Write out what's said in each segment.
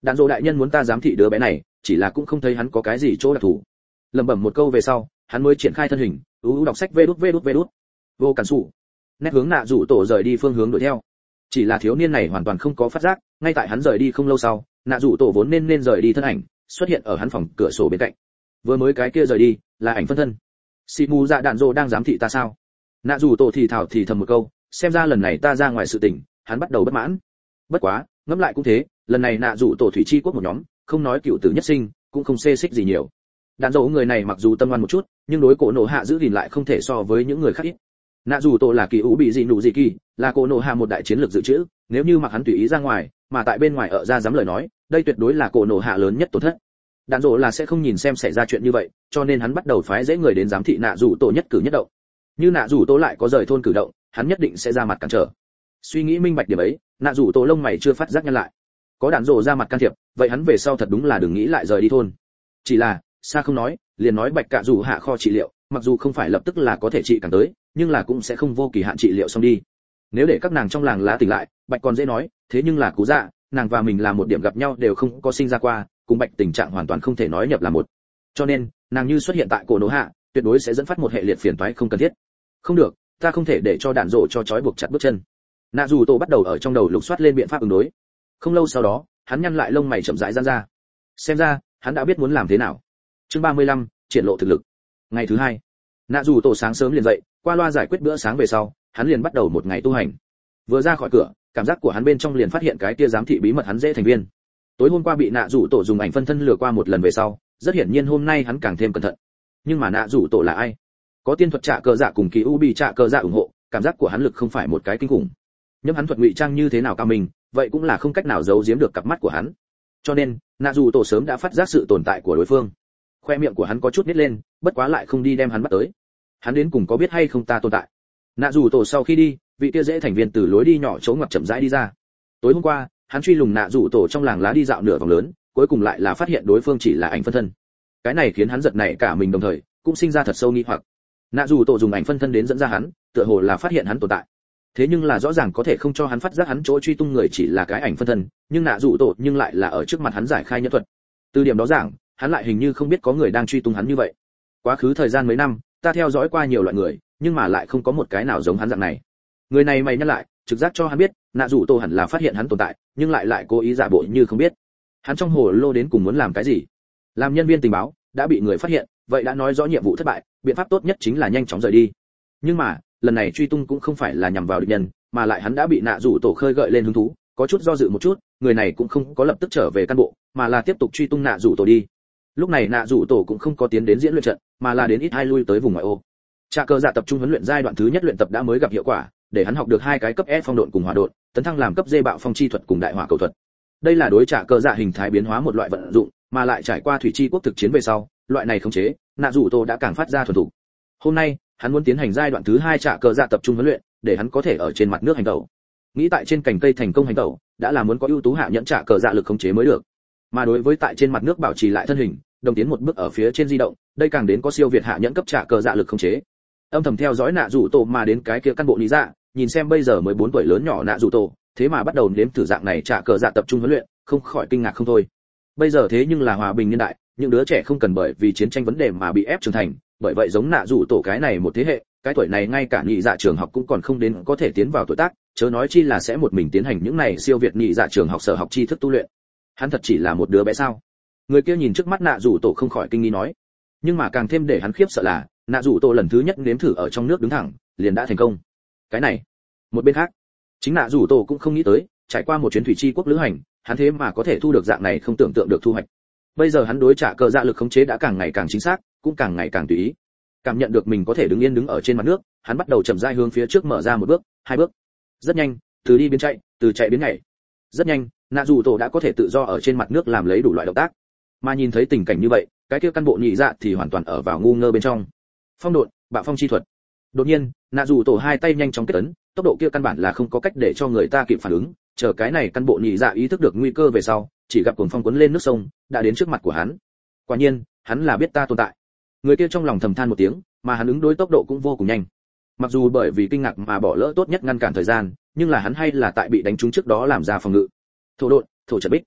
Đạn Dỗ đại nhân muốn ta giám thị đứa bé này, chỉ là cũng không thấy hắn có cái gì chỗ đặc thù. Lẩm bẩm một câu về sau, hắn mới triển khai thân hình, đọc sách vê đút. Vô cản sủ. Nét hướng nạ rủ tổ rời đi phương hướng đuổi theo. Chỉ là thiếu niên này hoàn toàn không có phát giác, ngay tại hắn rời đi không lâu sau, nạ rủ tổ vốn nên rời đi thân ảnh, xuất hiện ở hắn phòng cửa sổ bên cạnh. Vừa mới cái kia rời đi, là ảnh phân thân. Xì mù dạ đạn Dỗ đang giám thị ta sao? Nạ rủ tổ thì thào thì thầm một câu, xem ra lần này ta ra ngoài sự tình, hắn bắt đầu bất mãn. Bất quá, ngẫm lại cũng thế, lần này nạ rủ tổ thủy chi quốc một nhóm, không nói cựu tử nhất sinh, cũng không xê xích gì nhiều. Đạn Dỗ người này mặc dù tâm ngoan một chút, nhưng đối cổ nổ hạ giữ gìn lại không thể so với những người khác ít. Nạ rủ tổ là kỳ ủ bị gì nụ gì kỳ, là cổ nổ hạ một đại chiến lược dự trữ, nếu như mặc hắn tùy ý ra ngoài, mà tại bên ngoài ở ra dám lời nói, đây tuyệt đối là cổ nổ hạ lớn nhất tổn thất. Đạn Dỗ là sẽ không nhìn xem xảy ra chuyện như vậy, cho nên hắn bắt đầu phái dễ người đến giám thị nạ rủ tổ nhất cử nhất động. Như nạ rủ tổ lại có rời thôn cử động, hắn nhất định sẽ ra mặt cản trở. Suy nghĩ minh bạch điểm ấy, nạ rủ tổ lông mày chưa phát giác nhăn lại. Có Đạn Dỗ ra mặt can thiệp, vậy hắn về sau thật đúng là đừng nghĩ lại rời đi thôn. Chỉ là, xa không nói, liền nói bạch cạ rủ hạ kho trị liệu, mặc dù không phải lập tức là có thể trị càng tới, nhưng là cũng sẽ không vô kỳ hạn trị liệu xong đi. Nếu để các nàng trong làng lá tỉnh lại, bạch còn dễ nói, thế nhưng là cú dạ, nàng và mình là một điểm gặp nhau đều không có sinh ra qua, cùng bạch tình trạng hoàn toàn không thể nói nhập là một. Cho nên, nàng như xuất hiện tại cổ nổ hạ, tuyệt đối sẽ dẫn phát một hệ liệt phiền toái không cần thiết. Không được, ta không thể để cho Đạn Dỗ cho trói buộc chặt bước chân. Nạ dù tổ bắt đầu ở trong đầu lục soát lên biện pháp ứng đối. Không lâu sau đó, hắn nhăn lại lông mày chậm rãi giãn ra. Xem ra, hắn đã biết muốn làm thế nào. Chương 35, triển lộ thực lực. Ngày thứ hai, nạ dù tổ sáng sớm liền dậy, qua loa giải quyết bữa sáng về sau, hắn liền bắt đầu một ngày tu hành. Vừa ra khỏi cửa, cảm giác của hắn bên trong liền phát hiện cái kia giám thị bí mật hắn dễ thành viên. Tối hôm qua bị nạ dù tổ dùng ảnh phân thân lừa qua một lần về sau, rất hiển nhiên hôm nay hắn càng thêm cẩn thận. Nhưng mà nạ dù tổ là ai? Có tiên thuật trạ cờ dạ cùng kỳ u bị trạ cờ dạ ủng hộ, cảm giác của hắn lực không phải một cái kinh khủng. Nhưng hắn thuật ngụy trang như thế nào cao mình, vậy cũng là không cách nào giấu giếm được cặp mắt của hắn. Cho nên, nạ dù tổ sớm đã phát giác sự tồn tại của đối phương. Khoe miệng của hắn có chút nít lên, bất quá lại không đi đem hắn bắt tới. Hắn đến cùng có biết hay không ta tồn tại? Nạ dù tổ sau khi đi, vị kia dễ thành viên từ lối đi nhỏ chỗ ngoặt chậm rãi đi ra. Tối hôm qua, hắn truy lùng nạ dù tổ trong làng lá đi dạo nửa vòng lớn, cuối cùng lại là phát hiện đối phương chỉ là ảnh phân thân. Cái này khiến hắn giật nảy cả mình đồng thời, cũng sinh ra thật sâu nghi hoặc. Nạ dù tổ dùng ảnh phân thân đến dẫn ra hắn, tựa hồ là phát hiện hắn tồn tại. Thế nhưng là rõ ràng có thể không cho hắn phát giác hắn chỗ truy tung người chỉ là cái ảnh phân thân, nhưng nạ dù tổ nhưng lại là ở trước mặt hắn giải khai nhân thuật. Từ điểm đó giảng, hắn lại hình như không biết có người đang truy tung hắn như vậy. Quá khứ thời gian mấy năm, ta theo dõi qua nhiều loại người, nhưng mà lại không có một cái nào giống hắn dạng này. Người này mày nhắc lại, trực giác cho hắn biết, nạ dù tổ hẳn là phát hiện hắn tồn tại, nhưng lại cố ý giả bộ như không biết. Hắn trong hồ lô đến cùng muốn làm cái gì? Làm nhân viên tình báo, đã bị người phát hiện, vậy đã nói rõ nhiệm vụ thất bại, biện pháp tốt nhất chính là nhanh chóng rời đi. Nhưng mà, lần này truy tung cũng không phải là nhằm vào địch nhân, mà lại hắn đã bị nạ rủ tổ khơi gợi lên hứng thú, có chút do dự một chút, người này cũng không có lập tức trở về căn bộ, mà là tiếp tục truy tung nạ rủ tổ đi. Lúc này nạ rủ tổ cũng không có tiến đến diễn luyện trận, mà là đến ít hai lui tới vùng ngoại ô. Trạ cơ dạ tập trung huấn luyện giai đoạn thứ nhất luyện tập đã mới gặp hiệu quả, để hắn học được hai cái cấp E phong độn cùng hỏa độn, tấn thăng làm cấp D bạo phong chi thuật cùng đại hỏa cầu thuật. Đây là đối trạ cơ dạ hình thái biến hóa một loại vận dụng, mà lại trải qua thủy chi quốc thực chiến về sau, loại này khống chế, nạ rủ tổ đã càng phát ra thuần thục. Hôm nay, hắn muốn tiến hành giai đoạn thứ hai trạ cơ dạ tập trung huấn luyện, để hắn có thể ở trên mặt nước hành tẩu. Nghĩ tại trên cành cây thành công hành tẩu, đã là muốn có ưu tú hạ nhẫn trạ cơ dạ lực khống chế mới được. Mà đối với tại trên mặt nước bảo trì lại thân hình, đồng tiến một bước ở phía trên di động, đây càng đến có siêu việt hạ nhẫn cấp trạ cơ dạ lực khống chế. Âm thầm theo dõi nạ rủ tổ mà đến cái kia căn bộ lý dạ, nhìn xem bây giờ mới 4 tuổi lớn nhỏ nạ rủ tổ, thế mà bắt đầu nếm thử dạng này trạ cơ dạ tập trung huấn luyện, không khỏi kinh ngạc không thôi. Bây giờ thế nhưng là hòa bình niên đại, những đứa trẻ không cần bởi vì chiến tranh vấn đề mà bị ép trưởng thành, bởi vậy giống nạ rủ tổ cái này một thế hệ, cái tuổi này ngay cả nhị dạ trường học cũng còn không đến có thể tiến vào tuổi tác, chớ nói chi là sẽ một mình tiến hành những này siêu việt nhị dạ trường học sở học tri thức tu luyện. Hắn thật chỉ là một đứa bé sao? Người kia nhìn trước mắt nạ rủ tổ không khỏi kinh nghi nói. Nhưng mà càng thêm để hắn khiếp sợ là, nạ rủ tổ lần thứ nhất nếm thử ở trong nước đứng thẳng, liền đã thành công. Cái này, một bên khác, chính nạ rủ tổ cũng không nghĩ tới, trải qua một chuyến thủy chi quốc lữ hành, hắn thế mà có thể thu được dạng này không tưởng tượng được thu hoạch. Bây giờ hắn đối trả cờ dạ lực khống chế đã càng ngày càng chính xác, cũng càng ngày càng tùy ý. Cảm nhận được mình có thể đứng yên đứng ở trên mặt nước, hắn bắt đầu chậm rãi hướng phía trước mở ra một bước, hai bước. Rất nhanh, từ đi biến chạy, từ chạy biến nhảy. Rất nhanh, nạ dù tổ đã có thể tự do ở trên mặt nước làm lấy đủ loại động tác. Mà nhìn thấy tình cảnh như vậy, cái kia căn bộ nhị dạ thì hoàn toàn ở vào ngu ngơ bên trong. Phong độn, bạo phong chi thuật. Đột nhiên, nạ dù tổ hai tay nhanh chóng kết ấn, tốc độ kia căn bản là không có cách để cho người ta kịp phản ứng, chờ cái này căn bộ nhị dạ ý thức được nguy cơ về sau, chỉ gặp cuồng phong cuốn lên nước sông, đã đến trước mặt của hắn. Quả nhiên, hắn là biết ta tồn tại. Người kia trong lòng thầm than một tiếng, mà hắn ứng đối tốc độ cũng vô cùng nhanh. Mặc dù bởi vì kinh ngạc mà bỏ lỡ tốt nhất ngăn cản thời gian, nhưng là hắn hay là tại bị đánh trúng trước đó làm ra phòng ngự. Thổ độn, thổ trận bích.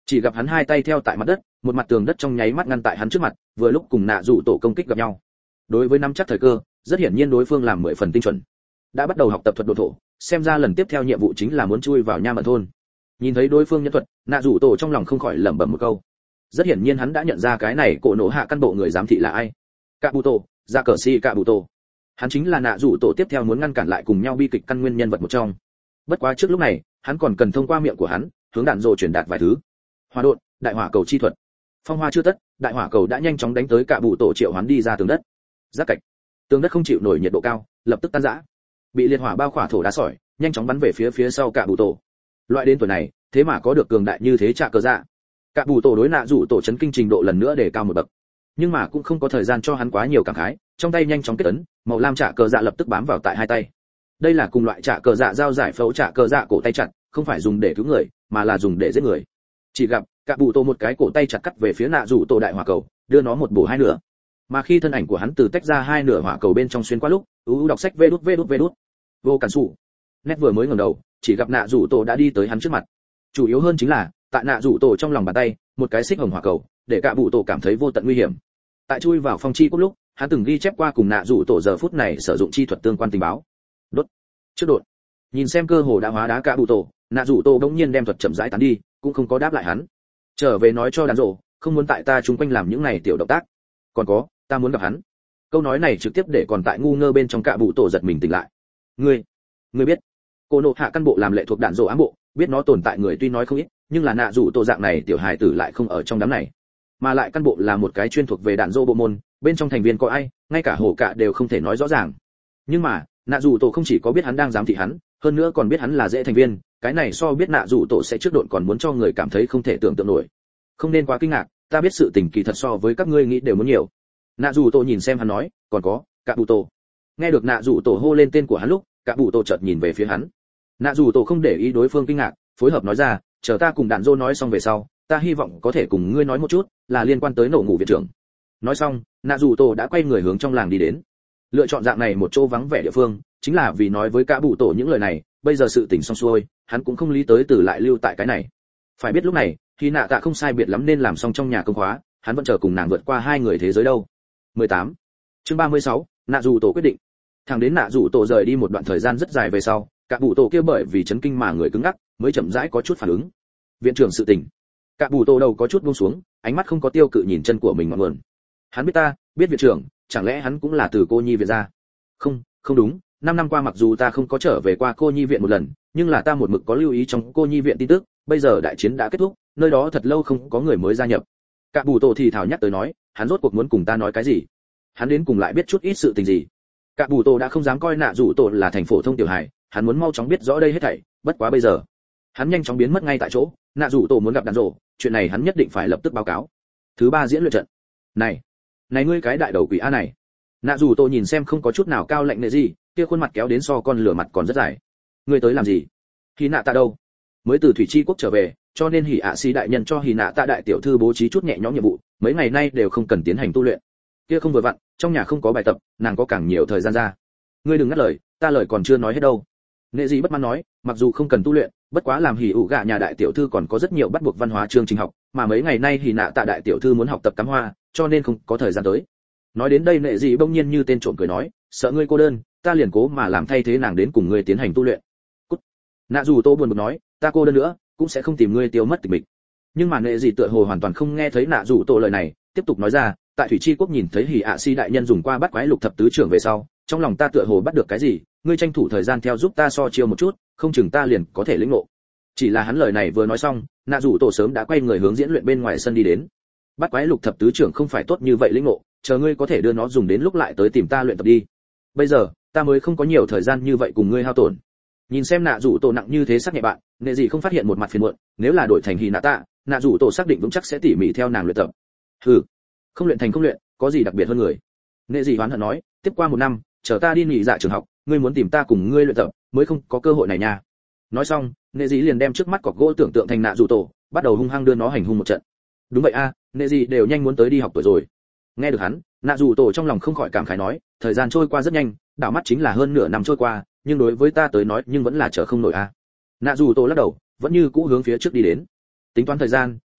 Chỉ gặp hắn hai tay theo tại mặt đất, một mặt tường đất trong nháy mắt ngăn tại hắn trước mặt, vừa lúc cùng nạ rủ tổ công kích gặp nhau. Đối với nắm chắc thời cơ, rất hiển nhiên đối phương làm 10 phần tinh chuẩn. Đã bắt đầu học tập thuật độn thổ, xem ra lần tiếp theo nhiệm vụ chính là muốn chui vào nha mận thôn. Nhìn thấy đối phương nhân thuật, nạ rủ tổ trong lòng không khỏi lẩm bẩm một câu. Rất hiển nhiên hắn đã nhận ra cái này cổ nổ hạ căn bộ người giám thị là ai. Kabuto, ra cờ si Kabuto. Hắn chính là nạ rủ tổ tiếp theo muốn ngăn cản lại cùng nhau bi kịch căn nguyên nhân vật một trong. Bất quá trước lúc này, hắn còn cần thông qua miệng của hắn, hướng đạn rồ truyền đạt vài thứ. Hỏa độn, đại hỏa cầu chi thuật. Phong hoa chưa tất, đại hỏa cầu đã nhanh chóng đánh tới Kabuto triệu hoán đi ra tường đất. Giác cạch. Tường đất không chịu nổi nhiệt độ cao, lập tức tan rã. Bị liệt hỏa bao khỏa thổ đá sỏi, nhanh chóng bắn về phía sau Kabuto. Loại đến tuổi này, thế mà có được cường đại như thế trả cờ dạ. Kabuto đối nạ rủ tổ chấn kinh trình độ lần nữa để cao một bậc. Nhưng mà cũng không có thời gian cho hắn quá nhiều cảm khái, trong tay nhanh chóng kết ấn, màu lam trả cờ dạ lập tức bám vào tại hai tay. Đây là cùng loại trả cờ dạ giao giải phẫu trả cờ dạ cổ tay chặt, không phải dùng để cứu người, mà là dùng để giết người. Chỉ gặp Kabuto một cái cổ tay chặt cắt về phía nạ rủ tổ đại hỏa cầu, đưa nó một bổ hai nửa. Mà khi thân ảnh của hắn từ tách ra hai nửa hỏa cầu bên trong xuyên qua lúc, đọc sách vê đút. Vô cản sủ. Nét vừa mới ngẩng đầu, chỉ gặp nạ rủ tổ đã đi tới hắn trước mặt. Chủ yếu hơn chính là, tại nạ rủ tổ trong lòng bàn tay, một cái xích hồng hỏa cầu, để Kabuto cảm thấy vô tận nguy hiểm. Tại chui vào phong chi cốt lúc, hắn từng ghi chép qua cùng nạ rủ tổ giờ phút này sử dụng chi thuật tương quan tình báo. Đốt. Trước đột. Nhìn xem cơ hồ đã hóa đá Kabuto, nạ rủ tổ đống nhiên đem thuật chậm rãi tán đi, cũng không có đáp lại hắn. Trở về nói cho đàn rồ, không muốn tại ta chung quanh làm những này tiểu động tác. Còn có, ta muốn gặp hắn. Câu nói này trực tiếp để còn tại ngu ngơ bên trong Kabuto giật mình tỉnh lại. Ngươi biết, cô nộ hạ căn bộ làm lệ thuộc đạn rồ ám bộ, biết nó tồn tại người tuy nói không ít, nhưng là nạ rủ tổ dạng này tiểu hài tử lại không ở trong đám này, mà lại căn bộ là một cái chuyên thuộc về đạn rô bộ môn, bên trong thành viên có ai, ngay cả hổ cả đều không thể nói rõ ràng. Nhưng mà nạ rủ tổ không chỉ có biết hắn đang giám thị hắn, hơn nữa còn biết hắn là dễ thành viên, cái này so biết nạ rủ tổ sẽ trước độn còn muốn cho người cảm thấy không thể tưởng tượng nổi. Không nên quá kinh ngạc, ta biết sự tình kỳ thật so với các ngươi nghĩ đều muốn nhiều. Nạ rủ tổ nhìn xem hắn nói, còn có Kabuto. Nghe được nạ rủ tổ hô lên tên của hắn lúc, Kabuto chợt nhìn về phía hắn. Nạ rủ tổ không để ý đối phương kinh ngạc, phối hợp nói ra, chờ ta cùng đạn dô nói xong về sau, ta hy vọng có thể cùng ngươi nói một chút, là liên quan tới nổ ngủ viện trưởng. Nói xong, nạ rủ tổ đã quay người hướng trong làng đi đến. Lựa chọn dạng này một chỗ vắng vẻ địa phương, chính là vì nói với Kabuto những lời này, bây giờ sự tình xong xuôi, hắn cũng không lý tới từ lại lưu tại cái này. Phải biết lúc này, khi nạ tạ không sai biệt lắm nên làm xong trong nhà công khóa, hắn vẫn chờ cùng nàng vượt qua hai người thế giới đâu. 18. Chương 36, nạ rủ tổ quyết định. Thằng đến nạ rủ tổ rời đi một đoạn thời gian rất dài về sau, Kabuto kia bởi vì chấn kinh mà người cứng ngắc, mới chậm rãi có chút phản ứng. Viện trưởng sự tình. Kabuto đầu có chút buông xuống, ánh mắt không có tiêu cự nhìn chân của mình ngọn nguồn. Hắn biết ta, biết viện trưởng, chẳng lẽ hắn cũng là từ cô nhi viện ra? Không đúng, 5 năm qua mặc dù ta không có trở về qua cô nhi viện một lần, nhưng là ta một mực có lưu ý trong cô nhi viện tin tức, bây giờ đại chiến đã kết thúc, nơi đó thật lâu không có người mới gia nhập. Kabuto thì thào nhắc tới nói, hắn rốt cuộc muốn cùng ta nói cái gì? Hắn đến cùng lại biết chút ít sự tình gì? Kabuto đã không dám coi nạ rủ tổ là thành phổ thông tiểu hài, hắn muốn mau chóng biết rõ đây hết thảy, bất quá bây giờ, hắn nhanh chóng biến mất ngay tại chỗ. Nạ rủ tổ muốn gặp đàn rồ, chuyện này hắn nhất định phải lập tức báo cáo. Thứ 3 diễn luyện trận. Này ngươi cái đại đầu quỷ a này. Nạ rủ tổ nhìn xem không có chút nào cao lạnh nệ gì, kia khuôn mặt kéo đến so con lửa mặt còn rất dài. Ngươi tới làm gì? Hỉ nạ tạ đâu? Mới từ thủy chi quốc trở về, cho nên hỉ ạ xí đại nhân cho hỉ nạ tạ đại tiểu thư bố trí chút nhẹ nhõm nhiệm vụ, mấy ngày nay đều không cần tiến hành tu luyện. Kia không vừa vặn, trong nhà không có bài tập, nàng có càng nhiều thời gian ra. Ngươi đừng ngắt lời, ta lời còn chưa nói hết đâu. Nệ gì bất mãn nói, mặc dù không cần tu luyện, bất quá làm hỉ ủ gạ nhà đại tiểu thư còn có rất nhiều bắt buộc văn hóa chương trình học, mà mấy ngày nay hỉ nạ tạ đại tiểu thư muốn học tập cắm hoa, cho nên không có thời gian tới. Nói đến đây nệ gì bỗng nhiên như tên trộm cười nói, sợ ngươi cô đơn, ta liền cố mà làm thay thế nàng đến cùng ngươi tiến hành tu luyện. Cút. Nạ dù tô buồn bực nói, ta cô đơn nữa, cũng sẽ không tìm ngươi tiêu mất tịch mịch. Nhưng mà nệ gì tựa hồ hoàn toàn không nghe thấy nạ dù tô lời này, tiếp tục nói ra, tại thủy chi quốc nhìn thấy hỉ ạ si đại nhân dùng qua bắt quái lục thập tứ trưởng về sau, trong lòng ta tựa hồ bắt được cái gì, ngươi tranh thủ thời gian theo giúp ta so chiêu một chút, không chừng ta liền có thể lĩnh ngộ. Chỉ là hắn lời này vừa nói xong, nạ rủ tổ sớm đã quay người hướng diễn luyện bên ngoài sân đi đến. Bắt quái lục thập tứ trưởng không phải tốt như vậy lĩnh ngộ, chờ ngươi có thể đưa nó dùng đến lúc lại tới tìm ta luyện tập đi. Bây giờ ta mới không có nhiều thời gian như vậy cùng ngươi hao tổn. Nhìn xem nạ rủ tổ nặng như thế sắc nhẹ bạn, nệ gì không phát hiện một mặt phiền muộn, nếu là đổi thành hỉ nạ tạ, nạ rủ tổ xác định vững chắc sẽ tỉ mỉ theo nàng luyện tập. Hừ, không luyện thành không luyện, có gì đặc biệt hơn người? Nệ gì hoán hận nói, tiếp qua 1 năm, chờ ta đi nghỉ dạ trường học, ngươi muốn tìm ta cùng ngươi luyện tập, mới không có cơ hội này nha. Nói xong, nệ dị liền đem trước mắt cọc gỗ tưởng tượng thành nạ rủ tổ, bắt đầu hung hăng đưa nó hành hung một trận. Đúng vậy a, nệ dị đều nhanh muốn tới đi học tuổi rồi. Nghe được hắn, nạ rủ tổ trong lòng không khỏi cảm khái nói, thời gian trôi qua rất nhanh, đảo mắt chính là hơn nửa năm trôi qua, nhưng đối với ta tới nói nhưng vẫn là chờ không nổi a. Nạ rủ tổ lắc đầu, vẫn như cũ hướng phía trước đi đến. Tính toán thời gian,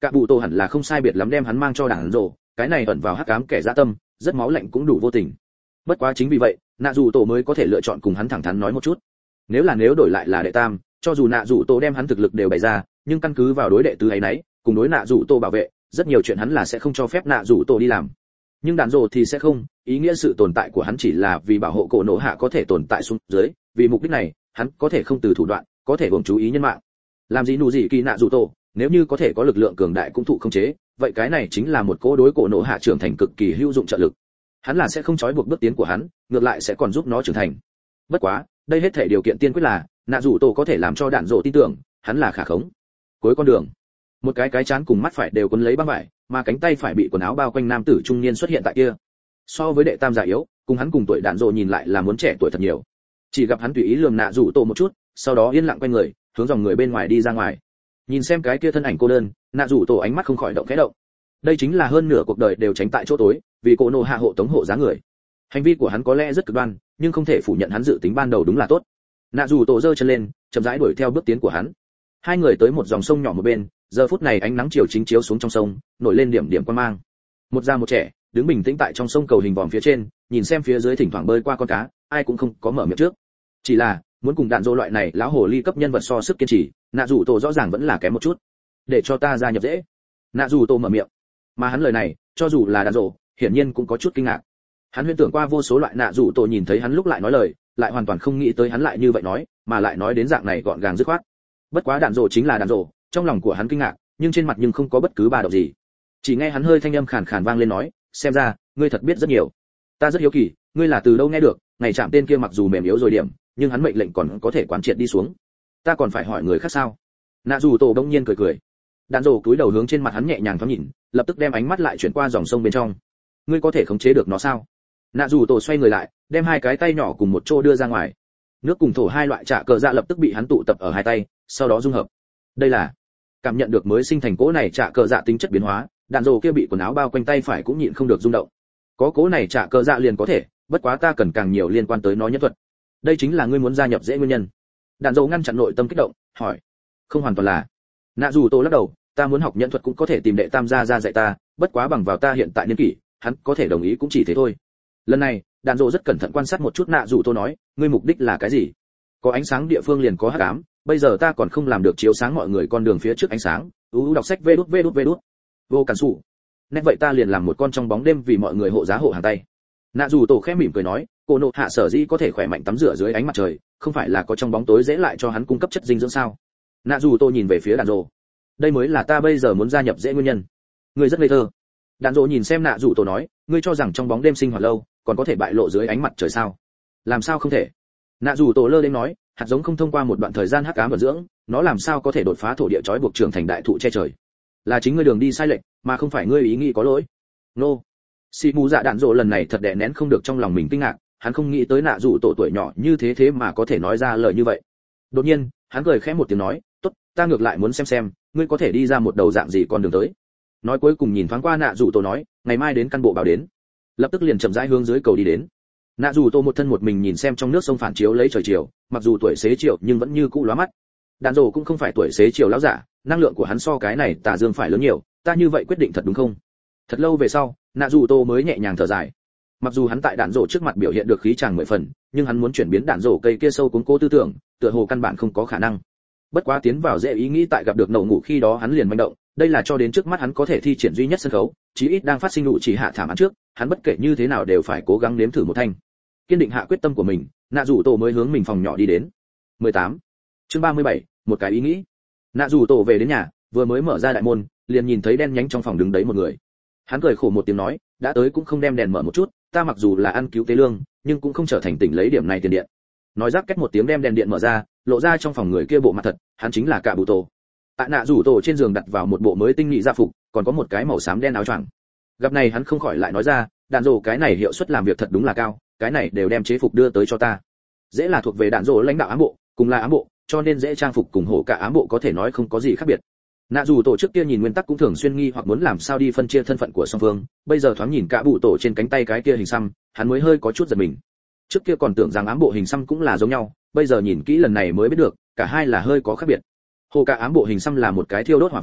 cả bụ tổ hẳn là không sai biệt lắm đem hắn mang cho đạn rồ, cái này ẩn vào hắc ám kẻ dã tâm, rất máu lạnh cũng đủ vô tình. Bất quá chính vì vậy, nạ dù tổ mới có thể lựa chọn cùng hắn thẳng thắn nói một chút. Nếu đổi lại là đệ tam, cho dù nạ dù tổ đem hắn thực lực đều bày ra, nhưng căn cứ vào đối đệ tứ ấy nấy, cùng đối nạ dù tổ bảo vệ, rất nhiều chuyện hắn là sẽ không cho phép nạ dù tổ đi làm. Nhưng đạn rồ thì sẽ không, ý nghĩa sự tồn tại của hắn chỉ là vì bảo hộ cổ nổ hạ có thể tồn tại xuống dưới, vì mục đích này, hắn có thể không từ thủ đoạn, có thể gồm chú ý nhân mạng. Làm gì nụ gì kỳ nạ dù tổ, nếu như có thể có lực lượng cường đại cũng thụ không chế, vậy cái này chính là một cỗ đối cổ nổ hạ trưởng thành cực kỳ hữu dụng trợ lực. Hắn là sẽ không trói buộc bước tiến của hắn, ngược lại sẽ còn giúp nó trưởng thành. Bất quá, đây hết thể điều kiện tiên quyết là nạ dù tổ có thể làm cho đạn rồ tin tưởng hắn là khả khống. Cuối con đường, một cái trán cùng mắt phải đều quấn lấy băng vải, mà cánh tay phải bị quần áo bao quanh nam tử trung niên xuất hiện tại kia. So với đệ tam già yếu, cùng hắn cùng tuổi đạn rồ nhìn lại là muốn trẻ tuổi thật nhiều. Chỉ gặp hắn tùy ý lườm nạ dù tổ một chút, sau đó yên lặng quay người, hướng dòng người bên ngoài đi ra ngoài. Nhìn xem cái kia thân ảnh cô đơn, nạ dù tổ ánh mắt không khỏi động khẽ động. Đây chính là hơn nửa cuộc đời đều tránh tại chỗ tối, vì cổ nổ hạ hộ tống hộ giá người. Hành vi của hắn có lẽ rất cực đoan, nhưng không thể phủ nhận hắn dự tính ban đầu đúng là tốt. Nạ dù tổ giơ chân lên, chậm rãi đuổi theo bước tiến của hắn. Hai người tới một dòng sông nhỏ một bên, giờ phút này ánh nắng chiều chính chiếu xuống trong sông, nổi lên điểm điểm quang mang. Một già một trẻ, đứng bình tĩnh tại trong sông cầu hình vòm phía trên, nhìn xem phía dưới thỉnh thoảng bơi qua con cá, ai cũng không có mở miệng trước. Chỉ là, muốn cùng đạn dỗ loại này lão hồ ly cấp nhân vật so sức kiên trì, nạ dù tổ rõ ràng vẫn là kém một chút. Để cho ta gia nhập dễ. Nạ dù tổ mở miệng. Mà hắn lời này, cho dù là đạn dỗ, hiển nhiên cũng có chút kinh ngạc. Hắn huyễn tưởng qua vô số loại nạ dù tổ nhìn thấy hắn lúc lại nói lời, lại hoàn toàn không nghĩ tới hắn lại như vậy nói, mà lại nói đến dạng này gọn gàng dứt khoát. Bất quá đạn dỗ chính là đạn dỗ, trong lòng của hắn kinh ngạc, nhưng trên mặt nhưng không có bất cứ ba động gì. Chỉ nghe hắn hơi thanh âm khàn khàn vang lên nói, xem ra ngươi thật biết rất nhiều. Ta rất hiếu kỳ, ngươi là từ đâu nghe được, ngày chạm tên kia mặc dù mềm yếu rồi điểm, nhưng hắn mệnh lệnh còn có thể quán triệt đi xuống. Ta còn phải hỏi người khác sao? Nạ dù tổ đông nhiên cười cười. Đạn dỗ cúi đầu hướng trên mặt hắn nhẹ nhàng thoáng nhìn, lập tức đem ánh mắt lại chuyển qua dòng sông bên trong. Ngươi có thể khống chế được nó sao? Nạ dù tổ xoay người lại, đem hai cái tay nhỏ cùng một chỗ đưa ra ngoài. Nước cùng thổ hai loại trạ cờ dạ lập tức bị hắn tụ tập ở hai tay, sau đó dung hợp. Đây là cảm nhận được mới sinh thành cỗ này trạ cờ dạ tính chất biến hóa, đạn dỗ kia bị quần áo bao quanh tay phải cũng nhịn không được rung động. Có cỗ này trạ cờ dạ liền có thể, bất quá ta cần càng nhiều liên quan tới nó nhân thuật. Đây chính là ngươi muốn gia nhập dễ nguyên nhân. Đạn dỗ ngăn chặn nội tâm kích động, hỏi. Không hoàn toàn là. Nạ dù tổ lắc đầu, ta muốn học nhân thuật cũng có thể tìm đệ tam gia ra dạy ta, bất quá bằng vào ta hiện tại niên kỷ, hắn có thể đồng ý cũng chỉ thế thôi. Lần này, đạn dỗ rất cẩn thận quan sát một chút nạ dù tổ nói, ngươi mục đích là cái gì? Có ánh sáng địa phương liền có hắc ám, bây giờ ta còn không làm được chiếu sáng mọi người con đường phía trước ánh sáng. Đọc sách vê đút. Vô cản sủ. Nét vậy ta liền làm một con trong bóng đêm vì mọi người hộ giá hộ hàng tay. Nạ dù tổ khẽ mỉm cười nói, cô nộ hạ sở dĩ có thể khỏe mạnh tắm rửa dưới ánh mặt trời, không phải là có trong bóng tối dễ lại cho hắn cung cấp chất dinh dưỡng sao? Nạ dù tổ nhìn về phía đạn dỗ. Đây mới là ta bây giờ muốn gia nhập dễ nguyên nhân. Ngươi rất ngây thơ. Đạn dỗ nhìn xem nạ dù tổ nói, ngươi cho rằng trong bóng đêm sinh hoạt lâu, còn có thể bại lộ dưới ánh mặt trời sao? Làm sao không thể? Nạ dù tổ lơ đến nói, hạt giống không thông qua một đoạn thời gian hắc ám vận dưỡng, nó làm sao có thể đột phá thổ địa trói buộc trưởng thành đại thụ che trời? Là chính ngươi đường đi sai lệch, mà không phải ngươi ý nghĩ có lỗi. Nô. Xì mù dạ đạn dỗ lần này thật đè nén không được trong lòng mình kinh ngạc, hắn không nghĩ tới nạ dù tổ tuổi nhỏ như thế mà có thể nói ra lời như vậy. Đột nhiên, hắn cười khẽ một tiếng nói, tốt, ta ngược lại muốn xem, ngươi có thể đi ra một đầu dạng gì con đường tới. Nói cuối cùng nhìn thoáng qua nạ dù tổ nói, ngày mai đến căn bộ báo đến. Lập tức liền chậm rãi hướng dưới cầu đi đến. Nạ dù tổ một thân một mình nhìn xem trong nước sông phản chiếu lấy trời chiều, mặc dù tuổi xế chiều nhưng vẫn như cũ lóa mắt. Đạn dỗ cũng không phải tuổi xế chiều lão giả, năng lượng của hắn so cái này tà dương phải lớn nhiều, ta như vậy quyết định thật đúng không? Thật lâu về sau, nạ dù tổ mới nhẹ nhàng thở dài. Mặc dù hắn tại đạn dỗ trước mặt biểu hiện được khí chàng 10 phần, nhưng hắn muốn chuyển biến đạn dỗ cây kia sâu cuốn cố tư tưởng, tựa hồ căn bản không có khả năng. Bất quá tiến vào dễ ý nghĩ tại gặp được nậu ngủ khi đó hắn liền manh động, đây là cho đến trước mắt hắn có thể thi triển duy nhất sân khấu, chí ít đang phát sinh nụ chỉ hạ thảm án trước, hắn bất kể như thế nào đều phải cố gắng nếm thử một thanh. Kiên định hạ quyết tâm của mình, nạ dù tổ mới hướng mình phòng nhỏ đi đến. 18. Chương 37, một cái ý nghĩ. Nạ dù tổ về đến nhà, vừa mới mở ra đại môn, liền nhìn thấy đen nhánh trong phòng đứng đấy một người. Hắn cười khổ một tiếng nói, đã tới cũng không đem đèn mở một chút, ta mặc dù là ăn cứu tế lương, nhưng cũng không trở thành tỉnh lấy điểm này tiền điện. Nói rắc két một tiếng đem đèn điện mở ra, lộ ra trong phòng người kia bộ mặt thật, hắn chính là Cả Bụ Tổ. Tại nạ rủ tổ trên giường đặt vào một bộ mới tinh mỹ gia phục, còn có một cái màu xám đen áo choàng. Gặp này hắn không khỏi lại nói ra, đạn dỗ cái này hiệu suất làm việc thật đúng là cao, cái này đều đem chế phục đưa tới cho ta. Dễ là thuộc về đạn dỗ lãnh đạo ám bộ, cùng là ám bộ, cho nên dễ trang phục cùng hộ cả ám bộ có thể nói không có gì khác biệt. Nạ dù tổ trước kia nhìn nguyên tắc cũng thường xuyên nghi hoặc muốn làm sao đi phân chia thân phận của song phương, bây giờ thoáng nhìn Cả Bụ Tổ trên cánh tay cái kia hình xăm, hắn mới hơi có chút giật mình. Trước kia còn tưởng rằng ám bộ hình xăm cũng là giống nhau, bây giờ nhìn kỹ lần này mới biết được, cả hai là hơi có khác biệt. Hồ cả ám bộ hình xăm là một cái thiêu đốt hỏa văn,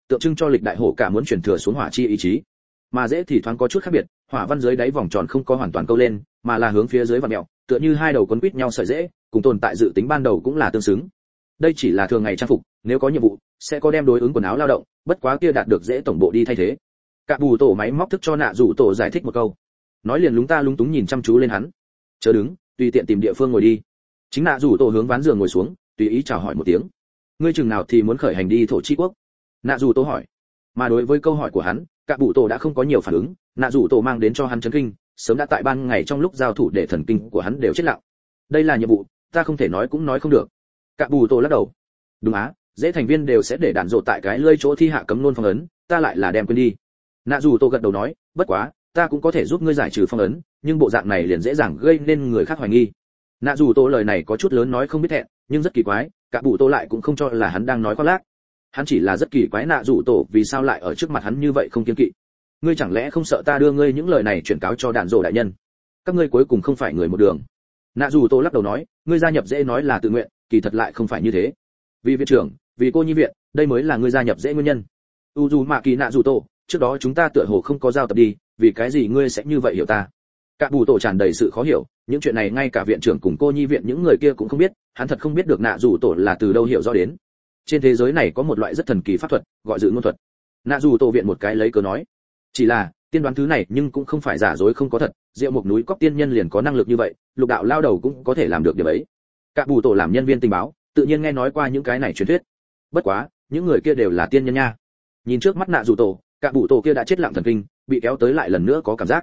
tượng trưng cho lịch đại hổ cả muốn truyền thừa xuống hỏa chi ý chí. Mà dễ thì thoáng có chút khác biệt, hỏa văn dưới đáy vòng tròn không có hoàn toàn câu lên, mà là hướng phía dưới vặn mèo, tựa như hai đầu quấn quít nhau sợi dễ, cùng tồn tại dự tính ban đầu cũng là tương xứng. Đây chỉ là thường ngày trang phục, nếu có nhiệm vụ sẽ có đem đối ứng quần áo lao động, bất quá kia đạt được dễ tổng bộ đi thay thế. Cả bù tổ máy móc thức cho nạ rủ tổ giải thích một câu, nói liền lúng ta lúng túng nhìn chăm chú lên hắn. Chớ đứng, tùy tiện tìm địa phương ngồi đi. Chính nạ rủ tổ hướng ván giường ngồi xuống, tùy ý chào hỏi một tiếng. Ngươi chừng nào thì muốn khởi hành đi thổ chi quốc? Nạ rủ tổ hỏi. Mà đối với câu hỏi của hắn, cả bù tổ đã không có nhiều phản ứng, nạ rủ tổ mang đến cho hắn chấn kinh, sớm đã tại ban ngày trong lúc giao thủ để thần kinh của hắn đều chết lặng. Đây là nhiệm vụ, ta không thể nói cũng nói không được. Cả bù tổ lắc đầu. Đúng á, dễ thành viên đều sẽ để đạn rộ tại cái lơi chỗ thi hạ cấm nôn phong ấn, ta lại là đem quên đi. Nạ rủ tổ gật đầu nói, bất quá ta cũng có thể giúp ngươi giải trừ phong ấn, nhưng bộ dạng này liền dễ dàng gây nên người khác hoài nghi. Nạ rủ tổ lời này có chút lớn nói không biết thẹn, nhưng rất kỳ quái, cả bụ tổ lại cũng không cho là hắn đang nói khoác lác. Hắn chỉ là rất kỳ quái nạ rủ tổ vì sao lại ở trước mặt hắn như vậy không kiêng kỵ. Ngươi chẳng lẽ không sợ ta đưa ngươi những lời này chuyển cáo cho đạn rổ đại nhân? Các ngươi cuối cùng không phải người một đường. Nạ rủ tổ lắc đầu nói, ngươi gia nhập dễ nói là tự nguyện, kỳ thật lại không phải như thế. Vì viện trưởng, vì cô nhi viện, đây mới là ngươi gia nhập dễ nguyên nhân. Uzumaki nạ rủ tổ, trước đó chúng ta tựa hồ không có giao tập đi, vì cái gì ngươi sẽ như vậy hiểu ta? Cả bù tổ tràn đầy sự khó hiểu, những chuyện này ngay cả viện trưởng cùng cô nhi viện những người kia cũng không biết, hắn thật không biết được nạ rủ tổ là từ đâu hiểu rõ đến. Trên thế giới này có một loại rất thần kỳ pháp thuật, gọi dự ngôn thuật. Nạ rủ tổ viện một cái lấy cớ nói, chỉ là tiên đoán thứ này nhưng cũng không phải giả dối không có thật, Diệu Mục núi cóc tiên nhân liền có năng lực như vậy, lục đạo lao đầu cũng có thể làm được điều ấy. Cả bù tổ làm nhân viên tình báo, tự nhiên nghe nói qua những cái này truyền thuyết. Bất quá, những người kia đều là tiên nhân nha. Nhìn trước mắt nạ rủ tổ, cả bụ tổ kia đã chết lặng thần kinh, bị kéo tới lại lần nữa có cảm giác.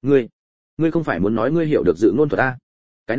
Ngươi không phải muốn nói ngươi hiểu được dự ngôn thuật a?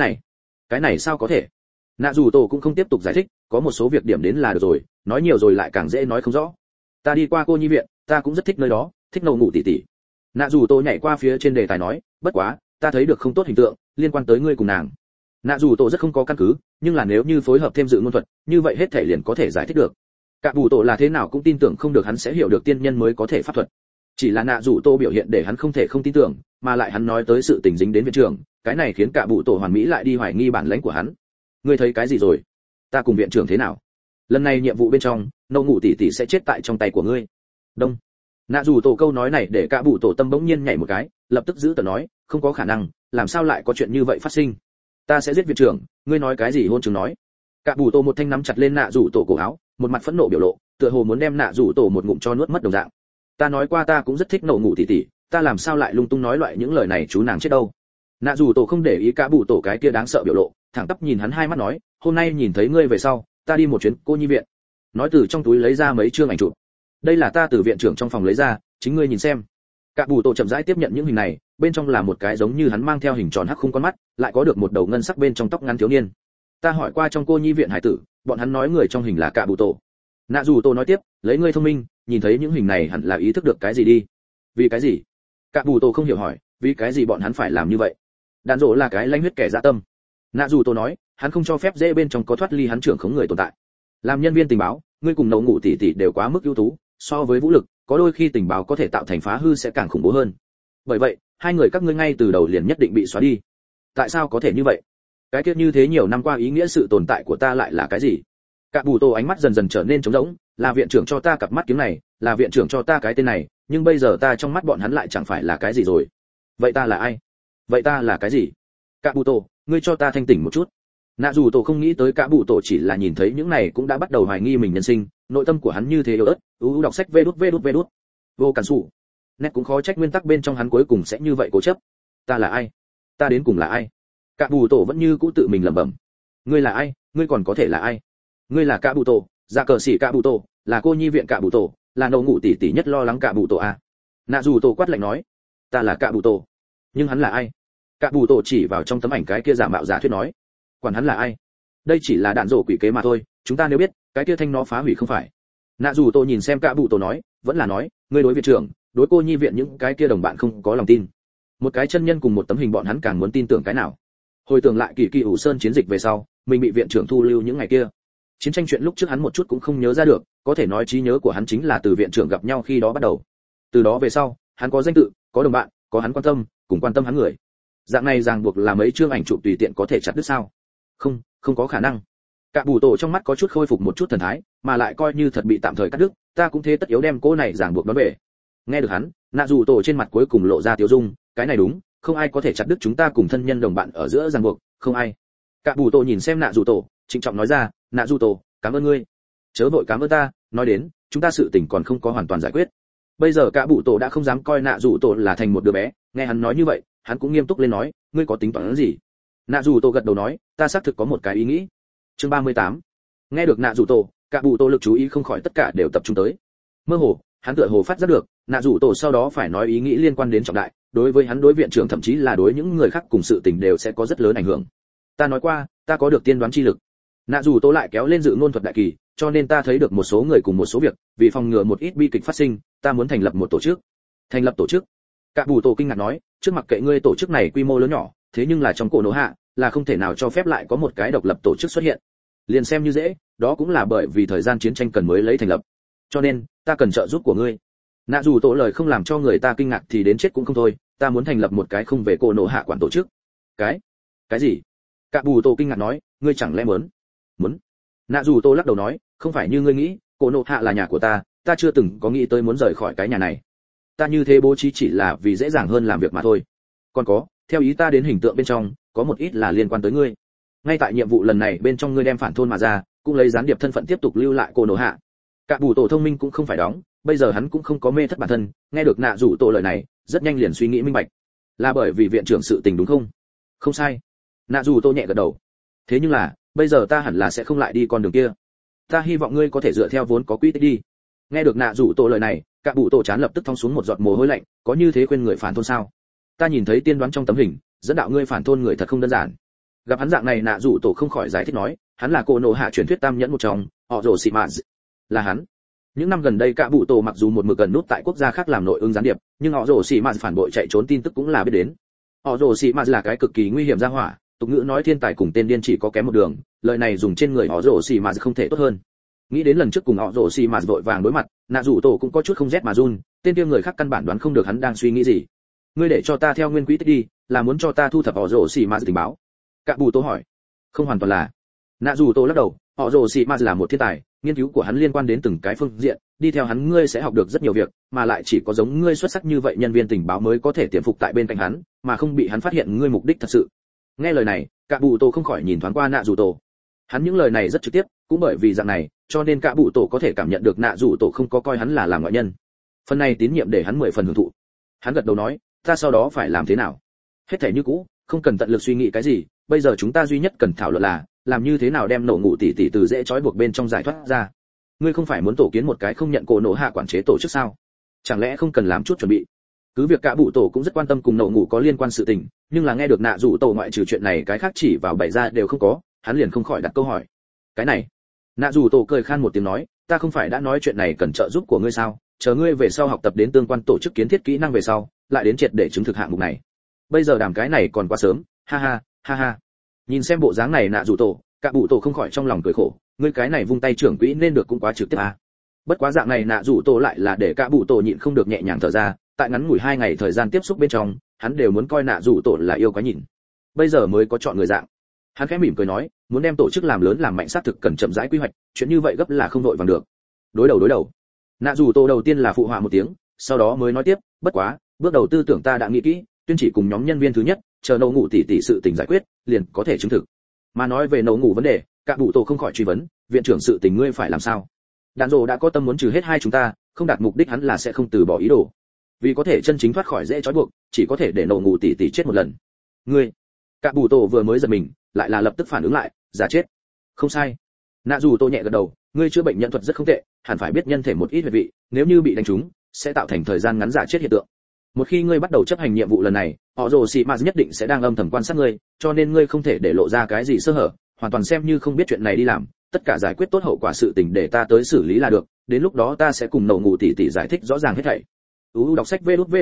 Cái này sao có thể? Nạ rủ tổ cũng không tiếp tục giải thích, có một số việc điểm đến là được rồi, nói nhiều rồi lại càng dễ nói không rõ. Ta đi qua cô nhi viện, ta cũng rất thích nơi đó, thích nâu ngủ tỉ tỉ. Nạ rủ tổ nhảy qua phía trên đề tài nói, bất quá, ta thấy được không tốt hình tượng, liên quan tới ngươi cùng nàng. Nạ rủ tổ rất không có căn cứ, nhưng là nếu như phối hợp thêm dự ngôn thuật, như vậy hết thể liền có thể giải thích được. Cả bù tổ là thế nào cũng tin tưởng không được hắn sẽ hiểu được tiên nhân mới có thể pháp thuật. Chỉ là nạ rủ tổ biểu hiện để hắn không thể không tin tưởng, mà lại hắn nói tới sự tình dính đến viện trưởng, cái này khiến cả bù tổ hoàn mỹ lại đi hoài nghi bản lãnh của hắn. Ngươi thấy cái gì rồi? Ta cùng viện trưởng thế nào? Lần này nhiệm vụ bên trong, nâu ngủ tỷ tỷ sẽ chết tại trong tay của ngươi. Đông. Nạ rủ tổ câu nói này để cả bù tổ tâm bỗng nhiên nhảy một cái, lập tức giữ tợn nói, không có khả năng, làm sao lại có chuyện như vậy phát sinh? Ta sẽ giết viện trưởng, ngươi nói cái gì hôn chứng nói? Cả bù tổ một thanh nắm chặt lên nạ rủ tổ cổ áo, một mặt phẫn nộ biểu lộ, tựa hồ muốn đem nạ rủ tổ một ngụm cho nuốt mất đồng dạng. Ta nói qua ta cũng rất thích nổ ngủ tỉ tỉ, ta làm sao lại lung tung nói loại những lời này chú nàng chết đâu? Nạ rủ tổ không để ý cả bù tổ cái kia đáng sợ biểu lộ, thẳng tắp nhìn hắn hai mắt nói, hôm nay nhìn thấy ngươi về sau, ta đi một chuyến cô nhi viện. Nói từ trong túi lấy ra mấy chương ảnh chụp. Đây là ta từ viện trưởng trong phòng lấy ra, chính ngươi nhìn xem. Cả bù tổ chậm rãi tiếp nhận những hình này, bên trong là một cái giống như hắn mang theo hình tròn hắc khung con mắt, lại có được một đầu ngân sắc bên trong tóc ngắn thiếu niên. Ta hỏi qua trong cô nhi viện hải tử, bọn hắn nói người trong hình là cả bù tổ. Nạ dù tổ nói tiếp, lấy ngươi thông minh, nhìn thấy những hình này hẳn là ý thức được cái gì đi. Vì cái gì? Cả bù tổ không hiểu hỏi, vì cái gì bọn hắn phải làm như vậy? Đàn rỗ là cái lanh huyết kẻ dạ tâm. Nạ dù tổ nói, hắn không cho phép dễ bên trong có thoát ly hắn trưởng khống người tồn tại. Làm nhân viên tình báo, ngươi cùng nấu ngủ tỷ tỷ đều quá mức ưu tú, so với vũ lực, có đôi khi tình báo có thể tạo thành phá hư sẽ càng khủng bố hơn. Bởi vậy, hai người các ngươi ngay từ đầu liền nhất định bị xóa đi. Tại sao có thể như vậy? Cái kia như thế nhiều năm qua ý nghĩa sự tồn tại của ta lại là cái gì? Cả bù tổ ánh mắt dần dần trở nên trống rỗng, là viện trưởng cho ta cặp mắt kiếm này, là viện trưởng cho ta cái tên này, nhưng bây giờ ta trong mắt bọn hắn lại chẳng phải là cái gì rồi. Vậy ta là ai? Vậy ta là cái gì? Cả bù tổ, ngươi cho ta thanh tỉnh một chút. Nạ dù tổ không nghĩ tới cả bù tổ chỉ là nhìn thấy những này cũng đã bắt đầu hoài nghi mình nhân sinh, nội tâm của hắn như thế yếu ớt, đọc sách vê đút. Vô cản sụ. Nét cũng khó trách nguyên tắc bên trong hắn cuối cùng sẽ như vậy cố chấp. Ta là ai? Ta đến cùng là ai? Cả bù tổ vẫn như cũ tự mình lẩm bẩm. Ngươi là ai? Ngươi còn có thể là ai? Ngươi là cả bù tổ, dạ cờ sĩ cả bù tổ, là cô nhi viện cả bù tổ, là nâu ngủ tỷ tỷ nhất lo lắng cả bù tổ à? Nạ dù tổ quát lạnh nói. Ta là cả bù tổ. Nhưng hắn là ai? Cả bù tổ chỉ vào trong tấm ảnh cái kia giả mạo giả thuyết nói. Quản hắn là ai? Đây chỉ là đạn rổ quỷ kế mà thôi, chúng ta nếu biết, cái kia thanh nó phá hủy không phải. Nạ dù tổ nhìn xem cả bù tổ nói, vẫn là nói, ngươi đối viện trưởng, đối cô nhi viện những cái kia đồng bạn không có lòng tin. Một cái chân nhân cùng một tấm hình bọn hắn càng muốn tin tưởng cái nào. Hồi tưởng lại kỳ kỳ ủ sơn chiến dịch về sau, mình bị viện trưởng thu lưu những ngày kia. Chiến tranh chuyện lúc trước hắn một chút cũng không nhớ ra được, có thể nói trí nhớ của hắn chính là từ viện trưởng gặp nhau khi đó bắt đầu. Từ đó về sau, hắn có danh tự, có đồng bạn, có hắn quan tâm, cùng quan tâm hắn người. Dạng này ràng buộc là mấy chương ảnh chụp tùy tiện có thể chặt đứt sao? Không có khả năng. Cả bù tổ trong mắt có chút khôi phục một chút thần thái, mà lại coi như thật bị tạm thời cắt đứt, ta cũng thế tất yếu đem cô này ràng buộc đón về. Nghe được hắn, nạ dù tổ trên mặt cuối cùng lộ ra tiêu dung, cái này đúng, không ai có thể chặt đứt chúng ta cùng thân nhân đồng bạn ở giữa ràng buộc, không ai. Cả bù tổ nhìn xem nạ dù tổ, trịnh trọng nói ra, nạ dù tổ, cảm ơn ngươi. Chớ vội cảm ơn ta, nói đến, chúng ta sự tình còn không có hoàn toàn giải quyết. Bây giờ cả bù tổ đã không dám coi nạ dù tổ là thành một đứa bé, nghe hắn nói như vậy, hắn cũng nghiêm túc lên nói, ngươi có tính toán gì? Nạ dù tổ gật đầu nói, ta xác thực có một cái ý nghĩ. Chương 38. Nghe được nạ dù tổ, cả bù tổ lực chú ý không khỏi tất cả đều tập trung tới. Mơ hồ, hắn tựa hồ phát giác được, nạ dù tổ sau đó phải nói ý nghĩ liên quan đến trọng đại, đối với hắn đối viện trưởng thậm chí là đối những người khác cùng sự tình đều sẽ có rất lớn ảnh hưởng. Ta nói qua, ta có được tiên đoán chi lực. Nạ dù tổ lại kéo lên dự ngôn thuật đại kỳ, cho nên ta thấy được một số người cùng một số việc, vì phòng ngừa một ít bi kịch phát sinh, ta muốn thành lập một tổ chức. Thành lập tổ chức? Cả bù tổ kinh ngạc nói, trước mặc kệ ngươi tổ chức này quy mô lớn nhỏ, thế nhưng là trong cổ nổ hạ, là không thể nào cho phép lại có một cái độc lập tổ chức xuất hiện. Liền xem như dễ, đó cũng là bởi vì thời gian chiến tranh cần mới lấy thành lập. Cho nên, ta cần trợ giúp của ngươi. Nạ dù tổ lời không làm cho người ta kinh ngạc thì đến chết cũng không thôi, ta muốn thành lập một cái không về cổ nổ hạ quản tổ chức. Cái gì? Cả bù tổ kinh ngạc nói, ngươi chẳng lẽ muốn? Nạ dù tổ lắc đầu nói, không phải như ngươi nghĩ, cổ nổ hạ là nhà của ta, ta chưa từng có nghĩ tới muốn rời khỏi cái nhà này. Ta như thế bố trí chỉ là vì dễ dàng hơn làm việc mà thôi. Còn có, theo ý ta đến hình tượng bên trong, có một ít là liên quan tới ngươi. Ngay tại nhiệm vụ lần này bên trong ngươi đem phản thôn mà ra, cũng lấy gián điệp thân phận tiếp tục lưu lại cổ nổ hạ. Cả bù tổ thông minh cũng không phải đóng, bây giờ hắn cũng không có mê thất bản thân, nghe được nạ rủ tổ lời này, rất nhanh liền suy nghĩ minh bạch. Là bởi vì viện trưởng sự tình đúng không? Không sai. Nạ rủ tổ nhẹ gật đầu. Thế nhưng là, bây giờ ta hẳn là sẽ không lại đi con đường kia. Ta hy vọng ngươi có thể dựa theo vốn có quỹ tích đi. Nghe được nạ rủ tổ lời này, cả bù tổ chán lập tức thong xuống một giọt mồ hôi lạnh, có như thế khuyên người phản thôn sao? Ta nhìn thấy tiên đoán trong tấm hình, dẫn đạo ngươi phản thôn người thật không đơn giản. Gặp hắn dạng này nạ rủ tổ không khỏi giải thích nói, hắn là cổ nổ hạ truyền thuyết tam nhẫn một trong, họ rồ xì mạ. Là hắn. Những năm gần đây cả bụ tổ mặc dù một mực gần nút tại quốc gia khác làm nội ứng gián điệp, nhưng họ rồ xì mạ phản bội chạy trốn tin tức cũng là biết đến. Họ rồ xì mạ là cái cực kỳ nguy hiểm ra hỏa, tục ngữ nói thiên tài cùng tên điên chỉ có kém một đường, lời này dùng trên người họ rồ xì mạ không thể tốt hơn. Nghĩ đến lần trước cùng họ rồ xì mạ vội vàng đối mặt, nạ rủ tổ cũng có chút không rét mà run, tên kia người khác căn bản đoán không được hắn đang suy nghĩ gì. Ngươi để cho ta theo nguyên quỹ tích đi, là muốn cho ta thu thập họ rồ xì mạ tình báo? Cả bù tổ hỏi. Không hoàn toàn là. Nạ rủ tổ lắc đầu, họ rồ xì mạ là một thiên tài, nghiên cứu của hắn liên quan đến từng cái phương diện, đi theo hắn ngươi sẽ học được rất nhiều việc, mà lại chỉ có giống ngươi xuất sắc như vậy nhân viên tình báo mới có thể tiềm phục tại bên cạnh hắn, mà không bị hắn phát hiện ngươi mục đích thật sự. Nghe lời này, cả bù tổ không khỏi nhìn thoáng qua nạ rủ tổ. Hắn những lời này rất trực tiếp, cũng bởi vì dạng này, cho nên cả bù tổ có thể cảm nhận được nạ rủ tổ không có coi hắn là làm ngoại nhân. Phần này tín nhiệm để hắn 10 phần hưởng thụ. Hắn gật đầu nói, ta sau đó phải làm thế nào? Hết thảy như cũ, không cần tận lực suy nghĩ cái gì, bây giờ chúng ta duy nhất cần thảo luận là làm như thế nào đem nổ ngủ tỷ tỷ từ dễ trói buộc bên trong giải thoát ra. Ngươi không phải muốn tổ kiến một cái không nhận cổ nổ hạ quản chế tổ chức sao? Chẳng lẽ không cần làm chút chuẩn bị? Cứ việc cả bụ tổ cũng rất quan tâm cùng nổ ngủ có liên quan sự tình, nhưng là nghe được nạ rủ tổ ngoại trừ chuyện này cái khác chỉ vào bày ra đều không có, hắn liền không khỏi đặt câu hỏi. Cái này? Nạ rủ tổ cười khan một tiếng nói, ta không phải đã nói chuyện này cần trợ giúp của ngươi sao? Chờ ngươi về sau học tập đến tương quan tổ chức kiến thiết kỹ năng về sau, lại đến triệt để chứng thực hạng mục này. Bây giờ đàm cái này còn quá sớm, ha ha, ha ha. Nhìn xem bộ dáng này nạ rủ tổ, cả bụ tổ không khỏi trong lòng cười khổ, ngươi cái này vung tay trưởng quỹ nên được cũng quá trực tiếp à. Bất quá dạng này nạ rủ tổ lại là để cả bụ tổ nhịn không được nhẹ nhàng thở ra, tại ngắn ngủi 2 ngày thời gian tiếp xúc bên trong, hắn đều muốn coi nạ rủ tổ là yêu quá nhìn. Bây giờ mới có chọn người dạng. Hắn khẽ mỉm cười nói, muốn đem tổ chức làm lớn làm mạnh xác thực cần chậm rãi quy hoạch, chuyện như vậy gấp là không đội vàng được. Đối đầu. Nạ rủ tổ đầu tiên là phụ họa một tiếng, sau đó mới nói tiếp, bất quá, bước đầu tư tưởng ta đã nghĩ kỹ, tuyên chỉ cùng nhóm nhân viên thứ nhất, chờ nấu ngủ tỷ sự tình giải quyết, liền có thể chứng thực. Mà nói về nấu ngủ vấn đề, cả bụ tổ không khỏi truy vấn, viện trưởng sự tình ngươi phải làm sao? Đàn rồ đã có tâm muốn trừ hết hai chúng ta, không đạt mục đích hắn là sẽ không từ bỏ ý đồ. Vì có thể chân chính thoát khỏi dễ trói buộc, chỉ có thể để nấu ngủ tỷ chết một lần. Ngươi? Cả bụ tổ vừa mới giật mình, lại là lập tức phản ứng lại, giả chết. Không sai. Nạ dù tô nhẹ gật đầu, ngươi chữa bệnh nhân thuật rất không tệ, hẳn phải biết nhân thể một ít huyệt vị, nếu như bị đánh trúng, sẽ tạo thành thời gian ngắn giả chết hiện tượng. Một khi ngươi bắt đầu chấp hành nhiệm vụ lần này, họ rồ xì mạt nhất định sẽ đang âm thầm quan sát ngươi, cho nên ngươi không thể để lộ ra cái gì sơ hở, hoàn toàn xem như không biết chuyện này đi làm, tất cả giải quyết tốt hậu quả sự tình để ta tới xử lý là được, đến lúc đó ta sẽ cùng nổ ngủ tỷ giải thích rõ ràng hết thảy. Đọc sách vê đút.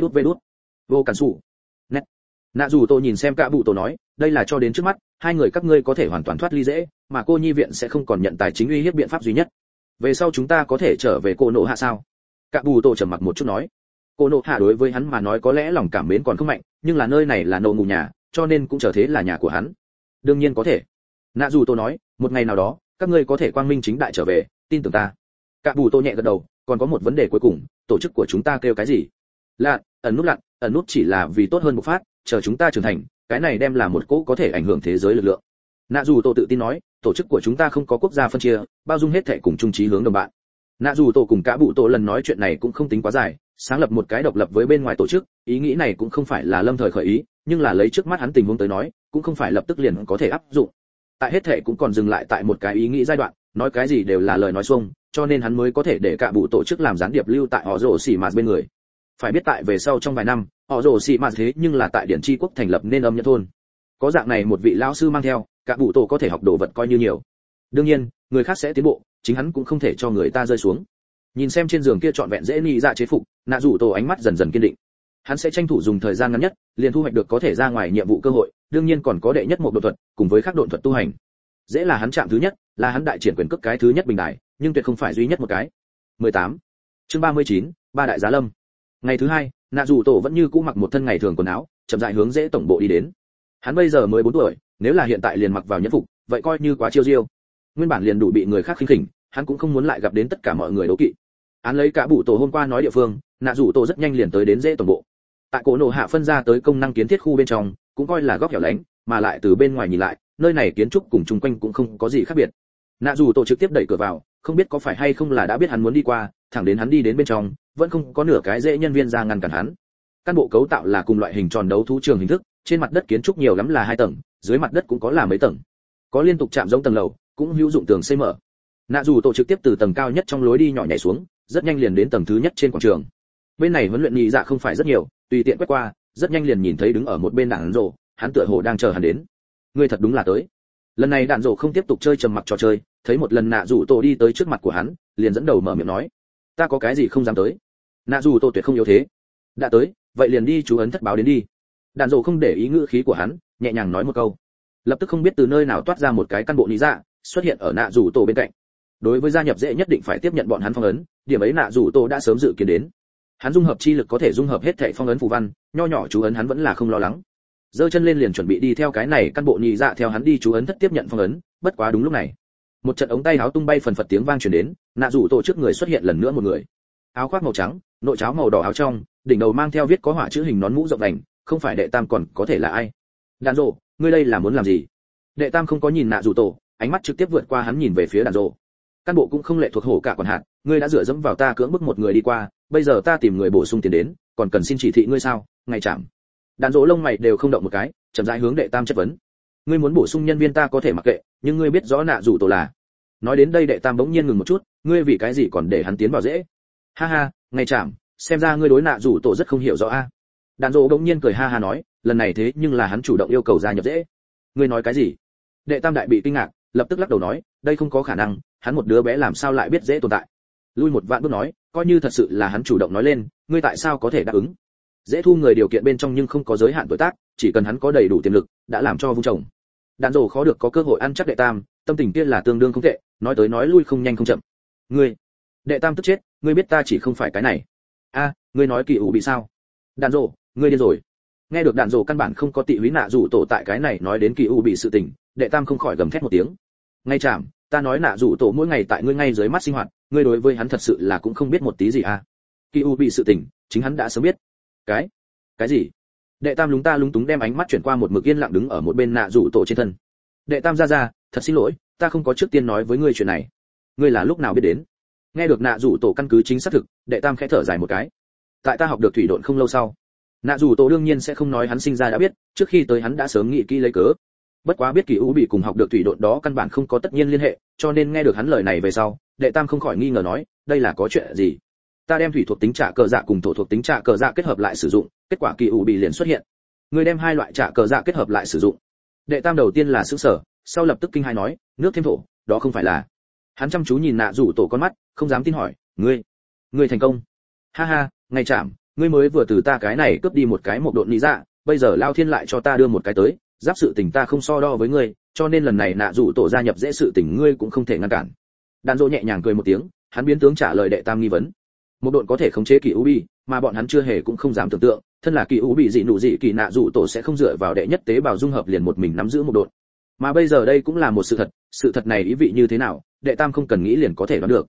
Vô cản sủ. Nét. Nạ dù tôi nhìn xem cả bụ tổ nói, đây là cho đến trước mắt, hai người các ngươi có thể hoàn toàn thoát ly dễ, mà cô nhi viện sẽ không còn nhận tài chính uy hiếp biện pháp duy nhất. Về sau chúng ta có thể trở về cô nộ hạ sao? Cả bụ tổ trầm mặc một chút nói. Cô nộ hạ đối với hắn mà nói có lẽ lòng cảm mến còn không mạnh, nhưng là nơi này là nổ ngủ nhà, cho nên cũng trở thế là nhà của hắn. Đương nhiên có thể. Nạ dù tôi nói, một ngày nào đó, các ngươi có thể quang minh chính đại trở về, tin tưởng ta. Cả bù tô nhẹ gật đầu, còn có một vấn đề cuối cùng, tổ chức của chúng ta kêu cái gì? Lạn, ẩn nút chỉ là vì tốt hơn bộc phát, chờ chúng ta trưởng thành, cái này đem là một cỗ có thể ảnh hưởng thế giới lực lượng. Nạ dù tổ tự tin nói, tổ chức của chúng ta không có quốc gia phân chia, bao dung hết thảy cùng chung chí hướng đồng bạn. Nạ dù tổ cùng cả bụ tổ lần nói chuyện này cũng không tính quá dài, sáng lập một cái độc lập với bên ngoài tổ chức, ý nghĩ này cũng không phải là lâm thời khởi ý, nhưng là lấy trước mắt hắn tình huống tới nói, cũng không phải lập tức liền có thể áp dụng. Tại hết thảy cũng còn dừng lại tại một cái ý nghĩ giai đoạn, nói cái gì đều là lời nói xuông, cho nên hắn mới có thể để cả bụ tổ chức làm gián điệp lưu tại họ rồ xỉ mạt bên người. Phải biết tại về sau trong vài năm, họ rồ xỉ mạt thế nhưng là tại điển tri quốc thành lập nên âm nhẫn thôn. Có dạng này một vị lão sư mang theo, cả bụ tổ có thể học đồ vật coi như nhiều. Đương nhiên, người khác sẽ tiến bộ, chính hắn cũng không thể cho người ta rơi xuống. Nhìn xem trên giường kia trọn vẹn dễ ni dạ chế phục, nạ rủ tổ ánh mắt dần dần kiên định. Hắn sẽ tranh thủ dùng thời gian ngắn nhất, liền thu hoạch được có thể ra ngoài nhiệm vụ cơ hội, đương nhiên còn có đệ nhất một độ thuật, cùng với các độn thuật tu hành. Dễ là hắn chạm thứ nhất, là hắn đại triển quyền cước cái thứ nhất bình đại, nhưng tuyệt không phải duy nhất một cái. 18. Chương 39, ba đại giá lâm. Ngày thứ hai, nạ rủ tổ vẫn như cũ mặc một thân ngày thường quần áo, chậm rãi hướng dễ tổng bộ đi đến. Hắn bây giờ mới 4 tuổi, nếu là hiện tại liền mặc vào nhẫn phục, vậy coi như quá chiêu diêu. Nguyên bản liền đủ bị người khác khinh khỉnh, hắn cũng không muốn lại gặp đến tất cả mọi người đố kỵ. Án lấy cả bụ tổ hôm qua nói địa phương, nạ rủ tổ rất nhanh liền tới đến dễ tổng bộ. Tại cổ nổ hạ phân ra tới công năng kiến thiết khu bên trong, cũng coi là góc hẻo lánh, mà lại từ bên ngoài nhìn lại, nơi này kiến trúc cùng chung quanh cũng không có gì khác biệt. Nạ rủ tổ trực tiếp đẩy cửa vào, không biết có phải hay không là đã biết hắn muốn đi qua, thẳng đến hắn đi đến bên trong, vẫn không có nửa cái dễ nhân viên ra ngăn cản hắn. Căn bộ cấu tạo là cùng loại hình tròn đấu thú trường hình thức, trên mặt đất kiến trúc nhiều lắm là 2 tầng, dưới mặt đất cũng có là mấy tầng. Có liên tục chạm giống tầng lầu, cũng hữu dụng tường xây mở. Nạ dù tổ trực tiếp từ tầng cao nhất trong lối đi nhỏ nhảy xuống, rất nhanh liền đến tầng thứ nhất trên quảng trường. Bên này huấn luyện nhị dạ không phải rất nhiều, tùy tiện quét qua, rất nhanh liền nhìn thấy đứng ở một bên đạn rồ, hắn tựa hồ đang chờ hắn đến. Ngươi thật đúng là tới. Lần này đạn rồ không tiếp tục chơi trầm mặc trò chơi, thấy một lần nạ dù tổ đi tới trước mặt của hắn, liền dẫn đầu mở miệng nói, ta có cái gì không dám tới. Nạ dù tổ tuyệt không yếu thế. Đã tới, vậy liền đi chú ấn thất báo đến đi. Đạn rồ không để ý ngữ khí của hắn, nhẹ nhàng nói một câu. Lập tức không biết từ nơi nào toát ra một cái căn bộ nhị dạ, xuất hiện ở nạ dù tổ bên cạnh. Đối với gia nhập dễ nhất định phải tiếp nhận bọn hắn phong ấn, điểm ấy nạ dù tổ đã sớm dự kiến đến. Hắn dung hợp chi lực có thể dung hợp hết thảy phong ấn phù văn, nho nhỏ chú ấn hắn vẫn là không lo lắng. Giơ chân lên liền chuẩn bị đi theo cái này căn bộ nhị dạ theo hắn đi chú ấn thất tiếp nhận phong ấn, bất quá đúng lúc này, một trận ống tay áo tung bay phần phật tiếng vang truyền đến, nạ dù tổ trước người xuất hiện lần nữa một người. Áo khoác màu trắng, nội tráo màu đỏ áo trong, đỉnh đầu mang theo viết có họa chữ hình nón mũ rộng vành, không phải đệ tam còn có thể là ai? Đàn rồ, ngươi đây là muốn làm gì? Đệ tam không có nhìn nạ dù tổ, ánh mắt trực tiếp vượt qua hắn nhìn về phía đàn rồ. Căn bộ cũng không lệ thuộc hổ cả quản hạt, ngươi đã dựa dẫm vào ta cưỡng bức một người đi qua, bây giờ ta tìm người bổ sung tiền đến, còn cần xin chỉ thị ngươi sao? Ngày chạm. Đàn rồ lông mày đều không động một cái, chậm rãi hướng đệ tam chất vấn. Ngươi muốn bổ sung nhân viên ta có thể mặc kệ, nhưng ngươi biết rõ nạ dù tổ là. Nói đến đây đệ tam bỗng nhiên ngừng một chút, ngươi vì cái gì còn để hắn tiến vào dễ? Ha ha, ngày chạm, xem ra ngươi đối nạ dù tổ rất không hiểu rõ a. Đàn rồ bỗng nhiên cười ha ha nói, lần này thế nhưng là hắn chủ động yêu cầu gia nhập dễ. Ngươi nói cái gì? Đệ tam đại bị kinh ngạc, lập tức lắc đầu nói, đây không có khả năng, hắn một đứa bé làm sao lại biết dễ tồn tại. Lui một vạn bước nói, coi như thật sự là hắn chủ động nói lên, ngươi tại sao có thể đáp ứng? Dễ thu người điều kiện bên trong nhưng không có giới hạn tuổi tác, chỉ cần hắn có đầy đủ tiềm lực, đã làm cho vung chồng. Đàn rồ khó được có cơ hội ăn chắc đệ tam, tâm tình kia là tương đương không tệ, nói tới nói lui không nhanh không chậm. Ngươi, đệ tam tức chết, ngươi biết ta chỉ không phải cái này. A, ngươi nói kỳ ủ bị sao? Đàn rồ, ngươi điên rồi. Nghe được đàn rồ căn bản không có tị húy nạ rủ tổ tại cái này nói đến kỳ ủ bị sự tình, đệ tam không khỏi gầm thét một tiếng. Ngay chạm, ta nói nạ rủ tổ mỗi ngày tại ngươi ngay dưới mắt sinh hoạt, ngươi đối với hắn thật sự là cũng không biết một tí gì à? Kỳ ủ bị sự tình, chính hắn đã sớm biết. Cái gì? Đệ tam lúng ta lúng túng đem ánh mắt chuyển qua một mực yên lặng đứng ở một bên nạ rủ tổ trên thân. Đệ tam ra, thật xin lỗi, ta không có trước tiên nói với ngươi chuyện này. Ngươi là lúc nào biết đến? Nghe được nạ rủ tổ căn cứ chính xác thực, đệ tam khẽ thở dài một cái. Tại ta học được thủy độn không lâu sau, nạ rủ tổ đương nhiên sẽ không nói hắn sinh ra đã biết, trước khi tới hắn đã sớm nghĩ kỹ lấy cớ. Bất quá biết kỳ ú bị cùng học được thủy độn đó căn bản không có tất nhiên liên hệ, cho nên nghe được hắn lời này về sau, đệ tam không khỏi nghi ngờ nói, đây là có chuyện gì? Ta đem thủy thuộc tính trả cờ dạ cùng thổ thuộc tính trả cờ dạ kết hợp lại sử dụng, kết quả kỳ ủ bị liền xuất hiện. Ngươi đem hai loại trả cờ dạ kết hợp lại sử dụng. Đệ tam đầu tiên là sửng sở, sau lập tức kinh hãi nói, nước thêm thổ, đó không phải là. Hắn chăm chú nhìn nạ rủ tổ con mắt, không dám tin hỏi, ngươi thành công? Ha ha, ngày chạm, ngươi mới vừa từ ta cái này cướp đi một cái một độn lý dạ, bây giờ lao thiên lại cho ta đưa một cái tới, giáp sự tình ta không so đo với ngươi, cho nên lần này nạ rủ tổ gia nhập dễ sự tình ngươi cũng không thể ngăn cản. Đàn Dỗ nhẹ nhàng cười một tiếng, hắn biến tướng trả lời đệ tam nghi vấn. Một độn có thể khống chế kỳ ubi, mà bọn hắn chưa hề cũng không dám tưởng tượng, thân là kỳ ubi dị nụ dị kỳ nạ rủ tổ sẽ không dựa vào đệ nhất tế bào dung hợp liền một mình nắm giữ một độn. Mà bây giờ đây cũng là một sự thật này ý vị như thế nào, đệ tam không cần nghĩ liền có thể đoán được.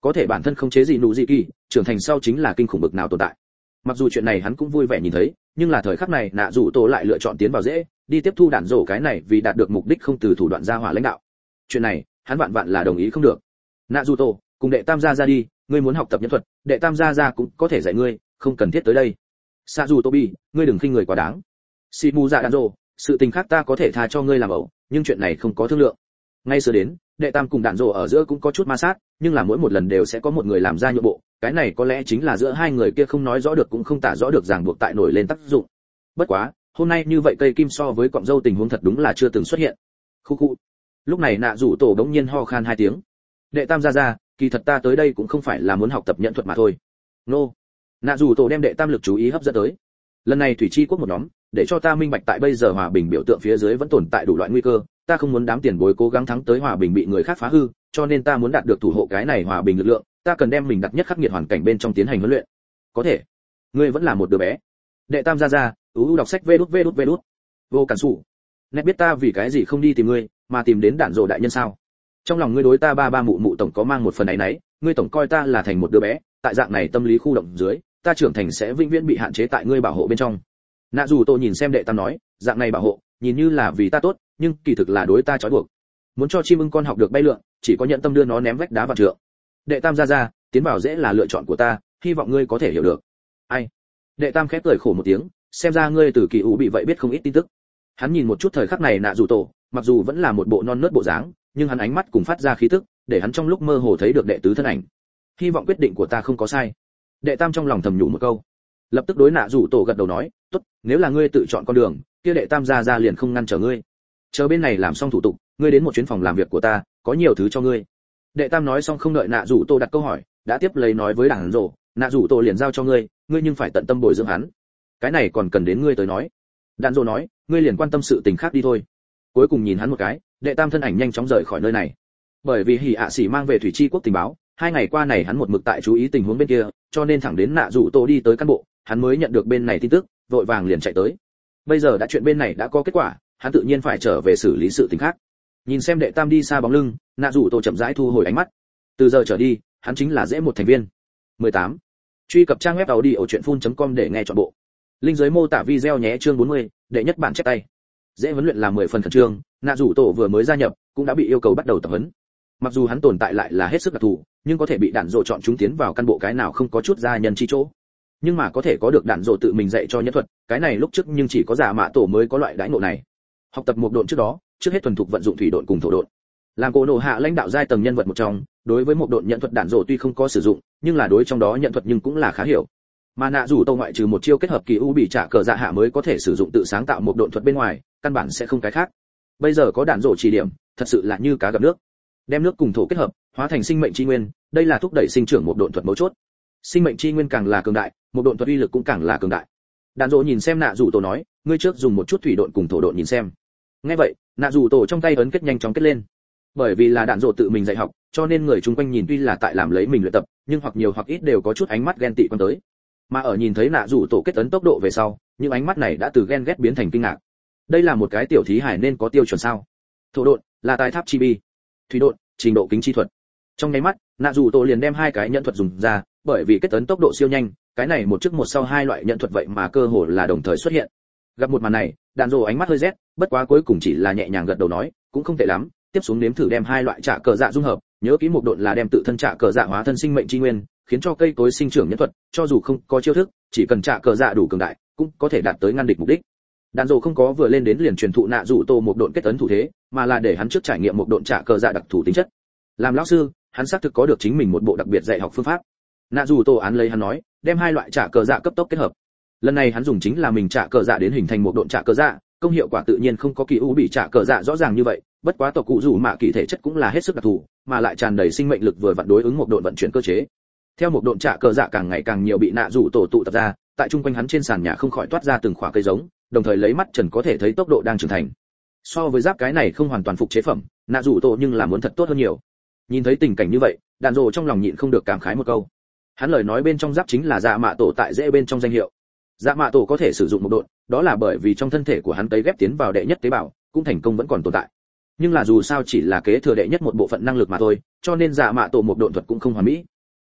có thể bản thân không chế gì nụ dị kỳ, trưởng thành sau chính là kinh khủng bực nào tồn tại. Mặc dù chuyện này hắn cũng vui vẻ nhìn thấy, nhưng là thời khắc này nạ rủ tổ lại lựa chọn tiến vào dễ, đi tiếp thu đạn rổ cái này vì đạt được mục đích không từ thủ đoạn ra hỏa lãnh đạo. Chuyện này hắn vạn vạn là đồng ý không được. Nạ rủ tổ cùng đệ tam gia ra đi, ngươi muốn học tập nhân thuật, đệ tam gia cũng có thể dạy ngươi, không cần thiết tới đây. Sa dù Tobi, ngươi đừng khinh người quá đáng. Shimu dạ đạn rổ, sự tình khác ta có thể tha cho ngươi làm ẩu, nhưng chuyện này không có thương lượng. Ngay sửa đến, đệ tam cùng đạn rổ ở giữa cũng có chút ma sát, nhưng là mỗi một lần đều sẽ có một người làm ra nhượng bộ, cái này có lẽ chính là giữa hai người kia không nói rõ được cũng không tả rõ được ràng buộc tại nổi lên tác dụng. Bất quá, hôm nay như vậy cây kim so với cọng dâu tình huống thật đúng là chưa từng xuất hiện. Khu khu. Lúc này nạ rủ tổ đống nhiên ho khan hai tiếng. Đệ tam ra, kỳ thật ta tới đây cũng không phải là muốn học tập nhận thuật mà thôi. Nô. Nạ rủ tổ đem đệ tam lực chú ý hấp dẫn tới. Lần này thủy chi quốc một nhóm, để cho ta minh bạch tại bây giờ hòa bình biểu tượng phía dưới vẫn tồn tại đủ loại nguy cơ, ta không muốn đám tiền bối cố gắng thắng tới hòa bình bị người khác phá hư, cho nên ta muốn đạt được thủ hộ cái này hòa bình lực lượng, ta cần đem mình đặt nhất khắc nghiệt hoàn cảnh bên trong tiến hành huấn luyện. Có thể. Ngươi vẫn là một đứa bé. Đệ tam ra, đọc sách vê đút. Vô cản sủ. Nét biết ta vì cái gì không đi tìm ngươi, mà tìm đến đạn rồ đại nhân sao? Trong lòng ngươi đối ta ba mụ mụ tổng có mang một phần ấy nấy, ngươi tổng coi ta là thành một đứa bé, tại dạng này tâm lý khu động dưới, ta trưởng thành sẽ vĩnh viễn bị hạn chế tại ngươi bảo hộ bên trong. Nạ dù tôi nhìn xem đệ tam nói, dạng này bảo hộ, nhìn như là vì ta tốt, nhưng kỳ thực là đối ta trói buộc. Muốn cho chim ưng con học được bay lượn, chỉ có nhận tâm đưa nó ném vách đá vào trượng. Đệ tam ra, tiến vào dễ là lựa chọn của ta, hy vọng ngươi có thể hiểu được. Ai? Đệ tam khép cười khổ một tiếng, xem ra ngươi từ kỳ ủ bị vậy biết không ít tin tức. Hắn nhìn một chút thời khắc này nạ dù tổ, mặc dù vẫn là một bộ non nớt bộ dáng, nhưng hắn ánh mắt cùng phát ra khí tức, để hắn trong lúc mơ hồ thấy được đệ tứ thân ảnh. Hy vọng quyết định của ta không có sai. Đệ tam trong lòng thầm nhủ một câu, lập tức đối nạ rủ tổ gật đầu nói, tốt, nếu là ngươi tự chọn con đường, kia đệ tam ra liền không ngăn trở ngươi. Chờ bên này làm xong thủ tục, ngươi đến một chuyến phòng làm việc của ta, có nhiều thứ cho ngươi. Đệ tam nói xong không đợi nạ rủ tổ đặt câu hỏi, đã tiếp lấy nói với đảng rổ, nạ rủ tổ liền giao cho ngươi, ngươi nhưng phải tận tâm bồi dưỡng hắn. Cái này còn cần đến ngươi tới nói. Đàn rổ nói, ngươi liền quan tâm sự tình khác đi thôi. Cuối cùng nhìn hắn một cái, đệ tam thân ảnh nhanh chóng rời khỏi nơi này. Bởi vì hỉ ạ xỉ mang về thủy chi quốc tình báo, 2 ngày qua này hắn một mực tại chú ý tình huống bên kia, cho nên thẳng đến nạ rủ tổ đi tới căn bộ, hắn mới nhận được bên này tin tức, vội vàng liền chạy tới. Bây giờ đã chuyện bên này đã có kết quả, hắn tự nhiên phải trở về xử lý sự tình khác. Nhìn xem đệ tam đi xa bóng lưng, nạ rủ tổ chậm rãi thu hồi ánh mắt. Từ giờ trở đi, hắn chính là dễ một thành viên. 18. Truy cập trang web audiochuyenphun.com để nghe trọn bộ. Link dưới mô tả video nhé. Chương 40, đệ nhất bản chép tay. Dễ huấn luyện là 10 phần khẩn trương, nạ rủ tổ vừa mới gia nhập, cũng đã bị yêu cầu bắt đầu tập huấn. Mặc dù hắn tồn tại lại là hết sức đặc thù, nhưng có thể bị đạn rồ chọn chúng tiến vào căn bộ cái nào không có chút gia nhân chi chỗ. Nhưng mà có thể có được đạn rồ tự mình dạy cho nhân thuật, cái này lúc trước nhưng chỉ có giả mạ tổ mới có loại đãi ngộ này. Học tập một độn trước đó, trước hết thuần thục vận dụng thủy độn cùng thổ độn. Làm cổ nổ hạ lãnh đạo giai tầng nhân vật một trong, đối với một độn nhận thuật đạn rồ tuy không có sử dụng, nhưng là đối trong đó nhận thuật nhưng cũng là khá hiểu. Mà nạ rủ tổ ngoại trừ một chiêu kết hợp kỳ u bị trả cờ dạ hạ mới có thể sử dụng tự sáng tạo một độn thuật bên ngoài, căn bản sẽ không cái khác. Bây giờ có đạn rồ chỉ điểm, thật sự là như cá gặp nước. Đem nước cùng thổ kết hợp, hóa thành sinh mệnh chi nguyên, đây là thúc đẩy sinh trưởng một độn thuật mấu chốt. Sinh mệnh chi nguyên càng là cường đại, một độn thuật uy lực cũng càng là cường đại. Đạn rồ nhìn xem nạ rủ tổ nói, ngươi trước dùng một chút thủy độn cùng thổ độn nhìn xem. Nghe vậy, nạ rủ tổ trong tay ấn kết nhanh chóng kết lên. Bởi vì là đạn rồ tự mình dạy học, cho nên người chung quanh nhìn tuy là tại làm lấy mình luyện tập, nhưng hoặc nhiều hoặc ít đều có chút ánh mắt ghen tị quan tới. Mà ở nhìn thấy nạ rủ tổ kết ấn tốc độ về sau, những ánh mắt này đã từ ghen ghét biến thành kinh ngạc. Đây là một cái tiểu thí hải nên có tiêu chuẩn sao? Thổ độn là tài tháp chi bi, thủy độn trình độ kính chi thuật. Trong nháy mắt, nạ rủ tổ liền đem 2 cái nhận thuật dùng ra, bởi vì kết ấn tốc độ siêu nhanh, cái này một trước một sau 2 loại nhận thuật vậy mà cơ hồ là đồng thời xuất hiện. Gặp một màn này, đạn rồ ánh mắt hơi rét, bất quá cuối cùng chỉ là nhẹ nhàng gật đầu nói, cũng không tệ lắm, tiếp xuống nếm thử đem 2 loại trả cờ dạ dung hợp, nhớ kỹ một độn là đem tự thân trả cờ dạ hóa thân sinh mệnh chi nguyên, khiến cho cây cối sinh trưởng nhân thuật, cho dù không có chiêu thức, chỉ cần trả cờ dạ đủ cường đại, cũng có thể đạt tới ngăn địch mục đích. Đạn rồ không có vừa lên đến liền truyền thụ nạ rủ tổ một độn kết ấn thủ thế, mà là để hắn trước trải nghiệm một độn trả cờ dạ đặc thù tính chất. Làm lão sư, hắn xác thực có được chính mình một bộ đặc biệt dạy học phương pháp. Nạ rủ tổ án lấy hắn nói, đem 2 loại trả cờ dạ cấp tốc kết hợp. Lần này hắn dùng chính là mình trả cờ dạ đến hình thành một độn trả cờ dạ, công hiệu quả tự nhiên không có kỳ u bị trả cờ dạ rõ ràng như vậy, bất quá tộc cụ rủ mạ kỳ thể chất cũng là hết sức đặc thù, mà lại tràn đầy sinh mệnh lực vừa vặn đối ứng một độn vận chuyển cơ chế. Theo một độn trả cờ dạ càng ngày càng nhiều bị nạ rủ tổ tụ tập ra, tại trung quanh hắn trên sàn nhà không khỏi toát ra từng khỏa cây giống, đồng thời lấy mắt trần có thể thấy tốc độ đang trưởng thành. So với giáp cái này không hoàn toàn phục chế phẩm, nạ rủ tổ nhưng là muốn thật tốt hơn nhiều. Nhìn thấy tình cảnh như vậy, đàn rồ trong lòng nhịn không được cảm khái một câu. Hắn lời nói bên trong giáp chính là dạ mạ tổ tại dễ bên trong danh hiệu. Dạ mạ tổ có thể sử dụng một độn, đó là bởi vì trong thân thể của hắn tấy ghép tiến vào đệ nhất tế bào, cũng thành công vẫn còn tồn tại. Nhưng là dù sao chỉ là kế thừa đệ nhất một bộ phận năng lực mà thôi, cho nên dạ mạ tổ một độn thuật cũng không hoàn mỹ.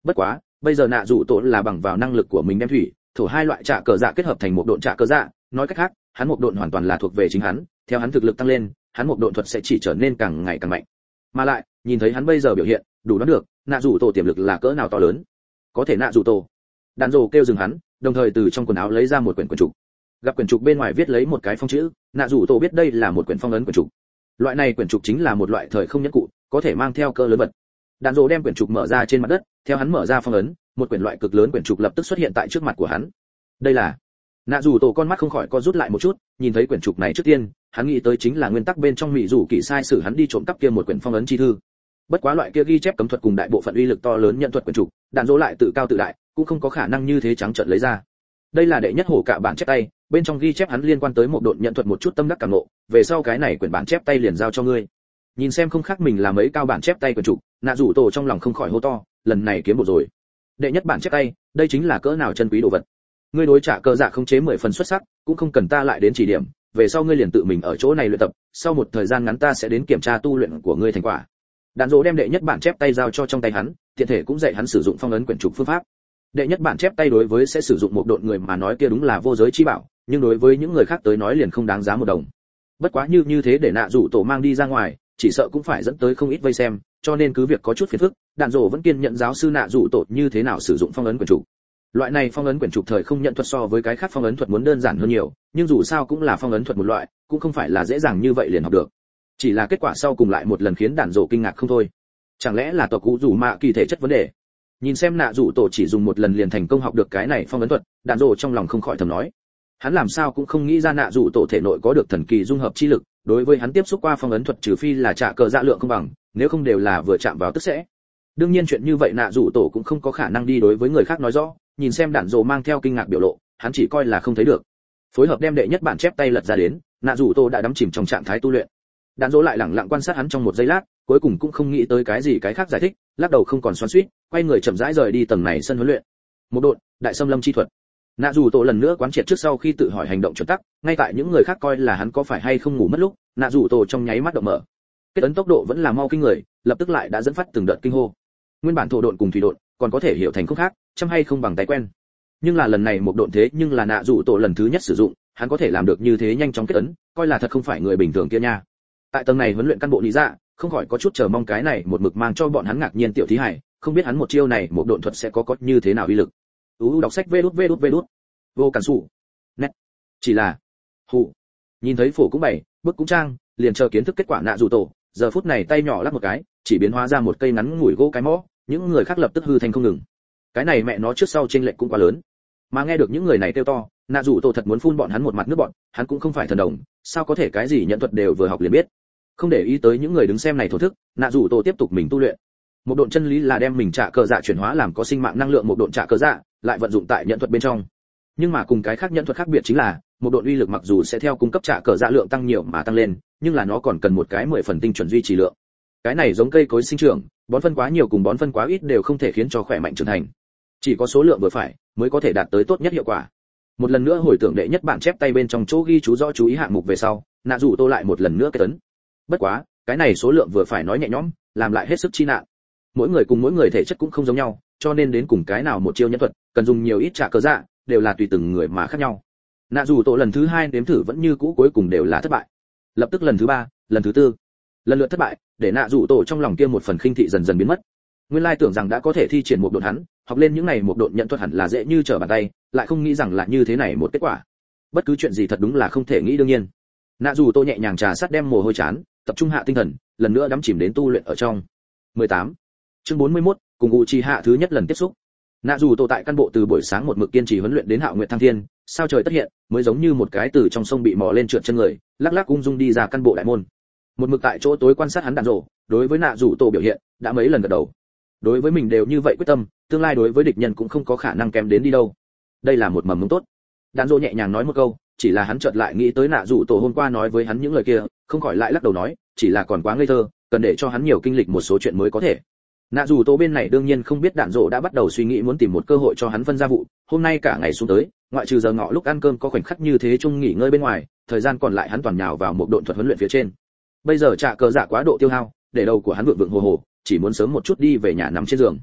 Bất quá bây giờ nạ rủ tổ là bằng vào năng lực của mình đem thủy thổ hai loại trả cờ dạ kết hợp thành một độn trả cờ dạ, nói cách khác hắn một độn hoàn toàn là thuộc về chính hắn, theo hắn thực lực tăng lên hắn một độn thuật sẽ chỉ trở nên càng ngày càng mạnh. Mà lại nhìn thấy hắn bây giờ biểu hiện đủ đoán được nạ rủ tổ tiềm lực là cỡ nào to lớn. Có thể nạ rủ tổ đàn rồ kêu dừng hắn, đồng thời từ trong quần áo lấy ra một quyển trục. Gặp quyển trục bên ngoài viết lấy một cái phong chữ, nạ rủ tổ biết đây là một quyển phong ấn quyển trục. Loại này quyển trục chính là một loại thời không nhẫn cụ, có thể mang theo cỡ lớn vật. Đàn rồ đem quyển trục mở ra trên mặt đất, theo hắn mở ra phong ấn, một quyển loại cực lớn quyển trục lập tức xuất hiện tại trước mặt của hắn. Đây là nạ rủ tổ con mắt không khỏi co rút lại một chút, nhìn thấy quyển trục này trước tiên hắn nghĩ tới chính là nguyên tắc bên trong mỹ rủ kỳ sai sử hắn đi trộm cắp kia một quyển phong ấn chi thư. Bất quá loại kia ghi chép cấm thuật cùng đại bộ phận uy lực to lớn nhận thuật quyển trục, đạn dỗ lại tự cao tự đại, cũng không có khả năng như thế trắng trợn lấy ra. Đây là đệ nhất hổ cạ bản chép tay, bên trong ghi chép hắn liên quan tới một độn nhận thuật một chút tâm đắc cảm ngộ, về sau cái này quyển bản chép tay liền giao cho ngươi. Nhìn xem không khác mình là mấy cao bản chép tay quyển trục, nạ rủ tổ trong lòng không khỏi hô to, lần này kiếm bộ rồi. Đệ nhất bản chép tay, đây chính là cỡ nào chân quý đồ vật. Ngươi đối trả cơ dạ khống chế 10 phần xuất sắc, cũng không cần ta lại đến chỉ điểm, về sau ngươi liền tự mình ở chỗ này luyện tập, sau một thời gian ngắn ta sẽ đến kiểm tra tu luyện của ngươi thành quả. Đàn dỗ đem đệ nhất bản chép tay giao cho trong tay hắn, tiện thể cũng dạy hắn sử dụng phong ấn quyển trục phương pháp. Đệ nhất bản chép tay đối với sẽ sử dụng một độn người mà nói kia đúng là vô giới chi bảo, nhưng đối với những người khác tới nói liền không đáng giá một đồng. Bất quá như thế để nạ rủ tổ mang đi ra ngoài, chỉ sợ cũng phải dẫn tới không ít vây xem, cho nên cứ việc có chút phiền phức, đàn dỗ vẫn kiên nhận giáo sư nạ rủ tổ như thế nào sử dụng phong ấn quyển trục. Loại này phong ấn quyển trục thời không nhận thuật so với cái khác phong ấn thuật muốn đơn giản hơn nhiều, nhưng dù sao cũng là phong ấn thuật một loại, cũng không phải là dễ dàng như vậy liền học được. Chỉ là kết quả sau cùng lại một lần khiến đàn dỗ kinh ngạc không thôi. Chẳng lẽ là tộc cụ rủ mạ kỳ thể chất vấn đề? Nhìn xem nạ rủ tổ chỉ dùng một lần liền thành công học được cái này phong ấn thuật, đàn dỗ trong lòng không khỏi thầm nói. Hắn làm sao cũng không nghĩ ra nạ rủ tổ thể nội có được thần kỳ dung hợp chi lực, đối với hắn tiếp xúc qua phong ấn thuật trừ phi là trả cờ dạ lượng không bằng, nếu không đều là vừa chạm vào tức sẽ. Đương nhiên chuyện như vậy nạ rủ tổ cũng không có khả năng đi đối với người khác nói rõ, nhìn xem đạn dỗ mang theo kinh ngạc biểu lộ, hắn chỉ coi là không thấy được. Phối hợp đem đệ nhất bản chép tay lật ra đến, nạ rủ tổ đã đắm chìm trong trạng thái tu luyện. Đạn dỗ lại lẳng lặng quan sát hắn trong một giây lát, cuối cùng cũng không nghĩ tới cái gì cái khác giải thích, lắc đầu không còn xoắn xuýt, quay người chậm rãi rời đi tầng này sân huấn luyện. Một độn, đại xâm lâm chi thuật. Nạ rủ tổ lần nữa quán triệt trước sau khi tự hỏi hành động chuẩn tắc, ngay tại những người khác coi là hắn có phải hay không ngủ mất lúc, nạ rủ tổ trong nháy mắt động mở. Kết ấn tốc độ vẫn là mau kinh người, lập tức lại đã dẫn phát từng đợt kinh hô. Nguyên bản thổ độn cùng thủy độn, còn có thể hiểu thành không khác, chăm hay không bằng tay quen. Nhưng là lần này một độn thế nhưng là nạ rủ tổ lần thứ nhất sử dụng, hắn có thể làm được như thế nhanh chóng kết ấn, coi là thật không phải người bình thường kia nha. Tại tầng này huấn luyện căn bộ lý dạ, không khỏi có chút chờ mong cái này một mực mang cho bọn hắn ngạc nhiên tiểu thí hải, không biết hắn một chiêu này một độn thuật sẽ có như thế nào uy lực. Đọc sách vê đút. Vô cản sủ. Nét. Chỉ là hụ. Nhìn thấy phổ cũng bày, bức cũng trang, liền chờ kiến thức kết quả nạ rủ tổ, giờ phút này tay nhỏ lắc một cái, chỉ biến hóa ra một cây ngắn ngủi gỗ cái mõ, những người khác lập tức hư thành không ngừng. Cái này mẹ nó trước sau chênh lệch cũng quá lớn. Mà nghe được những người này kêu to, nạ rủ tổ thật muốn phun bọn hắn một mặt nước bọn, hắn cũng không phải thần đồng, sao có thể cái gì nhận thuật đều vừa học liền biết. Không để ý tới những người đứng xem này thổ thức, nạ rủ tổ tiếp tục mình tu luyện. Một độn chân lý là đem mình trả cờ dạ chuyển hóa làm có sinh mạng năng lượng một độn trả cờ dạ, lại vận dụng tại nhận thuật bên trong. Nhưng mà cùng cái khác nhận thuật khác biệt chính là, một độn uy lực mặc dù sẽ theo cung cấp trả cờ dạ lượng tăng nhiều mà tăng lên, nhưng là nó còn cần một cái 10 phần tinh chuẩn duy trì lượng. Cái này giống cây cối sinh trưởng, bón phân quá nhiều cùng bón phân quá ít đều không thể khiến cho khỏe mạnh trưởng thành. Chỉ có số lượng vừa phải mới có thể đạt tới tốt nhất hiệu quả. Một lần nữa hồi tưởng đệ nhất bản chép tay bên trong chỗ ghi chú rõ chú ý hạng mục về sau, nạ rủ tô lại một lần nữa kết ấn. Bất quá, cái này số lượng vừa phải nói nhẹ nhõm, làm lại hết sức chi nạn. Mỗi người cùng mỗi người thể chất cũng không giống nhau, cho nên đến cùng cái nào một chiêu nhân thuật, cần dùng nhiều ít trả cờ dạ, đều là tùy từng người mà khác nhau. Nạ rủ tô lần thứ 2 nếm thử vẫn như cũ cuối cùng đều là thất bại. Lập tức lần thứ 3, lần thứ 4, lần lượt thất bại, để nạ rủ tô trong lòng kia một phần khinh thị dần dần biến mất. Nguyên lai tưởng rằng đã có thể thi triển một độn hắn, học lên những này một độn nhận thuật hẳn là dễ như trở bàn tay, lại không nghĩ rằng là như thế này một kết quả. Bất cứ chuyện gì thật đúng là không thể nghĩ đương nhiên. Nạ dù tô nhẹ nhàng trà sát đem mồ hôi chán, tập trung hạ tinh thần, lần nữa đắm chìm đến tu luyện ở trong. 18. Chương 41, cùng Uchiha thứ nhất lần tiếp xúc. Nạ dù tô tại căn bộ từ buổi sáng một mực kiên trì huấn luyện đến Hạo Nguyệt Thăng Thiên, sao trời tất hiện, mới giống như một cái từ trong sông bị mò lên trượt chân người, lắc lắc ung dung đi ra căn bộ đại môn. Một mực tại chỗ tối quan sát hắn đàn rổ, đối với Nạ dù tô biểu hiện, đã mấy lần gật đầu. Đối với mình đều như vậy quyết tâm, tương lai đối với địch nhân cũng không có khả năng kém đến đi đâu. Đây là một mầm mống tốt. Đàn rổ nhẹ nhàng nói một câu, chỉ là hắn chợt lại nghĩ tới Nạ dù tổ hôm qua nói với hắn những lời kia, không khỏi lại lắc đầu nói, chỉ là còn quá ngây thơ, cần để cho hắn nhiều kinh lịch một số chuyện mới có thể. Nạ dù tổ bên này đương nhiên không biết đạn rổ đã bắt đầu suy nghĩ muốn tìm một cơ hội cho hắn phân ra vụ, hôm nay cả ngày xuống tới, ngoại trừ giờ ngọ lúc ăn cơm có khoảnh khắc như thế chung nghỉ ngơi bên ngoài, thời gian còn lại hắn toàn nhào vào một độn thuật huấn luyện phía trên. Bây giờ trả cờ dạ quá độ tiêu hao, để đầu của hắn vượng vượng hồ hồ, chỉ muốn sớm một chút đi về nhà nằm trên giường.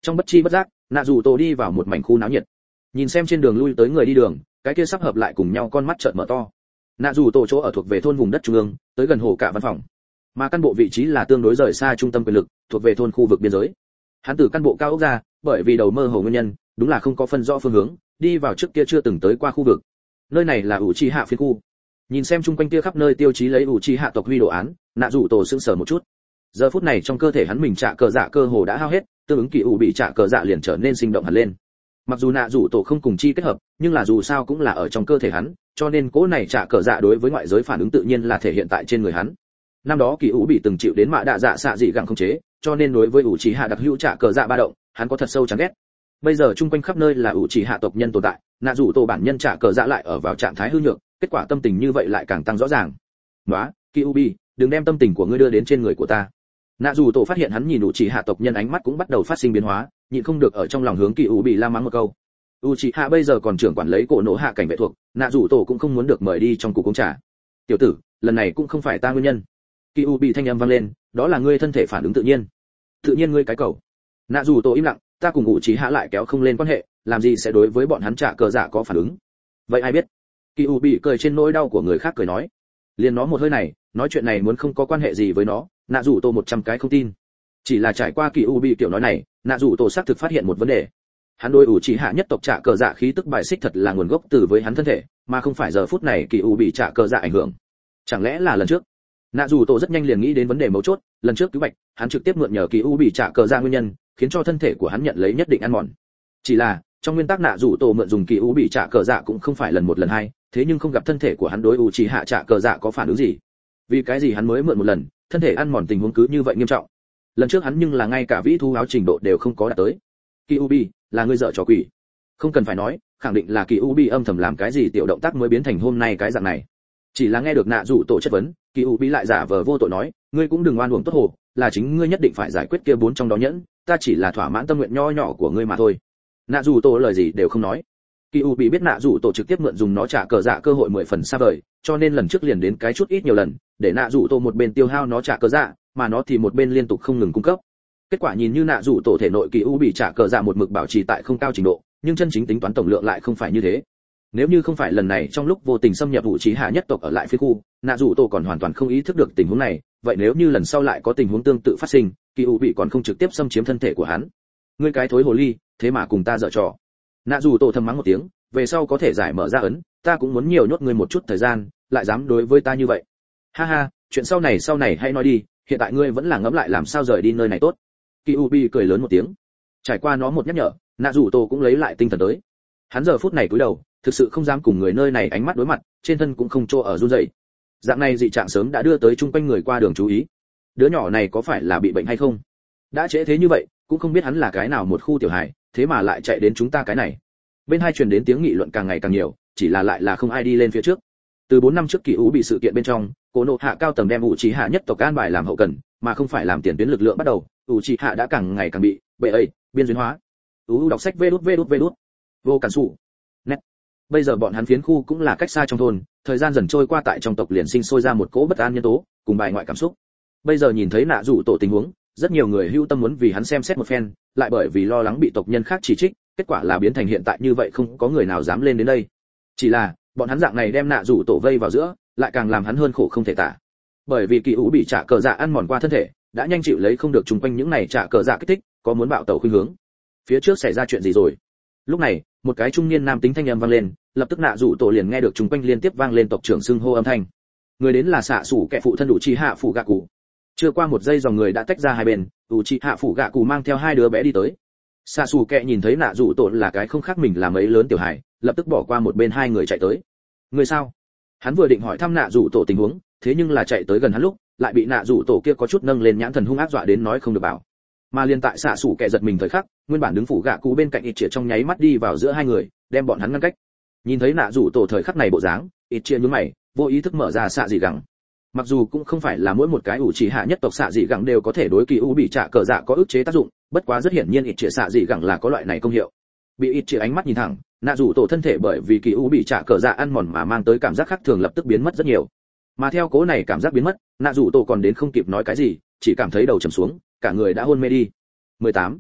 Trong bất chi bất giác, nạ dù tổ đi vào một mảnh khu náo nhiệt. Nhìn xem trên đường lui tới người đi đường, cái kia sắp hợp lại cùng nhau con mắt trợn mở to. Nạ dù tổ chỗ ở thuộc về thôn vùng đất trung ương, tới gần hồ cả văn phòng. Mà căn bộ vị trí là tương đối rời xa trung tâm quyền lực, thuộc về thôn khu vực biên giới. Hắn từ căn bộ cao ốc ra, bởi vì đầu mơ hồ nguyên nhân, đúng là không có phân rõ phương hướng, đi vào trước kia chưa từng tới qua khu vực. Nơi này là Uchiha phiên khu. Nhìn xem chung quanh kia khắp nơi tiêu chí lấy Uchiha tộc huy đồ án, nạ dù tổ sững sờ một chút. Giờ phút này trong cơ thể hắn mình trả cờ dạ cơ hồ đã hao hết, tương ứng kỳ ủ bị trả cờ dạ liền trở nên sinh động hẳn lên. Mặc dù nạ dù tổ không cùng chi kết hợp, nhưng là dù sao cũng là ở trong cơ thể hắn, cho nên cỗ này trả cờ dạ đối với ngoại giới phản ứng tự nhiên là thể hiện tại trên người hắn. Năm đó kỳ ủ bị từng chịu đến mạ đạ dạ xạ dị gặng không chế, cho nên đối với ủ chỉ hạ đặc hữu trả cờ dạ ba động, hắn có thật sâu chán ghét. Bây giờ chung quanh khắp nơi là ủ chỉ hạ tộc nhân tồn tại, nạ dù tổ bản nhân trả cờ dạ lại ở vào trạng thái hư nhược, kết quả tâm tình như vậy lại càng tăng rõ ràng. Nóa, kỳ ủ bị, đừng đem tâm tình của ngươi đưa đến trên người của ta. Nạ dù tổ phát hiện hắn nhìn ủ chỉ hạ tộc nhân ánh mắt cũng bắt đầu phát sinh biến hóa, nhịn không được ở trong lòng hướng kỳ ủ bị la mắng một câu. ủ chỉ hạ bây giờ còn trưởng quản lấy cổ nổ hạ cảnh vệ thuộc, nạ dù tổ cũng không muốn được mời đi trong cuộc uống trà. Tiểu tử, lần này cũng không phải ta nguyên nhân. Kỳ ủ bị thanh âm vang lên, đó là ngươi thân thể phản ứng tự nhiên. Tự nhiên ngươi cái cầu. Nạ dù tổ im lặng, ta cùng ủ chỉ hạ lại kéo không lên quan hệ, làm gì sẽ đối với bọn hắn trả cờ dạ có phản ứng. Vậy ai biết? Kỳ ủ bị cười trên nỗi đau của người khác cười nói. Liền nó một hơi này, nói chuyện này muốn không có quan hệ gì với nó, nạ dù tổ 100 cái không tin. Chỉ là trải qua kỳ u bị kiểu nói này, nạ dù tổ xác thực phát hiện một vấn đề. Hắn đối ủ chỉ hạ nhất tộc trả cờ dạ khí tức bài xích thật là nguồn gốc từ với hắn thân thể, mà không phải giờ phút này kỳ u bị trả cờ dạ ảnh hưởng. Chẳng lẽ là lần trước? Nạ dù tổ rất nhanh liền nghĩ đến vấn đề mấu chốt, lần trước cứu bạch, hắn trực tiếp mượn nhờ kỳ u bị trả cờ dạ nguyên nhân, khiến cho thân thể của hắn nhận lấy nhất định ăn mòn. Chỉ là trong nguyên tắc nạ dù tổ mượn dùng kỳ u bị trả cờ dạ cũng không phải lần một lần hai, thế nhưng không gặp thân thể của hắn đối ủ chỉ hạ trả cờ dạ có phản ứng gì. Vì cái gì hắn mới mượn một lần, thân thể ăn mòn tình huống cứ như vậy nghiêm trọng. Lần trước hắn nhưng là ngay cả vĩ thu áo trình độ đều không có đạt tới. Kyuubi, là ngươi dở trò quỷ. Không cần phải nói, khẳng định là Kyuubi âm thầm làm cái gì tiểu động tác mới biến thành hôm nay cái dạng này. Chỉ là nghe được nạ rủ tổ chất vấn, Kyuubi lại giả vờ vô tội nói, ngươi cũng đừng oan uổng tốt hồ, là chính ngươi nhất định phải giải quyết kia 4 trong đó nhẫn, ta chỉ là thỏa mãn tâm nguyện nho nhỏ của ngươi mà thôi. Nạ rủ tổ lời gì đều không nói. Kyuubi biết nạ rủ tổ trực tiếp mượn dùng nó trả cờ dạ cơ hội 10 phần xa vời, cho nên lần trước liền đến cái chút ít nhiều lần, để nạ rủ tổ một bên tiêu hao nó trả cờ dạ, mà nó thì một bên liên tục không ngừng cung cấp. Kết quả nhìn như nạ rủ tổ thể nội Kyuubi trả cờ dạ một mực bảo trì tại không cao trình độ, nhưng chân chính tính toán tổng lượng lại không phải như thế. Nếu như không phải lần này trong lúc vô tình xâm nhập vũ trí hạ nhất tộc ở lại phía khu, nạ rủ tổ còn hoàn toàn không ý thức được tình huống này, vậy nếu như lần sau lại có tình huống tương tự phát sinh, Kyuubi còn không trực tiếp xâm chiếm thân thể của hắn. Ngươi cái thối hồ ly, thế mà cùng ta giở trò. Nạ rủ tổ thầm mắng một tiếng, về sau có thể giải mở ra ấn, ta cũng muốn nhiều nhốt ngươi một chút thời gian, lại dám đối với ta như vậy. Ha ha, chuyện sau này hãy nói đi, hiện tại ngươi vẫn là ngẫm lại làm sao rời đi nơi này tốt. Kyuubi cười lớn một tiếng. Trải qua nó một nhắc nhở, nạ rủ tổ cũng lấy lại tinh thần tới. Hắn giờ phút này cúi đầu, thực sự không dám cùng người nơi này ánh mắt đối mặt, trên thân cũng không chỗ ở run rẩy. Dạng này dị trạng sớm đã đưa tới chung quanh người qua đường chú ý. Đứa nhỏ này có phải là bị bệnh hay không? Đã trễ thế như vậy, cũng không biết hắn là cái nào một khu tiểu hài, thế mà lại chạy đến chúng ta cái này. Bên hai truyền đến tiếng nghị luận càng ngày càng nhiều, chỉ là lại là không ai đi lên phía trước. Từ 4 năm trước Kyuubi sự kiện bên trong, Cổ Nộ Hạ cao tầng đem Uchiha nhất tộc an bài làm hậu cần, mà không phải làm tiền tuyến lực lượng bắt đầu, Uchiha đã càng ngày càng bị biên duyên hóa. Đọc sách vút. Vô cản sủ. Nét. Bây giờ bọn hắn phiến khu cũng là cách xa trong thôn, thời gian dần trôi qua tại trong tộc liền sinh sôi ra một cỗ bất an nhân tố, cùng bài ngoại cảm xúc. Bây giờ nhìn thấy nạ rủ tổ tình huống, rất nhiều người hưu tâm muốn vì hắn xem xét một phen, lại bởi vì lo lắng bị tộc nhân khác chỉ trích, kết quả là biến thành hiện tại như vậy không có người nào dám lên đến đây. Chỉ là, bọn hắn dạng này đem nạ rủ tổ vây vào giữa, lại càng làm hắn hơn khổ không thể tả. Bởi vì Kyuubi bị trả cờ dạ ăn mòn qua thân thể, đã nhanh chịu lấy không được chung quanh những này trả cờ dạ kích thích, có muốn bạo tẩu khuynh hướng. Phía trước xảy ra chuyện gì rồi? Lúc này, một cái trung niên nam tính thanh âm vang lên, lập tức nạ rủ tổ liền nghe được chung quanh liên tiếp vang lên tộc trưởng xưng hô âm thanh. Người đến là xạ sủ kẻ phụ thân Uchiha phụ gạ cụ. Chưa qua một giây dòng người đã tách ra hai bên, Uchiha phụ gạ cụ mang theo 2 đứa bé đi tới. Xạ sủ kẻ nhìn thấy nạ rủ tổ là cái không khác mình là mấy lớn tiểu hải, lập tức bỏ qua một bên 2 người chạy tới. Người sao? Hắn vừa định hỏi thăm nạ rủ tổ tình huống, thế nhưng là chạy tới gần hắn lúc, lại bị nạ rủ tổ kia có chút nâng lên nhãn thần hung ác dọa đến nói không được bảo. Mà liên tại xạ sủ kẻ giật mình thời khắc, nguyên bản đứng phủ gạ cụ bên cạnh ít chia trong nháy mắt đi vào giữa 2 người, đem bọn hắn ngăn cách. Nhìn thấy nạ rủ tổ thời khắc này bộ dáng, ít chia nhướng mày, vô ý thức mở ra xạ dị gẳng. Mặc dù cũng không phải là mỗi một cái ủ chỉ hạ nhất tộc xạ dị gẳng đều có thể đối Kyuubi bị trả cờ dạ có ức chế tác dụng, bất quá rất hiển nhiên ít chia xạ dị gẳng là có loại này công hiệu. Bị ít chia ánh mắt nhìn thẳng, nạ rủ tổ thân thể bởi vì Kyuubi bị trả cờ dạ ăn mòn mà mang tới cảm giác khác thường lập tức biến mất rất nhiều. Mà theo cố này cảm giác biến mất, nạ rủ tổ còn đến không kịp nói cái gì, chỉ cảm thấy đầu trầm xuống, cả người đã hôn mê đi. 18.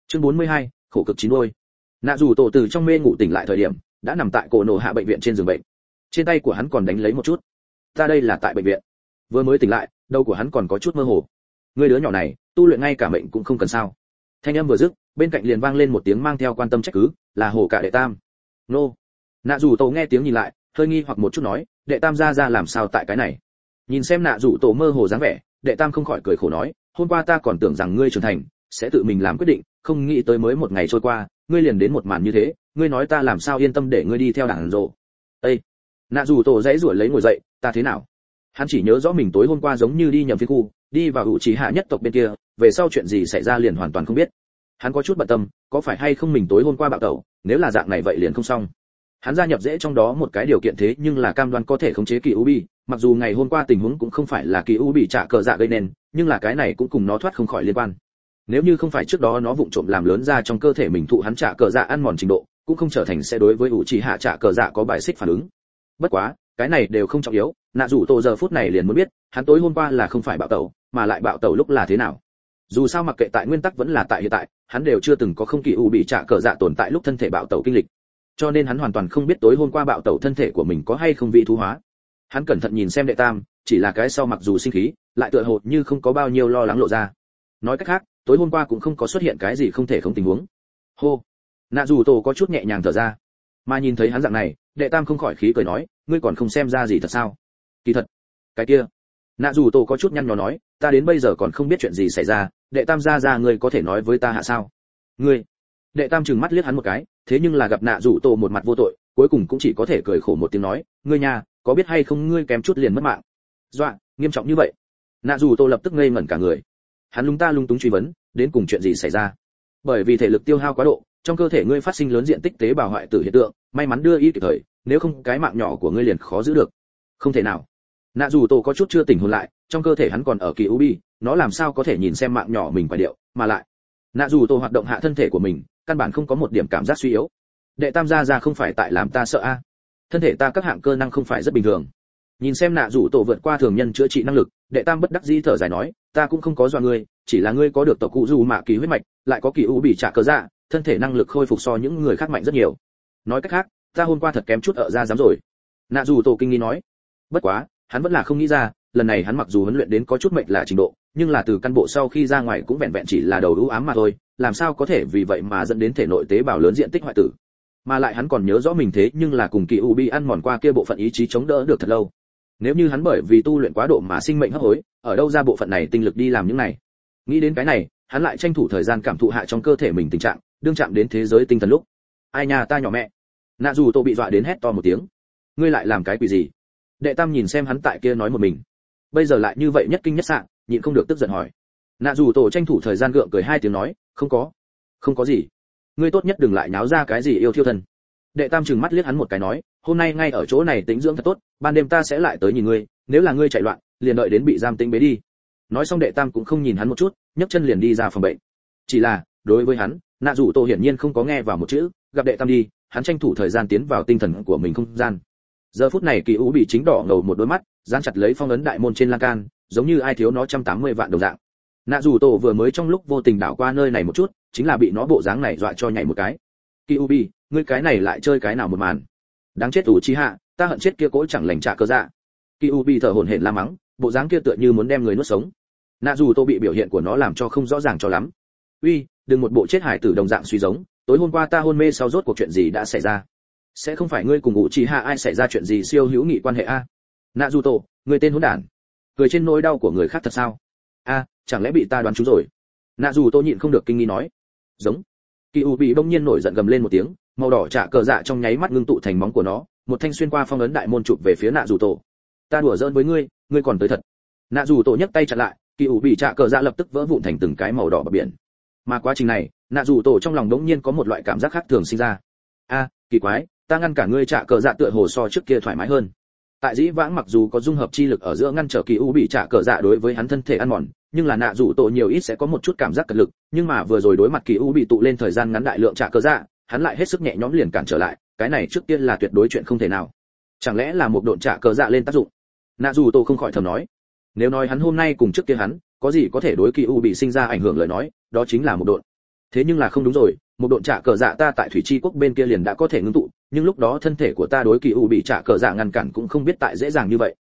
Chương 42, khổ cực chín đôi. Nạ dù tổ từ trong mê ngủ tỉnh lại thời điểm, đã nằm tại cổ nổ hạ bệnh viện trên giường bệnh. Trên tay của hắn còn đánh lấy một chút. Ta đây là tại bệnh viện. Vừa mới tỉnh lại, đầu của hắn còn có chút mơ hồ. Người đứa nhỏ này, tu luyện ngay cả mệnh cũng không cần sao? Thanh âm vừa dứt, bên cạnh liền vang lên một tiếng mang theo quan tâm trách cứ, là Hồ Cả đệ tam. Nô. Nạ dù tổ nghe tiếng nhìn lại, hơi nghi hoặc một chút nói, đệ tam ra làm sao tại cái này? Nhìn xem nạ dù tổ mơ hồ dáng vẻ, đệ tam không khỏi cười khổ nói, hôm qua ta còn tưởng rằng ngươi trưởng thành, sẽ tự mình làm quyết định, không nghĩ tới mới một ngày trôi qua, ngươi liền đến một màn như thế, ngươi nói ta làm sao yên tâm để ngươi đi theo đảng rồ. Ê. Nạ dù tổ dãy rủa lấy ngồi dậy, ta thế nào? Hắn chỉ nhớ rõ mình tối hôm qua giống như đi nhầm phiên khu, đi vào hữu trí hạ nhất tộc bên kia, về sau chuyện gì xảy ra liền hoàn toàn không biết. Hắn có chút bận tâm, có phải hay không mình tối hôm qua bạo tẩu, nếu là dạng này vậy liền không xong. Hắn gia nhập dễ trong đó một cái điều kiện thế nhưng là cam đoan có thể khống chế kỳ Ubi, mặc dù ngày hôm qua tình huống cũng không phải là kỳ Ubi trả cờ dạ gây nên, nhưng là cái này cũng cùng nó thoát không khỏi liên quan. Nếu như không phải trước đó nó vụng trộm làm lớn ra trong cơ thể mình thụ hắn trả cờ dạ ăn mòn trình độ, cũng không trở thành sẽ đối với ủ trì hạ trả cờ dạ có bài xích phản ứng. Bất quá, cái này đều không trọng yếu, nạ rủ tổ giờ phút này liền muốn biết, hắn tối hôm qua là không phải bạo tẩu, mà lại bạo tẩu lúc là thế nào. Dù sao mặc kệ tại nguyên tắc vẫn là tại hiện tại, hắn đều chưa từng có không kỳ Ubi trả cờ dạ tồn tại lúc thân thể bạo tẩu kinh lịch. Cho nên hắn hoàn toàn không biết tối hôm qua bạo tẩu thân thể của mình có hay không vị thú hóa. Hắn cẩn thận nhìn xem đệ tam, chỉ là cái sau mặc dù sinh khí, lại tựa hồ như không có bao nhiêu lo lắng lộ ra. Nói cách khác, tối hôm qua cũng không có xuất hiện cái gì không thể không tình huống. Hô. Nạ dù tổ có chút nhẹ nhàng thở ra. Mà nhìn thấy hắn dạng này, đệ tam không khỏi khí cười nói, ngươi còn không xem ra gì thật sao? Kỳ thật. Cái kia. Nạ dù tổ có chút nhăn nhó nói, ta đến bây giờ còn không biết chuyện gì xảy ra, đệ tam ra ngươi có thể nói với ta hạ sao? Ngươi. Đệ tam trừng mắt liếc hắn một cái, thế nhưng là gặp nạ dù tổ một mặt vô tội, cuối cùng cũng chỉ có thể cười khổ một tiếng nói, ngươi nhà, có biết hay không ngươi kém chút liền mất mạng. Dọa, nghiêm trọng như vậy. Nạ dù tổ lập tức ngây ngẩn cả người. Hắn lung túng truy vấn, đến cùng chuyện gì xảy ra? Bởi vì thể lực tiêu hao quá độ, trong cơ thể ngươi phát sinh lớn diện tích tế bào hoại tử hiện tượng, may mắn đưa y kịp thời, nếu không cái mạng nhỏ của ngươi liền khó giữ được. Không thể nào. Nạ dù tổ có chút chưa tỉnh hồn lại, trong cơ thể hắn còn ở kỳ Ubi, nó làm sao có thể nhìn xem mạng nhỏ mình quả điệu, mà lại. Nạ dù tổ hoạt động hạ thân thể của mình, căn bản không có một điểm cảm giác suy yếu. Đệ tam gia không phải tại làm ta sợ a? Thân thể ta các hạng cơ năng không phải rất bình thường. Nhìn xem nạ dù tổ vượt qua thường nhân chữa trị năng lực, đệ tam bất đắc dĩ thở dài nói, ta cũng không có dọa ngươi, chỉ là ngươi có được tộc cụ dù mạ kỳ huyết mạch, lại có kỳ u bị trả cờ dạ, thân thể năng lực khôi phục so những người khác mạnh rất nhiều. Nói cách khác, ta hôm qua thật kém chút ở ra dám rồi. Nạ dù tổ kinh nghi nói. Bất quá, hắn vẫn là không nghĩ ra, lần này hắn mặc dù huấn luyện đến có chút mệnh là trình độ, nhưng là từ căn bộ sau khi ra ngoài cũng vẹn vẹn chỉ là đầu ưu ám mà thôi, làm sao có thể vì vậy mà dẫn đến thể nội tế bào lớn diện tích hoại tử. Mà lại hắn còn nhớ rõ mình thế nhưng là cùng kỳ Ubi ăn mòn qua kia bộ phận ý chí chống đỡ được thật lâu. Nếu như hắn bởi vì tu luyện quá độ mà sinh mệnh hấp hối, ở đâu ra bộ phận này tinh lực đi làm những này. Nghĩ đến cái này, hắn lại tranh thủ thời gian cảm thụ hạ trong cơ thể mình tình trạng, đương chạm đến thế giới tinh thần lúc. Ai nhà ta nhỏ mẹ. Nạ dù tổ bị dọa đến hét to một tiếng. Ngươi lại làm cái quỷ gì? Đệ tam nhìn xem hắn tại kia nói một mình. Bây giờ lại như vậy nhất kinh nhất sạng, nhịn không được tức giận hỏi. Nạ dù tổ tranh thủ thời gian gượng cười hai tiếng nói, không có gì. Ngươi tốt nhất đừng lại náo ra cái gì yêu thiêu thần. Đệ tam trừng mắt liếc hắn một cái nói, hôm nay ngay ở chỗ này tĩnh dưỡng thật tốt, ban đêm ta sẽ lại tới nhìn ngươi, nếu là ngươi chạy loạn, liền đợi đến bị giam tĩnh bế đi. Nói xong đệ tam cũng không nhìn hắn một chút, nhấc chân liền đi ra phòng bệnh. Chỉ là, đối với hắn, nạ dù tổ hiển nhiên không có nghe vào một chữ, gặp đệ tam đi, hắn tranh thủ thời gian tiến vào tinh thần của mình không gian. Giờ phút này kỳ ú bị chính đỏ ngầu một đôi mắt, dán chặt lấy phong ấn đại môn trên lan can, giống như ai thiếu nó 180 vạn đồng dạng. Nạ dù tổ vừa mới trong lúc vô tình đảo qua nơi này một chút, chính là bị nó bộ dáng này dọa cho nhảy một cái. Kỳ ú bị, ngươi cái này lại chơi cái nào một màn? Đáng chết ủ chi hạ, ta hận chết kia cỗ chẳng lành trả cơ dạ. Kỳ ú bị thở hổn hển la mắng, bộ dáng kia tựa như muốn đem người nuốt sống. Nạ dù tổ bị biểu hiện của nó làm cho không rõ ràng cho lắm. Uy, đừng một bộ chết hải tử đồng dạng suy giống, tối hôm qua ta hôn mê sau rốt cuộc chuyện gì đã xảy ra? Sẽ không phải ngươi cùng ủ chi hạ ai xảy ra chuyện gì siêu hữu nghị quan hệ a? Nạ dù tổ, ngươi tên hỗn đản, cười trên nỗi đau của người khác thật sao? A, chẳng lẽ bị ta đoán trúng rồi? Nạ dù tổ nhịn không được kinh nghi nói. Giống. Kỳ u bị bỗng nhiên nổi giận gầm lên một tiếng, màu đỏ trả cờ dạ trong nháy mắt ngưng tụ thành móng của nó, một thanh xuyên qua phong ấn đại môn chụp về phía nạ dù tổ. Ta đùa giỡn với ngươi, ngươi còn tới thật. Nạ dù tổ nhấc tay chặn lại, kỳ u bị trả cờ dạ lập tức vỡ vụn thành từng cái màu đỏ bờ biển. Mà quá trình này, nạ dù tổ trong lòng đống nhiên có một loại cảm giác khác thường sinh ra. A, kỳ quái, ta ngăn cả ngươi trả cờ dạ tựa hồ so trước kia thoải mái hơn. Tại dĩ vãng mặc dù có dung hợp chi lực ở giữa ngăn trở kỳ u bị trả cờ dạ đối với hắn thân thể ăn mòn, nhưng là nạ dù tổ nhiều ít sẽ có một chút cảm giác cật lực, nhưng mà vừa rồi đối mặt kỳ u bị tụ lên thời gian ngắn đại lượng trả cờ dạ, hắn lại hết sức nhẹ nhõm liền cản trở lại, cái này trước tiên là tuyệt đối chuyện không thể nào. Chẳng lẽ là một độn trả cờ dạ lên tác dụng? Nạ dù tổ không khỏi thầm nói. Nếu nói hắn hôm nay cùng trước kia hắn có gì có thể đối kỳ u bị sinh ra ảnh hưởng lời nói, đó chính là một độn. Thế nhưng là không đúng rồi, một độn trả cờ dạ ta tại thủy chi quốc bên kia liền đã có thể ngưng tụ, nhưng lúc đó thân thể của ta đối kỳ u bị trả cờ dạ ngăn cản cũng không biết tại dễ dàng như vậy.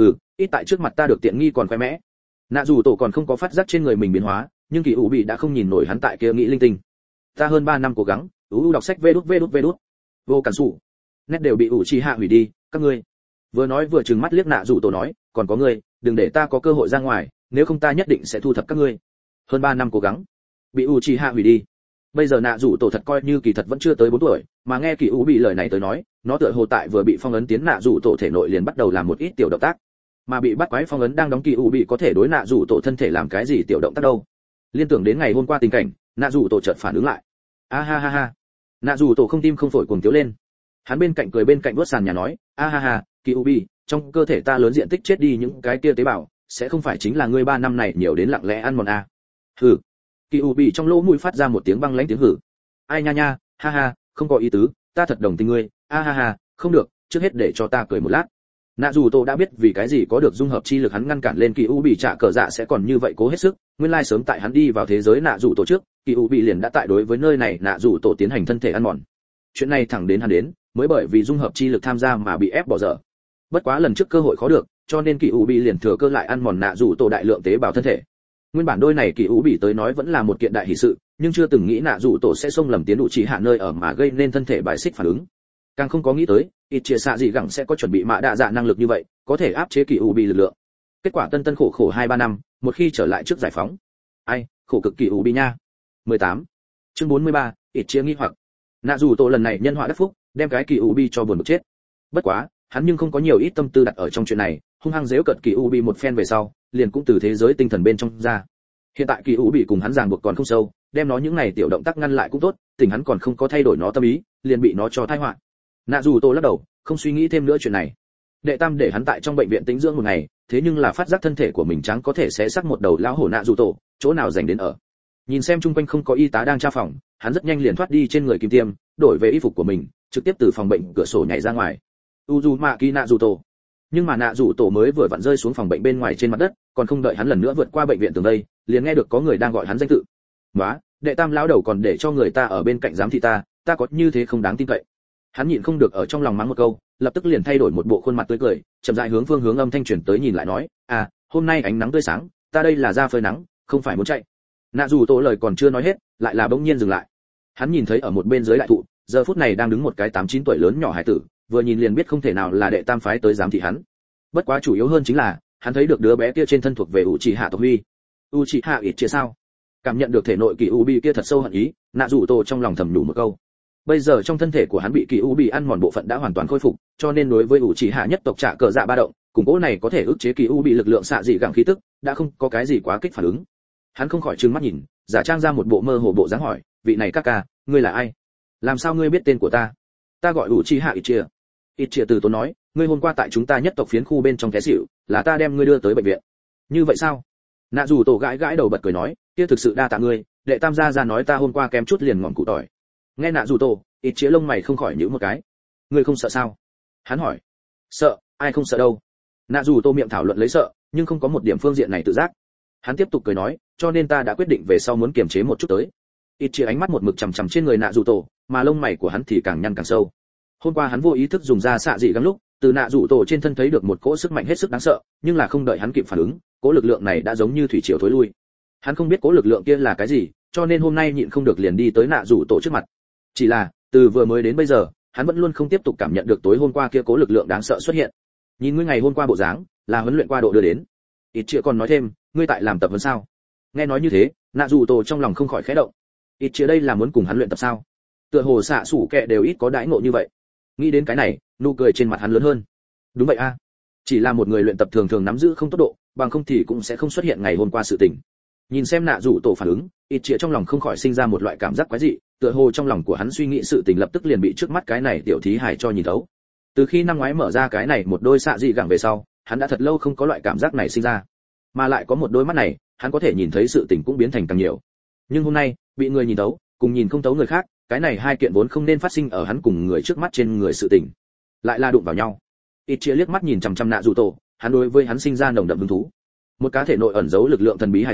Ít tại trước mặt ta được tiện nghi còn khoe mẽ. Nạ dù tổ còn không có phát giác trên người mình biến hóa, nhưng kỳ u bị đã không nhìn nổi hắn tại kia nghĩ linh tinh. Ta hơn 3 năm cố gắng, đọc sách vê đút. Vô cản sủ. Nét đều bị ủ trì hạ hủy đi, các ngươi. Vừa nói vừa trừng mắt liếc Nạ dù tổ nói, còn có ngươi, đừng để ta có cơ hội ra ngoài, nếu không ta nhất định sẽ thu thập các ngươi. Hơn 3 năm cố gắng, bị u trì hạ hủy đi. Bây giờ Nạ dù tổ thật coi như kỳ thật vẫn chưa tới 4 tuổi, mà nghe kỳ u bị lời này tới nói, nó tựa hồ tại vừa bị phong ấn tiến Nạ dù tổ thể nội liền bắt đầu làm một ít tiểu động tác. Mà bị bắt quái phong ấn đang đóng kỳ u bị có thể đối Nạ dù tổ thân thể làm cái gì tiểu động tác đâu. Liên tưởng đến ngày hôm qua tình cảnh, Nạ dù tổ chợt phản ứng lại. A ha ha ha. Nạ dù tổ không tim không phổi cuồng tiếu lên. Hắn bên cạnh cười bên cạnh vuốt sàn nhà nói, a ha ha, kỳ u bị, trong cơ thể ta lớn diện tích chết đi những cái kia tế bào, sẽ không phải chính là ngươi 3 năm này nhiều đến lặng lẽ ăn mòn a. Hừ. Kỳ u bị trong lỗ mũi phát ra một tiếng băng lãnh tiếng hừ. Ai nha nha, ha ha, không có ý tứ, ta thật đồng tình ngươi, a ha ha, không được, trước hết để cho ta cười một lát. Nạ dù tổ đã biết vì cái gì có được dung hợp chi lực hắn ngăn cản lên kỳ u bị trả cờ dạ sẽ còn như vậy cố hết sức, nguyên lai sớm tại hắn đi vào thế giới nạ dù tổ trước, kỳ u bị liền đã tại đối với nơi này nạ dù tổ tiến hành thân thể ăn mòn. Chuyện này thẳng đến hắn đến, mới bởi vì dung hợp chi lực tham gia mà bị ép bỏ dở. Bất quá lần trước cơ hội khó được, cho nên kỳ u bị liền thừa cơ lại ăn mòn nạ dù tổ đại lượng tế bào thân thể. Nguyên bản đôi này kỳ u bị tới nói vẫn là một kiện đại hỷ sự, nhưng chưa từng nghĩ nạ dù tổ sẽ xông lầm tiến đủ chỉ hạ nơi ở mà gây nên thân thể bài xích phản ứng. Càng không có nghĩ tới ít chia xạ gì gẳng sẽ có chuẩn bị mạ đa dạ năng lực như vậy, có thể áp chế kỳ u bị lực lượng. Kết quả tân khổ khổ 2-3 năm, một khi trở lại trước giải phóng, ai khổ cực kỳ u bị nha. 18. Chương 43, ít chia nghi hoặc. Nạ dù tổ lần này nhân họa đắc phúc, đem cái kỳ u bị cho buồn bực chết. Bất quá hắn nhưng không có nhiều ít tâm tư đặt ở trong chuyện này, hung hăng giễu cợt kỳ u bị một phen về sau, liền cũng từ thế giới tinh thần bên trong ra. Hiện tại kỳ u bị cùng hắn ràng buộc còn không sâu, đem nó những này tiểu động tác ngăn lại cũng tốt, tình hắn còn không có thay đổi nó tâm ý, liền bị nó cho tai họa. Nạ dù tổ lắc đầu, không suy nghĩ thêm nữa chuyện này. Đệ tam để hắn tại trong bệnh viện tĩnh dưỡng một ngày, thế nhưng là phát giác thân thể của mình trắng có thể sẽ sắc một đầu lão hổ nạ dù tổ, chỗ nào dành đến ở. Nhìn xem chung quanh không có y tá đang tra phòng, hắn rất nhanh liền thoát đi trên người kim tiêm, đổi về y phục của mình, trực tiếp từ phòng bệnh cửa sổ nhảy ra ngoài. Uzumaki nạ dù tổ. Nhưng mà nạ dù tổ mới vừa vặn rơi xuống phòng bệnh bên ngoài trên mặt đất, còn không đợi hắn lần nữa vượt qua bệnh viện tường đây, liền nghe được có người đang gọi hắn danh tự. "Nóa, đệ tam lão đầu còn để cho người ta ở bên cạnh giám thị ta có như thế không đáng tin cậy." Hắn nhịn không được ở trong lòng mắng một câu, lập tức liền thay đổi một bộ khuôn mặt tươi cười, chậm rãi hướng phương hướng âm thanh truyền tới nhìn lại nói, "À, hôm nay ánh nắng tươi sáng, ta đây là ra phơi nắng, không phải muốn chạy." Nạ dù tổ lời còn chưa nói hết, lại là bỗng nhiên dừng lại. Hắn nhìn thấy ở một bên dưới đại thụ, giờ phút này đang đứng một cái 8-9 tuổi lớn nhỏ hải tử, vừa nhìn liền biết không thể nào là đệ tam phái tới giám thị hắn. Bất quá chủ yếu hơn chính là, hắn thấy được đứa bé kia trên thân thuộc về Uchiha tộc huy. Uchiha ít chia sao? Cảm nhận được thể nội kỳ u bị kia thật sâu hận ý, nạ dù tổ trong lòng thầm nhủ một câu. Bây giờ trong thân thể của hắn bị kỳ u bị ăn mòn bộ phận đã hoàn toàn khôi phục, cho nên đối với Uchiha nhất tộc trả cờ dạ ba động, cùng cố này có thể ức chế kỳ u bị lực lượng xạ dị gẳng khí tức, đã không có cái gì quá kích phản ứng. Hắn không khỏi trừng mắt nhìn, giả trang ra một bộ mơ hồ bộ dáng hỏi, vị này các ca, ngươi là ai? Làm sao ngươi biết tên của ta? Ta gọi Uchiha Itchia. Itchia từ tốn nói, ngươi hôm qua tại chúng ta nhất tộc phiến khu bên trong té xỉu, là ta đem ngươi đưa tới bệnh viện. Như vậy sao? Nạ dù tổ gãi gãi đầu bật cười nói, kia thực sự đa tạ ngươi, đệ tam gia nói ta hôm qua kém chút liền ngọn cụ tỏi. Nghe nạ dù tổ, Itchia lông mày không khỏi nhíu một cái. Ngươi không sợ sao? Hắn hỏi. Sợ, ai không sợ đâu. Nạ dù tổ miệng thảo luận lấy sợ, nhưng không có một điểm phương diện này tự giác. Hắn tiếp tục cười nói, cho nên ta đã quyết định về sau muốn kiềm chế một chút tới. Itchia ánh mắt một mực chằm chằm trên người nạ dù tổ, mà lông mày của hắn thì càng nhăn càng sâu. Hôm qua hắn vô ý thức dùng ra xạ dị găng lúc, từ nạ dù tổ trên thân thấy được một cỗ sức mạnh hết sức đáng sợ, nhưng là không đợi hắn kịp phản ứng, cỗ lực lượng này đã giống như thủy triều thối lui. Hắn không biết cỗ lực lượng kia là cái gì, cho nên hôm nay nhịn không được liền đi tới nạ dù tổ trước mặt. Chỉ là, từ vừa mới đến bây giờ, hắn vẫn luôn không tiếp tục cảm nhận được tối hôm qua kia cỗ lực lượng đáng sợ xuất hiện. Nhìn ngươi ngày hôm qua bộ dáng, là huấn luyện qua độ đưa đến. Itchia còn nói thêm, ngươi tại làm tập huấn sao? Nghe nói như thế, nạ dù tổ trong lòng không khỏi khẽ động. Itchia đây là muốn cùng hắn luyện tập sao? Tựa hồ xạ sủ kệ đều ít có đãi ngộ như vậy. Nghĩ đến cái này, nụ cười trên mặt hắn lớn hơn. Đúng vậy a, chỉ là một người luyện tập thường thường nắm giữ không tốt độ, bằng không thì cũng sẽ không xuất hiện ngày hôm qua sự tình. Nhìn xem nạ rủ tổ phản ứng, Itchia trong lòng không khỏi sinh ra một loại cảm giác quái dị, tựa hồ trong lòng của hắn suy nghĩ sự tình lập tức liền bị trước mắt cái này tiểu thí hài cho nhìn thấu. Từ khi năm ngoái mở ra cái này một đôi xạ dị gẳng về sau, hắn đã thật lâu không có loại cảm giác này sinh ra, mà lại có một đôi mắt này, hắn có thể nhìn thấy sự tình cũng biến thành càng nhiều. Nhưng hôm nay, bị người nhìn thấu, cùng nhìn không thấu người khác, cái này hai kiện vốn không nên phát sinh ở hắn cùng người trước mắt trên người sự tình, lại la đụng vào nhau. Itchia liếc mắt nhìn chằm chằm nạ dù tổ, hắn đối với hắn sinh ra nồng đậm hứng thú. Một cá thể nội ẩn giấu lực lượng thần bí hài tử,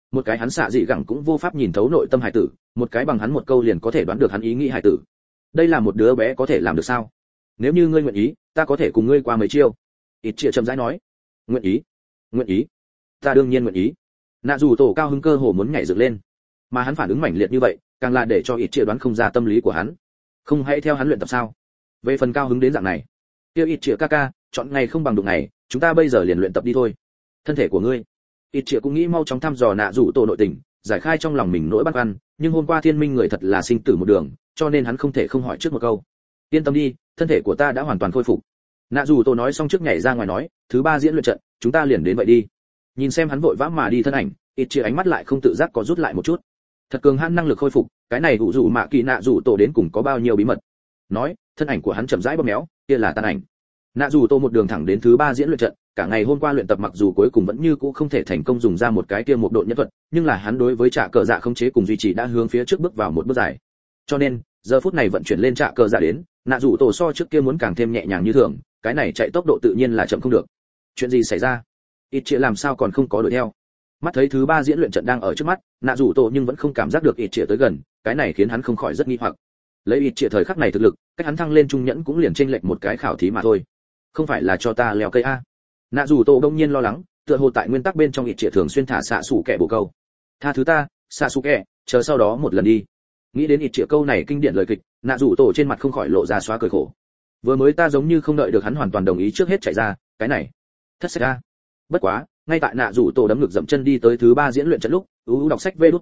một cái hắn xạ dị gẳng cũng vô pháp nhìn thấu nội tâm hải tử, một cái bằng hắn một câu liền có thể đoán được hắn ý nghĩ hải tử. Đây là một đứa bé có thể làm được sao? Nếu như ngươi nguyện ý, ta có thể cùng ngươi qua mấy chiêu. Ít Chia chậm rãi nói. Nguyện ý? Nguyện ý? Ta đương nhiên nguyện ý. Nạ dù tổ cao hứng cơ hồ muốn nhảy dựng lên, mà hắn phản ứng mãnh liệt như vậy, càng là để cho Ít Chia đoán không ra tâm lý của hắn. Không hãy theo hắn luyện tập sao? Về phần cao hứng đến dạng này, kia Ít Chia ca ca, chọn ngày không bằng đụng ngày, chúng ta bây giờ liền luyện tập đi thôi. Thân thể của ngươi. Ít Chia cũng nghĩ mau chóng thăm dò nạ dù tổ nội tình, giải khai trong lòng mình nỗi băn khoăn, nhưng hôm qua Thiên Minh người thật là sinh tử một đường, cho nên hắn không thể không hỏi trước một câu. Yên tâm đi, thân thể của ta đã hoàn toàn khôi phục. Nạ dù tổ nói xong trước nhảy ra ngoài nói, thứ ba diễn luyện trận, chúng ta liền đến vậy đi. Nhìn xem hắn vội vã mà đi thân ảnh, Ít Chia ánh mắt lại không tự giác có rút lại một chút. Thật cường hãn năng lực khôi phục, cái này hữu dụ mạ kỳ nạ dù tổ đến cùng có bao nhiêu bí mật. Nói, thân ảnh của hắn chậm rãi bóp méo, kia là tan ảnh. Nạ dù tổ một đường thẳng đến thứ ba diễn luyện trận, cả ngày hôm qua luyện tập mặc dù cuối cùng vẫn như cũ không thể thành công dùng ra một cái kia một độ nhân thuật, nhưng là hắn đối với trạ cờ dạ khống chế cùng duy trì đã hướng phía trước bước vào một bước dài. Cho nên, giờ phút này vận chuyển lên trạ cờ dạ đến, nạ dù tổ so trước kia muốn càng thêm nhẹ nhàng như thường, cái này chạy tốc độ tự nhiên là chậm không được. Chuyện gì xảy ra? Ít Chia làm sao còn không có đuổi theo? Mắt thấy thứ ba diễn luyện trận đang ở trước mắt, nạ dù tổ nhưng vẫn không cảm giác được Ít Chia tới gần, cái này khiến hắn không khỏi rất nghi hoặc. Lấy Ít Chia thời khắc này thực lực, cách hắn thăng lên trung nhẫn cũng liền chênh lệch một cái khảo thí mà thôi. Không phải là cho ta leo cây a? Nạ dù tổ đông nhiên lo lắng, tựa hồ tại nguyên tắc bên trong Ít Chia thường xuyên thả xạ sủ kẻ bổ câu. Tha thứ ta, xạ sủ kẻ, chờ sau đó một lần đi. Nghĩ đến Ít Chia câu này kinh điển lời kịch, nạ dù tổ trên mặt không khỏi lộ ra xóa cười khổ. Vừa mới ta giống như không đợi được hắn hoàn toàn đồng ý trước hết chạy ra, cái này thất sách a. Bất quá, ngay tại nạ rủ tổ đấm ngực dậm chân đi tới thứ ba diễn luyện trận lúc, đọc sách vê đút.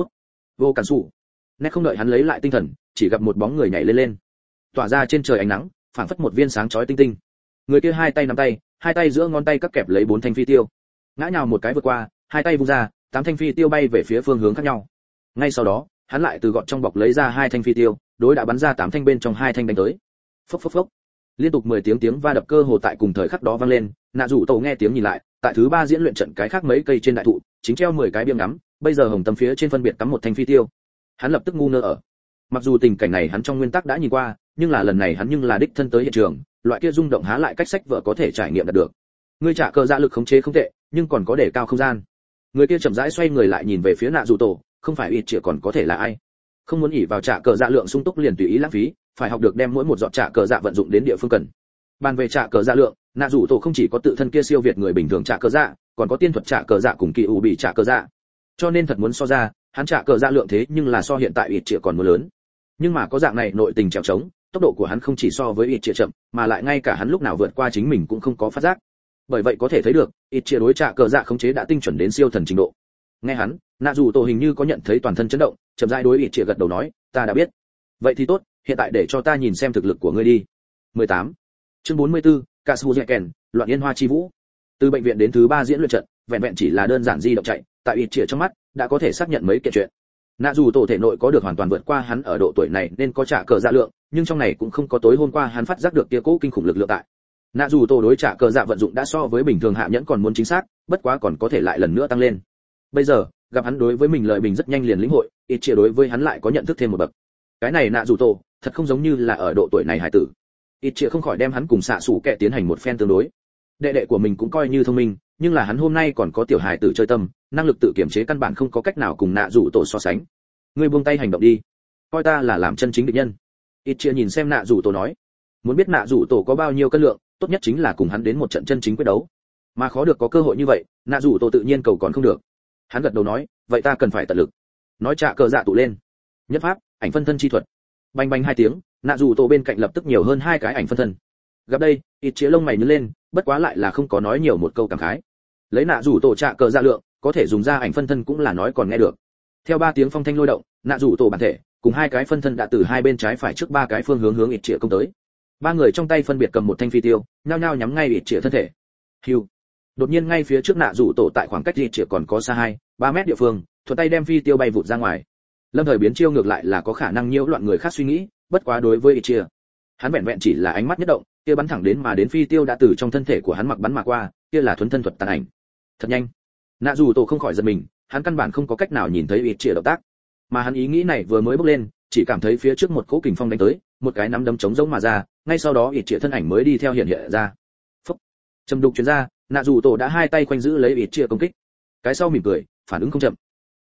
Vô cản sủ. Nét không đợi hắn lấy lại tinh thần, chỉ gặp một bóng người nhảy lên, tỏa ra trên trời ánh nắng, phảng phất một viên sáng chói tinh tinh. Người kia hai tay nắm tay, hai tay giữa ngón tay các kẹp lấy 4 thanh phi tiêu. Ngã nhào một cái vượt qua, hai tay vung ra, 8 thanh phi tiêu bay về phía phương hướng khác nhau. Ngay sau đó, hắn lại từ gọt trong bọc lấy ra 2 thanh phi tiêu, đối đã bắn ra 8 thanh bên trong 2 thanh đánh tới. Phốc phốc phốc. Liên tục 10 tiếng va đập cơ hồ tại cùng thời khắc đó vang lên, nạ rủ tổ nghe tiếng nhìn lại, tại thứ ba diễn luyện trận cái khác mấy cây trên đại thụ, chính treo 10 cái biêm ngắm, bây giờ hồng tâm phía trên phân biệt cắm một thanh phi tiêu. Hắn lập tức ngu ngơ ở. Mặc dù tình cảnh này hắn trong nguyên tắc đã nhìn qua, nhưng là lần này hắn nhưng là đích thân tới hiện trường, loại kia rung động há lại cách sách vợ có thể trải nghiệm được. Ngươi trả cờ dạ lực khống chế không tệ, nhưng còn có để cao không gian. Người kia chậm rãi xoay người lại nhìn về phía nạ rủ tổ, không phải Ít Chia còn có thể là ai? Không muốn ỷ vào trả cờ dạ lượng sung túc liền tùy ý lãng phí, phải học được đem mỗi một giọt trả cờ dạ vận dụng đến địa phương cần. Bàn về trả cờ dạ lượng, nạ rủ tổ không chỉ có tự thân kia siêu việt người bình thường trả cờ dạ, còn có tiên thuật trả cờ dạ cùng kỳ u bị trả cờ dạ. Cho nên thật muốn so ra, hắn trả cờ dạ lượng thế nhưng là so hiện tại Ít Chia còn muốn lớn. Nhưng mà có dạng này nội tình trèo trống, tốc độ của hắn không chỉ so với Ít Chia chậm, mà lại ngay cả hắn lúc nào vượt qua chính mình cũng không có phát giác. Bởi vậy có thể thấy được, Ít Chia đối trả cờ dạ khống chế đã tinh chuẩn đến siêu thần trình độ. Nghe hắn, nạ rủ tổ hình như có nhận thấy toàn thân chấn động, chậm rãi đối Ít Chia gật đầu nói, ta đã biết. Vậy thì tốt, hiện tại để cho ta nhìn xem thực lực của ngươi đi. 18. Chương 44, Kasuzuken, loạn yên hoa chi vũ. Từ bệnh viện đến thứ ba diễn luyện trận, vẹn vẹn chỉ là đơn giản di động chạy, tại Ít Chia trong mắt, đã có thể xác nhận mấy kiện chuyện. Nạ dù tổ thể nội có được hoàn toàn vượt qua hắn ở độ tuổi này nên có trả cờ dạ lượng, nhưng trong này cũng không có tối hôm qua hắn phát giác được kia cố kinh khủng lực lượng tại. Nạ dù tổ đối trả cờ dạ vận dụng đã so với bình thường hạ nhẫn còn muốn chính xác, bất quá còn có thể lại lần nữa tăng lên. Bây giờ, gặp hắn đối với mình lợi bình rất nhanh liền lĩnh hội, Ít Chia đối với hắn lại có nhận thức thêm một bậc. Cái này nạ dù tổ, thật không giống như là ở độ tuổi này hải tử. Ít Chia không khỏi đem hắn cùng xạ sủ kẻ tiến hành một phen tương đối. Đệ đệ của mình cũng coi như thông minh, nhưng là hắn hôm nay còn có tiểu hải tử chơi tâm, năng lực tự kiểm chế căn bản không có cách nào cùng nạ dù tổ so sánh. Ngươi buông tay hành động đi, coi ta là làm chân chính địch nhân. Ít Chia nhìn xem nạ dù tổ nói, muốn biết nạ dù tổ có bao nhiêu cân lượng, tốt nhất chính là cùng hắn đến một trận chân chính quyết đấu. Mà khó được có cơ hội như vậy, nạ dù tổ tự nhiên cầu còn không được. Hắn gật đầu nói, vậy ta cần phải tận lực. Nói trả cờ dạ tụ lên. Nhất pháp, ảnh phân thân chi thuật. Bành bành 2 tiếng, nạ dù tổ bên cạnh lập tức nhiều hơn 2 cái ảnh phân thân. Gặp đây, Ít Chia lông mày nhướng lên, bất quá lại là không có nói nhiều một câu cảm khái. Lấy nạ dù tổ trả cờ dạ lượng, có thể dùng ra ảnh phân thân cũng là nói còn nghe được. Theo 3 tiếng phong thanh lôi động, nạ dù tổ bản thể cùng 2 cái phân thân đã từ hai bên trái phải trước 3 cái phương hướng hướng Ít Chia công tới. 3 người trong tay phân biệt cầm một thanh phi tiêu, nhao nhao nhắm ngay Ít Chia thân thể. Hưu. Đột nhiên ngay phía trước nạ dù tổ tại khoảng cách Ít Chia còn có xa 2-3 mét địa phương, thuận tay đem phi tiêu bay vụt ra ngoài. Lâm thời biến chiêu ngược lại là có khả năng nhiễu loạn người khác suy nghĩ, bất quá đối với Ít Chia, hắn vẹn vẹn chỉ là ánh mắt nhất động, kia bắn thẳng đến mà đến phi tiêu đã từ trong thân thể của hắn mặc bắn mà qua, kia là thuần thân thuật tàn ảnh. Thật nhanh. Nạ dù tổ không khỏi giật mình, hắn căn bản không có cách nào nhìn thấy Ít Chia động tác, mà hắn ý nghĩ này vừa mới bốc lên, chỉ cảm thấy phía trước một cỗ kình phong đánh tới, một cái nắm đấm chống giống mà ra, ngay sau đó Ít Chia thân ảnh mới đi theo hiện ra. Phốc. Trầm đục truyền ra, nạ dù tổ đã 2 tay quanh giữ lấy Ít Chia công kích. Cái sau mỉm cười, phản ứng không chậm.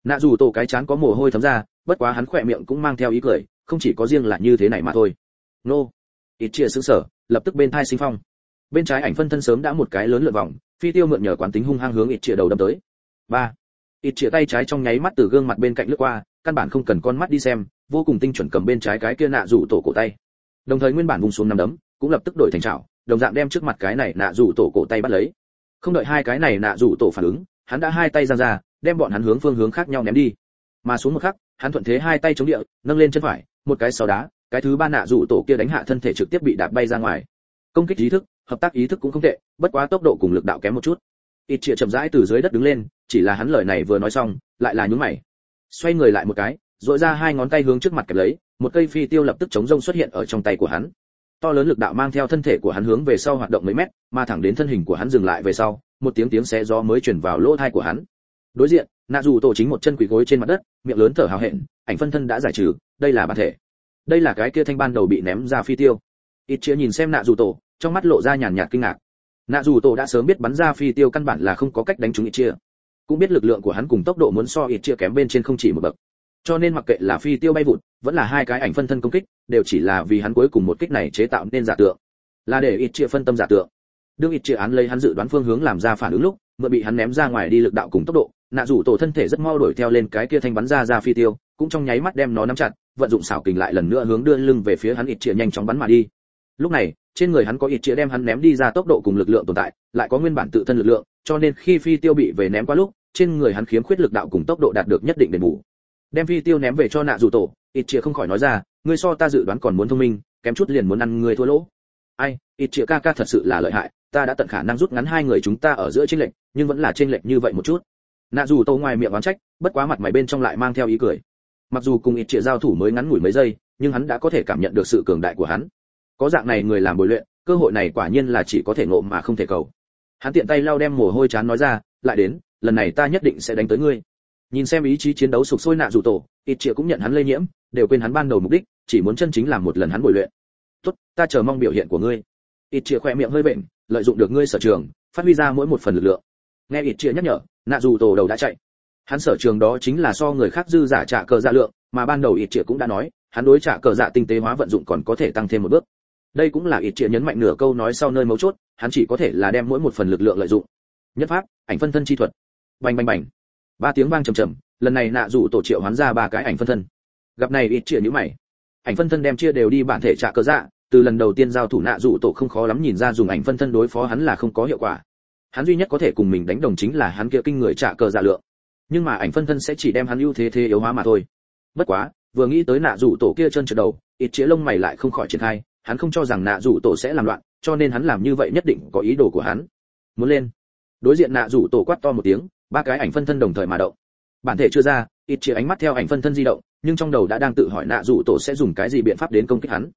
nạ dù tổ cái chán có mồ hôi thấm ra, bất quá hắn khỏe miệng cũng mang theo ý cười, không chỉ có riêng là như thế này mà thôi. Nô. Ít chia sững sờ, lập tức bên thai sinh phong. Bên trái ảnh phân thân sớm đã một cái lớn lượn vòng, phi tiêu mượn nhờ quán tính hung hăng hướng ít chia đầu đâm tới. 3. Ít chia tay trái trong nháy mắt từ gương mặt bên cạnh lướt qua, căn bản không cần con mắt đi xem, vô cùng tinh chuẩn cầm bên trái cái kia nạ rủ tổ cổ tay. Đồng thời nguyên bản vùng xuống nắm đấm, cũng lập tức đổi thành chảo, đồng dạng đem trước mặt cái này nạ rủ tổ cổ tay bắt lấy. Không đợi hai cái này nạ rủ tổ phản ứng, hắn đã hai tay giang ra, đem bọn hắn hướng phương hướng khác nhau ném đi. Mà xuống một khắc, hắn thuận thế hai tay chống địa, nâng lên chân phải, một cái sau đá, cái thứ ba nạ rủ tổ kia đánh hạ thân thể trực tiếp bị đạp bay ra ngoài. Công kích ý thức, hợp tác ý thức cũng không tệ, bất quá tốc độ cùng lực đạo kém một chút. Ít Triệt chậm rãi từ dưới đất đứng lên, chỉ là hắn lời này vừa nói xong, lại là nhún mày. Xoay người lại một cái, rỗi ra hai ngón tay hướng trước mặt kẹp lấy, một cây phi tiêu lập tức chống rông xuất hiện ở trong tay của hắn. To lớn lực đạo mang theo thân thể của hắn hướng về sau hoạt động mấy mét, mà thẳng đến thân hình của hắn dừng lại về sau, một tiếng xé gió mới truyền vào lỗ tai của hắn. Đối diện, nạ dù tổ chính một chân quỳ gối trên mặt đất, miệng lớn thở hào hẹn, ảnh phân thân đã giải trừ, đây là bản thể. Đây là cái kia thanh ban đầu bị ném ra phi tiêu. Ít Triệt nhìn xem nạ dù tổ, trong mắt lộ ra nhàn nhạt kinh ngạc. Nạ dù tổ đã sớm biết bắn ra phi tiêu căn bản là không có cách đánh trúng Ít Triệt, cũng biết lực lượng của hắn cùng tốc độ muốn so Ít Triệt kém bên trên không chỉ một bậc. Cho nên mặc kệ là phi tiêu bay vụt, vẫn là hai cái ảnh phân thân công kích, đều chỉ là vì hắn cuối cùng một kích này chế tạo nên giả tượng, là để Ít Triệt phân tâm giả tượng. Đương Ít Triệt án lấy hắn dự đoán phương hướng làm ra phản ứng lúc, mượn bị hắn ném ra ngoài đi lực đạo cùng tốc độ, nạ dù tổ thân thể rất mau đuổi theo lên cái kia thanh bắn ra phi tiêu, cũng trong nháy mắt đem nó nắm chặt, vận dụng xảo kình lại lần nữa hướng đưa lưng về phía hắn. Ít Triệt nhanh chóng bắn mà đi. Lúc này, trên người hắn có Ít Triệt đem hắn ném đi ra tốc độ cùng lực lượng tồn tại, lại có nguyên bản tự thân lực lượng, cho nên khi phi tiêu bị về ném qua lúc, trên người hắn khiếm khuyết lực đạo cùng tốc độ đạt được nhất định đền bù. Đem phi tiêu ném về cho nạ dù tổ, Ít Triệt không khỏi nói ra, ngươi so ta dự đoán còn muốn thông minh, kém chút liền muốn ăn ngươi thua lỗ. Ai, Ít Triệt ca ca thật sự là lợi hại, ta đã tận khả năng rút ngắn hai người chúng ta ở giữa chênh lệch, nhưng vẫn là chênh lệch như vậy một chút. Nạ dù tổ ngoài miệng oán trách, bất quá mặt mày bên trong lại mang theo ý cười. Mặc dù cùng Ít Triệt giao thủ mới ngắn ngủi mấy giây, nhưng hắn đã có thể cảm nhận được sự cường đại của hắn. Có dạng này người làm bồi luyện, cơ hội này quả nhiên là chỉ có thể ngộ mà không thể cầu. Hắn tiện tay lau đem mồ hôi chán nói ra, lại đến, lần này ta nhất định sẽ đánh tới ngươi. Nhìn xem ý chí chiến đấu sục sôi nạ dù tổ, Ít Triệt cũng nhận hắn lây nhiễm, đều quên hắn ban đầu mục đích, chỉ muốn chân chính làm một lần hắn bồi luyện. Tốt, ta chờ mong biểu hiện của ngươi. Ít Triệt khỏe miệng hơi bệnh, lợi dụng được ngươi sở trường, phát huy ra mỗi một phần lực lượng. Nghe Ít Triệt nhắc nhở, nạ dù tổ đầu đã chạy. Hắn sở trường đó chính là so người khác dư giả trả cờ dạ lượng, mà ban đầu Ít Triệt cũng đã nói, hắn đối trả cờ dạ tinh tế hóa vận dụng còn có thể tăng thêm một bước. Đây cũng là Ít Triệt nhấn mạnh nửa câu nói sau nơi mấu chốt, hắn chỉ có thể là đem mỗi một phần lực lượng lợi dụng. Nhất pháp, ảnh phân thân chi thuật. Bành bành bành. Ba tiếng vang trầm trầm, lần này nạ dù tổ triệu hoán ra ba cái ảnh phân thân. Gặp này Ít Triệt nhíu mày. Ảnh phân thân đem chia đều đi bản thể trả cờ dạ, từ lần đầu tiên giao thủ nạ dù tổ không khó lắm nhìn ra dùng ảnh phân thân đối phó hắn là không có hiệu quả. Hắn duy nhất có thể cùng mình đánh đồng chính là hắn kia kinh người trả cờ dạ lượng. Nhưng mà ảnh phân thân sẽ chỉ đem hắn ưu thế thế yếu hóa mà thôi. Bất quá, vừa nghĩ tới nạ dù tổ kia chân trượt đầu, Ít Triệt lông mày lại không khỏi triển khai, hắn không cho rằng nạ dù tổ sẽ làm loạn, cho nên hắn làm như vậy nhất định có ý đồ của hắn. Muốn lên. Đối diện nạ dù tổ quát to một tiếng, ba cái ảnh phân thân đồng thời mà động. Bản thể chưa ra, Ít Triệt ánh mắt theo ảnh phân thân di động, nhưng trong đầu đã đang tự hỏi nạ dù tổ sẽ dùng cái gì biện pháp đến công kích hắn.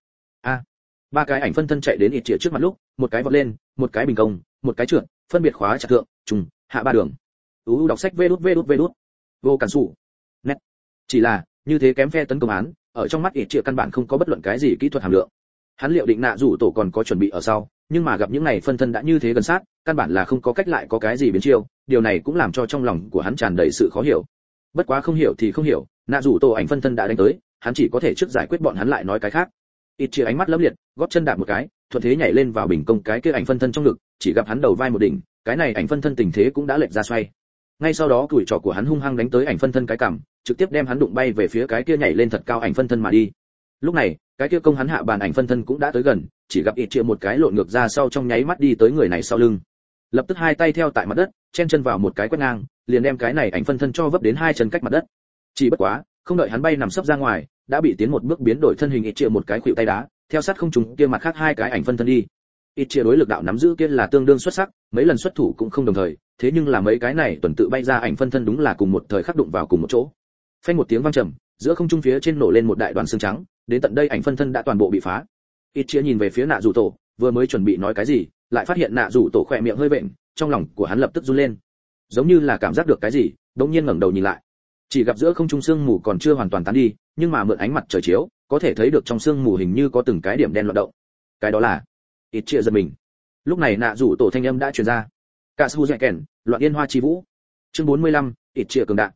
Ba cái ảnh phân thân chạy đến Ít Triệt trước mặt lúc, một cái vọt lên, một cái bình công, một cái trượt, phân biệt khóa chặt thượng, trùng, hạ ba đường. Đọc sách vê đút. Vô cản sủ. Nét. Chỉ là, như thế kém phe tấn công án, ở trong mắt Ít Triệt căn bản không có bất luận cái gì kỹ thuật hàm lượng. Hắn liệu định nạ dù tổ còn có chuẩn bị ở sau, nhưng mà gặp những này phân thân đã như thế gần sát, căn bản là không có cách lại có cái gì biến chiêu, điều này cũng làm cho trong lòng của hắn tràn đầy sự khó hiểu. Bất quá không hiểu thì không hiểu, nạ dù tổ ảnh phân thân đã đánh tới, hắn chỉ có thể trước giải quyết bọn hắn lại nói cái khác. Ít Triệt ánh mắt lấp liệt, gót chân đạp một cái, thuận thế nhảy lên vào bình công cái kia ảnh phân thân trong ngực, chỉ gặp hắn đầu vai một đỉnh, cái này ảnh phân thân tình thế cũng đã lệch ra xoay. Ngay sau đó cùi trỏ của hắn hung hăng đánh tới ảnh phân thân cái cằm, trực tiếp đem hắn đụng bay về phía cái kia nhảy lên thật cao ảnh phân thân mà đi. Lúc này, cái kia công hắn hạ bàn ảnh phân thân cũng đã tới gần, chỉ gặp Ít Triệt một cái lộn ngược ra sau trong nháy mắt đi tới người này sau lưng. Lập tức hai tay theo tại mặt đất, chen chân vào một cái quét ngang, liền đem cái này ảnh phân thân cho vấp đến hai chân cách mặt đất. Chỉ bất quá, không đợi hắn bay nằm sấp ra ngoài, đã bị tiến một bước biến đổi thân hình Ít Triệt một cái khuỵu tay đá, theo sát không trùng kia mặt khác hai cái ảnh phân thân đi. Ít Triệt đối lực đạo nắm giữ kia là tương đương xuất sắc, mấy lần xuất thủ cũng không đồng thời, thế nhưng là mấy cái này tuần tự bay ra ảnh phân thân đúng là cùng một thời khắc đụng vào cùng một chỗ. Phanh một tiếng vang trầm, giữa không trung phía trên nổ lên một đại đoàn xương trắng, đến tận đây ảnh phân thân đã toàn bộ bị phá. Ít Triệt nhìn về phía nạ dù tổ, vừa mới chuẩn bị nói cái gì, lại phát hiện nạ dù tổ khỏe miệng hơi vện, trong lòng của hắn lập tức run lên, giống như là cảm giác được cái gì, đột nhiên ngẩng đầu nhìn lại, chỉ gặp giữa không trung sương mù còn chưa hoàn toàn tán đi, nhưng mà mượn ánh mặt trời chiếu, có thể thấy được trong sương mù hình như có từng cái điểm đen loạn động. Cái đó là Ít Triệt giật mình. Lúc này nạ rủ tổ thanh âm đã truyền ra. Cả su dạy kèn, loạn yên hoa chi vũ. Chương 45, Ít Triệt cường đại.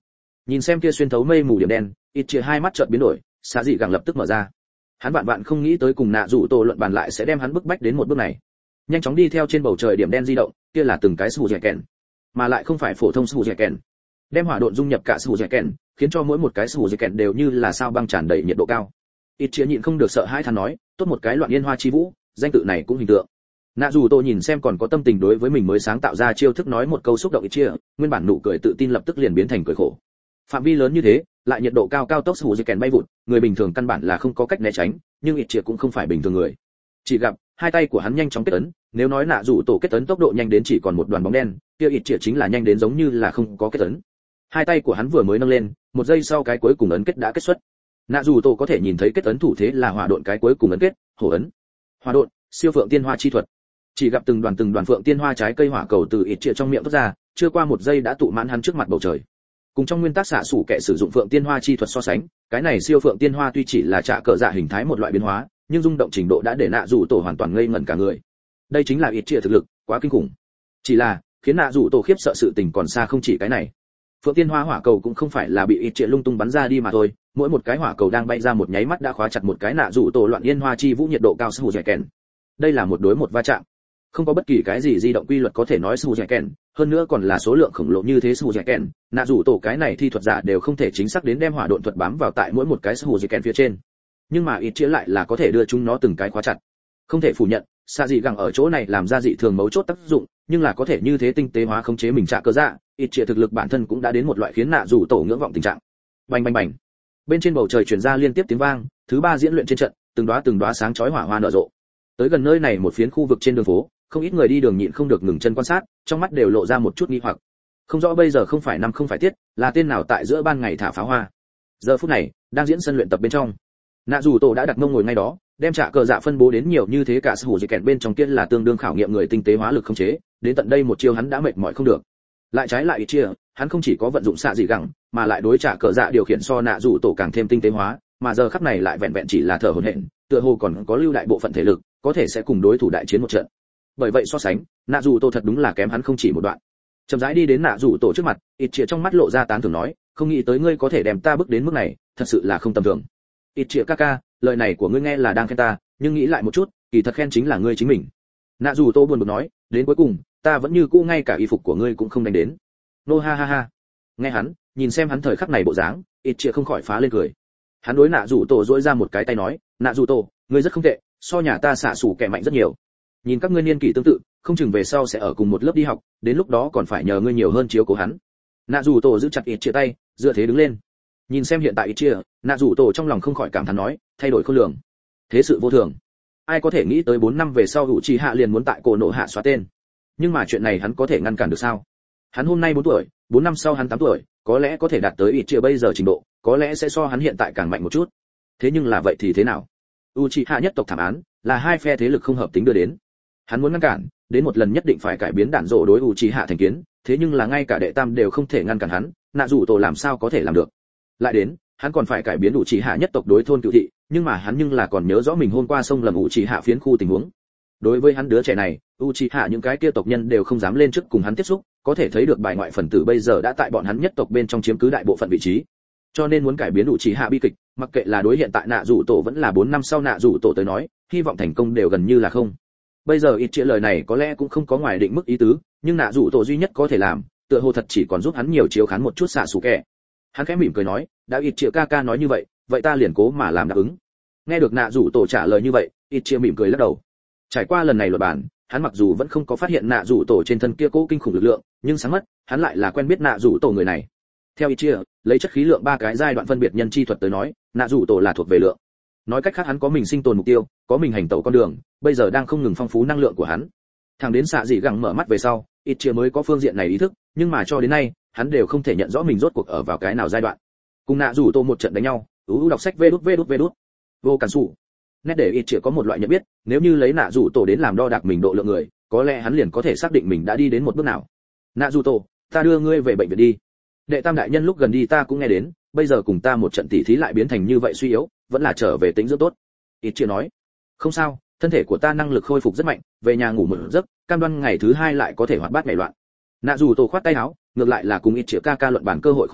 Nhìn xem kia xuyên thấu mây mù điểm đen, ít chia hai mắt chợt biến đổi, xạ dị gẳng lập tức mở ra. Hắn vạn vạn không nghĩ tới cùng nạ rủ tổ luận bàn lại sẽ đem hắn bức bách đến một bước này. Nhanh chóng đi theo trên bầu trời điểm đen di động, kia là từng cái sù dẻ kèn, mà lại không phải phổ thông sù dẻ kèn. Đem hỏa độn dung nhập cả sù dẻ kèn, khiến cho mỗi một cái sù dẻ kèn đều như là sao băng tràn đầy nhiệt độ cao. Ít chia nhịn không được sợ hãi thán nói, tốt một cái loạn yên hoa chi vũ, danh tự này cũng hình tượng. Nạ dù tô nhìn xem còn có tâm tình đối với mình mới sáng tạo ra chiêu thức nói một câu xúc động ít chia, nguyên bản nụ cười tự tin lập tức liền biến thành cười khổ. Phạm vi lớn như thế, lại nhiệt độ cao cao tốc sù dẻ kèn bay vụt, người bình thường căn bản là không có cách né tránh, nhưng ít chia cũng không phải bình thường người. Chỉ gặp hai tay của hắn nhanh chóng kết ấn, nếu nói nạ dù tổ kết ấn tốc độ nhanh đến chỉ còn một đoàn bóng đen, kia ít chia chính là nhanh đến giống như là không có kết ấn. Hai tay của hắn vừa mới nâng lên, một giây sau cái cuối cùng ấn kết đã kết xuất. Nạ dù tổ có thể nhìn thấy kết ấn thủ thế là hỏa độn cái cuối cùng ấn kết, hổ ấn. Hỏa độn, siêu phượng tiên hoa chi thuật. Chỉ gặp từng đoàn phượng tiên hoa trái cây hỏa cầu từ ít chia trong miệng thoát ra, chưa qua một giây đã tụ mãn hắn trước mặt bầu trời. Cùng trong nguyên tắc xạ sủ kẻ sử dụng phượng tiên hoa chi thuật so sánh, cái này siêu phượng tiên hoa tuy chỉ là trạ cờ dạ hình thái một loại biến hóa, nhưng rung động trình độ đã để nạ dù tổ hoàn toàn ngây ngẩn cả người. Đây chính là ít chia thực lực, quá kinh khủng. Chỉ là khiến nạ dù tổ khiếp sợ sự tình còn xa không chỉ cái này. Phượng tiên hoa hỏa cầu cũng không phải là bị ít chia lung tung bắn ra đi mà thôi, mỗi một cái hỏa cầu đang bay ra một nháy mắt đã khóa chặt một cái nạ dù tổ loạn yên hoa chi vũ nhiệt độ cao sù dẻ kèn. Đây là một đối một va chạm, không có bất kỳ cái gì di động quy luật có thể nói sù dẻ kèn, hơn nữa còn là số lượng khổng lồ như thế sù dẻ kèn, nạ dù tổ cái này thi thuật giả đều không thể chính xác đến đem hỏa độn thuật bám vào tại mỗi một cái sù dẻ kèn phía trên, nhưng mà ít chia lại là có thể đưa chúng nó từng cái khóa chặt. Không thể phủ nhận, xạ dị gẳng ở chỗ này làm ra dị thường mấu chốt tác dụng, nhưng là có thể như thế tinh tế hóa khống chế mình trả cơ dạ, ít chia thực lực bản thân cũng đã đến một loại khiến nạ dù tổ ngưỡng vọng tình trạng. Bành bành bành. Bên trên bầu trời truyền ra liên tiếp tiếng vang, thứ ba diễn luyện trên trận, từng đóa sáng chói hỏa hoa nở rộ. Tới gần nơi này một phiến khu vực trên đường phố, không ít người đi đường nhịn không được ngừng chân quan sát, trong mắt đều lộ ra một chút nghi hoặc. Không rõ bây giờ không phải năm không phải tiết, là tên nào tại giữa ban ngày thả pháo hoa. Giờ phút này, đang diễn sân luyện tập bên trong. Nạ dù tổ đã đặt mông ngồi ngay đó, đem trả cờ dạ phân bố đến nhiều như thế cả sủ dị kẹn bên trong kia là tương đương khảo nghiệm người tinh tế hóa lực không chế, đến tận đây một chiêu hắn đã mệt mỏi không được. Lại trái lại ít chia, hắn không chỉ có vận dụng xạ dị gẳng, mà lại đối trả cờ dạ điều khiển so nạ dù tổ càng thêm tinh tế hóa, mà giờ khắc này lại vẹn vẹn chỉ là thở hổn hển, tựa hồ còn có lưu đại bộ phận thể lực, có thể sẽ cùng đối thủ đại chiến một trận. Bởi vậy so sánh, nạ dù tổ thật đúng là kém hắn không chỉ một đoạn. Chậm rãi đi đến nạ dù tổ trước mặt, ít chia trong mắt lộ ra tán thưởng nói, không nghĩ tới ngươi có thể đem ta bước đến mức này, thật sự là không tầm thường. Ít chia ca ca, lời này của ngươi nghe là đang khen ta, nhưng nghĩ lại một chút, kỳ thật khen chính là ngươi chính mình. Nạ dù tô buồn bực nói, đến cuối cùng, ta vẫn như cũ ngay cả y phục của ngươi cũng không đánh đến. Nô ha ha ha. Nghe hắn, nhìn xem hắn thời khắc này bộ dáng, ít chia không khỏi phá lên cười. Hắn đối nạ dù tổ duỗi ra một cái tay nói, nạ dù tổ, ngươi rất không tệ, so nhà ta xạ xủ kẻ mạnh rất nhiều. Nhìn các ngươi niên kỷ tương tự, không chừng về sau sẽ ở cùng một lớp đi học, đến lúc đó còn phải nhờ ngươi nhiều hơn chiếu cố hắn. Nạ dù tổ giữ chặt ít chia tay, dựa thế đứng lên. Nhìn xem hiện tại ít chia, nạ dù tổ trong lòng không khỏi cảm thán nói, thay đổi khôn lường, thế sự vô thường. Ai có thể nghĩ tới 4 năm về sau hữu trí hạ liền muốn tại cổ nộ hạ xóa tên. Nhưng mà chuyện này hắn có thể ngăn cản được sao? Hắn hôm nay 4 tuổi, 4 năm sau hắn 8 tuổi, có lẽ có thể đạt tới ít chia bây giờ trình độ, có lẽ sẽ so hắn hiện tại càng mạnh một chút. Thế nhưng là vậy thì thế nào? Uchiha nhất tộc thảm án là hai phe thế lực không hợp tính đưa đến. Hắn muốn ngăn cản, đến một lần nhất định phải cải biến đạn dộ đối Uchiha thành kiến, thế nhưng là ngay cả đệ tam đều không thể ngăn cản hắn, nạ dù tổ làm sao có thể làm được? Lại đến, hắn còn phải cải biến Uchiha nhất tộc đối thôn cựu thị, nhưng mà hắn nhưng là còn nhớ rõ mình hôm qua sông lầm Uchiha phiến khu tình huống. Đối với hắn đứa trẻ này, Uchiha những cái kia tộc nhân đều không dám lên trước cùng hắn tiếp xúc, có thể thấy được bài ngoại phần tử bây giờ đã tại bọn hắn nhất tộc bên trong chiếm cứ đại bộ phận vị trí. Cho nên muốn cải biến Uchiha bi kịch, mặc kệ là đối hiện tại nạ dù tổ vẫn là 4 năm sau nạ dù tổ tới nói, hy vọng thành công đều gần như là không. Bây giờ ít chia lời này có lẽ cũng không có ngoài định mức ý tứ, nhưng nạ dù tổ duy nhất có thể làm, tựa hồ thật chỉ còn giúp hắn nhiều chiếu khán một chút xạ xù kẻ. Hắn khẽ mỉm cười nói, đã ít chia ca ca nói như vậy, vậy ta liền cố mà làm đáp ứng. Nghe được nạ dù tổ trả lời như vậy, ít chia mỉm cười lắc đầu. Trải qua lần này luận bàn, hắn mặc dù vẫn không có phát hiện nạ dù tổ trên thân kia cố kinh khủng lực lượng, nhưng sáng mắt, hắn lại là quen biết nạ dù tổ người này. Theo ít chia, lấy chất khí lượng 3 cái giai đoạn phân biệt nhân chi thuật tới nói, nạ dù tổ là thuộc về lượng. Nói cách khác hắn có mình sinh tồn mục tiêu, có mình hành tẩu con đường, bây giờ đang không ngừng phong phú năng lượng của hắn. Thằng đến xạ dị gẳng mở mắt về sau, ít chia mới có phương diện này ý thức, nhưng mà cho đến nay, hắn đều không thể nhận rõ mình rốt cuộc ở vào cái nào giai đoạn. Cùng nạ dù tổ một trận đánh nhau, đọc sách vê đút. Vô cản sủ. Nét để ít chia có một loại nhận biết, nếu như lấy nạ dù tổ đến làm đo đạc mình độ lượng người, có lẽ hắn liền có thể xác định mình đã đi đến một bước nào. Nạ dù tổ, ta đưa ngươi về bệnh viện đi. Đệ tam đại nhân lúc gần đi ta cũng nghe đến, bây giờ cùng ta một trận tỉ thí lại biến thành như vậy suy yếu, vẫn là trở về tính dưỡng tốt. Ít chia nói, không sao, thân thể của ta năng lực khôi phục rất mạnh, về nhà ngủ một giấc, cam đoan ngày thứ 2 lại có thể hoạt bát nhảy loạn. Nạ dù tổ khoát tay áo, ngược lại là cùng ít chia ca ca luận bàn cơ hội khó được,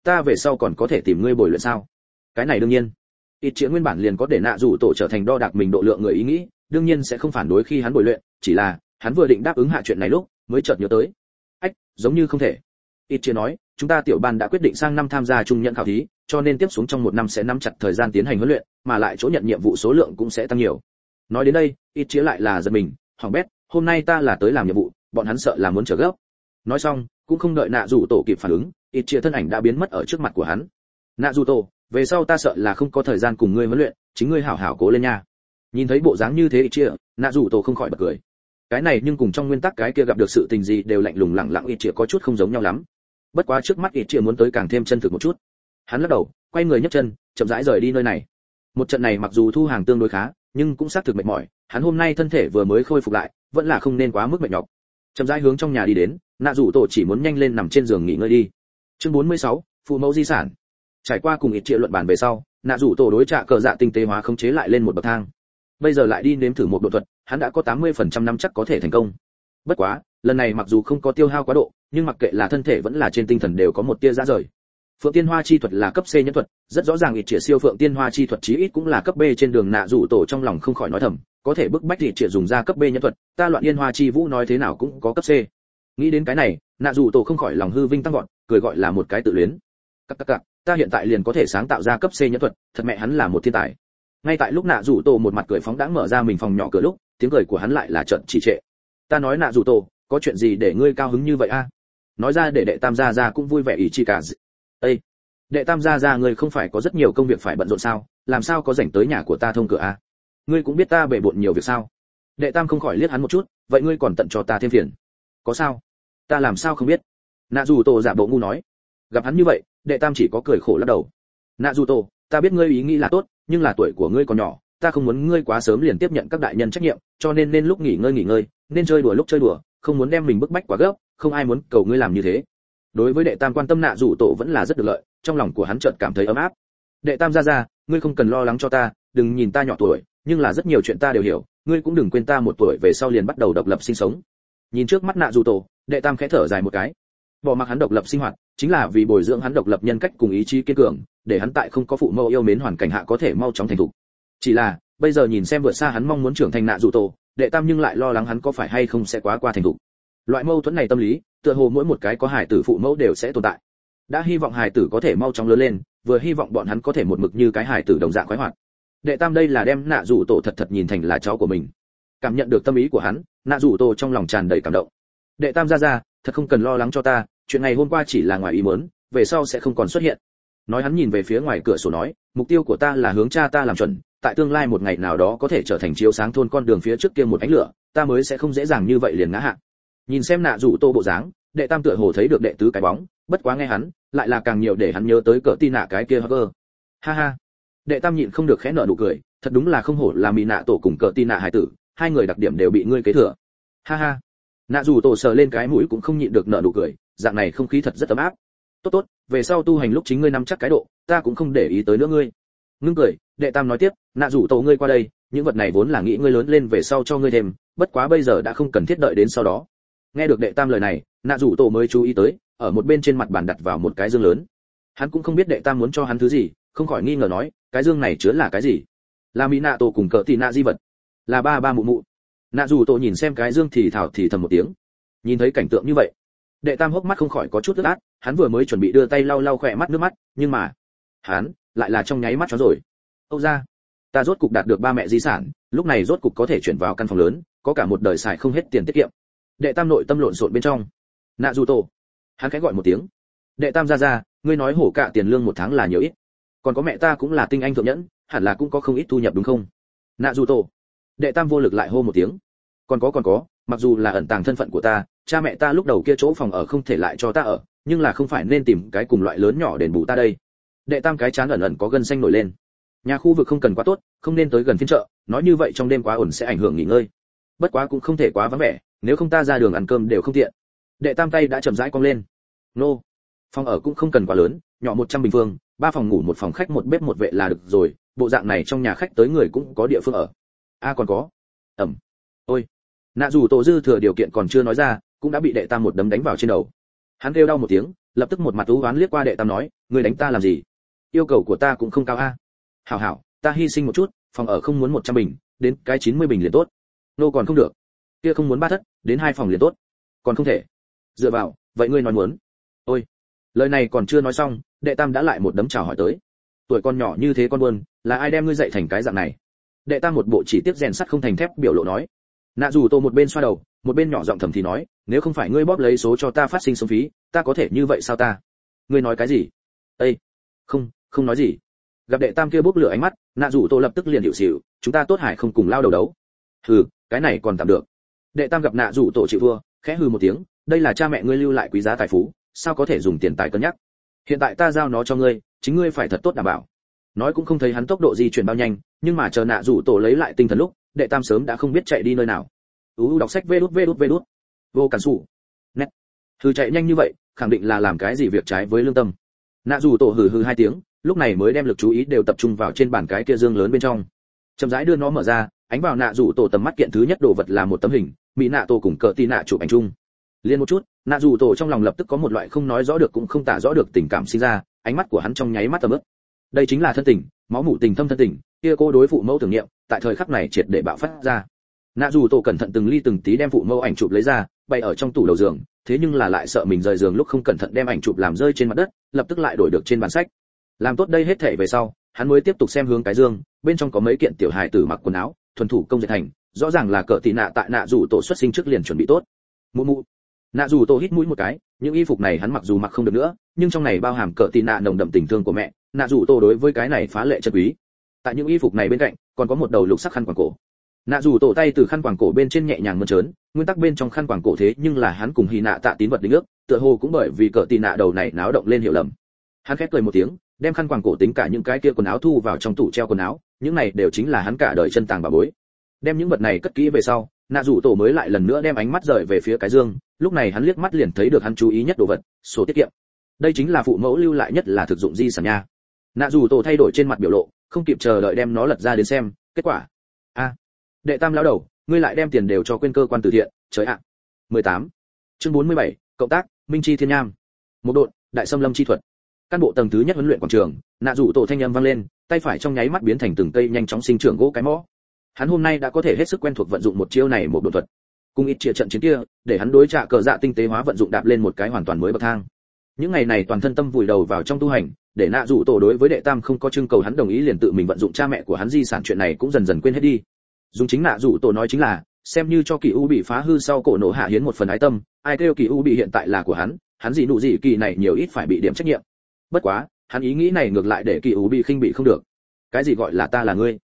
ta về sau còn có thể tìm ngươi bồi luyện sao? Cái này đương nhiên. Ít Triệu nguyên bản liền có để nạ rủ tổ trở thành đo đạc mình độ lượng người ý nghĩ, đương nhiên sẽ không phản đối khi hắn bồi luyện, chỉ là hắn vừa định đáp ứng hạ chuyện này lúc mới chợt nhớ tới. Ách, giống như không thể. Ít Triệu nói, chúng ta tiểu ban đã quyết định sang năm tham gia trung nhận khảo thí, cho nên tiếp xuống trong một năm sẽ nắm chặt thời gian tiến hành huấn luyện, mà lại chỗ nhận nhiệm vụ số lượng cũng sẽ tăng nhiều. Nói đến đây, Ít Triệu lại là giật mình, hỏng bét, hôm nay ta là tới làm nhiệm vụ, bọn hắn sợ là muốn trở gấp. Nói xong, cũng không đợi nạ rủ tổ kịp phản ứng, Ít Triệu thân ảnh đã biến mất ở trước mặt của hắn. Nạ rủ tổ, về sau ta sợ là không có thời gian cùng ngươi huấn luyện, chính ngươi hảo hảo cố lên nha. Nhìn thấy bộ dáng như thế Ít Triệu, nạ rủ tổ không khỏi bật cười. Cái này nhưng cùng trong nguyên tắc cái kia gặp được sự tình gì đều lạnh lùng lẳng lặng Ít Triệu có chút không giống nhau lắm. Bất quá trước mắt Ít Triệu muốn tới càng thêm chân thực một chút. Hắn lắc đầu, quay người nhấc chân, chậm rãi rời đi nơi này. Một trận này mặc dù thu hàng tương đối khá, nhưng cũng xác thực mệt mỏi, hắn hôm nay thân thể vừa mới khôi phục lại, vẫn là không nên quá mức mệt nhọc. Chậm rãi hướng trong nhà đi đến, nạ rủ tổ chỉ muốn nhanh lên nằm trên giường nghỉ ngơi đi. Chương 46, phụ mẫu di sản. Trải qua cùng Ít Triệu luận bàn về sau, nạ rủ tổ đối trạ cờ dạ tinh tế hóa khống chế lại lên một bậc thang. Bây giờ lại đi nếm thử một độ thuật, hắn đã có 80% năm chắc có thể thành công. Bất quá, lần này mặc dù không có tiêu hao quá độ, nhưng mặc kệ là thân thể vẫn là trên tinh thần đều có một tia rã rời. Phượng Tiên Hoa chi thuật là cấp C nhân thuật, rất rõ ràng Ít Triệu siêu Phượng Tiên Hoa chi thuật chí ít cũng là cấp B trên đường nạ rủ tổ trong lòng không khỏi nói thầm, có thể bức bách Ít Triệu dùng ra cấp B nhân thuật, ta Loạn Yên Hoa chi vũ nói thế nào cũng có cấp C. Nghĩ đến cái này, nạ rủ tổ không khỏi lòng hư vinh tăng vọt, cười gọi là một cái tự luyến. Các, ta hiện tại liền có thể sáng tạo ra cấp C nhân thuật, thật mẹ hắn là một thiên tài. Ngay tại lúc nạ rủ tổ một mặt cười phóng đãng mở ra mình phòng nhỏ cửa lúc, tiếng cười của hắn lại là trận trì trệ. Ta nói nạ rủ tổ, có chuyện gì để ngươi cao hứng như vậy a? Nói ra để đệ tam gia gia cũng vui vẻ ý chi cả. Ê, đệ tam gia gia ngươi không phải có rất nhiều công việc phải bận rộn sao, làm sao có rảnh tới nhà của ta thông cửa a? Ngươi cũng biết ta bể bộn nhiều việc sao? Đệ tam không khỏi liếc hắn một chút, vậy ngươi còn tận cho ta thêm phiền. Có sao? Ta làm sao không biết? Nạ rủ tổ giả bộ ngu nói. Gặp hắn như vậy, đệ tam chỉ có cười khổ lắc đầu. Nạ rủ tổ, ta biết ngươi ý nghĩ là tốt, nhưng là tuổi của ngươi còn nhỏ, ta không muốn ngươi quá sớm liền tiếp nhận các đại nhân trách nhiệm, cho nên lúc nghỉ ngơi, nên chơi đùa lúc chơi đùa, không muốn đem mình bức bách quá gấp, không ai muốn cầu ngươi làm như thế. Đối với đệ tam quan tâm nạ rủ tổ vẫn là rất được lợi, trong lòng của hắn chợt cảm thấy ấm áp. Đệ tam gia, ngươi không cần lo lắng cho ta, đừng nhìn ta nhỏ tuổi, nhưng là rất nhiều chuyện ta đều hiểu, ngươi cũng đừng quên ta một tuổi về sau liền bắt đầu độc lập sinh sống. Nhìn trước mắt nạ rủ tổ, đệ tam khẽ thở dài một cái. Bỏ mặc hắn độc lập sinh hoạt, chính là vì bồi dưỡng hắn độc lập nhân cách cùng ý chí kiên cường, để hắn tại không có phụ mẫu yêu mến hoàn cảnh hạ có thể mau chóng thành thục. Chỉ là, bây giờ nhìn xem vượt xa hắn mong muốn trưởng thành nạ rủ tổ, đệ tam nhưng lại lo lắng hắn có phải hay không sẽ quá qua thành thục. Loại mâu thuẫn này tâm lý, tựa hồ mỗi một cái có hài tử phụ mẫu đều sẽ tồn tại. Đã hy vọng hài tử có thể mau chóng lớn lên, vừa hy vọng bọn hắn có thể một mực như cái hài tử đồng dạng khoái hoạt. Đệ tam đây là đem nạ rủ tổ thật nhìn thành là cháu của mình. Cảm nhận được tâm ý của hắn, nạ rủ tổ trong lòng tràn đầy cảm động. Đệ tam gia, thật không cần lo lắng cho ta, chuyện ngày hôm qua chỉ là ngoài ý muốn, về sau sẽ không còn xuất hiện. Nói hắn nhìn về phía ngoài cửa sổ nói, mục tiêu của ta là hướng cha ta làm chuẩn, tại tương lai một ngày nào đó có thể trở thành chiếu sáng thôn con đường phía trước kia một ánh lửa, ta mới sẽ không dễ dàng như vậy liền ngã hạ. Nhìn xem nạ rủ tô bộ dáng, đệ tam tựa hồ thấy được đệ tứ cái bóng, bất quá nghe hắn, lại là càng nhiều để hắn nhớ tới cỡ tin nạ cái kia hơ. Ha ha. Đệ tam nhịn không được khẽ nở nụ cười, thật đúng là không hổ là mỹ nạ tổ cùng cỡ tin nạ hải tử, hai người đặc điểm đều bị ngươi kế thừa. Ha ha. Nạ rủ tổ sờ lên cái mũi cũng không nhịn được nở nụ cười, dạng này không khí thật rất ấm áp. Tốt, về sau tu hành lúc chính ngươi nắm chắc cái độ, ta cũng không để ý tới nữa ngươi. Ngưng cười, đệ tam nói tiếp, nạ rủ tổ ngươi qua đây, những vật này vốn là nghĩ ngươi lớn lên về sau cho ngươi thêm, bất quá bây giờ đã không cần thiết đợi đến sau đó. Nghe được đệ tam lời này, nạ rủ tổ mới chú ý tới, ở một bên trên mặt bàn đặt vào một cái dương lớn. Hắn cũng không biết đệ tam muốn cho hắn thứ gì, không khỏi nghi ngờ nói, cái dương này chứa là cái gì? Là mỹ nạ tổ cùng cỡ tỷ nạ di vật, là ba mụ mụ. Nạ rủ tổ nhìn xem cái dương thì thào thì thầm một tiếng. Nhìn thấy cảnh tượng như vậy, đệ tam hốc mắt không khỏi có chút ướt át, hắn vừa mới chuẩn bị đưa tay lau lau khỏe mắt nước mắt, nhưng mà hắn lại là trong nháy mắt chó rồi. Âu ra, ta rốt cục đạt được ba mẹ di sản, lúc này rốt cục có thể chuyển vào căn phòng lớn, có cả một đời xài không hết tiền tiết kiệm. Đệ tam nội tâm lộn xộn bên trong. Nạ dù tổ, hắn khẽ gọi một tiếng. Đệ tam ra, ngươi nói hổ cả tiền lương một tháng là nhiều ít, còn có mẹ ta cũng là tinh anh thượng nhẫn, hẳn là cũng có không ít thu nhập đúng không? Nạ dù tổ, đệ tam vô lực lại hô một tiếng. Còn có, mặc dù là ẩn tàng thân phận của ta, cha mẹ ta lúc đầu kia chỗ phòng ở không thể lại cho ta ở, nhưng là không phải nên tìm cái cùng loại lớn nhỏ đền bù ta đây. Đệ tam cái chán ẩn có gân xanh nổi lên. Nhà khu vực không cần quá tốt, không nên tới gần phiên chợ, nói như vậy trong đêm quá ổn sẽ ảnh hưởng nghỉ ngơi. Bất quá cũng không thể quá vắng vẻ, nếu không ta ra đường ăn cơm đều không tiện. Đệ tam tay đã chậm rãi cong lên. Nô, phòng ở cũng không cần quá lớn, nhỏ 100 bình phương, 3 phòng ngủ, 1 phòng khách, 1 bếp 1 vệ là được rồi, bộ dạng này trong nhà khách tới người cũng có địa phương ở. Còn có. Ôi. Nạ dù tổ dư thừa điều kiện còn chưa nói ra, cũng đã bị đệ tam một đấm đánh vào trên đầu. Hắn kêu đau một tiếng, lập tức một mặt u oán liếc qua đệ tam nói, ngươi đánh ta làm gì? Yêu cầu của ta cũng không cao a. Hảo hảo, ta hy sinh một chút, phòng ở không muốn 100 bình, đến cái 90 bình liền tốt. Nô còn không được. Kia không muốn 3 thất, đến 2 phòng liền tốt. Còn không thể. Dựa vào, vậy ngươi nói muốn? Ôi, lời này còn chưa nói xong, đệ tam đã lại một đấm chào hỏi tới. Tuổi con nhỏ như thế con buồn, là ai đem ngươi dạy thành cái dạng này? Đệ tam một bộ chỉ tiếc rèn sắt không thành thép biểu lộ nói. Nạ dù tô một bên xoa đầu, một bên nhỏ giọng thầm thì nói, nếu không phải ngươi bóp lấy số cho ta phát sinh sống phí, ta có thể như vậy sao ta? Ngươi nói cái gì? Ê, không nói gì. Gặp đệ tam kia bốc lửa ánh mắt, nạ dù tô lập tức liền hiệu xỉu, chúng ta tốt hải không cùng lao đầu đấu. Hừ, cái này còn tạm được. Đệ tam gặp nạ dù tô chịu thua, khẽ hừ một tiếng, đây là cha mẹ ngươi lưu lại quý giá tài phú, sao có thể dùng tiền tài cân nhắc? Hiện tại ta giao nó cho ngươi, chính ngươi phải thật tốt đảm bảo. Nói cũng không thấy hắn tốc độ di chuyển bao nhanh, nhưng mà chờ nạ dù tổ lấy lại tinh thần lúc, đệ tam sớm đã không biết chạy đi nơi nào. Đọc sách vê đút. Vô cản sủ. Nét. Hừ chạy nhanh như vậy, khẳng định là làm cái gì việc trái với lương tâm. Nạ dù tổ hừ 2 tiếng, lúc này mới đem lực chú ý đều tập trung vào trên bàn cái kia dương lớn bên trong. Chậm rãi đưa nó mở ra, ánh vào nạ dù tổ tầm mắt kiện thứ nhất đồ vật là một tấm hình, mỹ nạ tổ cùng cờ tì nạ chụp ảnh chung. Liên một chút, nạ dù tổ trong lòng lập tức có một loại không nói rõ được cũng không tả rõ được tình cảm sinh ra, ánh mắt của hắn trong nháy mắt tầm ướp. Đây chính là thân tình, máu mủ tình thâm thân tình, kia cô đối phụ mẫu tưởng niệm, tại thời khắc này triệt để bạo phát ra. Nạ dù tổ cẩn thận từng ly từng tí đem phụ mẫu ảnh chụp lấy ra, bày ở trong tủ đầu giường, thế nhưng là lại sợ mình rời giường lúc không cẩn thận đem ảnh chụp làm rơi trên mặt đất, lập tức lại đổi được trên bàn sách. Làm tốt đây hết thảy về sau, hắn mới tiếp tục xem hướng cái dương, bên trong có mấy kiện tiểu hài tử mặc quần áo, thuần thủ công dệt thành, rõ ràng là cỡ tị nạ tại nạ dù tổ xuất sinh trước liền chuẩn bị tốt. Mụ. Nạ dù tổ hít mũi một cái, những y phục này hắn mặc dù mặc không được nữa, nhưng trong này bao hàm cỡ tị nạ nồng đậm tình thương của mẹ, nạ dù tổ đối với cái này phá lệ chân quý. Tại những y phục này bên cạnh, còn có một đầu lục sắc khăn quàng cổ. Nạ dù tổ tay từ khăn quàng cổ bên trên nhẹ nhàng mơn trớn, nguyên tắc bên trong khăn quàng cổ thế nhưng là hắn cùng hy nạ tạ tín vật đính ước, tựa hồ cũng bởi vì cỡ tị nạ đầu này náo động lên hiểu lầm. Hắn khép cười một tiếng, đem khăn quàng cổ tính cả những cái kia quần áo thu vào trong tủ treo quần áo, những này đều chính là hắn cả đời chân tàng bà bối. Đem những vật này cất kỹ về sau, nạ dù tổ mới lại lần nữa đem ánh mắt rời về phía cái dương, lúc này hắn liếc mắt liền thấy được hắn chú ý nhất đồ vật, sổ tiết kiệm. Đây chính là phụ mẫu lưu lại nhất là thực dụng di sản nha. Nạ dù tổ thay đổi trên mặt biểu lộ, không kịp chờ đợi đem nó lật ra đến xem, kết quả. Đệ tam lão đầu, ngươi lại đem tiền đều cho quên cơ quan từ thiện, trời ạ. 18. Chương 47, cộng tác, Minh Chi Thiên Nham. Một độn, đại xâm lâm chi thuật. Căn bộ tầng thứ nhất huấn luyện quảng trường, nạ dù tổ thanh âm vang lên, tay phải trong nháy mắt biến thành từng cây nhanh chóng sinh trưởng gỗ cái mõ. Hắn hôm nay đã có thể hết sức quen thuộc vận dụng một chiêu này một độn thuật. Cùng ít chia trận chiến kia, để hắn đối trả cờ dạ tinh tế hóa vận dụng đạp lên một cái hoàn toàn mới bậc thang. Những ngày này toàn thân tâm vùi đầu vào trong tu hành, để nạ dù tổ đối với đệ tam không có trưng cầu hắn đồng ý liền tự mình vận dụng cha mẹ của hắn di sản chuyện này cũng dần dần quên hết đi. Dùng chính nạ dù tổ nói chính là, xem như cho kỳ u bị phá hư sau cổ nổ hạ hiến một phần ái tâm, ai kêu kỳ u bị hiện tại là của hắn gì nụ gì kỳ này nhiều ít phải bị điểm trách nhiệm. Bất quá, hắn ý nghĩ này ngược lại để kỳ u bị khinh bị không được. Cái gì gọi là ta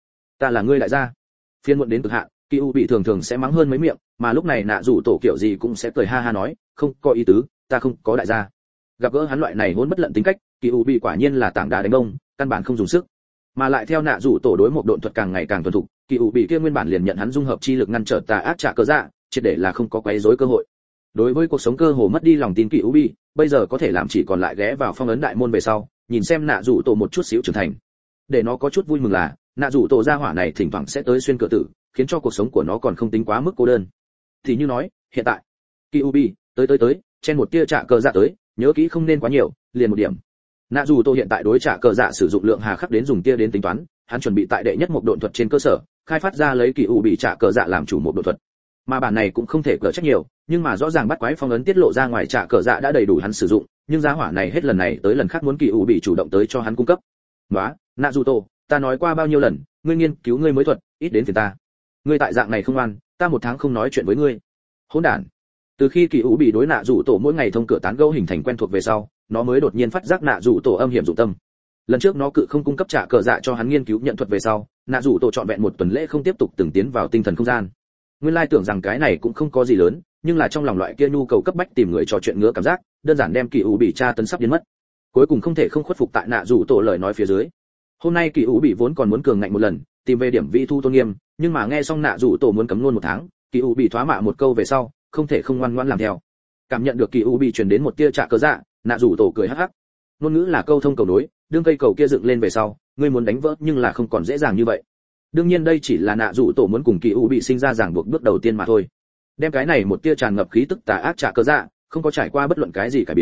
là ngươi đại gia. Phiên muộn đến cực hạn, kỳ u bị thường thường sẽ mắng hơn mấy miệng, mà lúc này nạ dù tổ kiểu gì cũng sẽ cười ha ha nói, không có ý tứ, ta không có đại gia. Gặp gỡ hắn loại này hỗn bất lận tính cách, kỳ u bị quả nhiên là tảng đá đánh bông, căn bản không dùng sức. Mà lại theo nạ dù tổ đối một độn thuật càng ngày càng thuần thục, kỳ u bị kia nguyên bản liền nhận hắn dung hợp chi lực ngăn trở tà ác trả cơ dạ, triệt để là không có quấy rối cơ hội. Đối với cuộc sống cơ hồ mất đi lòng tin kỳ u bị, bây giờ có thể làm chỉ còn lại ghé vào phong ấn đại môn về sau, nhìn xem nạ dù tổ một chút xíu trưởng thành. Để nó có chút vui mừng là, nạ dù tổ gia hỏa này thỉnh thoảng sẽ tới xuyên cửa tử, khiến cho cuộc sống của nó còn không tính quá mức cô đơn. Thì như nói, hiện tại, kỳ u bị, tới, chen một tia trả cơ dạ tới, nhớ kỹ không nên quá nhiều, liền một điểm. Nạ dù tổ hiện tại đối trả cờ dạ sử dụng lượng hà khắc đến dùng tia đến tính toán, hắn chuẩn bị tại đệ nhất một độn thuật trên cơ sở khai phát ra lấy kỳ u bị trả cờ dạ làm chủ một độn thuật. Mà bản này cũng không thể cỡ trách nhiều, nhưng mà rõ ràng bắt quái phong ấn tiết lộ ra ngoài trả cờ dạ đã đầy đủ hắn sử dụng, nhưng giá hỏa này hết lần này tới lần khác muốn kỳ u bị chủ động tới cho hắn cung cấp. Nóa, nạ dù tổ, ta nói qua bao nhiêu lần, ngươi nghiên cứu ngươi mới thuật, ít đến phiền ta. Ngươi tại dạng này không ngoan, ta một tháng không nói chuyện với ngươi. Hỗn đản. Từ khi kỳ u bị đối nạ dù tổ mỗi ngày thông cửa tán gẫu hình thành quen thuộc về sau, nó mới đột nhiên phát giác nạ dù tổ âm hiểm dụng tâm. Lần trước nó cự không cung cấp trả cờ dạ cho hắn nghiên cứu nhận thuật về sau, nạ dù tổ trọn vẹn một tuần lễ không tiếp tục từng tiến vào tinh thần không gian. Nguyên lai tưởng rằng cái này cũng không có gì lớn, nhưng là trong lòng loại kia nhu cầu cấp bách tìm người trò chuyện ngứa cảm giác, đơn giản đem kỳ u bị tra tấn sắp biến mất. Cuối cùng không thể không khuất phục tại nạ dù tổ lời nói phía dưới. Hôm nay kỳ u bị vốn còn muốn cường ngạnh một lần, tìm về điểm vi thu tôn nghiêm, nhưng mà nghe xong nạ dù tổ muốn cấm luôn một tháng, kỳ u bị thoá mạ một câu về sau, không thể không ngoan ngoãn làm theo. Cảm nhận được kỳ u bị truyền đến một tia trả cờ dạ, nạ dù tổ cười hắc hắc. Ngôn ngữ là câu thông cầu nối, đương cây cầu kia dựng lên về sau, ngươi muốn đánh vỡ nhưng là không còn dễ dàng như vậy. Đương nhiên đây chỉ là nạ dù tổ muốn cùng kỳ u bị sinh ra ràng buộc bước đầu tiên mà thôi. Đem cái này một tia tràn ngập khí tức tà ác trả cờ dạ, không có trải qua bất luận cái gì cải biến,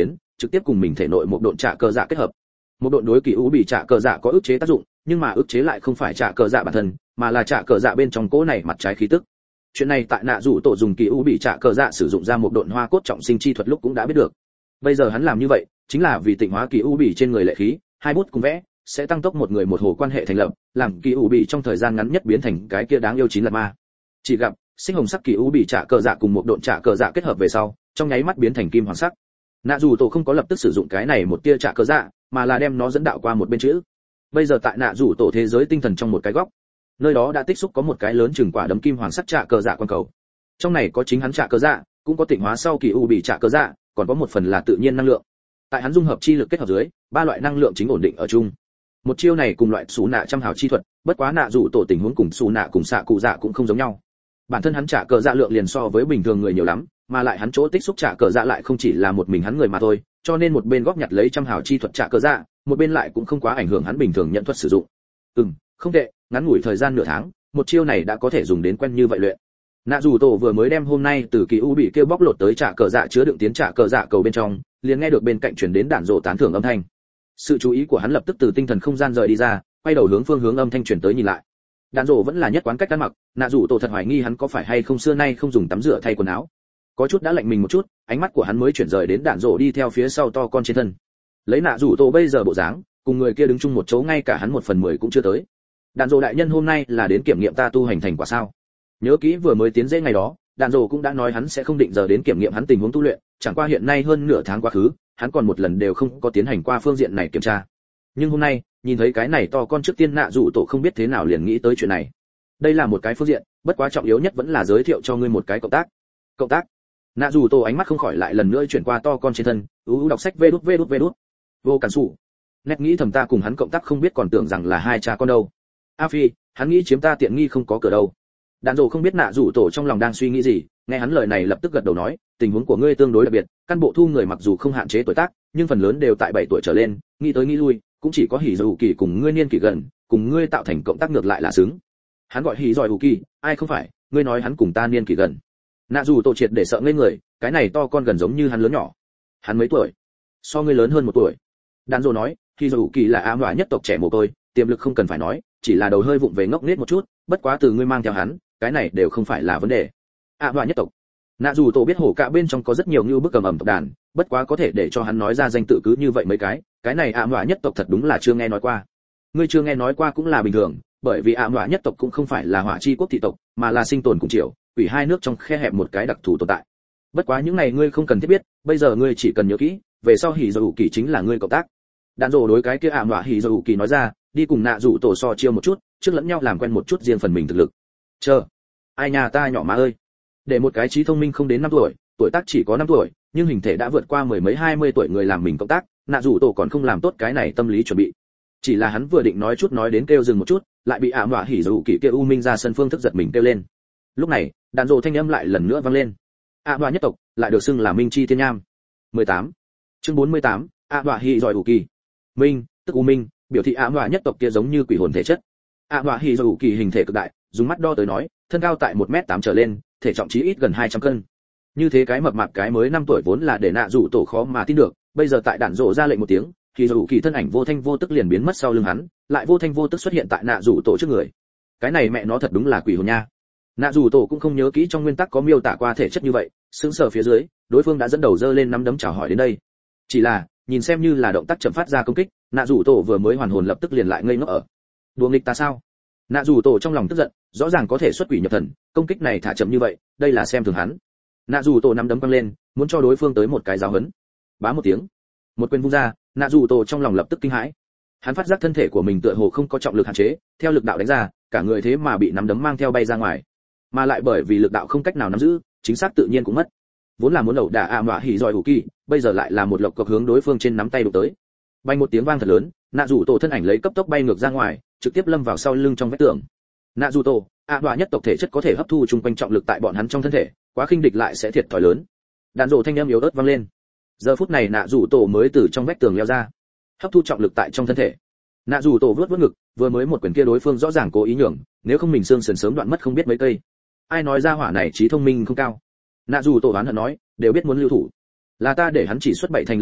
trực tiếp cùng mình thể nội một độn trả cờ dạ kết hợp. Một độn đối kỳ u bị trả cờ dạ có ức chế tác dụng, nhưng mà ức chế lại không phải trả cờ dạ bản thân, mà là trả cờ dạ bên trong cỗ này mặt trái khí tức. Chuyện này tại nạ rủ tổ dùng kỳ u bị trả cờ dạ sử dụng ra một độn hoa cốt trọng sinh chi thuật lúc cũng đã biết được. Bây giờ hắn làm như vậy chính là vì tịnh hóa kỳ u bị trên người lệ khí, hai bút cùng vẽ sẽ tăng tốc một người một hồ quan hệ thành lập, làm kỳ u bị trong thời gian ngắn nhất biến thành cái kia đáng yêu chín là ma. Chỉ gặp sinh hồng sắc kỳ u bị trả cờ dạ cùng một độn trả cờ dạ kết hợp về sau, trong nháy mắt biến thành kim hoàng sắc. Nạ dù tổ không có lập tức sử dụng cái này một tia trả cờ dạ, mà là đem nó dẫn đạo qua một bên chữ. Bây giờ tại nạ dù tổ thế giới tinh thần trong một cái góc, nơi đó đã tích xúc có một cái lớn chừng quả đấm kim hoàng sắc trả cờ dạ quan cầu. Trong này có chính hắn trả cờ dạ, cũng có tịnh hóa sau kỳ u bị trả cờ dạ, còn có một phần là tự nhiên năng lượng. Tại hắn dung hợp chi lực kết hợp dưới, ba loại năng lượng chính ổn định ở chung. Một chiêu này cùng loại xú nạ trăm hào chi thuật, bất quá nạ dù tổ tình huống cùng xú nạ cùng xạ cụ dạ cũng không giống nhau. Bản thân hắn trả cờ dạ lượng liền so với bình thường người nhiều lắm, mà lại hắn chỗ tích xúc trả cờ dạ lại không chỉ là một mình hắn người mà thôi, cho nên một bên góp nhặt lấy trăm hào chi thuật trả cờ dạ, một bên lại cũng không quá ảnh hưởng hắn bình thường nhận thuật sử dụng. Không tệ, ngắn ngủi thời gian nửa tháng, một chiêu này đã có thể dùng đến quen như vậy luyện. Nạ dù tổ vừa mới đem hôm nay từ kỳ u bị kêu bóc lột tới trả cờ dạ chứa đựng tiến trả cờ dạ cầu bên trong, liền nghe được bên cạnh truyền đến đạn rộ tán thưởng âm thanh. Sự chú ý của hắn lập tức từ tinh thần không gian rời đi ra, quay đầu hướng phương hướng âm thanh truyền tới nhìn lại. Đạn rộ vẫn là nhất quán cách ăn mặc, nạ dù tổ thật hoài nghi hắn có phải hay không xưa nay không dùng tắm rửa thay quần áo. Có chút đã lạnh mình một chút, ánh mắt của hắn mới chuyển rời đến đạn rộ đi theo phía sau to con trên thân. Lấy nạ dù tổ bây giờ bộ dáng, cùng người kia đứng chung một chỗ ngay cả hắn 1/10 cũng chưa tới. Đạn rộ đại nhân hôm nay là đến kiểm nghiệm ta tu hành thành quả sao? Nhớ kỹ vừa mới tiến dễ ngày đó, đạn rộ cũng đã nói hắn sẽ không định giờ đến kiểm nghiệm hắn tình huống tu luyện, chẳng qua hiện nay hơn nửa tháng quá khứ, hắn còn một lần đều không có tiến hành qua phương diện này kiểm tra. Nhưng hôm nay, nhìn thấy cái này to con trước tiên nạ dụ tổ không biết thế nào liền nghĩ tới chuyện này. Đây là một cái phương diện, bất quá trọng yếu nhất vẫn là giới thiệu cho ngươi một cái cộng tác. Cộng tác? Nạ dụ tổ ánh mắt không khỏi lại lần nữa chuyển qua to con trên thân, đọc sách vê đút. Vô cản sủ. Nét nghĩ thầm ta cùng hắn cộng tác không biết còn tưởng rằng là hai cha con đâu. A Phi, hắn nghĩ chiếm ta tiện nghi không có cửa đâu. Đạn dụ không biết nạ dụ tổ trong lòng đang suy nghĩ gì, nghe hắn lời này lập tức gật đầu nói, tình huống của ngươi tương đối đặc biệt, căn bộ thu người mặc dù không hạn chế tuổi tác, nhưng phần lớn đều tại 7 tuổi trở lên, nghĩ tới nghĩ lui, cũng chỉ có hỉ rồi kỳ cùng ngươi niên kỷ gần, cùng ngươi tạo thành cộng tác ngược lại là xứng. Hắn gọi hỉ rồi kỳ, ai không phải, ngươi nói hắn cùng ta niên kỷ gần. Nạ dù tổ triệt để sợ ngây người, cái này to con gần giống như hắn lớn nhỏ. Hắn mấy tuổi? So ngươi lớn hơn 1 tuổi. Đạn dụ nói, hỉ rồi kỳ là ám hỏa nhất tộc trẻ mồ côi, tiềm lực không cần phải nói, chỉ là đầu hơi vụng về ngốc nghếch một chút, bất quá từ ngươi mang theo hắn, cái này đều không phải là vấn đề. Ám hỏa nhất tộc. Nạ dù tổ biết hổ cạ bên trong có rất nhiều như bức cầm ẩm tộc đàn, bất quá có thể để cho hắn nói ra danh tự cứ như vậy mấy cái này ám hỏa nhất tộc thật đúng là chưa nghe nói qua. Ngươi chưa nghe nói qua cũng là bình thường, bởi vì ám hỏa nhất tộc cũng không phải là hỏa chi quốc thị tộc, mà là sinh tồn cùng triều, quỷ hai nước trong khe hẹp một cái đặc thù tồn tại. Bất quá những này ngươi không cần thiết biết, bây giờ ngươi chỉ cần nhớ kỹ, về sau hỉ dầu kỳ chính là ngươi cộng tác. Đạn dồ đối cái kia ám hỏa hỉ dầu kỳ nói ra, đi cùng nạ dù tổ so chiêu một chút, trước lẫn nhau làm quen một chút riêng phần mình thực lực. Chờ, ai nhà ta nhỏ má ơi, để một cái trí thông minh không đến 5 tuổi, tuổi tác chỉ có 5 tuổi, nhưng hình thể đã vượt qua mười mấy 20 tuổi người làm mình cộng tác, nạ dù tổ còn không làm tốt cái này tâm lý chuẩn bị. Chỉ là hắn vừa định nói đến kêu dừng một chút, lại bị ảm hỏa hỉ dụ kỳ kia u minh ra sân phương thức giật mình kêu lên. Lúc này, đàn rộ thanh âm lại lần nữa vang lên. Ảm hỏa nhất tộc lại được xưng là minh chi tiên nham. 18. Chương 48, ảm hỏa hỉ giỏi ủ kỳ. Minh, tức u minh, biểu thị ảm hỏa nhất tộc kia giống như quỷ hồn thể chất. Ảm hỏa hỉ giỏi ủ kỳ hình thể cực đại, dùng mắt đo tới nói, thân cao tại 1m8 trở lên, thể trọng chí ít gần 200 cân. Như thế cái mập mạp cái mới 5 tuổi vốn là để nạ rủ tổ khó mà tin được, bây giờ tại đạn rộ ra lệnh một tiếng, thì rủ kỳ thân ảnh vô thanh vô tức liền biến mất sau lưng hắn, lại vô thanh vô tức xuất hiện tại nạ rủ tổ trước người. Cái này mẹ nó thật đúng là quỷ hồn nha. Nạ rủ tổ cũng không nhớ kỹ trong nguyên tắc có miêu tả qua thể chất như vậy, sững sờ phía dưới, đối phương đã dẫn đầu giơ lên nắm đấm chào hỏi đến đây. Chỉ là, nhìn xem như là động tác chậm phát ra công kích, nạ rủ tổ vừa mới hoàn hồn lập tức liền lại ngây ngốc ở. Đùa nghịch ta sao? Nạ rủ tổ trong lòng tức giận, rõ ràng có thể xuất quỷ nhập thần, công kích này thả chậm như vậy, đây là xem thường hắn. Nạ dù tổ nắm đấm quăng lên, muốn cho đối phương tới một cái giáo huấn. Bá một tiếng, một quyền vung ra, nạ dù tổ trong lòng lập tức kinh hãi. Hắn phát giác thân thể của mình tựa hồ không có trọng lực hạn chế, theo lực đạo đánh ra, cả người thế mà bị nắm đấm mang theo bay ra ngoài, mà lại bởi vì lực đạo không cách nào nắm giữ, chính xác tự nhiên cũng mất. Vốn là muốn ẩu đả ảm hỏa hỉ giỏi ủ kỳ, bây giờ lại là một lộc cộc hướng đối phương trên nắm tay đụng tới. Bay một tiếng vang thật lớn, nạ dù tổ thân ảnh lấy cấp tốc bay ngược ra ngoài, trực tiếp lâm vào sau lưng trong vách tường. Nạ dù tổ, hỏa nhất tộc thể chất có thể hấp thu chung quanh trọng lực tại bọn hắn trong thân thể, quá khinh địch lại sẽ thiệt thòi lớn. Đạn rộ thanh âm yếu ớt vang lên. Giờ phút này nạ dù tổ mới từ trong vách tường leo ra, hấp thu trọng lực tại trong thân thể. Nạ dù tổ vớt ngực, vừa mới một quyền kia đối phương rõ ràng cố ý nhường, nếu không mình xương sườn sớm đoạn mất không biết mấy cây. Ai nói ra hỏa này trí thông minh không cao? Nạ dù tổ oán hận nói, đều biết muốn lưu thủ, là ta để hắn chỉ xuất 7 thành lực đạo,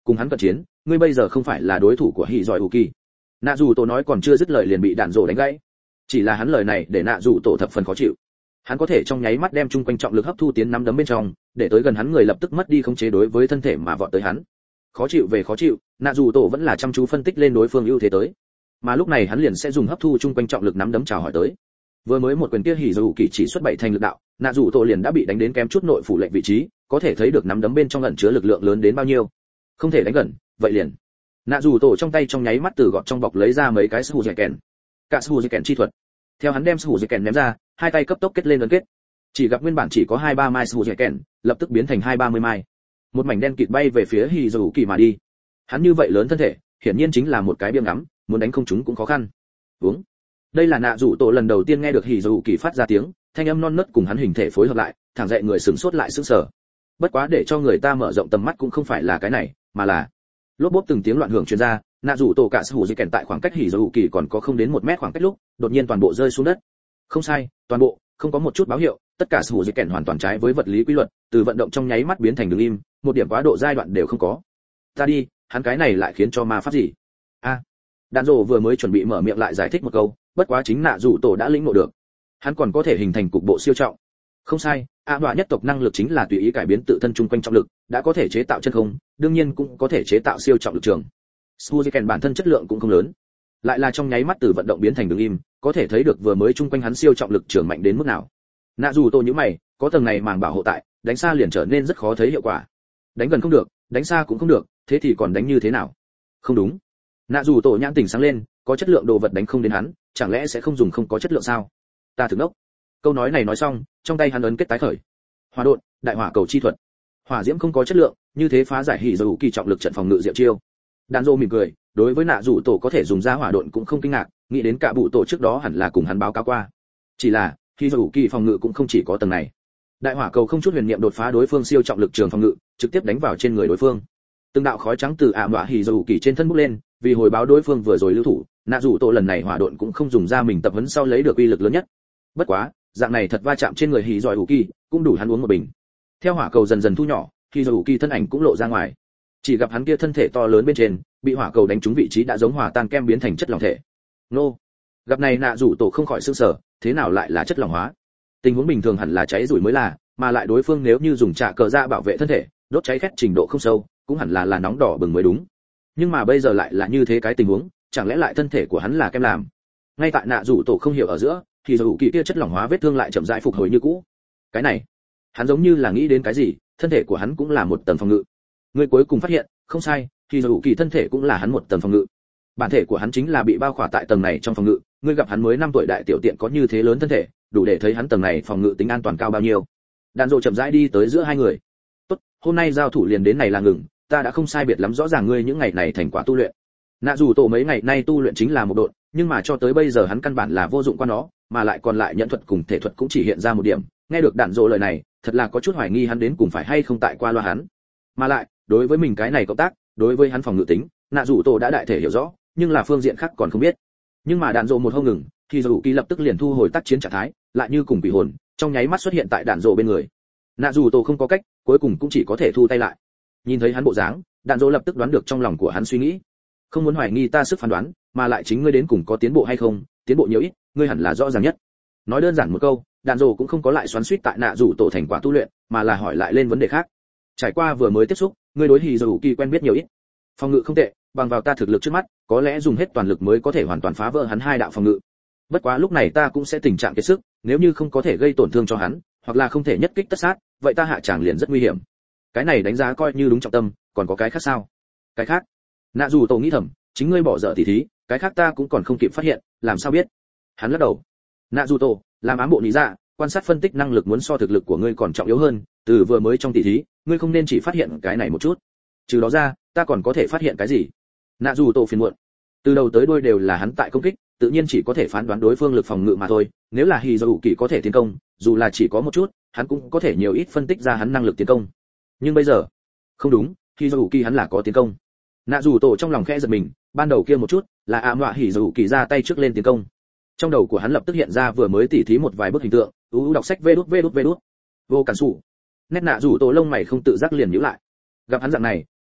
cùng hắn cận chiến, ngươi bây giờ không phải là đối thủ của hỉ giỏi ủ kỳ. Nạ dù tổ nói còn chưa dứt lời liền bị đạn rồ đánh gãy. Chỉ là hắn lời này để nạ dù tổ thập phần khó chịu. Hắn có thể trong nháy mắt đem chung quanh trọng lực hấp thu tiến nắm đấm bên trong, để tới gần hắn người lập tức mất đi khống chế đối với thân thể mà vọt tới hắn. Khó chịu về khó chịu, nạ dù tổ vẫn là chăm chú phân tích lên đối phương ưu thế tới. Mà lúc này hắn liền sẽ dùng hấp thu chung quanh trọng lực nắm đấm chào hỏi tới. Vừa mới một quyền kia hỉ dù kỳ chỉ xuất 7 thành lực đạo, nạ dù tổ liền đã bị đánh đến kém chút nội phủ lệnh vị trí, có thể thấy được nắm đấm bên trong ẩn chứa lực lượng lớn đến bao nhiêu. Không thể đánh gần, vậy liền. Nạ dù tổ trong tay trong nháy mắt từ gọt trong bọc lấy ra mấy cái sù dẻ kèn. Cả sù dẻ kèn chi thuật. Theo hắn đem sù dẻ kèn ném ra, hai tay cấp tốc kết lên ấn kết. Chỉ gặp nguyên bản chỉ có 2-3 mai sù dẻ kèn, lập tức biến thành 20-30 mai. Một mảnh đen kịt bay về phía hỉ dù kỳ mà đi. Hắn như vậy lớn thân thể, hiển nhiên chính là một cái biếng ngắm, muốn đánh không chúng cũng khó khăn. Uống. Đây là nạ rủ tổ lần đầu tiên nghe được hỉ dù kỳ phát ra tiếng, thanh âm non nớt cùng hắn hình thể phối hợp lại, thẳng dậy người sửng sốt lại sững sờ. Bất quá để cho người ta mở rộng tầm mắt cũng không phải là cái này, mà là lốp bốp từng tiếng loạn hưởng truyền ra, nạ rủ tổ cả sủ dây kèn tại khoảng cách hỉ dù kỳ còn có không đến 1 mét khoảng cách lúc, đột nhiên toàn bộ rơi xuống đất. Không sai, toàn bộ, không có một chút báo hiệu, tất cả sủ dây kèn hoàn toàn trái với vật lý quy luật, từ vận động trong nháy mắt biến thành đứng im, một điểm quá độ giai đoạn đều không có. Ta đi, hắn cái này lại khiến cho ma pháp gì? A. Đàn rồ vừa mới chuẩn bị mở miệng lại giải thích một câu, bất quá chính nạ rủ tổ đã lĩnh ngộ được. Hắn còn có thể hình thành cục bộ siêu trọng. Không sai, đoạ nhất tộc năng lực chính là tùy ý cải biến tự thân chung quanh trọng lực, đã có thể chế tạo chân không, đương nhiên cũng có thể chế tạo siêu trọng lực trường. Suzuken bản thân chất lượng cũng không lớn, lại là trong nháy mắt từ vận động biến thành đứng im, có thể thấy được vừa mới chung quanh hắn siêu trọng lực trường mạnh đến mức nào. Nạ dù tổ như mày, có tầng này màng bảo hộ tại, đánh xa liền trở nên rất khó thấy hiệu quả. Đánh gần không được, đánh xa cũng không được, thế thì còn đánh như thế nào? Không đúng. Nạ dù tổ nhãn tỉnh sáng lên, có chất lượng đồ vật đánh không đến hắn, chẳng lẽ sẽ không dùng không có chất lượng sao? Ta thử ngốc. Câu nói này nói xong, trong tay hắn ấn kết tái khởi. Hỏa độn, đại hỏa cầu chi thuật. Hỏa diễm không có chất lượng, như thế phá giải hỉ dù kỳ trọng lực trận phòng ngự diệu chiêu. Đàn Dô mỉm cười, đối với nạ dù tổ có thể dùng ra hỏa độn cũng không kinh ngạc, nghĩ đến cả bụ tổ trước đó hẳn là cùng hắn báo cáo qua. Chỉ là, hỉ dù kỳ phòng ngự cũng không chỉ có tầng này. Đại hỏa cầu không chút huyền niệm đột phá đối phương siêu trọng lực trường phòng ngự, trực tiếp đánh vào trên người đối phương. Từng đạo khói trắng từ đọa hỉ dù kỳ trên thân bốc lên, vì hồi báo đối phương vừa rồi lưu thủ, nạ dù tổ lần này hỏa độn cũng không dùng ra mình tập huấn sau lấy được uy lực lớn nhất. Bất quá, dạng này thật va chạm trên người hỉ giỏi ủ kỳ cũng đủ hắn uống một bình. Theo hỏa cầu dần dần thu nhỏ, hỉ giỏi ủ kỳ thân ảnh cũng lộ ra ngoài. Chỉ gặp hắn kia thân thể to lớn bên trên bị hỏa cầu đánh trúng vị trí đã giống hòa tan kem biến thành chất lỏng thể. Nô, gặp này nạ rủ tổ không khỏi sửng sở, thế nào lại là chất lỏng hóa? Tình huống bình thường hẳn là cháy rủi mới là, mà lại đối phương nếu như dùng trà cờ ra bảo vệ thân thể, đốt cháy khét trình độ không sâu, cũng hẳn là nóng đỏ bừng mới đúng. Nhưng mà bây giờ lại là như thế cái tình huống, chẳng lẽ lại thân thể của hắn là kem làm? Ngay tại nạ rủ tổ không hiểu ở giữa, thì dù kỳ kia chất lỏng hóa vết thương lại chậm rãi phục hồi như cũ. Cái này, hắn giống như là nghĩ đến cái gì, thân thể của hắn cũng là một tầng phòng ngự. Người cuối cùng phát hiện, không sai, thì dù kỳ thân thể cũng là hắn một tầng phòng ngự. Bản thể của hắn chính là bị bao khỏa tại tầng này trong phòng ngự, ngươi gặp hắn mới 5 tuổi đại tiểu tiện có như thế lớn thân thể, đủ để thấy hắn tầng này phòng ngự tính an toàn cao bao nhiêu. Đàn Dụ chậm rãi đi tới giữa hai người. Tốt, hôm nay giao thủ liền đến này là ngừng, ta đã không sai biệt lắm rõ ràng ngươi những ngày này thành quả tu luyện. Nạ dù tổ mấy ngày nay tu luyện chính là một độn, nhưng mà cho tới bây giờ hắn căn bản là vô dụng qua nó, mà lại còn lại nhận thuật cùng thể thuật cũng chỉ hiện ra một điểm. Nghe được Đàn Dụ lời này, thật là có chút hoài nghi hắn đến cùng phải hay không tại qua loa hắn. Mà lại, đối với mình cái này cộng tác, đối với hắn phòng ngự tính, Nạ dù tổ đã đại thể hiểu rõ, nhưng là phương diện khác còn không biết. Nhưng mà Đàn Dụ một hông ngừng, thì dù kỳ lập tức liền thu hồi tác chiến trạng thái, lại như cùng quỷ hồn, trong nháy mắt xuất hiện tại Đàn Dụ bên người. Nạ dù tổ không có cách, cuối cùng cũng chỉ có thể thu tay lại. Nhìn thấy hắn bộ dáng, Đàn Dụ lập tức đoán được trong lòng của hắn suy nghĩ. Không muốn hoài nghi ta sức phán đoán, mà lại chính ngươi đến cùng có tiến bộ hay không, tiến bộ nhiều ít, ngươi hẳn là rõ ràng nhất. Nói đơn giản một câu, Đàn Dụ cũng không có lại xoắn xuýt tại Nạ dù tổ thành quả tu luyện, mà là hỏi lại lên vấn đề khác. Trải qua vừa mới tiếp xúc, ngươi đối Hỉ Dù Kỳ quen biết nhiều ít. Phòng ngự không tệ, bằng vào ta thực lực trước mắt, có lẽ dùng hết toàn lực mới có thể hoàn toàn phá vỡ hắn hai đạo phòng ngự. Bất quá lúc này ta cũng sẽ tình trạng kiệt sức, nếu như không có thể gây tổn thương cho hắn, hoặc là không thể nhất kích tất sát, vậy ta hạ tràng liền rất nguy hiểm. Cái này đánh giá coi như đúng trọng tâm, còn có cái khác sao? Cái khác? Nạ dù tổ nghĩ thầm, chính ngươi bỏ dở tỉ thí, cái khác ta cũng còn không kịp phát hiện, làm sao biết? Hắn lắc đầu. Nạ dù tổ, làm ám bộ lý dạ, quan sát phân tích năng lực muốn so thực lực của ngươi còn trọng yếu hơn, từ vừa mới trong tỉ thí, ngươi không nên chỉ phát hiện cái này một chút. Trừ đó ra, ta còn có thể phát hiện cái gì? Nạ dù tổ phiền muộn. Từ đầu tới đuôi đều là hắn tại công kích, tự nhiên chỉ có thể phán đoán đối phương lực phòng ngự mà thôi, nếu là Hỉ Dù Kỳ có thể tiến công, dù là chỉ có một chút, hắn cũng có thể nhiều ít phân tích ra hắn năng lực tiến công. Nhưng bây giờ, không đúng, Hỉ Dù Kỳ hắn là có tiến công. Nạ dù tổ trong lòng khẽ giật mình, ban đầu kia một chút, là ngọa Hỉ Dù Kỳ ra tay trước lên tiến công. Trong đầu của hắn lập tức hiện ra vừa mới tỉ thí một vài bức hình tượng, đọc sách vê đút. Vô cản sủ. Nét Nạ dù tổ lông mày không tự giác liền nhíu lại. Gặp hắn dạng này,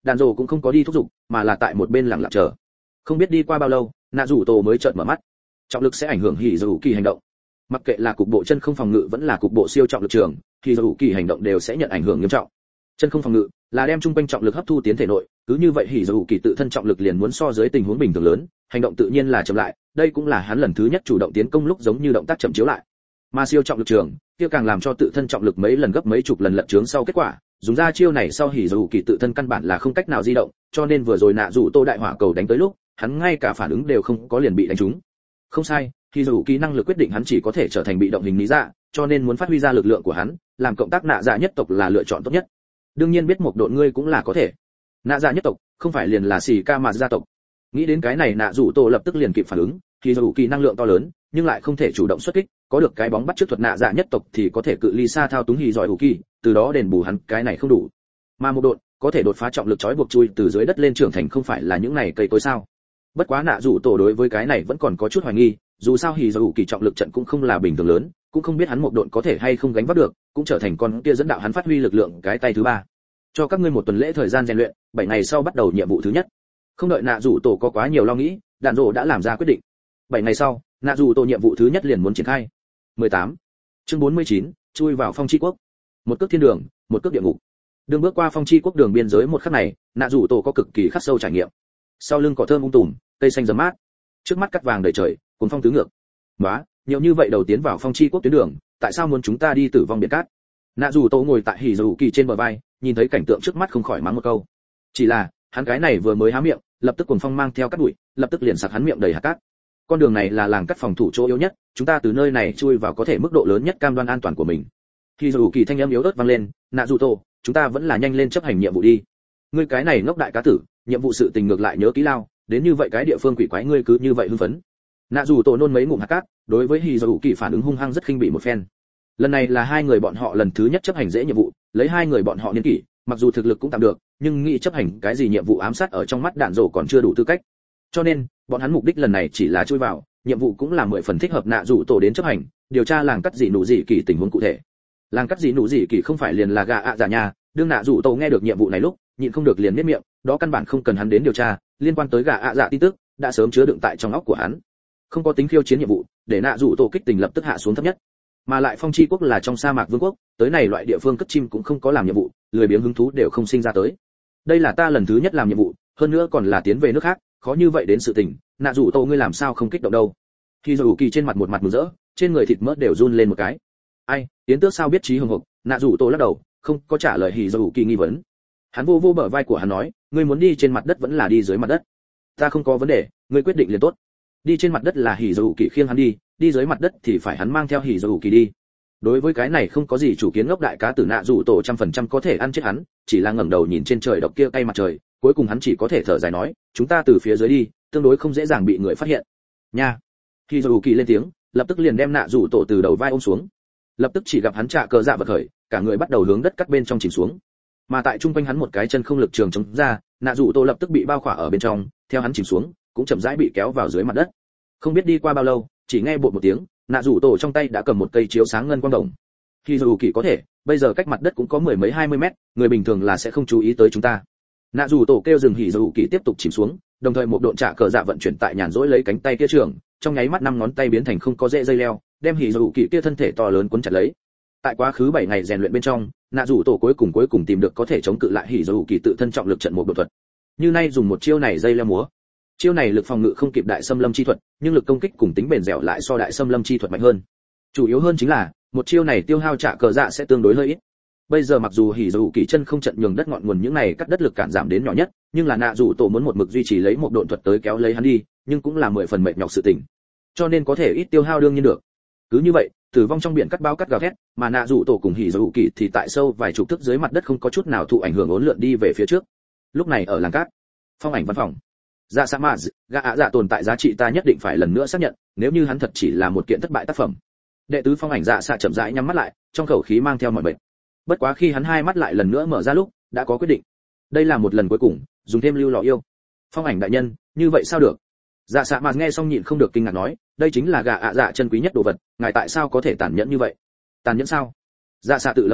đàn rồ cũng không có đi thúc giục, mà là tại một bên lặng lặng chờ. Không biết đi qua bao lâu, nạ rủ tổ mới chợt mở mắt. Trọng lực sẽ ảnh hưởng hỉ dù kỳ hành động. Mặc kệ là cục bộ chân không phòng ngự vẫn là cục bộ siêu trọng lực trường, hỉ dù kỳ hành động đều sẽ nhận ảnh hưởng nghiêm trọng. Chân không phòng ngự là đem trung quanh trọng lực hấp thu tiến thể nội, cứ như vậy hỉ dù kỳ tự thân trọng lực liền muốn so dưới tình huống bình thường lớn, hành động tự nhiên là chậm lại, đây cũng là hắn lần thứ nhất chủ động tiến công lúc giống như động tác chậm chiếu lại. Mà siêu trọng lực trường, kia càng làm cho tự thân trọng lực mấy lần gấp mấy chục lần lật chướng sau kết quả, dùng ra chiêu này sau hỉ dù kỳ tự thân căn bản là không cách nào di động, cho nên vừa rồi nạ dù tô đại hỏa cầu đánh tới lúc, hắn ngay cả phản ứng đều không có liền bị đánh trúng. Không sai, hỉ dù kỳ năng lực quyết định hắn chỉ có thể trở thành bị động hình lý dạ, cho nên muốn phát huy ra lực lượng của hắn, làm cộng tác nạ dạ nhất tộc là lựa chọn tốt nhất. Đương nhiên biết một độn ngươi cũng là có thể. Nạ dạ nhất tộc không phải liền là xì ca mà gia tộc. Nghĩ đến cái này nạ dù tô lập tức liền kịp phản ứng, hỉ dù kỳ năng lượng to lớn, nhưng lại không thể chủ động xuất kích, có được cái bóng bắt trước thuật nạ dạ nhất tộc thì có thể cự ly xa thao túng hỉ giỏi hủ kỳ, từ đó đền bù hắn cái này không đủ. Mà một độn có thể đột phá trọng lực trói buộc chui từ dưới đất lên trưởng thành không phải là những này cây cối sao? Bất quá nạ dù tổ đối với cái này vẫn còn có chút hoài nghi, dù sao hỉ giỏi hủ kỳ trọng lực trận cũng không là bình thường lớn, cũng không biết hắn một độn có thể hay không gánh vác được, cũng trở thành con kia dẫn đạo hắn phát huy lực lượng cái tay thứ ba. Cho các ngươi một tuần lễ thời gian rèn luyện, 7 ngày sau bắt đầu nhiệm vụ thứ nhất. Không đợi nạ dù tổ có quá nhiều lo nghĩ, đàn rồ đã làm ra quyết định. 7 ngày sau, nạ dù tổ nhiệm vụ thứ nhất liền muốn triển khai. 18. Chương 49, chui vào phong chi quốc. Một cước thiên đường, một cước địa ngục. Đường bước qua phong chi quốc đường biên giới một khắc này, nạ dù tổ có cực kỳ khắc sâu trải nghiệm. Sau lưng cỏ thơm tùm, cây xanh rậm mát, trước mắt cắt vàng đầy trời, cuốn phong tứ ngược. Nóa, nhiều như vậy đầu tiến vào phong chi quốc tuyến đường, tại sao muốn chúng ta đi tử vong biển cát? Nạ dù tổ ngồi tại hỉ dù kỳ trên bờ vai, nhìn thấy cảnh tượng trước mắt không khỏi mắng một câu. Chỉ là, hắn cái này vừa mới há miệng, lập tức cuồng phong mang theo cát bụi, lập tức liền sặc hắn miệng đầy hạt cát. Con đường này là làng cắt phòng thủ chỗ yếu nhất, chúng ta từ nơi này chui vào có thể mức độ lớn nhất cam đoan an toàn của mình. Khi dù kỳ thanh âm yếu ớt vang lên, nạ dù tổ, chúng ta vẫn là nhanh lên chấp hành nhiệm vụ đi. Ngươi cái này ngốc đại cá tử, nhiệm vụ sự tình ngược lại nhớ kỹ lao, đến như vậy cái địa phương quỷ quái ngươi cứ như vậy hưng phấn. Nạ dù tổ nôn mấy ngụm hạt cát, đối với hỉ dù kỳ phản ứng hung hăng rất khinh bỉ một phen. Lần này là hai người bọn họ lần thứ nhất chấp hành dễ nhiệm vụ, lấy hai người bọn họ niên kỷ, mặc dù thực lực cũng tạm được, nhưng nghĩ chấp hành cái gì nhiệm vụ ám sát ở trong mắt đạn rổ còn chưa đủ tư cách. Cho nên, bọn hắn mục đích lần này chỉ là chui vào, nhiệm vụ cũng là 10 phần thích hợp nạ dù tổ đến chấp hành, điều tra làng cắt dị nụ dị kỳ tình huống cụ thể. Làng cắt dị nụ dị kỳ không phải liền là gà ạ giả nhà, đương nạ dù tổ nghe được nhiệm vụ này lúc, nhịn không được liền niết miệng, đó căn bản không cần hắn đến điều tra, liên quan tới gà ạ giả tin tức đã sớm chứa đựng tại trong óc của hắn. Không có tính khiêu chiến nhiệm vụ, để nạ dù tổ kích tình lập tức hạ xuống thấp nhất. Mà lại phong chi quốc là trong sa mạc vương quốc, tới này loại địa phương cất chim cũng không có làm nhiệm vụ, lười biếng hứng thú đều không sinh ra tới. Đây là ta lần thứ nhất làm nhiệm vụ, hơn nữa còn là tiến về nước khác, khó như vậy đến sự tình, nạ dù tổ ngươi làm sao không kích động đâu? Khi dù kỳ trên mặt một mặt mừng rỡ, trên người thịt mỡ đều run lên một cái. Ai, tiến tước sao biết trí hùng hục? Nạ dù tổ lắc đầu, không có trả lời hỉ dù kỳ nghi vấn. Hắn vô vô bờ vai của hắn nói, ngươi muốn đi trên mặt đất vẫn là đi dưới mặt đất? Ta không có vấn đề, ngươi quyết định liền tốt. Đi trên mặt đất là hỉ dù kỳ khiêng hắn đi, đi dưới mặt đất thì phải hắn mang theo hỉ dù kỳ đi. Đối với cái này không có gì chủ kiến ngốc đại cá tử nạ dù tổ 100% có thể ăn chết hắn, chỉ là ngẩng đầu nhìn trên trời độc kia cay mặt trời, cuối cùng hắn chỉ có thể thở dài nói, chúng ta từ phía dưới đi, tương đối không dễ dàng bị người phát hiện. Nha. Khi dù kỳ lên tiếng, lập tức liền đem nạ dù tổ từ đầu vai ôm xuống. Lập tức chỉ gặp hắn trạ cờ dạ vật khởi, cả người bắt đầu hướng đất cắt bên trong chìm xuống. Mà tại trung quanh hắn một cái chân không lực trường chống ra, nạ dù tổ lập tức bị bao khỏa ở bên trong, theo hắn chìm xuống, cũng chậm rãi bị kéo vào dưới mặt đất. Không biết đi qua bao lâu, chỉ nghe bột một tiếng, nạ dù tổ trong tay đã cầm một cây chiếu sáng ngân quang đồng. Khi dù kỳ có thể, bây giờ cách mặt đất cũng có 10 mấy 20 mét, người bình thường là sẽ không chú ý tới chúng ta. Nạ dù tổ kêu dừng hỉ dù kỳ tiếp tục chìm xuống, đồng thời một độn trả cờ dạ vận chuyển tại nhàn rỗi lấy cánh tay kia trường, trong nháy mắt 5 ngón tay biến thành không có dễ dây leo, đem hỉ dù kỳ kia thân thể to lớn cuốn chặt lấy. Tại quá khứ 7 ngày rèn luyện bên trong, nạ dù tổ cuối cùng tìm được có thể chống cự lại hỉ dù kỳ tự thân trọng lực trận một độ thuật. Như nay dùng một chiêu này dây leo múa. Chiêu này lực phòng ngự không kịp đại xâm lâm chi thuật, nhưng lực công kích cùng tính bền dẻo lại so đại xâm lâm chi thuật mạnh hơn. Chủ yếu hơn chính là, một chiêu này tiêu hao trả cờ dạ sẽ tương đối hơi ít. Bây giờ mặc dù hỉ dù kỳ chân không trận nhường đất ngọn nguồn những này cắt đất lực cản giảm đến nhỏ nhất, nhưng là nạ dù tổ muốn một mực duy trì lấy một độn thuật tới kéo lấy hắn đi, nhưng cũng là 10 phần mệt nhọc sự tình. Cho nên có thể ít tiêu hao đương nhiên được. Cứ như vậy, tử vong trong biển cắt bao cắt gào thét, mà nạ dù tổ cùng hỉ dù kỳ thì tại sâu vài chục thước dưới mặt đất không có chút nào thụ ảnh hưởng uốn lượn đi về phía trước. Lúc này ở làng cát, phong ảnh văn phòng. Dạ sa ma, gã ạ dạ tồn tại giá trị ta nhất định phải lần nữa xác nhận, nếu như hắn thật chỉ là một kiện thất bại tác phẩm. Đệ tứ phong ảnh dạ xạ chậm rãi nhắm mắt lại, trong khẩu khí mang theo mọi bệnh. Bất quá khi hắn hai mắt lại lần nữa mở ra lúc, đã có quyết định. Đây là một lần cuối cùng, dùng thêm lưu lọ yêu. Phong ảnh đại nhân, như vậy sao được? Dạ xạ mà nghe xong nhịn không được kinh ngạc nói, đây chính là gã ạ dạ chân quý nhất đồ vật, ngài tại sao có thể tàn nhẫn như vậy? Tàn nhẫn sao? Dạ xạ tự lẩm bẩm,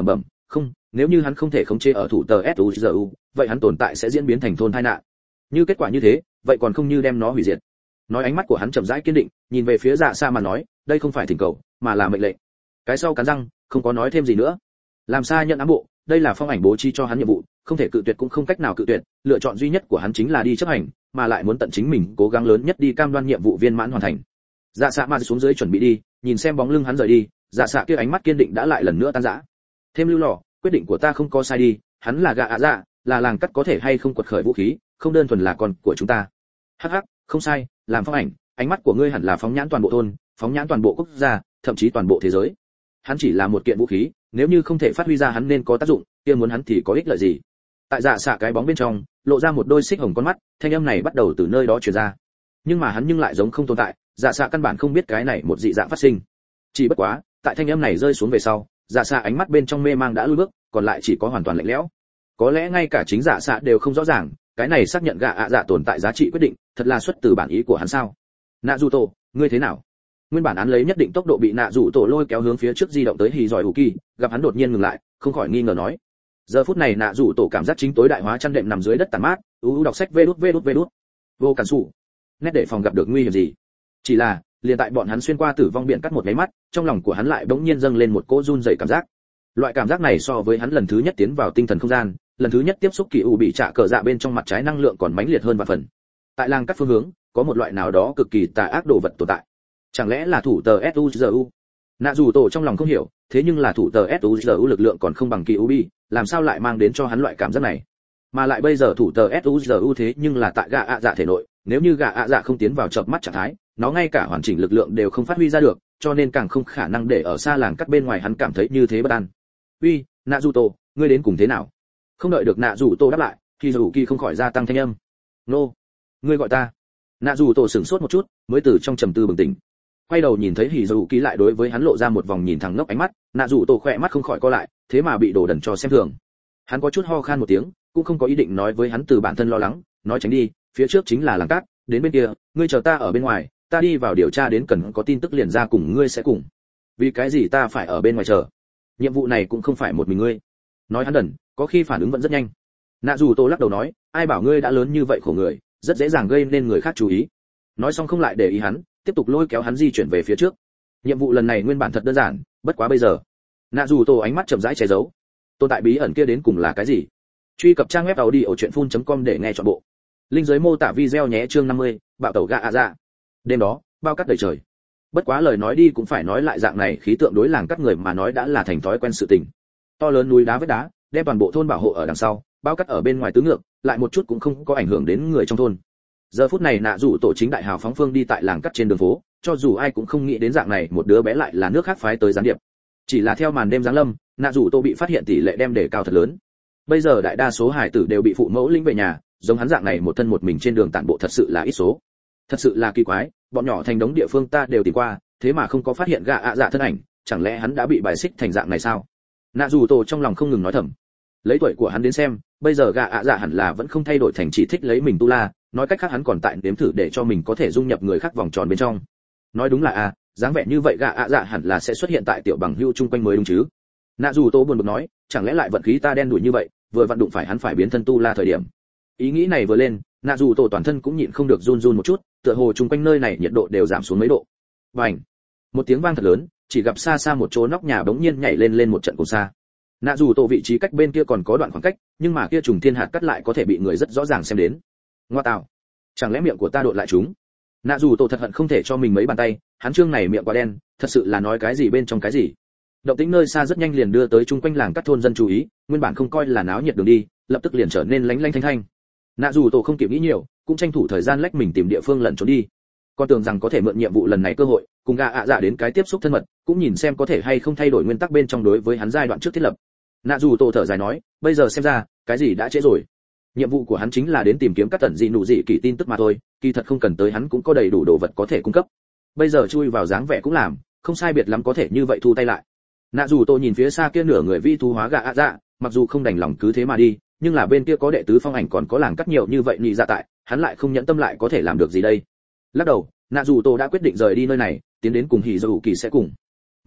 không, nếu như hắn không thể khống chế ở thủ tờ suzu, vậy hắn tồn tại sẽ diễn biến thành thôn tai nạn. Như kết quả như thế, vậy còn không như đem nó hủy diệt. Nói ánh mắt của hắn chậm rãi kiên định, nhìn về phía Dạ Sa mà nói, đây không phải thỉnh cầu, mà là mệnh lệnh. Cái sau cắn răng, không có nói thêm gì nữa. Làm Sa nhận ám bộ, đây là Phong Ảnh bố trí cho hắn nhiệm vụ, không thể cự tuyệt cũng không cách nào cự tuyệt, lựa chọn duy nhất của hắn chính là đi chấp hành, mà lại muốn tận chính mình cố gắng lớn nhất đi cam đoan nhiệm vụ viên mãn hoàn thành. Dạ Sa mà xuống dưới chuẩn bị đi, nhìn xem bóng lưng hắn rời đi, Dạ Sa kia ánh mắt kiên định đã lại lần nữa tan rã. Thêm lưu lò, quyết định của ta không có sai đi, hắn là gạ dạ, là làng cắt có thể hay không quật khởi vũ khí, không đơn thuần là con của chúng ta. Hắc hắc, không sai, làm Phong Ảnh, ánh mắt của ngươi hẳn là phóng nhãn toàn bộ thôn, phóng nhãn toàn bộ quốc gia, thậm chí toàn bộ thế giới. Hắn chỉ là một kiện vũ khí, nếu như không thể phát huy ra hắn nên có tác dụng, kia muốn hắn thì có ích lợi gì? Tại Dạ Xạ cái bóng bên trong, lộ ra một đôi xích hồng con mắt, thanh âm này bắt đầu từ nơi đó truyền ra. Nhưng mà hắn nhưng lại giống không tồn tại, Dạ Xạ căn bản không biết cái này một dị dạng phát sinh. Chỉ bất quá, tại thanh âm này rơi xuống về sau, Dạ Xạ ánh mắt bên trong mê mang đã lùi bước, còn lại chỉ có hoàn toàn lạnh lẽo. Có lẽ ngay cả chính Dạ Xạ đều không rõ ràng, cái này xác nhận gạ dạ tồn tại giá trị quyết định, thật là xuất từ bản ý của hắn sao? Nạ Dù Tổ, ngươi thế nào? Nguyên bản án lấy nhất định tốc độ bị Nạ Dù Tổ lôi kéo hướng phía trước di động tới Hỉ Giỏi Hủ Kỳ, gặp hắn đột nhiên ngừng lại, không khỏi nghi ngờ nói. Giờ phút này Nạ Dù Tổ cảm giác chính tối đại hóa chăn đệm nằm dưới đất tàn mát, đọc sách vê đút. Vô Cản Sủ. Nét để phòng gặp được nguy hiểm gì? Chỉ là, liền tại bọn hắn xuyên qua tử vong biển cắt một cái mắt, trong lòng của hắn lại bỗng nhiên dâng lên một cỗ run rẩy cảm giác. Loại cảm giác này so với hắn lần thứ nhất tiến vào tinh thần không gian, lần thứ nhất tiếp xúc kỳ u bị trạ cờ dạ bên trong mặt trái năng lượng còn mãnh liệt hơn vài phần. Tại làng các phương hướng, có một loại nào đó cực kỳ tà ác đồ vật tồn tại. Chẳng lẽ là thủ tờ suzu? Nạ Dù Tổ trong lòng không hiểu, thế nhưng là thủ tờ suzu lực lượng còn không bằng kỳ u bị, làm sao lại mang đến cho hắn loại cảm giác này? Mà lại bây giờ thủ tờ suzu thế nhưng là tại gạ ạ dạ thể nội, nếu như gạ ạ dạ không tiến vào chợp mắt trạng thái, nó ngay cả hoàn chỉnh lực lượng đều không phát huy ra được, cho nên càng không khả năng để ở xa làng cắt bên ngoài hắn cảm thấy như thế bất an. Uy, Nạ Dù Tổ, ngươi đến cùng thế nào? Không đợi được Nạ Dù Tổ đáp lại, thì Dù Kỳ không khỏi gia tăng thanh âm. Nô, ngươi gọi ta? Nạ Dù Tổ sửng sốt một chút, mới từ trong trầm tư bừng tỉnh. Quay đầu nhìn thấy Hỉ Dù Kỳ lại đối với hắn lộ ra một vòng nhìn thẳng ngốc ánh mắt, Nạ Dù Tổ khỏe mắt không khỏi co lại, thế mà bị đổ đần cho xem thường. Hắn có chút ho khan một tiếng, cũng không có ý định nói với hắn từ bản thân lo lắng, nói tránh đi, phía trước chính là làng cát, đến bên kia, ngươi chờ ta ở bên ngoài, ta đi vào điều tra đến cần có tin tức liền ra cùng ngươi sẽ cùng. Vì cái gì ta phải ở bên ngoài chờ? Nhiệm vụ này cũng không phải một mình ngươi. Nói hắn đần, có khi phản ứng vẫn rất nhanh. Nạ Dù Tổ lắc đầu nói, ai bảo ngươi đã lớn như vậy khổ người, rất dễ dàng gây nên người khác chú ý. Nói xong không lại để ý hắn, tiếp tục lôi kéo hắn di chuyển về phía trước. Nhiệm vụ lần này nguyên bản thật đơn giản, bất quá bây giờ. Nạ Dù Tổ ánh mắt chậm rãi che giấu. Tồn tại bí ẩn kia đến cùng là cái gì? Truy cập trang web audiochuyenphun.com để nghe trọn bộ. Link dưới mô tả video nhé. Chương 50, bạo tẩu gạ ạ dạ. Đêm đó, bao cát đầy trời. Bất quá lời nói đi cũng phải nói lại, dạng này khí tượng đối làng các người mà nói đã là thành thói quen sự tình. To lớn núi đá vết đá, đem toàn bộ thôn bảo hộ ở đằng sau, bao cát ở bên ngoài tứ ngược, lại một chút cũng không có ảnh hưởng đến người trong thôn. Giờ phút này Nạ Dù Tổ chính đại hào phóng phương đi tại làng cắt trên đường phố, cho dù ai cũng không nghĩ đến dạng này một đứa bé lại là nước khác phái tới gián điệp. Chỉ là theo màn đêm giáng lâm, Nạ Dù Tổ bị phát hiện tỷ lệ đem đề cao thật lớn. Bây giờ đại đa số hải tử đều bị phụ mẫu lĩnh về nhà, giống hắn dạng này một thân một mình trên đường tản bộ thật sự là ít số. Thật sự là kỳ quái, bọn nhỏ thành đống địa phương ta đều tìm qua, thế mà không có phát hiện gạ ạ dạ thân ảnh, chẳng lẽ hắn đã bị bài xích thành dạng này sao? Nạ Dù Tổ trong lòng không ngừng nói thầm. Lấy tuổi của hắn đến xem, bây giờ gạ ạ dạ hẳn là vẫn không thay đổi thành chỉ thích lấy mình tu la, nói cách khác hắn còn tại nếm thử để cho mình có thể dung nhập người khác vòng tròn bên trong. Nói đúng là dáng vẻ như vậy gạ ạ dạ hẳn là sẽ xuất hiện tại tiểu bằng hữu chung quanh mới đúng chứ? Nạ Dù Tổ buồn bực nói, chẳng lẽ lại vận khí ta đen đủi như vậy, vừa vặn đụng phải hắn phải biến thân tu la thời điểm. Ý nghĩ này vừa lên, Nạ Dù Tổ toàn thân cũng nhịn không được run run một chút, tựa hồ chung quanh nơi này nhiệt độ đều giảm xuống mấy độ. Bành! Một tiếng vang thật lớn, chỉ gặp xa xa một chỗ nóc nhà bỗng nhiên nhảy lên một trận cùng xa. Nạ Dù Tổ vị trí cách bên kia còn có đoạn khoảng cách, nhưng mà kia trùng thiên hạt cắt lại có thể bị người rất rõ ràng xem đến. Ngoa tạo! Chẳng lẽ miệng của ta đột lại chúng? Nạ Dù Tổ thật hận không thể cho mình mấy bàn tay, hắn trương này miệng quá đen, thật sự là nói cái gì bên trong cái gì. Động tĩnh nơi xa rất nhanh liền đưa tới chung quanh làng các thôn dân chú ý, nguyên bản không coi là náo nhiệt đường đi, lập tức liền trở nên lánh lánh thanh thanh. Nạ Dù Tổ không kịp nghĩ nhiều, cũng tranh thủ thời gian lách mình tìm địa phương lẩn trốn đi. Con tưởng rằng có thể mượn nhiệm vụ lần này cơ hội, cùng gạ ạ dạ đến cái tiếp xúc thân mật, cũng nhìn xem có thể hay không thay đổi nguyên tắc bên trong đối với hắn giai đoạn trước thiết lập. Nạ Dù Tổ thở dài nói, bây giờ xem ra, cái gì đã trễ rồi. Nhiệm vụ của hắn chính là đến tìm kiếm các tận dị nụ dị kỳ tin tức mà thôi, kỳ thật không cần tới hắn cũng có đầy đủ đồ vật có thể cung cấp. Bây giờ chui vào dáng vẻ cũng làm, không sai biệt lắm có thể như vậy thu tay lại. Nạ Dù Tổ nhìn phía xa kia nửa người vi thú hóa gạ ạ dạ, mặc dù không đành lòng cứ thế mà đi, nhưng là bên kia có đệ tứ Phong Ảnh còn có làng cắt nhiều như vậy nhị dạ tại, hắn lại không nhẫn tâm lại có thể làm được gì đây. Lắc đầu, Nạ Dù Tổ đã quyết định rời đi nơi này, tiến đến cùng Hỉ Dụ Kỳ sẽ cùng.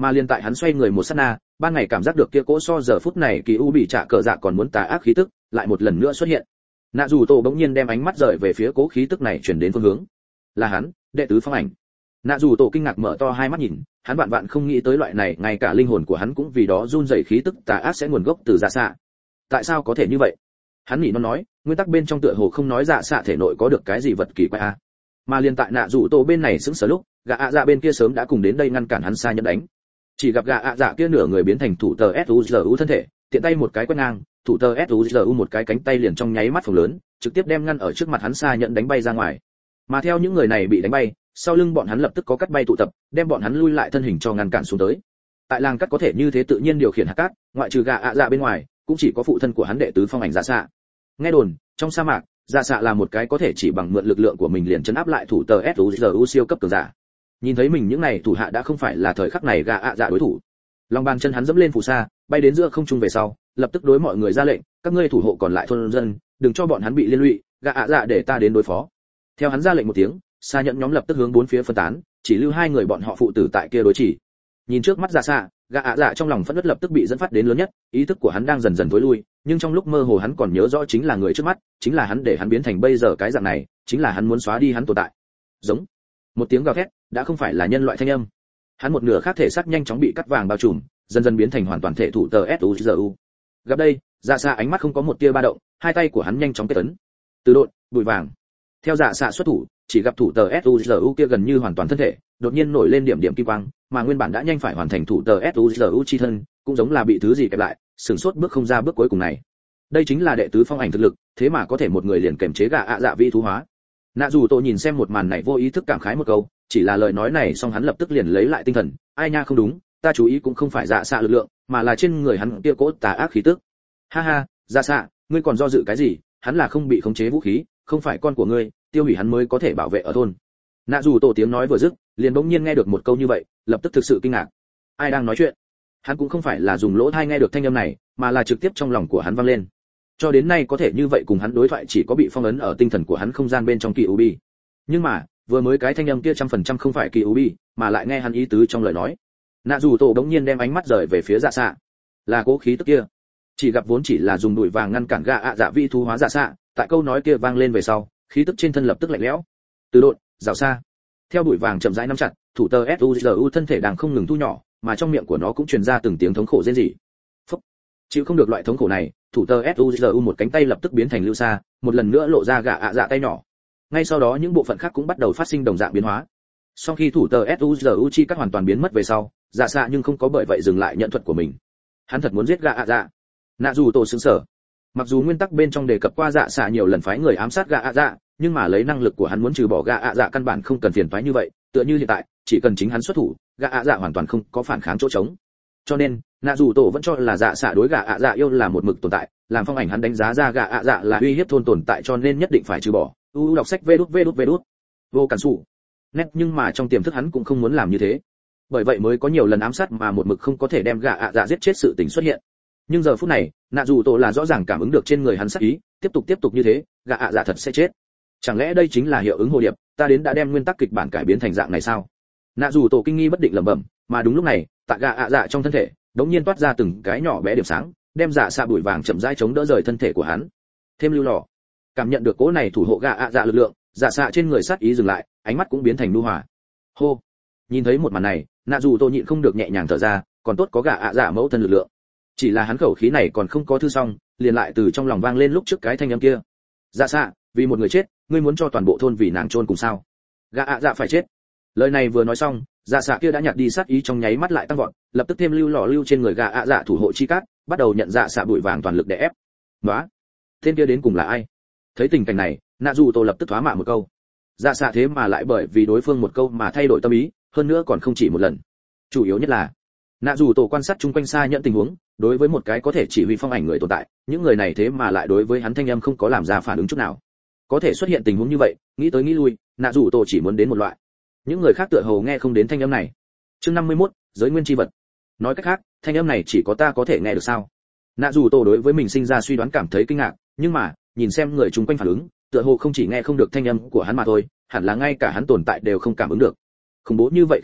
Mà liền tại hắn xoay người một sát na, ban ngày cảm giác được kia cỗ so giờ phút này kỳ u bị trả cờ dạ còn muốn tà ác khí tức lại một lần nữa xuất hiện. Nạ dù tổ bỗng nhiên đem ánh mắt rời về phía cỗ khí tức này chuyển đến phương hướng. Là hắn, đệ tứ phong ảnh. Nạ dù tổ kinh ngạc mở to hai mắt nhìn, hắn vạn vạn không nghĩ tới loại này, ngay cả linh hồn của hắn cũng vì đó run rẩy khí tức tà ác sẽ nguồn gốc từ dạ xạ. Tại sao có thể như vậy? Hắn nghĩ nó nói, nguyên tắc bên trong tựa hồ không nói dạ xạ thể nội có được cái gì vật kỳ quái a. Mà liền tại nạ dù tổ bên này sững sờ lúc, gã ạ dạ bên kia sớm đã cùng đến đây ngăn cản hắn xa nhận đánh. Chỉ gặp gã ạ dạ kia nửa người biến thành thủ tờ suzu thân thể, tiện tay một cái quét ngang, thủ tờ suzu một cái cánh tay liền trong nháy mắt phồng lớn, trực tiếp đem ngăn ở trước mặt hắn xa nhận đánh bay ra ngoài. Mà theo những người này bị đánh bay, sau lưng bọn hắn lập tức có cắt bay tụ tập, đem bọn hắn lui lại thân hình cho ngăn cản xuống tới. Tại làng cắt có thể như thế tự nhiên điều khiển hạt cát, ngoại trừ gã ạ dạ bên ngoài, cũng chỉ có phụ thân của hắn đệ tứ phong ảnh dạ xạ. Nghe đồn, trong sa mạc, dạ xạ là một cái có thể chỉ bằng mượn lực lượng của mình liền chấn áp lại thủ tờ suzu siêu cấp cường giả. Nhìn thấy mình những này thủ hạ đã không phải là thời khắc này gã ạ dạ đối thủ, lòng bàn chân hắn dẫm lên phù sa, bay đến giữa không trung về sau, lập tức đối mọi người ra lệnh, các ngươi thủ hộ còn lại thôn dân, đừng cho bọn hắn bị liên lụy, gã ạ dạ để ta đến đối phó. Theo hắn ra lệnh một tiếng, xa nhận nhóm lập tức hướng bốn phía phân tán, chỉ lưu hai người bọn họ phụ tử tại kia đối chỉ. Nhìn trước mắt dạ xạ, gã ạ dạ trong lòng phẫn nộ lập tức bị dẫn phát đến lớn nhất, ý thức của hắn đang dần dần tối lui, nhưng trong lúc mơ hồ hắn còn nhớ rõ chính là người trước mắt, chính là hắn để hắn biến thành bây giờ cái dạng này, chính là hắn muốn xóa đi hắn tồn tại. Giống một tiếng gào thét, đã không phải là nhân loại thanh âm. Hắn một nửa khác thể xác nhanh chóng bị cắt vàng bao trùm, dần dần biến thành hoàn toàn thể thủ tờ suzu. Gặp đây, dạ xạ ánh mắt không có một tia ba động, hai tay của hắn nhanh chóng kết ấn. Từ độn, bụi vàng. Theo dạ xạ xuất thủ, chỉ gặp thủ tờ suzu kia gần như hoàn toàn thân thể, đột nhiên nổi lên điểm điểm kim quang, mà nguyên bản đã nhanh phải hoàn thành thủ tờ suzu chi thân, cũng giống là bị thứ gì kẹp lại, sửng sốt bước không ra bước cuối cùng này. Đây chính là đệ tứ phong ảnh thực lực, thế mà có thể một người liền kềm chế gã ạ dạ vi thú hóa. Nạ dù tổ nhìn xem một màn này vô ý thức cảm khái một câu, chỉ là lời nói này xong hắn lập tức liền lấy lại tinh thần, ai nha không đúng, ta chú ý cũng không phải dạ xạ lực lượng, mà là trên người hắn kia cỗ tà ác khí tức. Ha ha, dạ xạ, ngươi còn do dự cái gì, hắn là không bị khống chế vũ khí, không phải con của ngươi, tiêu hủy hắn mới có thể bảo vệ ở thôn. Nạ dù tổ tiếng nói vừa dứt, liền bỗng nhiên nghe được một câu như vậy, lập tức thực sự kinh ngạc. Ai đang nói chuyện? Hắn cũng không phải là dùng lỗ tai nghe được thanh âm này, mà là trực tiếp trong lòng của hắn vang lên. Cho đến nay có thể như vậy cùng hắn đối thoại chỉ có bị phong ấn ở tinh thần của hắn không gian bên trong kỳ ubi. Nhưng mà, vừa mới cái thanh âm kia 100% không phải kỳ ubi, mà lại nghe hắn ý tứ trong lời nói. Nạ dù tổ bỗng nhiên đem ánh mắt rời về phía dạ xạ. Là cố khí tức kia. Chỉ gặp vốn chỉ là dùng đuổi vàng ngăn cản gã ạ dạ vi thú hóa dạ xạ, tại câu nói kia vang lên về sau, khí tức trên thân lập tức lạnh lẽo. Từ độn, rào xa. Theo đuổi vàng chậm rãi nắm chặt, thủ tờ suzu thân thể đang không ngừng thu nhỏ, mà trong miệng của nó cũng truyền ra từng tiếng thống khổ rên rỉ. Phúc. Chịu không được loại thống khổ này, thủ tờ suzu một cánh tay lập tức biến thành lưu xa, một lần nữa lộ ra gã ạ dạ tay nhỏ. Ngay sau đó những bộ phận khác cũng bắt đầu phát sinh đồng dạng biến hóa. Sau khi thủ tờ suzu chi các hoàn toàn biến mất về sau, dạ xạ nhưng không có bởi vậy dừng lại nhận thuật của mình. Hắn thật muốn giết gã ạ dạ. Nạ dù tổ sững sờ. Mặc dù nguyên tắc bên trong đề cập qua dạ xạ nhiều lần phái người ám sát gã ạ dạ, nhưng mà lấy năng lực của hắn muốn trừ bỏ gã ạ dạ căn bản không cần phiền toái như vậy, tựa như hiện tại, chỉ cần chính hắn xuất thủ, gã ạ dạ hoàn toàn không có phản kháng chỗ trống. Cho nên, nạ dù tổ vẫn cho là dạ xạ đối gã ạ dạ yêu là một mực tồn tại, làm phong ảnh hắn đánh giá ra gã ạ dạ là uy hiếp thôn tồn tại cho nên nhất định phải trừ bỏ. Đọc sách vê đút. Vô cản sủ. Nét nhưng mà trong tiềm thức hắn cũng không muốn làm như thế. Bởi vậy mới có nhiều lần ám sát mà một mực không có thể đem gã ạ dạ giết chết sự tình xuất hiện. Nhưng giờ phút này, nạ dù tổ là rõ ràng cảm ứng được trên người hắn sát ý, tiếp tục như thế, gã ạ dạ thật sẽ chết. Chẳng lẽ đây chính là hiệu ứng hồ điệp, ta đến đã đem nguyên tắc kịch bản cải biến thành dạng này sao? Nạ dù tổ kinh nghi bất định lẩm bẩm, mà đúng lúc này, tại gã ạ dạ trong thân thể, đống nhiên toát ra từng cái nhỏ bé điểm sáng, đem dạ xạ bụi vàng chậm rãi chống đỡ rời thân thể của hắn. Thêm lưu lò, cảm nhận được cỗ này thủ hộ gã ạ dạ lực lượng, dạ xạ trên người sát ý dừng lại, ánh mắt cũng biến thành nhu hòa. Hô, nhìn thấy một màn này, nạ dù tổ nhịn không được nhẹ nhàng thở ra, còn tốt có gã ạ dạ mẫu thân lực lượng. Chỉ là hắn khẩu khí này còn không có thư xong, liền lại từ trong lòng vang lên lúc trước cái thanh âm kia. Dạ xạ, vì một người chết, ngươi muốn cho toàn bộ thôn vì nàng chôn cùng sao? Gã ạ dạ phải chết. Lời này vừa nói xong, dạ xạ kia đã nhạt đi sát ý trong nháy mắt lại tăng vọt, lập tức thêm lưu lò lưu trên người gã ạ dạ thủ hộ chi cát, bắt đầu nhận dạ xạ bụi vàng toàn lực để ép. Đó, tên kia đến cùng là ai? Thấy tình cảnh này, nạ dù tổ lập tức thoá mạ một câu. Dạ xạ thế mà lại bởi vì đối phương một câu mà thay đổi tâm ý, hơn nữa còn không chỉ một lần. Chủ yếu nhất là nạ dù tổ quan sát chung quanh xa nhận tình huống, đối với một cái có thể chỉ huy phong ảnh người tồn tại, những người này thế mà lại đối với hắn thanh âm không có làm ra phản ứng chút nào. Có thể xuất hiện tình huống như vậy, nghĩ tới nghĩ lui, nạ dù tổ chỉ muốn đến một loại. Những người khác tựa hồ nghe không đến thanh âm này. Chương 51, giới nguyên chi vật. Nói cách khác, thanh âm này chỉ có ta có thể nghe được sao? Nạ dù tổ đối với mình sinh ra suy đoán cảm thấy kinh ngạc, nhưng mà, nhìn xem người chung quanh phản ứng, tựa hồ không chỉ nghe không được thanh âm của hắn mà thôi, hẳn là ngay cả hắn tồn tại đều không cảm ứng được. Khủng bố như vậy khí tức,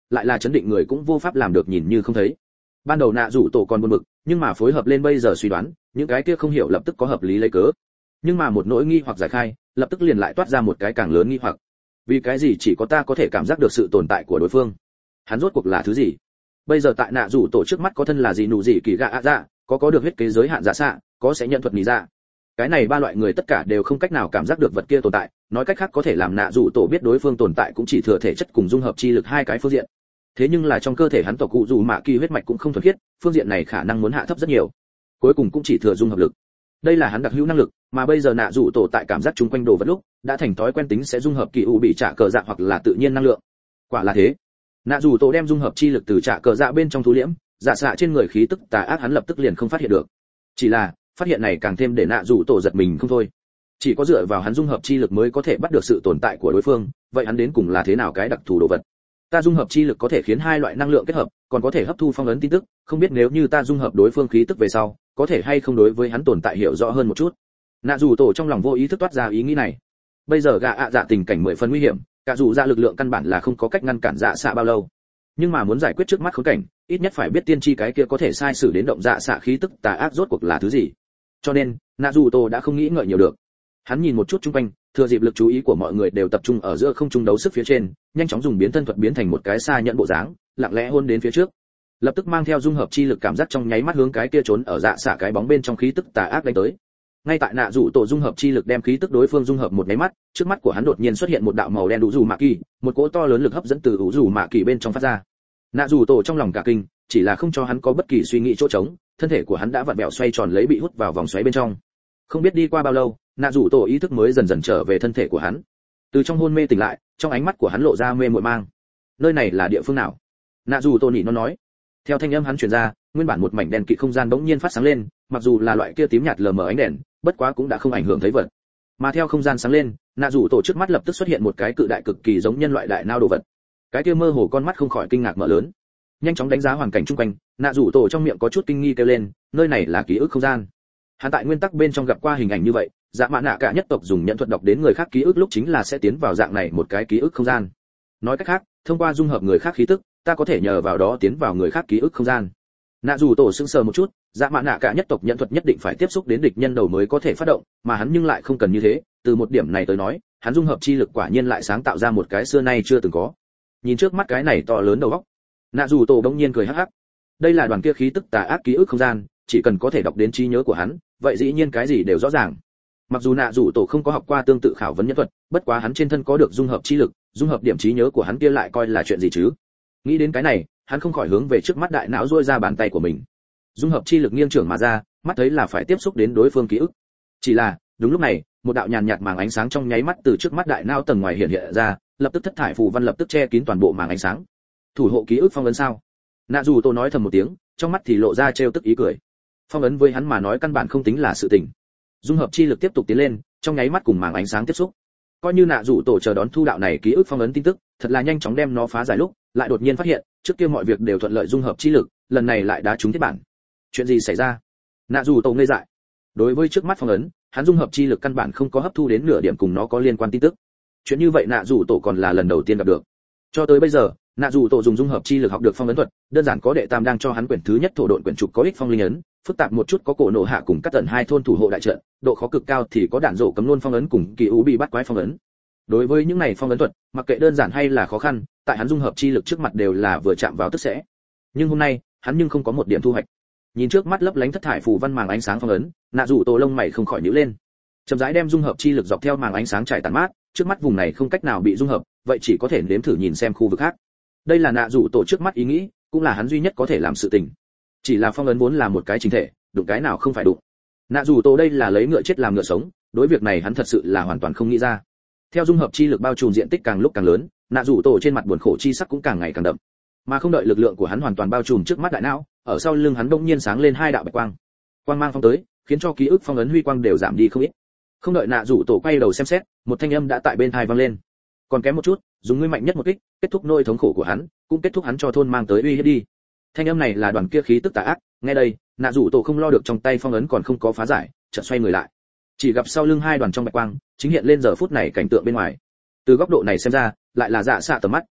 lại là chấn định người cũng vô pháp làm được nhìn như không thấy. Ban đầu nạ rủ tổ còn buồn bực, nhưng mà phối hợp lên bây giờ suy đoán, những cái kia không hiểu lập tức có hợp lý lấy cớ. Nhưng mà một nỗi nghi hoặc giải khai, lập tức liền lại toát ra một cái càng lớn nghi hoặc. Vì cái gì chỉ có ta có thể cảm giác được sự tồn tại của đối phương? Hắn rốt cuộc là thứ gì? Bây giờ tại nạ rủ tổ trước mắt có thân là gì nụ gì kỳ gạ ạ dạ, có được huyết kế giới hạn giả xạ, có sẽ nhận thuật nhị dạ. Cái này ba loại người tất cả đều không cách nào cảm giác được vật kia tồn tại, nói cách khác có thể làm nạ rủ tổ biết đối phương tồn tại cũng chỉ thừa thể chất cùng dung hợp chi lực hai cái phương diện. Thế nhưng là trong cơ thể hắn tộc cụ dù mạ kỳ huyết mạch cũng không thuần khiết, phương diện này khả năng muốn hạ thấp rất nhiều. Cuối cùng cũng chỉ thừa dung hợp lực. Đây là hắn đặc hữu năng lực, mà bây giờ nạ rủ tổ tại cảm giác chung quanh đồ vật lúc đã thành thói quen tính sẽ dung hợp kỳ u bị trả cờ dạ hoặc là tự nhiên năng lượng. Quả là thế. Nạ rủ tổ đem dung hợp chi lực từ trả cờ dạ bên trong thu liễm, dạ xạ trên người khí tức tà ác hắn lập tức liền không phát hiện được. Chỉ là phát hiện này càng thêm để nạ rủ tổ giật mình không thôi. Chỉ có dựa vào hắn dung hợp chi lực mới có thể bắt được sự tồn tại của đối phương, vậy hắn đến cùng là thế nào cái đặc thù đồ vật? Ta dung hợp chi lực có thể khiến hai loại năng lượng kết hợp, còn có thể hấp thu phong ấn tin tức, không biết nếu như ta dung hợp đối phương khí tức về sau, có thể hay không đối với hắn tồn tại hiểu rõ hơn một chút. Nạ dù tổ trong lòng vô ý thức toát ra ý nghĩ này. Bây giờ gã ạ dạ tình cảnh 10 phần nguy hiểm, cả dù ra lực lượng căn bản là không có cách ngăn cản dạ xạ bao lâu. Nhưng mà muốn giải quyết trước mắt khốn cảnh, ít nhất phải biết tiên tri cái kia có thể sai sử đến động dạ xạ khí tức tà ác rốt cuộc là thứ gì. Cho nên, nạ dù tổ đã không nghĩ ngợi nhiều được. Hắn nhìn một chút xung quanh, thừa dịp lực chú ý của mọi người đều tập trung ở giữa không trung đấu sức phía trên, nhanh chóng dùng biến thân thuật biến thành một cái xa nhận bộ dáng, lặng lẽ hôn đến phía trước. Lập tức mang theo dung hợp chi lực cảm giác trong nháy mắt hướng cái kia trốn ở dạ xạ cái bóng bên trong khí tức tà ác đánh tới. Ngay tại nạ rủ tổ dung hợp chi lực đem khí tức đối phương dung hợp một nháy mắt, trước mắt của hắn đột nhiên xuất hiện một đạo màu đen đủ rủ mạ kỳ, một cỗ to lớn lực hấp dẫn từ đủ rủ mạ kỳ bên trong phát ra. Nạ rủ tổ trong lòng cả kinh, chỉ là không cho hắn có bất kỳ suy nghĩ chỗ trống, thân thể của hắn đã vặn vẹo xoay tròn lấy bị hút vào vòng xoáy bên trong. Không biết đi qua bao lâu, nạ rủ tổ ý thức mới dần dần trở về thân thể của hắn. Từ trong hôn mê tỉnh lại, trong ánh mắt của hắn lộ ra mê muội mang. Nơi này là địa phương nào? Nạ rủ tổ nỉ nó nói. Theo thanh âm hắn truyền ra, nguyên bản một mảnh đèn kịt không gian bỗng nhiên phát sáng lên, mặc dù là loại kia tím nhạt lờ mờ ánh đèn, bất quá cũng đã không ảnh hưởng thấy vật. Mà theo không gian sáng lên, nạ rủ tổ trước mắt lập tức xuất hiện một cái cự đại cực kỳ giống nhân loại đại nao đồ vật. Cái kia mơ hồ con mắt không khỏi kinh ngạc mở lớn. Nhanh chóng đánh giá hoàn cảnh xung quanh, nạ rủ tổ trong miệng có chút kinh nghi kêu lên, nơi này là ký ức không gian. Hắn tại nguyên tắc bên trong gặp qua hình ảnh như vậy, dạ mạ nạ cả nhất tộc dùng nhận thuật đọc đến người khác ký ức lúc chính là sẽ tiến vào dạng này một cái ký ức không gian. Nói cách khác, thông qua dung hợp người khác khí tức, ta có thể nhờ vào đó tiến vào người khác ký ức không gian. Nạ dù tổ sững sờ một chút, dạ mạ nạ cả nhất tộc nhận thuật nhất định phải tiếp xúc đến địch nhân đầu mới có thể phát động, mà hắn nhưng lại không cần như thế. Từ một điểm này tới nói, hắn dung hợp chi lực quả nhiên lại sáng tạo ra một cái xưa nay chưa từng có. Nhìn trước mắt cái này to lớn đầu óc, nạ dù tổ bỗng nhiên cười hắc hắc. Đây là đoàn kia khí tức tà ác ký ức không gian, chỉ cần có thể đọc đến trí nhớ của hắn, vậy dĩ nhiên cái gì đều rõ ràng. Mặc dù nạ dù tổ không có học qua tương tự khảo vấn nhân thuật, bất quá hắn trên thân có được dung hợp chi lực, dung hợp điểm trí nhớ của hắn kia lại coi là chuyện gì chứ? Nghĩ đến cái này, hắn không khỏi hướng về trước mắt đại não duỗi ra bàn tay của mình. Dung hợp chi lực nghiêng trưởng mà ra, mắt thấy là phải tiếp xúc đến đối phương ký ức. Chỉ là, đúng lúc này, một đạo nhàn nhạt màng ánh sáng trong nháy mắt từ trước mắt đại não tầng ngoài hiện hiện ra, lập tức thất thải phù văn lập tức che kín toàn bộ màng ánh sáng. Thủ hộ ký ức phong ấn sao? Nạ dù tổ nói thầm một tiếng, trong mắt thì lộ ra trêu tức ý cười. Phong ấn với hắn mà nói căn bản không tính là sự tình. Dung hợp chi lực tiếp tục tiến lên, trong nháy mắt cùng màng ánh sáng tiếp xúc. Coi như nạ dù tổ chờ đón thu đạo này ký ức phong ấn tin tức, thật là nhanh chóng đem nó phá giải lúc, lại đột nhiên phát hiện, trước kia mọi việc đều thuận lợi dung hợp chi lực, lần này lại đá trúng thiết bản. Chuyện gì xảy ra? Nạ dù tổ ngây dại. Đối với trước mắt phong ấn, hắn dung hợp chi lực căn bản không có hấp thu đến nửa điểm cùng nó có liên quan tin tức. Chuyện như vậy nạ dù tổ còn là lần đầu tiên gặp được. Cho tới bây giờ, nạ dù tổ dùng dung hợp chi lực học được phong ấn thuật, đơn giản có đệ tam đang cho hắn quyển thứ nhất thổ độn quyển trục có ích phong linh ấn, phức tạp một chút có cổ nộ hạ cùng các tận hai thôn thủ hộ đại trận, độ khó cực cao thì có đạn rổ cấm luôn phong ấn cùng kỳ ú bị bắt quái phong ấn. Đối với những này phong ấn thuật, mặc kệ đơn giản hay là khó khăn, tại hắn dung hợp chi lực trước mặt đều là vừa chạm vào tức sẽ. Nhưng hôm nay, hắn nhưng không có một điểm thu hoạch. Nhìn trước mắt lấp lánh thất thải phù văn màng ánh sáng phong ấn, nạ dù tổ lông mày không khỏi nhíu lên. Chậm rãi đem dung hợp chi lực dọc theo màng ánh sáng trải tàn mát, trước mắt vùng này không cách nào bị dung hợp, vậy chỉ có thể nếm thử nhìn xem khu vực khác. Đây là nạ dù tổ trước mắt ý nghĩ, cũng là hắn duy nhất có thể làm sự tình. Chỉ là phong ấn vốn là một cái chính thể, đụng cái nào không phải đụng. Nạ dù tổ đây là lấy ngựa chết làm ngựa sống, đối việc này hắn thật sự là hoàn toàn không nghĩ ra. Theo dung hợp chi lực bao trùm diện tích càng lúc càng lớn, nạ dù tổ trên mặt buồn khổ chi sắc cũng càng ngày càng đậm. Mà không đợi lực lượng của hắn hoàn toàn bao trùm trước mắt đại não, ở sau lưng hắn bỗng nhiên sáng lên hai đạo bạch quang. Quang mang phong tới, khiến cho ký ức phong ấn huy quang đều giảm đi không ít. Không đợi nạ dù tổ quay đầu xem xét, một thanh âm đã tại bên tai vang lên. Còn kém một chút, dùng ngươi mạnh nhất một kích, kết thúc nỗi thống khổ của hắn, cũng kết thúc hắn cho thôn mang tới uy hiếp đi. Thanh âm này là đoàn kia khí tức tà ác, nghe đây, nạ dù tổ không lo được trong tay phong ấn còn không có phá giải, chợt xoay người lại. Chỉ gặp sau lưng hai đoàn trong bạch quang, chính hiện lên giờ phút này cảnh tượng bên ngoài. Từ góc độ này xem ra, lại là dạ xạ tầm mắt.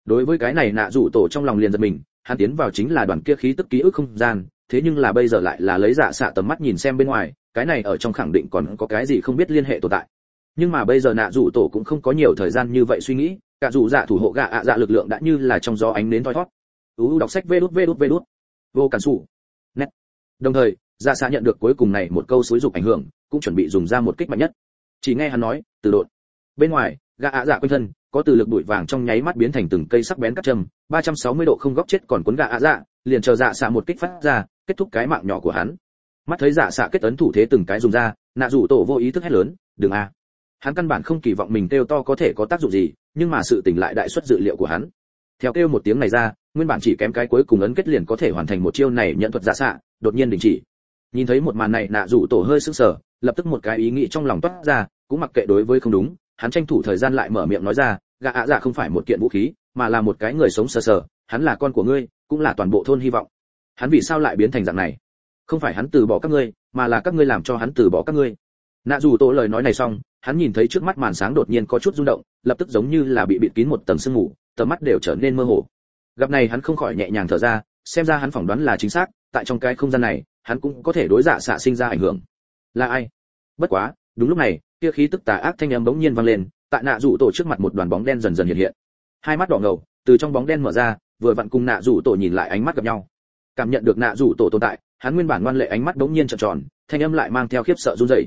Đối với cái này nạ rủ tổ trong lòng liền giật mình, hắn tiến vào chính là đoàn kia khí tức ký ức không gian, thế nhưng là bây giờ lại là lấy dạ xạ tầm mắt nhìn xem bên ngoài, cái này ở trong khẳng định còn có cái gì không biết liên hệ tồn tại. Nhưng mà bây giờ nạ rủ tổ cũng không có nhiều thời gian như vậy suy nghĩ, cả dù dạ thủ hộ gạ ạ dạ lực lượng đã như là trong gió ánh nến thoi thoát. Đọc sách vê đút vô cản sủ nét. Đồng thời dạ xạ nhận được cuối cùng này một câu xúi dục ảnh hưởng, cũng chuẩn bị dùng ra một kích mạnh nhất. Chỉ nghe hắn nói từ đột, bên ngoài gạ ạ dạ quanh thân có từ lực bụi vàng trong nháy mắt biến thành từng cây sắc bén cắt châm 360 độ không góc chết còn cuốn gạ ạ dạ, liền chờ dạ xạ một kích phát ra kết thúc cái mạng nhỏ của hắn. Mắt thấy dạ xạ kết ấn thủ thế từng cái dùng ra, nạ rủ tổ vô ý thức hét lớn đừng a. Hắn căn bản không kỳ vọng mình kêu to có thể có tác dụng gì, nhưng mà sự tình lại đại xuất dự liệu của hắn. Theo kêu một tiếng này ra, nguyên bản chỉ kém cái cuối cùng ấn kết liền có thể hoàn thành một chiêu này nhận thuật dạ xạ, đột nhiên đình chỉ. Nhìn thấy một màn này nạ rủ tổ hơi sững sờ, lập tức một cái ý nghĩ trong lòng toát ra, cũng mặc kệ đối với không đúng, hắn tranh thủ thời gian lại mở miệng nói ra, gạ ạ dạ không phải một kiện vũ khí, mà là một cái người sống sờ sờ, hắn là con của ngươi, cũng là toàn bộ thôn hy vọng. Hắn vì sao lại biến thành dạng này? Không phải hắn từ bỏ các ngươi, mà là các ngươi làm cho hắn từ bỏ các ngươi. Nạ dù tổ lời nói này xong, hắn nhìn thấy trước mắt màn sáng đột nhiên có chút rung động, lập tức giống như là bị bịt kín một tầng sương mù, tầm mắt đều trở nên mơ hồ. Gặp này hắn không khỏi nhẹ nhàng thở ra, xem ra hắn phỏng đoán là chính xác, tại trong cái không gian này, hắn cũng có thể đối dạ xạ sinh ra ảnh hưởng. Là ai? Bất quá, đúng lúc này, kia khí tức tà ác thanh âm bỗng nhiên vang lên, tại nạ dù tổ trước mặt một đoàn bóng đen dần dần hiện hiện. Hai mắt đỏ ngầu, từ trong bóng đen mở ra, vừa vặn cùng nạ dù tổ nhìn lại ánh mắt gặp nhau. Cảm nhận được nạ dù tổ tồn tại, hắn nguyên bản ngoan lệ ánh mắt bỗng nhiên trợn tròn, thanh âm lại mang theo khiếp sợ run rẩy.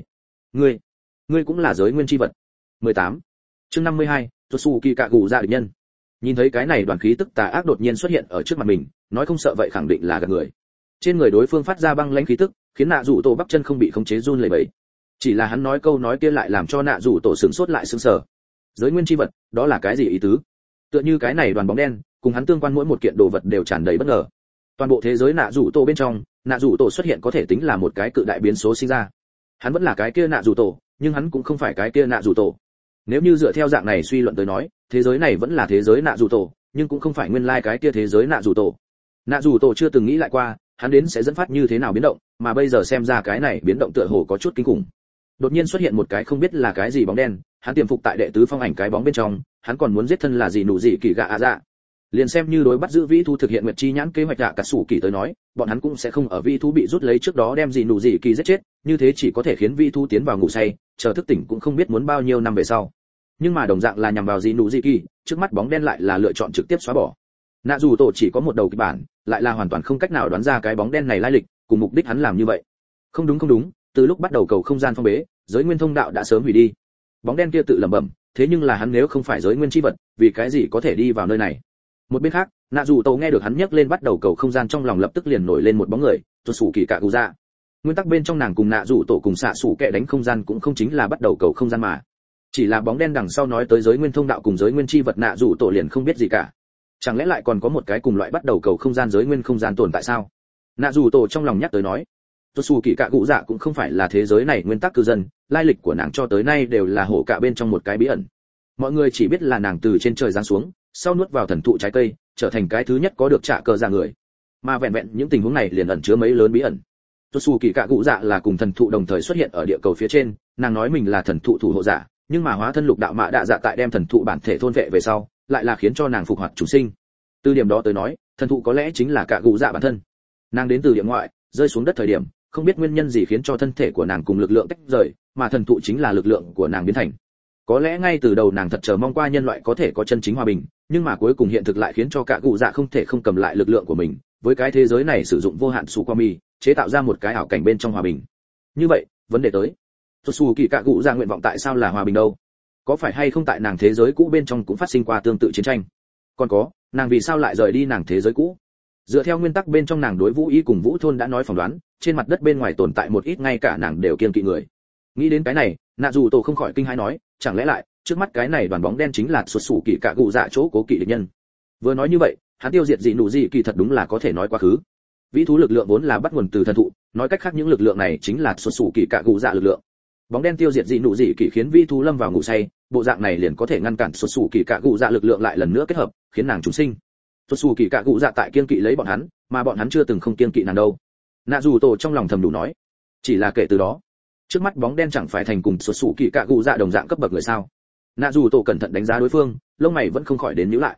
Ngươi cũng là giới nguyên chi vật. 18. Chương 52, Tsuki Cạ Gù ra địch nhân. Nhìn thấy cái này đoàn khí tức tà ác đột nhiên xuất hiện ở trước mặt mình, nói không sợ vậy khẳng định là gạt người. Trên người đối phương phát ra băng lãnh khí tức, khiến nạ dù tổ bắp chân không bị khống chế run lẩy bẩy. Chỉ là hắn nói câu nói kia lại làm cho nạ dù tổ sửng sốt lại sững sờ. Giới nguyên chi vật, đó là cái gì ý tứ? Tựa như cái này đoàn bóng đen, cùng hắn tương quan mỗi một kiện đồ vật đều tràn đầy bất ngờ. Toàn bộ thế giới nạ dù tổ bên trong, nạ dù tổ xuất hiện có thể tính là một cái cự đại biến số sinh ra. Hắn vẫn là cái kia nạ dù tổ, nhưng hắn cũng không phải cái kia nạ dù tổ. Nếu như dựa theo dạng này suy luận tới nói, thế giới này vẫn là thế giới nạ dù tổ, nhưng cũng không phải nguyên lai cái kia thế giới nạ dù tổ. Nạ dù tổ chưa từng nghĩ lại qua, hắn đến sẽ dẫn phát như thế nào biến động, mà bây giờ xem ra cái này biến động tựa hồ có chút kinh khủng. Đột nhiên xuất hiện một cái không biết là cái gì bóng đen, hắn tiềm phục tại đệ tứ phong ảnh cái bóng bên trong, hắn còn muốn giết thân là gì nụ gì kỳ gạ ạ dạ. Liền xem như đối bắt giữ vĩ thú thực hiện nguyệt chi nhãn kế hoạch gạ cả sủ kỳ tới nói, bọn hắn cũng sẽ không ở vĩ thú bị rút lấy trước đó đem gì nụ gì kỳ giết chết, như thế chỉ có thể khiến vĩ thú tiến vào ngủ say, chờ thức tỉnh cũng không biết muốn bao nhiêu năm về sau. Nhưng mà đồng dạng là nhằm vào gì nụ gì kỳ, trước mắt bóng đen lại là lựa chọn trực tiếp xóa bỏ. Nạ dù tổ chỉ có một đầu kịch bản, lại là hoàn toàn không cách nào đoán ra cái bóng đen này lai lịch, cùng mục đích hắn làm như vậy. Không đúng, từ lúc bắt đầu cầu không gian phong bế, giới nguyên thông đạo đã sớm hủy đi. Bóng đen kia tự lẩm bẩm, thế nhưng là hắn nếu không phải giới nguyên chi vật, vì cái gì có thể đi vào nơi này? Một bên khác, nạ dù tổ nghe được hắn nhắc lên bắt đầu cầu không gian trong lòng lập tức liền nổi lên một bóng người, Tsuki Cạ Gù Dạ. Nguyên tắc bên trong nàng cùng nạ dù tổ cùng xạ sủ kẹ đánh không gian cũng không chính là bắt đầu cầu không gian mà, chỉ là bóng đen đằng sau nói tới giới nguyên thông đạo cùng giới nguyên chi vật nạ dù tổ liền không biết gì cả. Chẳng lẽ lại còn có một cái cùng loại bắt đầu cầu không gian giới nguyên không gian tồn tại sao? Nạ dù tổ trong lòng nhắc tới nói, Tsuki Cạ Gù Dạ cũng không phải là thế giới này nguyên tắc cư dân, lai lịch của nàng cho tới nay đều là hổ cạ bên trong một cái bí ẩn. Mọi người chỉ biết là nàng từ trên trời giáng xuống, sau nuốt vào thần thụ trái cây, trở thành cái thứ nhất có được trả cờ ra người. Mà vẹn vẹn những tình huống này liền ẩn chứa mấy lớn bí ẩn. Tsuki Cạ Gù Dạ là cùng thần thụ đồng thời xuất hiện ở địa cầu phía trên, nàng nói mình là thần thụ thủ hộ giả, nhưng mà hóa thân lục đạo mạ đạ dạ tại đem thần thụ bản thể thôn vệ về sau, lại là khiến cho nàng phục hoạt chủ sinh. Từ điểm đó tới nói, thần thụ có lẽ chính là Cạ Gù Dạ bản thân. Nàng đến từ địa ngoại, rơi xuống đất thời điểm, không biết nguyên nhân gì khiến cho thân thể của nàng cùng lực lượng tách rời, mà thần thụ chính là lực lượng của nàng biến thành. Có lẽ ngay từ đầu nàng thật chờ mong qua nhân loại có thể có chân chính hòa bình, nhưng mà cuối cùng hiện thực lại khiến cho Cạ Gù Dạ không thể không cầm lại lực lượng của mình, với cái thế giới này sử dụng vô hạn Tsukami, chế tạo ra một cái ảo cảnh bên trong hòa bình. Như vậy, vấn đề tới, Tsuki Cạ Gù Dạ nguyện vọng tại sao là hòa bình đâu? Có phải hay không tại nàng thế giới cũ bên trong cũng phát sinh qua tương tự chiến tranh? Còn có, nàng vì sao lại rời đi nàng thế giới cũ? Dựa theo nguyên tắc bên trong nàng đối Vũ Y cùng Vũ thôn đã nói phỏng đoán, trên mặt đất bên ngoài tồn tại một ít ngay cả nàng đều kiêng kỵ người. Nghĩ đến cái này, nạ dù tổ không khỏi kinh hãi nói, chẳng lẽ lại trước mắt cái này đoàn bóng đen chính là Tsuki Cạ Gù Dạ chỗ cố kỵ địch nhân? Vừa nói như vậy, hắn tiêu diệt dị nụ dị kỳ thật đúng là có thể nói quá khứ. Vĩ thú lực lượng vốn là bắt nguồn từ thần thụ, nói cách khác những lực lượng này chính là Tsuki Cạ Gù Dạ lực lượng. Bóng đen tiêu diệt dị nụ dị kỳ khiến vĩ thú lâm vào ngủ say, bộ dạng này liền có thể ngăn cản Tsuki Cạ Gù Dạ lực lượng lại lần nữa kết hợp, khiến nàng trùng sinh. Tsuki Cạ Gù Dạ tại kiên kỵ lấy bọn hắn, mà bọn hắn chưa từng không kiên kỵ nàng đâu. Nạ dù tổ trong lòng thầm đủ nói, chỉ là kể từ đó, trước mắt bóng đen chẳng phải thành cùng Tsuki Cạ Gù Dạ đồng dạng cấp bậc người sao? Nạ dù tổ cẩn thận đánh giá đối phương, lông mày vẫn không khỏi đến nhíu lại.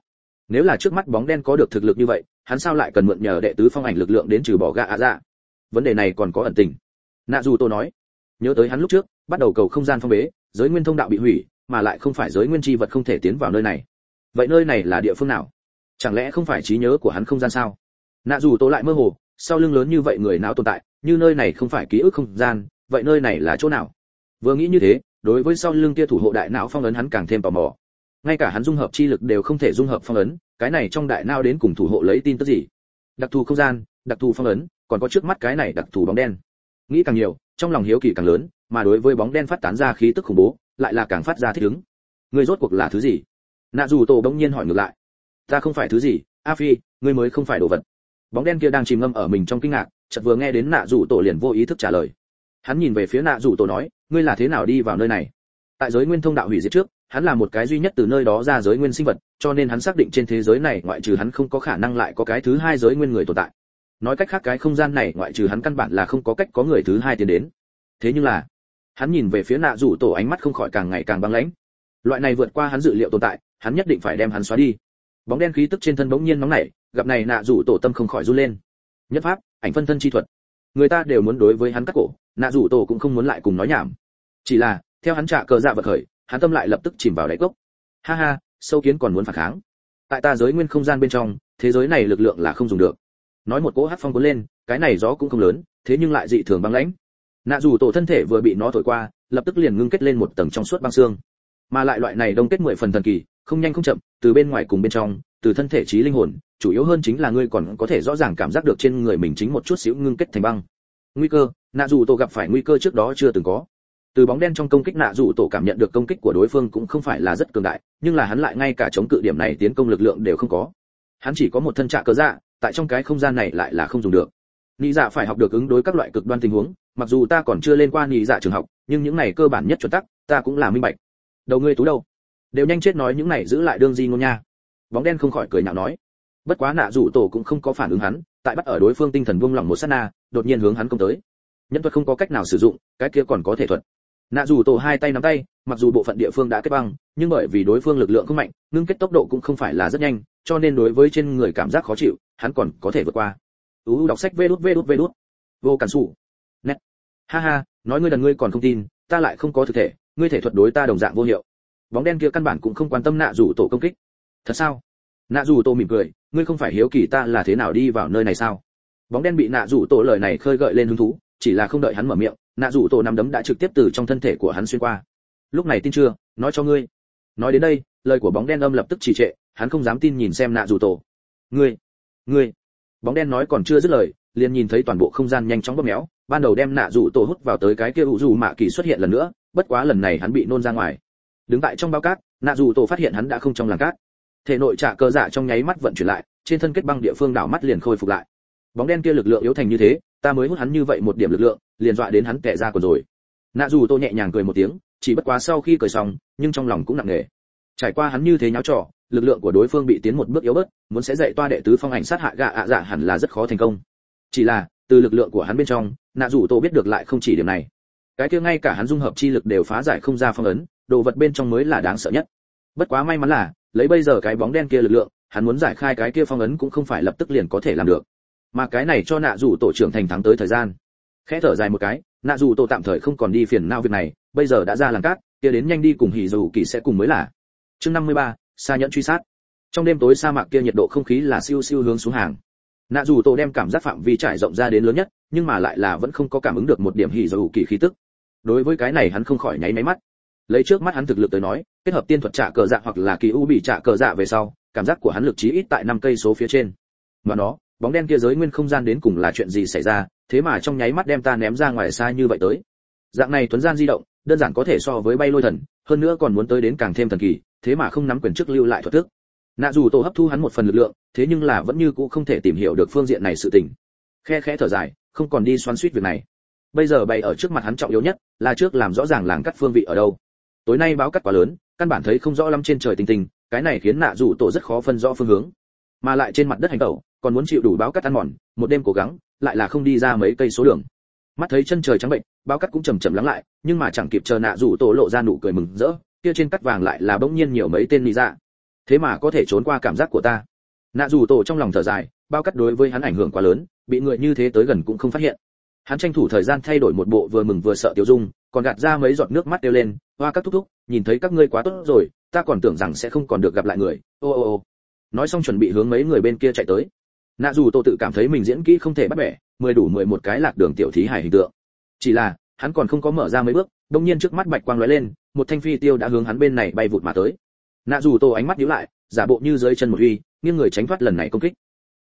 Nếu là trước mắt bóng đen có được thực lực như vậy, hắn sao lại cần mượn nhờ đệ tứ phong ảnh lực lượng đến trừ bỏ gã ạ dạ? Vấn đề này còn có ẩn tình. Nạ dù Tô nói, nhớ tới hắn lúc trước bắt đầu cầu không gian phong bế, giới nguyên thông đạo bị hủy, mà lại không phải giới nguyên chi vật không thể tiến vào nơi này. Vậy nơi này là địa phương nào? Chẳng lẽ không phải trí nhớ của hắn không gian sao? Nạ dù Tô lại mơ hồ, sau lưng lớn như vậy người não tồn tại, như nơi này không phải ký ức không gian, vậy nơi này là chỗ nào? Vừa nghĩ như thế, đối với sau lưng kia thủ hộ đại não phong ấn hắn càng thêm tò mò. Ngay cả hắn dung hợp chi lực đều không thể dung hợp phong ấn, cái này trong đại não đến cùng thủ hộ lấy tin tức gì? Đặc thù không gian, đặc thù phong ấn, còn có trước mắt cái này đặc thù bóng đen. Nghĩ càng nhiều, trong lòng hiếu kỳ càng lớn, mà đối với bóng đen phát tán ra khí tức khủng bố, lại là càng phát ra thích ứng. Ngươi rốt cuộc là thứ gì? Nạ dù Tô bỗng nhiên hỏi ngược lại. Ta không phải thứ gì, A Phi, ngươi mới không phải đồ vật. Bóng đen kia đang chìm ngâm ở mình trong kinh ngạc, chợt vừa nghe đến Nạ dù Tô liền vô ý thức trả lời. Hắn nhìn về phía Nạ dù Tô nói, ngươi là thế nào đi vào nơi này? Tại giới nguyên thông đạo hủy diệt trước, hắn là một cái duy nhất từ nơi đó ra giới nguyên sinh vật, cho nên hắn xác định trên thế giới này ngoại trừ hắn không có khả năng lại có cái thứ hai giới nguyên người tồn tại. Nói cách khác cái không gian này ngoại trừ hắn căn bản là không có cách có người thứ hai tiến đến. Thế nhưng là, hắn nhìn về phía Nạ dù Tổ ánh mắt không khỏi càng ngày càng băng lãnh. Loại này vượt qua hắn dự liệu tồn tại, hắn nhất định phải đem hắn xóa đi. Bóng đen khí tức trên thân bỗng nhiên nóng nảy, gặp này Nạ dù Tổ tâm không khỏi run lên. Nhất pháp, ảnh phân thân chi thuật. Người ta đều muốn đối với hắn cắt cổ, Nạ dù Tổ cũng không muốn lại cùng nói nhảm. Chỉ là, theo hắn trả cờ dạ vật khởi, hắn tâm lại lập tức chìm vào đáy cốc. Ha ha, sâu kiến còn muốn phản kháng. Tại ta giới nguyên không gian bên trong, thế giới này lực lượng là không dùng được. Nói một cỗ hắc phong cuốn lên, cái này gió cũng không lớn, thế nhưng lại dị thường băng lãnh. Nạ dù Tổ thân thể vừa bị nó thổi qua, lập tức liền ngưng kết lên một tầng trong suốt băng xương. Mà lại loại này đông kết 10 phần thần kỳ, không nhanh không chậm, từ bên ngoài cùng bên trong, từ thân thể chí linh hồn, chủ yếu hơn chính là ngươi còn có thể rõ ràng cảm giác được trên người mình chính một chút xíu ngưng kết thành băng. Nguy cơ, Nạ dù Tổ gặp phải nguy cơ trước đó chưa từng có. Từ bóng đen trong công kích Nạ dù Tổ cảm nhận được công kích của đối phương cũng không phải là rất cường đại, nhưng là hắn lại ngay cả chống cự điểm này tiến công lực lượng đều không có. Hắn chỉ có một thân trạ cơ dạ, tại trong cái không gian này lại là không dùng được. Nị dạ phải học được ứng đối các loại cực đoan tình huống, mặc dù ta còn chưa lên qua nị dạ trường học, nhưng những này cơ bản nhất chuẩn tắc, ta cũng là minh bạch. Đầu ngươi tú đâu? Đều nhanh chết nói những này giữ lại đương gì ngôn nha. Bóng đen không khỏi cười nhạo nói. Bất quá Nạ dù Tổ cũng không có phản ứng hắn, tại bắt ở đối phương tinh thần buông lỏng một sát na, đột nhiên hướng hắn công tới. Nhân thuật không có cách nào sử dụng, cái kia còn có thể thuật. Nạ dù Tổ hai tay nắm tay, mặc dù bộ phận địa phương đã kết băng, nhưng bởi vì đối phương lực lượng không mạnh, ngưng kết tốc độ cũng không phải là rất nhanh, cho nên đối với trên người cảm giác khó chịu, hắn còn có thể vượt qua. Đọc sách vê đút. Vô cản sủ. Nét. Ha ha, nói ngươi đần ngươi còn không tin, ta lại không có thực thể, ngươi thể thuật đối ta đồng dạng vô hiệu. Bóng đen kia căn bản cũng không quan tâm Nạ dù Tổ công kích. Thật sao? Nạ dù Tổ mỉm cười, ngươi không phải hiếu kỳ ta là thế nào đi vào nơi này sao? Bóng đen bị Nạ dù Tổ lời này khơi gợi lên hứng thú, chỉ là không đợi hắn mở miệng, Nạ dù Tổ nắm đấm đã trực tiếp từ trong thân thể của hắn xuyên qua. Lúc này tin chưa, nói cho ngươi. Nói đến đây, lời của bóng đen âm lập tức trì trệ, hắn không dám tin nhìn xem Nạ dù Tổ. Ngươi. Bóng đen nói còn chưa dứt lời, liền nhìn thấy toàn bộ không gian nhanh chóng bóp méo, ban đầu đem Nạ dù Tổ hút vào tới cái kia ủ dù mạ kỳ xuất hiện lần nữa, bất quá lần này hắn bị nôn ra ngoài. Đứng tại trong bao cát, Nạ dù Tổ phát hiện hắn đã không trong làng cát. Thể nội trả cơ dạ trong nháy mắt vận chuyển lại, trên thân kết băng địa phương đảo mắt liền khôi phục lại. Bóng đen kia lực lượng yếu thành như thế, ta mới hút hắn như vậy một điểm lực lượng, liền dọa đến hắn tè ra còn rồi. Nạ dù Tô nhẹ nhàng cười một tiếng, chỉ bất quá sau khi cười xong, nhưng trong lòng cũng nặng nề. Trải qua hắn như thế nháo trò, lực lượng của đối phương bị tiến một bước yếu bớt, muốn sẽ dạy toa đệ tứ phong ảnh sát hạ gạ ạ dạ hẳn là rất khó thành công. Chỉ là, từ lực lượng của hắn bên trong, Nạ dù Tô biết được lại không chỉ điểm này. Cái kia ngay cả hắn dung hợp chi lực đều phá giải không ra phong ấn, đồ vật bên trong mới là đáng sợ nhất. Bất quá may mắn là, lấy bây giờ cái bóng đen kia lực lượng, hắn muốn giải khai cái kia phong ấn cũng không phải lập tức liền có thể làm được. Mà cái này cho Nạ dù Tổ trưởng thành thắng tới thời gian. Khẽ thở dài một cái, Nạ dù Tổ tạm thời không còn đi phiền não việc này, bây giờ đã ra làng cát, kia đến nhanh đi cùng Hỉ Dù Kỳ sẽ cùng mới là. Chương 53, xa nhẫn truy sát. Trong đêm tối sa mạc kia nhiệt độ không khí là siêu siêu hướng xuống hàng. Nạ dù Tổ đem cảm giác phạm vi trải rộng ra đến lớn nhất, nhưng mà lại là vẫn không có cảm ứng được một điểm Hỉ Dù Kỳ khí tức. Đối với cái này hắn không khỏi nháy máy mắt. Lấy trước mắt hắn thực lực tới nói, kết hợp tiên thuật trả cờ dạ hoặc là kỳ u bị trả cờ dạ về sau, cảm giác của hắn lực chí ít tại 5 cây số phía trên. Mà nó, bóng đen kia giới nguyên không gian đến cùng là chuyện gì xảy ra, thế mà trong nháy mắt đem ta ném ra ngoài xa như vậy tới. Dạng này tuấn gian di động, đơn giản có thể so với bay lôi thần, hơn nữa còn muốn tới đến càng thêm thần kỳ, thế mà không nắm quyền trước lưu lại thuật thức. Nạ dù Tổ hấp thu hắn một phần lực lượng, thế nhưng là vẫn như cũ không thể tìm hiểu được phương diện này sự tình. Khe khẽ thở dài, không còn đi xoắn xuýt việc này. Bây giờ bày ở trước mặt hắn trọng yếu nhất, là trước làm rõ ràng làng cắt phương vị ở đâu. Tối nay báo cắt quá lớn, căn bản thấy không rõ lắm trên trời tình tình, cái này khiến Nạ dù Tổ rất khó phân rõ phương hướng. Mà lại trên mặt đất hành tẩu, còn muốn chịu đủ báo cắt ăn mòn, một đêm cố gắng, lại là không đi ra mấy cây số đường. Mắt thấy chân trời trắng bệnh, báo cắt cũng chậm chậm lắng lại, nhưng mà chẳng kịp chờ Nạ dù Tổ lộ ra nụ cười mừng rỡ, kia trên cắt vàng lại là bỗng nhiên nhiều mấy tên nị dạ. thế mà có thể trốn qua cảm giác của ta. Nạ dù tổ trong lòng thở dài, bao cắt đối với hắn ảnh hưởng quá lớn, bị người như thế tới gần cũng không phát hiện. Hắn tranh thủ thời gian thay đổi một bộ vừa mừng vừa sợ tiểu dung, còn gạt ra mấy giọt nước mắt đeo lên, hoa các thúc thúc, nhìn thấy các ngươi quá tốt rồi, ta còn tưởng rằng sẽ không còn được gặp lại người. Ô ô ô. Nói xong chuẩn bị hướng mấy người bên kia chạy tới. Nạ dù tổ tự cảm thấy mình diễn kỹ không thể bắt bẻ, 10 đủ 11 cái lạc đường tiểu thí hài hình tượng. Chỉ là, hắn còn không có mở ra mấy bước, đột nhiên trước mắt bạch quang lóe lên, một thanh phi tiêu đã hướng hắn bên này bay vụt mà tới. Nạ dù tổ ánh mắt nhíu lại, giả bộ như dưới chân một uy, nghiêng người tránh thoát lần này công kích.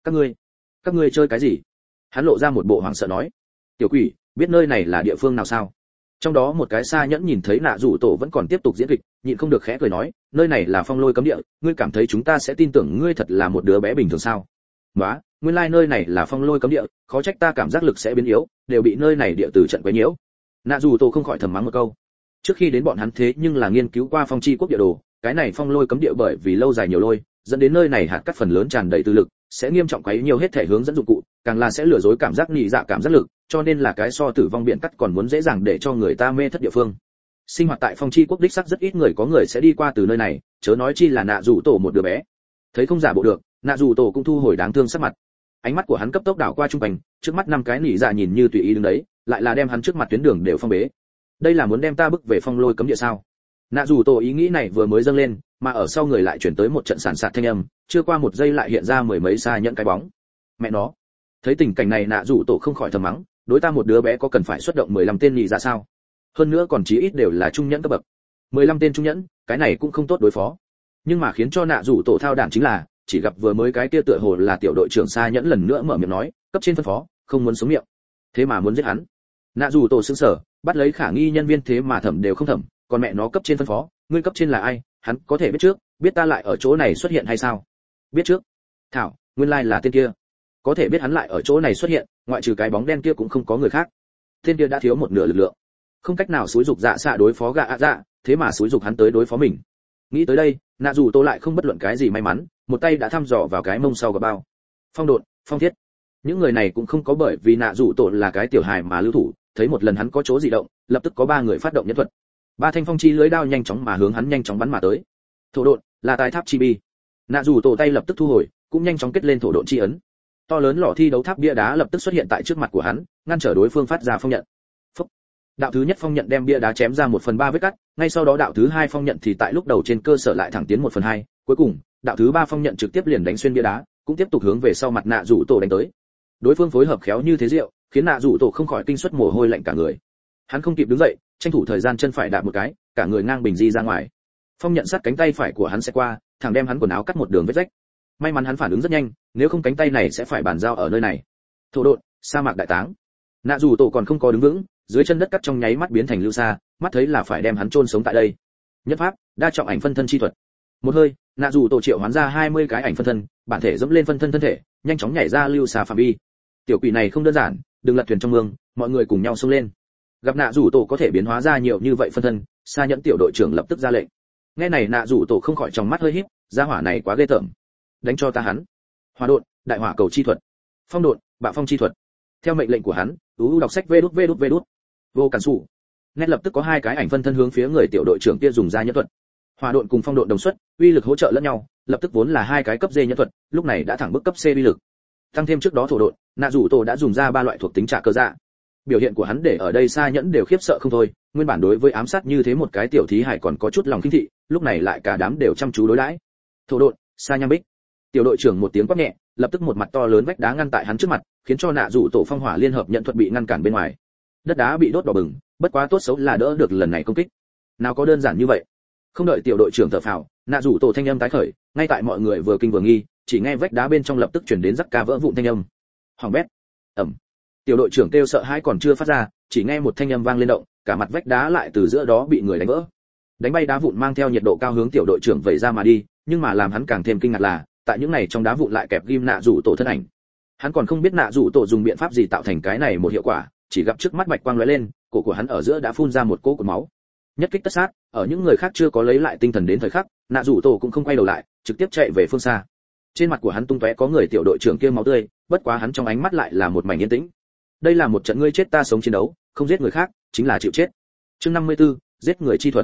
Các ngươi chơi cái gì? Hắn lộ ra một bộ hoảng sợ nói. Tiểu quỷ, biết nơi này là địa phương nào sao? Trong đó một cái xa nhẫn nhìn thấy Nạ dù tổ vẫn còn tiếp tục diễn kịch, nhịn không được khẽ cười nói, nơi này là phong lôi cấm địa, ngươi cảm thấy chúng ta sẽ tin tưởng ngươi thật là một đứa bé bình thường sao? Nóa, nguyên lai nơi này là phong lôi cấm địa, khó trách ta cảm giác lực sẽ biến yếu, đều bị nơi này địa tử trận quấy nhiễu. Nạ dù tổ không khỏi thầm mắng một câu. Trước khi đến bọn hắn thế nhưng là nghiên cứu qua phong chi quốc địa đồ, cái này phong lôi cấm địa bởi vì lâu dài nhiều lôi, dẫn đến nơi này hạt cắt phần lớn tràn đầy tư lực, sẽ nghiêm trọng quấy nhiều hết thể hướng dẫn dụng cụ, càng là sẽ lừa dối cảm giác nhị dạ cảm giác lực, cho nên là cái so tử vong biện cắt còn muốn dễ dàng để cho người ta mê thất địa phương. Sinh hoạt tại phong chi quốc đích sắc rất ít người có người sẽ đi qua từ nơi này, chớ nói chi là Nạ dù tổ một đứa bé. Thấy không giả bộ được, Nạ dù tổ cũng thu hồi đáng thương sắc mặt. Ánh mắt của hắn cấp tốc đảo qua trung quanh, trước mắt 5 cái nhị dạ nhìn như tùy ý đứng đấy, lại là đem hắn trước mặt tuyến đường đều phong bế. Đây là muốn đem ta bức về phong lôi cấm địa sao? Nạ dù tổ ý nghĩ này vừa mới dâng lên, mà ở sau người lại chuyển tới một trận sản sạt thanh âm, chưa qua một giây lại hiện ra mười mấy xa nhẫn cái bóng. Mẹ nó. Thấy tình cảnh này Nạ dù tổ không khỏi thầm mắng, đối ta một đứa bé có cần phải xuất động 15 tên nhị dạ sao? Hơn nữa còn chí ít đều là trung nhẫn cấp bậc. 15 tên trung nhẫn, cái này cũng không tốt đối phó. Nhưng mà khiến cho Nạ dù tổ thao đản chính là, chỉ gặp vừa mới cái kia tựa hồ là tiểu đội trưởng xa nhẫn lần nữa mở miệng nói, cấp trên phân phó, không muốn sống miệng. Thế mà muốn giết hắn. Nạ dù tổ sững sờ, bắt lấy khả nghi nhân viên thế mà thẩm đều không thẩm, còn mẹ nó cấp trên phân phó, ngươi cấp trên là ai, hắn có thể biết trước, biết ta lại ở chỗ này xuất hiện hay sao? Biết trước. Thảo, nguyên lai là tên kia. Có thể biết hắn lại ở chỗ này xuất hiện, ngoại trừ cái bóng đen kia cũng không có người khác. Tên kia đã thiếu một nửa lực lượng, không cách nào xúi dục dạ xạ đối phó gạ ạ dạ, thế mà xúi dục hắn tới đối phó mình. Nghĩ tới đây, Nạ dù tô lại không bất luận cái gì may mắn, một tay đã thăm dò vào cái mông sau gập bao. Phong độn, phong thiết. Những người này cũng không có bởi vì Nạ dù tổ là cái tiểu hài mà lưu thủ, thấy một lần hắn có chỗ dị động, lập tức có 3 người phát động nhân thuật. 3 thanh phong chi lưới đao nhanh chóng mà hướng hắn nhanh chóng bắn mà tới. Thổ độn, là tài tháp chi bi. Nạ dù tổ tay lập tức thu hồi, cũng nhanh chóng kết lên thổ độn chi ấn. To lớn lò thi đấu tháp bia đá lập tức xuất hiện tại trước mặt của hắn, ngăn trở đối phương phát ra phong nhận. Phúc. Đạo thứ nhất phong nhận đem bia đá chém ra 1/3 vết cắt, ngay sau đó đạo thứ hai phong nhận thì tại lúc đầu trên cơ sở lại thẳng tiến 1/2, cuối cùng, đạo thứ ba phong nhận trực tiếp liền đánh xuyên bia đá, cũng tiếp tục hướng về sau mặt Nạ dù tổ đánh tới. Đối phương phối hợp khéo như thế diệu, khiến Nạ dù tổ không khỏi kinh suất mồ hôi lạnh cả người. Hắn không kịp đứng dậy, tranh thủ thời gian chân phải đạp một cái, cả người ngang bình di ra ngoài. Phong nhận sát cánh tay phải của hắn sẽ qua, thẳng đem hắn quần áo cắt một đường vết rách. May mắn hắn phản ứng rất nhanh, nếu không cánh tay này sẽ phải bàn giao ở nơi này. Thổ độn, sa mạc đại táng. Nạ dù tổ còn không có đứng vững, dưới chân đất cắt trong nháy mắt biến thành lưu sa, mắt thấy là phải đem hắn chôn sống tại đây. Nhất pháp, đa trọng ảnh phân thân chi thuật. Một hơi, Nạ dù tổ triệu hoán ra 20 cái ảnh phân thân, bản thể dẫm lên phân thân thân thể, nhanh chóng nhảy ra lưu sa phạm vi. Tiểu quỷ này không đơn giản, đừng lật thuyền trong mương, mọi người cùng nhau xông lên. Gặp Nạ dù tổ có thể biến hóa ra nhiều như vậy phân thân, xa nhẫn tiểu đội trưởng lập tức ra lệnh. Nghe này Nạ dù tổ không khỏi trong mắt hơi híp, gia hỏa này quá ghê tởm. Đánh cho ta hắn. Hỏa độn, đại hỏa cầu chi thuật. Phong độn, bạo phong chi thuật. Theo mệnh lệnh của hắn, đọc sách vê đút. Vô cản sủ. Nét lập tức có 2 cái ảnh phân thân hướng phía người tiểu đội trưởng kia dùng ra nhân thuật. Hỏa độn cùng phong độn đồng xuất, uy lực hỗ trợ lẫn nhau, lập tức vốn là 2 cái cấp D nhân thuật, lúc này đã thẳng bước cấp C uy lực. Tăng thêm trước đó thổ độn, Nạ dù tổ đã dùng ra 3 loại thuộc tính trả cơ dạ. Biểu hiện của hắn để ở đây xa nhẫn đều khiếp sợ không thôi, nguyên bản đối với ám sát như thế một cái tiểu thí hải còn có chút lòng khinh thị, lúc này lại cả đám đều chăm chú đối đãi. Thổ độn, sa nham bích. Tiểu đội trưởng một tiếng quát nhẹ, lập tức một mặt to lớn vách đá ngăn tại hắn trước mặt, khiến cho Nạ dù tổ phong hỏa liên hợp nhận thuật bị ngăn cản bên ngoài. Đất đá bị đốt đỏ bừng, bất quá tốt xấu là đỡ được lần này công kích. Nào có đơn giản như vậy. Không đợi tiểu đội trưởng thở phào, Nạ dù tổ thanh âm tái khởi, ngay tại mọi người vừa kinh vừa nghi, chỉ nghe vách đá bên trong lập tức truyền đến rắc ca vỡ vụn thanh âm. Hoàng bét. Ầm. Tiểu đội trưởng kêu sợ hãi còn chưa phát ra, chỉ nghe một thanh âm vang lên động, cả mặt vách đá lại từ giữa đó bị người đánh vỡ. Đánh bay đá vụn mang theo nhiệt độ cao hướng tiểu đội trưởng vẩy ra mà đi, nhưng mà làm hắn càng thêm kinh ngạc là, tại những này trong đá vụn lại kẹp ghim Nạ dù tổ thân ảnh. Hắn còn không biết Nạ dù tổ dùng biện pháp gì tạo thành cái này một hiệu quả, chỉ gặp trước mắt bạch quang lóe lên, cổ của hắn ở giữa đã phun ra một cỗ cột máu. Nhất kích tất sát, ở những người khác chưa có lấy lại tinh thần đến thời khắc, Nạ dù tổ cũng không quay đầu lại, trực tiếp chạy về phương xa. Trên mặt của hắn tung tóe có người tiểu đội trưởng kia máu tươi, bất quá hắn trong ánh mắt lại là một mảnh yên tĩnh. Đây là một trận ngươi chết ta sống chiến đấu, không giết người khác, chính là chịu chết. Chương 54, giết người chi thuật.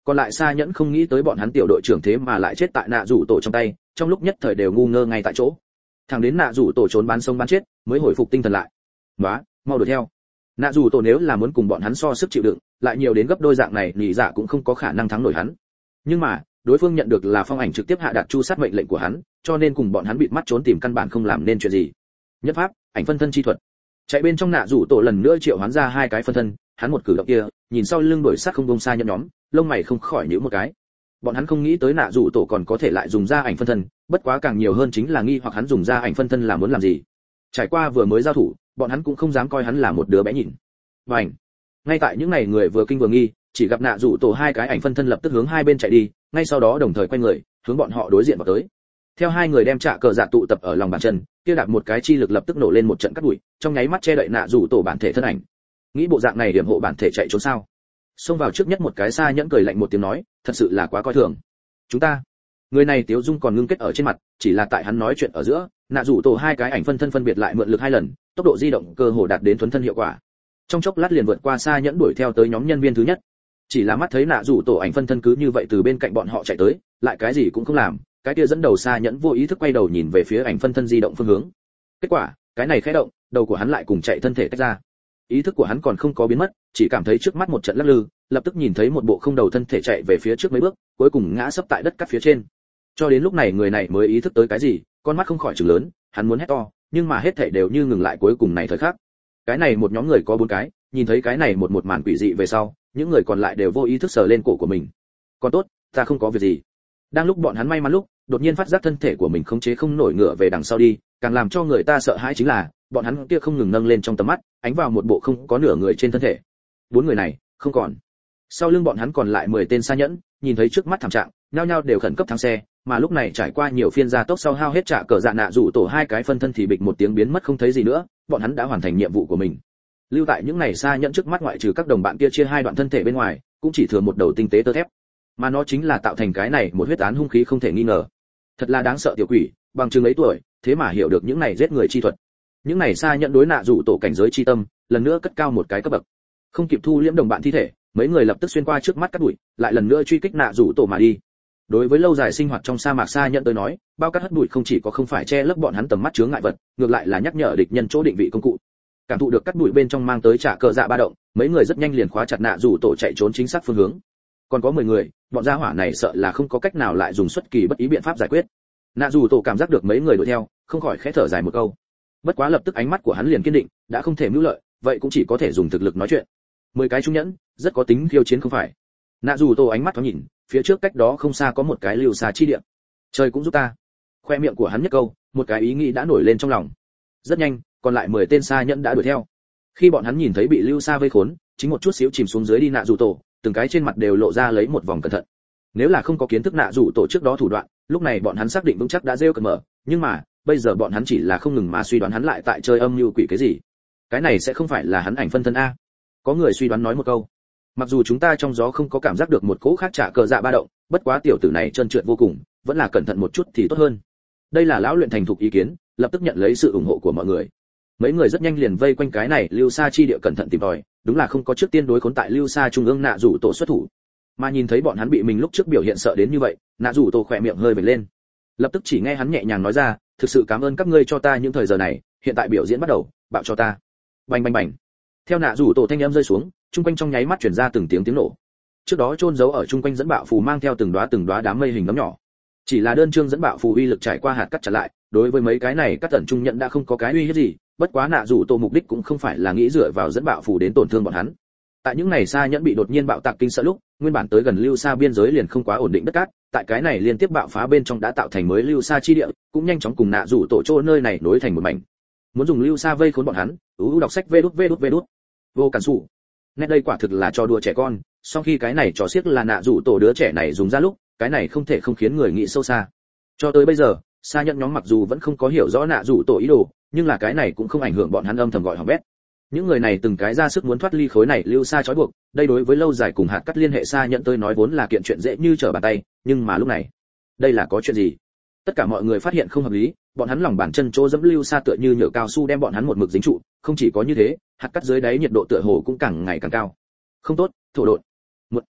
Còn lại Sa Nhẫn không nghĩ tới bọn hắn tiểu đội trưởng thế mà lại chết tại nạ rủ tổ trong tay, trong lúc nhất thời đều ngu ngơ ngay tại chỗ. Thằng đến nạ rủ tổ trốn bán sống bán chết, mới hồi phục tinh thần lại. "Nóa, mau đuổi theo." Nạ rủ tổ nếu là muốn cùng bọn hắn so sức chịu đựng, lại nhiều đến gấp đôi dạng này, nhị dạ cũng không có khả năng thắng nổi hắn. Nhưng mà, đối phương nhận được là Phong Ảnh trực tiếp hạ đạt chu sát mệnh lệnh của hắn, cho nên cùng bọn hắn bịt mắt trốn tìm căn bản không làm nên chuyện gì. Nhất pháp, ảnh phân thân chi thuật. Chạy bên trong nạ rủ tổ lần nữa triệu hoán ra hai cái phân thân, hắn một cử động kia, nhìn sau lưng đuổi sát không buông Sa Nhẫn nhóm, lông mày không khỏi nhíu một cái. Bọn hắn không nghĩ tới nạ rủ tổ còn có thể lại dùng ra ảnh phân thân, bất quá càng nhiều hơn chính là nghi hoặc hắn dùng ra ảnh phân thân là muốn làm gì. Trải qua vừa mới giao thủ, bọn hắn cũng không dám coi hắn là một đứa bé nhìn. Vành. Ngay tại những ngày người vừa kinh vừa nghi, chỉ gặp nạ rủ tổ hai cái ảnh phân thân lập tức hướng hai bên chạy đi, ngay sau đó đồng thời quay người, hướng bọn họ đối diện vào tới. Theo hai người đem trạ cờ dạ tụ tập ở lòng bàn chân, kia đạp một cái chi lực lập tức nổ lên một trận cắt bụi, trong nháy mắt che đậy nạ rủ tổ bản thể thân ảnh. Nghĩ bộ dạng này điểm hộ bản thể chạy trốn sao? Xông vào trước nhất một cái Sa Nhẫn cười lạnh một tiếng nói, thật sự là quá coi thường. Chúng ta. Người này tiếu dung còn ngưng kết ở trên mặt, chỉ là tại hắn nói chuyện ở giữa, nạ rủ tổ hai cái ảnh phân thân phân biệt lại mượn lực hai lần, tốc độ di động cơ hồ đạt đến thuấn thân hiệu quả. Trong chốc lát liền vượt qua Sa Nhẫn đuổi theo tới nhóm nhân viên thứ nhất. Chỉ là mắt thấy nạ rủ tổ ảnh phân thân cứ như vậy từ bên cạnh bọn họ chạy tới, lại cái gì cũng không làm, cái kia dẫn đầu Sa Nhẫn vô ý thức quay đầu nhìn về phía ảnh phân thân di động phương hướng. Kết quả, cái này khẽ động, đầu của hắn lại cùng chạy thân thể tách ra. Ý thức của hắn còn không có biến mất, chỉ cảm thấy trước mắt một trận lắc lư, lập tức nhìn thấy một bộ không đầu thân thể chạy về phía trước mấy bước, cuối cùng ngã sấp tại đất cắt phía trên. Cho đến lúc này người này mới ý thức tới cái gì, con mắt không khỏi trừng lớn, hắn muốn hét to, nhưng mà hết thảy đều như ngừng lại cuối cùng này thời khắc. Cái này một nhóm người có 4 cái, nhìn thấy cái này một màn quỷ dị về sau, những người còn lại đều vô ý thức sờ lên cổ của mình. Còn tốt, ta không có việc gì. Đang lúc bọn hắn may mắn lúc, đột nhiên phát giác thân thể của mình khống chế không nổi ngựa về đằng sau đi, càng làm cho người ta sợ hãi chính là, bọn hắn kia không ngừng nâng lên trong tầm mắt, ánh vào một bộ không có nửa người trên thân thể. 4 người này, không còn. Sau lưng bọn hắn còn lại 10 tên Sa Nhẫn, nhìn thấy trước mắt thảm trạng, nhao nhao đều khẩn cấp thắng xe, mà lúc này trải qua nhiều phiên gia tốc sau hao hết trả cờ dạ nạ rủ tổ hai cái phân thân thì bịch một tiếng biến mất không thấy gì nữa, bọn hắn đã hoàn thành nhiệm vụ của mình. Lưu tại những này Sa Nhẫn trước mắt ngoại trừ các đồng bạn kia chia hai đoạn thân thể bên ngoài, cũng chỉ thừa một đầu tinh tế tơ thép, mà nó chính là tạo thành cái này một huyết án hung khí không thể nghi ngờ. Thật là đáng sợ tiểu quỷ, bằng chừng ấy tuổi, thế mà hiểu được những này giết người chi thuật. Những này Sa Nhẫn đối nạ rủ tổ cảnh giới chi tâm, lần nữa cất cao một cái cấp bậc. Không kịp thu liễm đồng bạn thi thể, mấy người lập tức xuyên qua trước mắt cắt bụi, lại lần nữa truy kích nạ rủ tổ mà đi. Đối với lâu dài sinh hoạt trong sa mạc Sa Nhẫn tới nói, bao cát hất bụi không chỉ có không phải che lấp bọn hắn tầm mắt chướng ngại vật, ngược lại là nhắc nhở địch nhân chỗ định vị công cụ. Cảm thụ được cắt bụi bên trong mang tới trả cờ dạ ba động, mấy người rất nhanh liền khóa chặt nạ rủ tổ chạy trốn chính xác phương hướng. Còn có 10 người, bọn gia hỏa này sợ là không có cách nào lại dùng xuất kỳ bất ý biện pháp giải quyết. Nạ rủ tổ cảm giác được mấy người đuổi theo, không khỏi khẽ thở dài một câu. Bất quá lập tức ánh mắt của hắn liền kiên định, đã không thể mưu lợi, vậy cũng chỉ có thể dùng thực lực nói chuyện. 10 cái trung nhẫn, rất có tính khiêu chiến không phải? Nạ rủ tổ ánh mắt thoáng nhìn, phía trước cách đó không xa có một cái lưu xa chi địa. Trời cũng giúp ta. Khoe miệng của hắn nhất câu, một cái ý nghĩ đã nổi lên trong lòng. Rất nhanh, còn lại 10 tên Sa Nhẫn đã đuổi theo. Khi bọn hắn nhìn thấy bị lưu xa vây khốn, chính một chút xíu chìm xuống dưới đi nạ rủ tổ, từng cái trên mặt đều lộ ra lấy một vòng cẩn thận. Nếu là không có kiến thức nạ rủ tổ trước đó thủ đoạn, lúc này bọn hắn xác định vững chắc đã rêu cờ mở, nhưng mà bây giờ bọn hắn chỉ là không ngừng mà suy đoán hắn lại tại chơi âm mưu quỷ cái gì. Cái này sẽ không phải là hắn ảnh phân thân a? Có người suy đoán nói một câu. Mặc dù chúng ta trong gió không có cảm giác được một cỗ khác trả cờ dạ ba động, bất quá tiểu tử này trơn trượt vô cùng, vẫn là cẩn thận một chút thì tốt hơn. Đây là lão luyện thành thục ý kiến, lập tức nhận lấy sự ủng hộ của mọi người. Mấy người rất nhanh liền vây quanh cái này lưu xa chi địa cẩn thận tìm tòi, đúng là không có trước tiên đối khốn tại lưu xa trung ương nạ rủ tổ xuất thủ. Mà nhìn thấy bọn hắn bị mình lúc trước biểu hiện sợ đến như vậy, nạ rủ tổ khỏe miệng hơi vểnh lên. Lập tức chỉ nghe hắn nhẹ nhàng nói ra, thực sự cảm ơn các ngươi cho ta những thời giờ này, hiện tại biểu diễn bắt đầu, bạo cho ta. Bành bành bành. Theo nạ rủ tổ thanh âm rơi xuống, trung quanh trong nháy mắt truyền ra từng tiếng nổ. Trước đó chôn giấu ở trung quanh dẫn bạo phù mang theo từng đóa đám mây hình nấm nhỏ. Chỉ là đơn chương dẫn bạo phù uy lực trải qua hạt cắt trả lại, đối với mấy cái này các tận trung nhận đã không có cái uy hiếp gì, bất quá nạ rủ tổ mục đích cũng không phải là nghĩ dựa vào dẫn bạo phù đến tổn thương bọn hắn. Tại những này Sa Nhẫn bị đột nhiên bạo tạc kinh sợ lúc, nguyên bản tới gần lưu xa biên giới liền không quá ổn định đất cát, tại cái này liên tiếp bạo phá bên trong đã tạo thành mới lưu xa chi địa, cũng nhanh chóng cùng nạ rủ tổ chỗ nơi này nối thành một mảnh. Muốn dùng lưu xa vây khốn bọn hắn, đọc sách vê đút. Vô cản sủ. Nét đây quả thực là trò đùa trẻ con, sau khi cái này trò xiếc là nạ rủ tổ đứa trẻ này dùng ra lúc, cái này không thể không khiến người nghĩ sâu xa. Cho tới bây giờ, Sa Nhẫn nhóm mặc dù vẫn không có hiểu rõ nạ rủ tổ ý đồ, nhưng là cái này cũng không ảnh hưởng bọn hắn âm thầm gọi hỏng bét. Những người này từng cái ra sức muốn thoát ly khối này lưu xa trói buộc, đây đối với lâu dài cùng hạt cắt liên hệ Sa Nhẫn tới nói vốn là kiện chuyện dễ như trở bàn tay, nhưng mà lúc này, đây là có chuyện gì? Tất cả mọi người phát hiện không hợp lý, bọn hắn lòng bàn chân chỗ dẫm lưu xa tựa như nhựa cao su đem bọn hắn một mực dính trụ, không chỉ có như thế, hạt cắt dưới đáy nhiệt độ tựa hồ cũng càng ngày càng cao. Không tốt, thổ độn.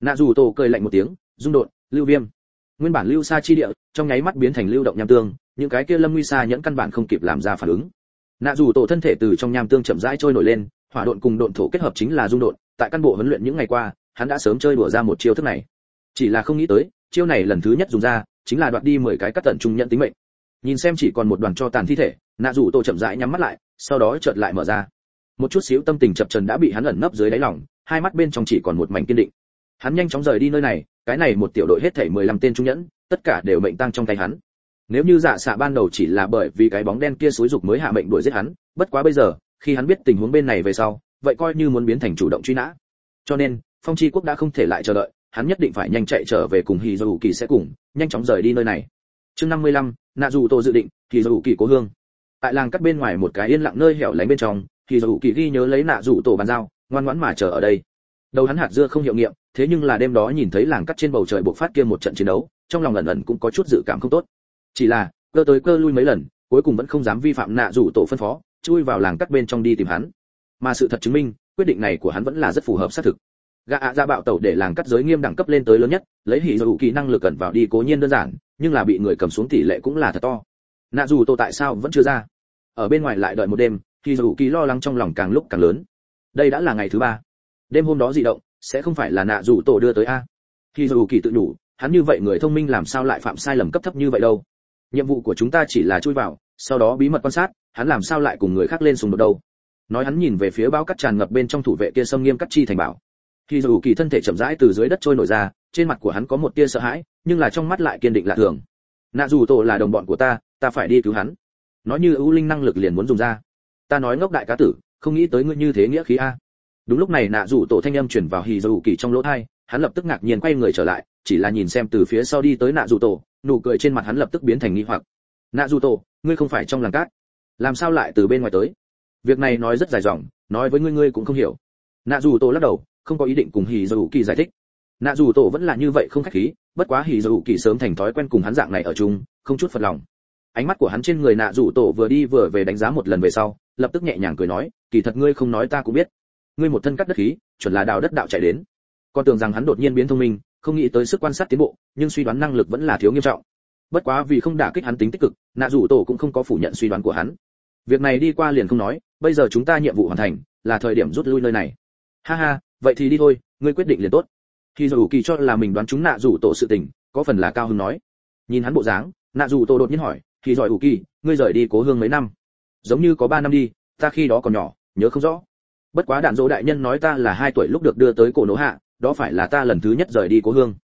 Nạ dù tổ cười lạnh một tiếng, rung đột, lưu viêm. Nguyên bản lưu xa chi địa, trong nháy mắt biến thành lưu động nham tương, những cái kia lâm nguy xa nhẫn căn bản không kịp làm ra phản ứng. Nạ dù tổ thân thể từ trong nham tương chậm rãi trôi nổi lên, hỏa độn cùng độn thổ kết hợp chính là rung độn, tại căn bộ huấn luyện những ngày qua, hắn đã sớm chơi đùa ra một chiêu thức này. Chỉ là không nghĩ tới, chiêu này lần thứ nhất dùng ra, chính là đoạt đi 10 cái cắt tận trung nhận tính mệnh. Nhìn xem chỉ còn một đoàn cho tàn thi thể, Nạ dù tổ chậm rãi nhắm mắt lại, sau đó chợt lại mở ra. Một chút xíu tâm tình chập chờn đã bị hắn ẩn nấp dưới đáy lòng, hai mắt bên trong chỉ còn một mảnh kiên định. Hắn nhanh chóng rời đi nơi này, cái này một tiểu đội hết thảy 15 tên trung nhẫn, tất cả đều mệnh tang trong tay hắn. Nếu như Dạ Xạ ban đầu chỉ là bởi vì cái bóng đen kia xúi dục mới hạ mệnh đuổi giết hắn, bất quá bây giờ, khi hắn biết tình huống bên này về sau, vậy coi như muốn biến thành chủ động truy nã. Cho nên, Phong Chi Quốc đã không thể lại chờ đợi, hắn nhất định phải nhanh chạy trở về cùng Hizuki sẽ cùng, nhanh chóng rời đi nơi này. Chương 55, Nạ dù tổ dự định, Hizuki cố hương. Tại làng cắt bên ngoài một cái yên lặng nơi hẻo lánh bên trong, Hizuki ghi nhớ lấy Nạ dù tổ bàn giao, ngoan ngoãn mà chờ ở đây. Đầu hắn hạt dưa không hiệu nghiệm, thế nhưng là đêm đó nhìn thấy làng cắt trên bầu trời bộc phát kia một trận chiến đấu, trong lòng ẩn ẩn cũng có chút dự cảm không tốt. Chỉ là, cơ tới cơ lui mấy lần, cuối cùng vẫn không dám vi phạm Nạ dù tổ phân phó, chui vào làng cắt bên trong đi tìm hắn. Mà sự thật chứng minh, quyết định này của hắn vẫn là rất phù hợp xác thực. Gã ạ ra bạo tẩu để làng cắt giới nghiêm đẳng cấp lên tới lớn nhất, lấy Hizuki năng lực ẩn vào đi cố nhiên đơn giản, nhưng là bị người cầm xuống tỷ lệ cũng là thật to. Nạ dù tổ tại sao vẫn chưa ra? Ở bên ngoài lại đợi một đêm, Hizuki lo lắng trong lòng càng lúc càng lớn. Đây đã là ngày thứ 3. Đêm hôm đó dị động, sẽ không phải là Nạ dù tổ đưa tới a? Hizuki tự nhủ, hắn như vậy người thông minh làm sao lại phạm sai lầm cấp thấp như vậy đâu? Nhiệm vụ của chúng ta chỉ là chui vào, sau đó bí mật quan sát, hắn làm sao lại cùng người khác lên xung đột đâu? Nói hắn nhìn về phía bao cắt tràn ngập bên trong thủ vệ kia xâm nghiêm cắt chi thành bảo. Hizuki thân thể chậm rãi từ dưới đất trôi nổi ra, trên mặt của hắn có một tia sợ hãi, nhưng là trong mắt lại kiên định lạ thường. Nạ dù tổ là đồng bọn của ta phải đi cứu hắn. Nói như ưu linh năng lực liền muốn dùng ra. Ta nói ngốc đại cá tử, không nghĩ tới ngươi như thế nghĩa khí a. Đúng lúc này Nạ dù tổ thanh âm truyền vào Hizuki trong lỗ tai, hắn lập tức ngạc nhiên quay người trở lại, chỉ là nhìn xem từ phía sau đi tới Nạ dù tổ, nụ cười trên mặt hắn lập tức biến thành nghi hoặc. Nạ dù tổ, ngươi không phải trong làng cát, làm sao lại từ bên ngoài tới? Việc này nói rất dài dòng, nói với ngươi cũng không hiểu. Nạ dù tổ lắc đầu, không có ý định cùng Hizuki giải thích. Nạ dù tổ vẫn là như vậy không khách khí, bất quá Hizuki sớm thành thói quen cùng hắn dạng này ở chung, không chút phật lòng. Ánh mắt của hắn trên người Nạ dù tổ vừa đi vừa về đánh giá một lần về sau, lập tức nhẹ nhàng cười nói, kỳ thật ngươi không nói ta cũng biết. Ngươi một thân cắt đất khí, chuẩn là đào đất đạo chạy đến. Con tưởng rằng hắn đột nhiên biến thông minh, không nghĩ tới sức quan sát tiến bộ, nhưng suy đoán năng lực vẫn là thiếu nghiêm trọng. Bất quá vì không đả kích hắn tính tích cực, Nạ dù tổ cũng không có phủ nhận suy đoán của hắn. Việc này đi qua liền không nói, bây giờ chúng ta nhiệm vụ hoàn thành, là thời điểm rút lui nơi này. Ha ha, vậy thì đi thôi, ngươi quyết định liền tốt. Hizuki cho là mình đoán chúng Nạ dù tổ sự tình, có phần là cao hứng nói. Nhìn hắn bộ dáng, Nạ dù tổ đột nhiên hỏi, Hizuki, ngươi rời đi cố hương mấy năm? Giống như có 3 năm đi, ta khi đó còn nhỏ, nhớ không rõ. Bất quá đạn dỗ đại nhân nói ta là 2 tuổi lúc được đưa tới cổ nỗ hạ, đó phải là ta lần thứ nhất rời đi cố hương.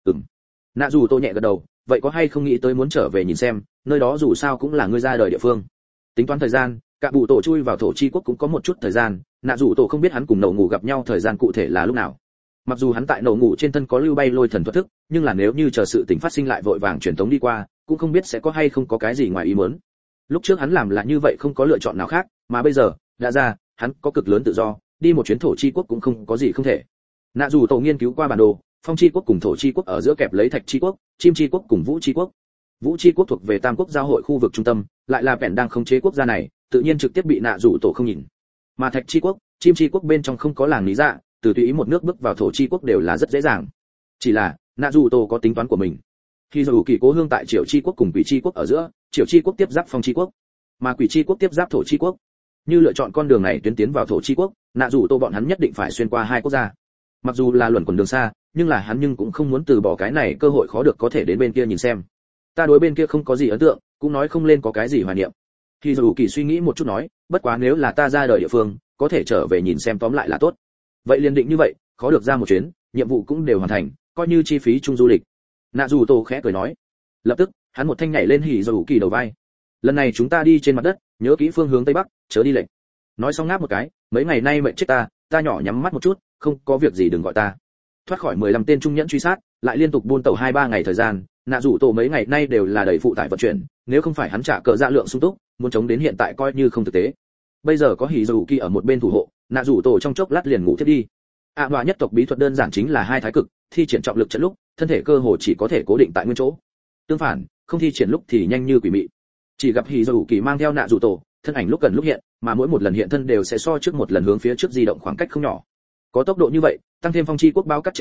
Nạ dù tổ nhẹ gật đầu, vậy có hay không nghĩ tới muốn trở về nhìn xem, nơi đó dù sao cũng là ngươi ra đời địa phương. Tính toán thời gian, cả bụ tổ chui vào thổ chi quốc cũng có một chút thời gian, Nạ dù tổ không biết hắn cùng nổ ngủ gặp nhau thời gian cụ thể là lúc nào. Mặc dù hắn tại nổ ngủ trên thân có lưu bay lôi thần thuật thức, nhưng là nếu như chờ sự tình phát sinh lại vội vàng truyền tống đi qua, cũng không biết sẽ có hay không có cái gì ngoài ý muốn. Lúc trước hắn làm là như vậy không có lựa chọn nào khác, mà bây giờ, đã ra, hắn có cực lớn tự do, đi một chuyến thổ chi quốc cũng không có gì không thể. Nạ dù tổ nghiên cứu qua bản đồ, phong chi quốc cùng thổ chi quốc ở giữa kẹp lấy thạch chi quốc, chim chi quốc cùng vũ chi quốc. Vũ chi quốc thuộc về tam quốc giao hội khu vực trung tâm, lại là bèn đang khống chế quốc gia này, tự nhiên trực tiếp bị Nạ dù tổ không nhìn. Mà thạch chi quốc, chim chi quốc bên trong không có làng lý dạ, từ tùy ý một nước bước vào thổ chi quốc đều là rất dễ dàng. Chỉ là Nạ dù tổ có tính toán của mình. Khi dù kỳ cố hương tại Triều chi quốc cùng Quỷ chi quốc ở giữa, Triều chi quốc tiếp giáp phong chi quốc, mà Quỷ chi quốc tiếp giáp thổ chi quốc. Như lựa chọn con đường này tuyến tiến vào thổ chi quốc, Nạ dù tổ bọn hắn nhất định phải xuyên qua 2 quốc gia. Mặc dù là luẩn quẩn đường xa, nhưng là hắn nhưng cũng không muốn từ bỏ cái này cơ hội khó được có thể đến bên kia nhìn xem. Ta đối bên kia không có gì ấn tượng, cũng nói không lên có cái gì hoài niệm. Khi dù kỳ suy nghĩ một chút nói, bất quá nếu là ta ra đời địa phương, có thể trở về nhìn xem tóm lại là tốt. Vậy liền định như vậy, khó được ra một chuyến, nhiệm vụ cũng đều hoàn thành, coi như chi phí chung du lịch. Nạ dù tổ khẽ cười nói. Lập tức, hắn một thanh nhảy lên hỉ dù kỳ đầu vai. Lần này chúng ta đi trên mặt đất, nhớ kỹ phương hướng tây bắc, chớ đi lệch. Nói xong ngáp một cái, mấy ngày nay mệt chết ta nhỏ nhắm mắt một chút, không có việc gì đừng gọi ta. Thoát khỏi 15 tên trung nhẫn truy sát, lại liên tục buôn tẩu 2-3 ngày thời gian, Nạ dù tổ mấy ngày nay đều là đầy phụ tải vận chuyển, nếu không phải hắn trả cờ dạ lượng sung túc, muốn chống đến hiện tại coi như không thực tế. Bây giờ có hỉ dù kỳ ở một bên thủ hộ, Nạ dù tổ trong chốc lát liền ngủ thiết đi. Họa nhất tộc bí thuật đơn giản chính là 2 thái cực, thi triển trọng lực trận lúc, thân thể cơ hồ chỉ có thể cố định tại nguyên chỗ. Tương phản, không thi triển lúc thì nhanh như quỷ mị. Chỉ gặp hỉ dù kỳ mang theo Nạ dù tổ, thân ảnh lúc gần lúc hiện, mà mỗi một lần hiện thân đều sẽ so trước một lần hướng phía trước di động khoảng cách không nhỏ. Có tốc độ như vậy, tăng thêm phong chi quốc bao cắt che giấu,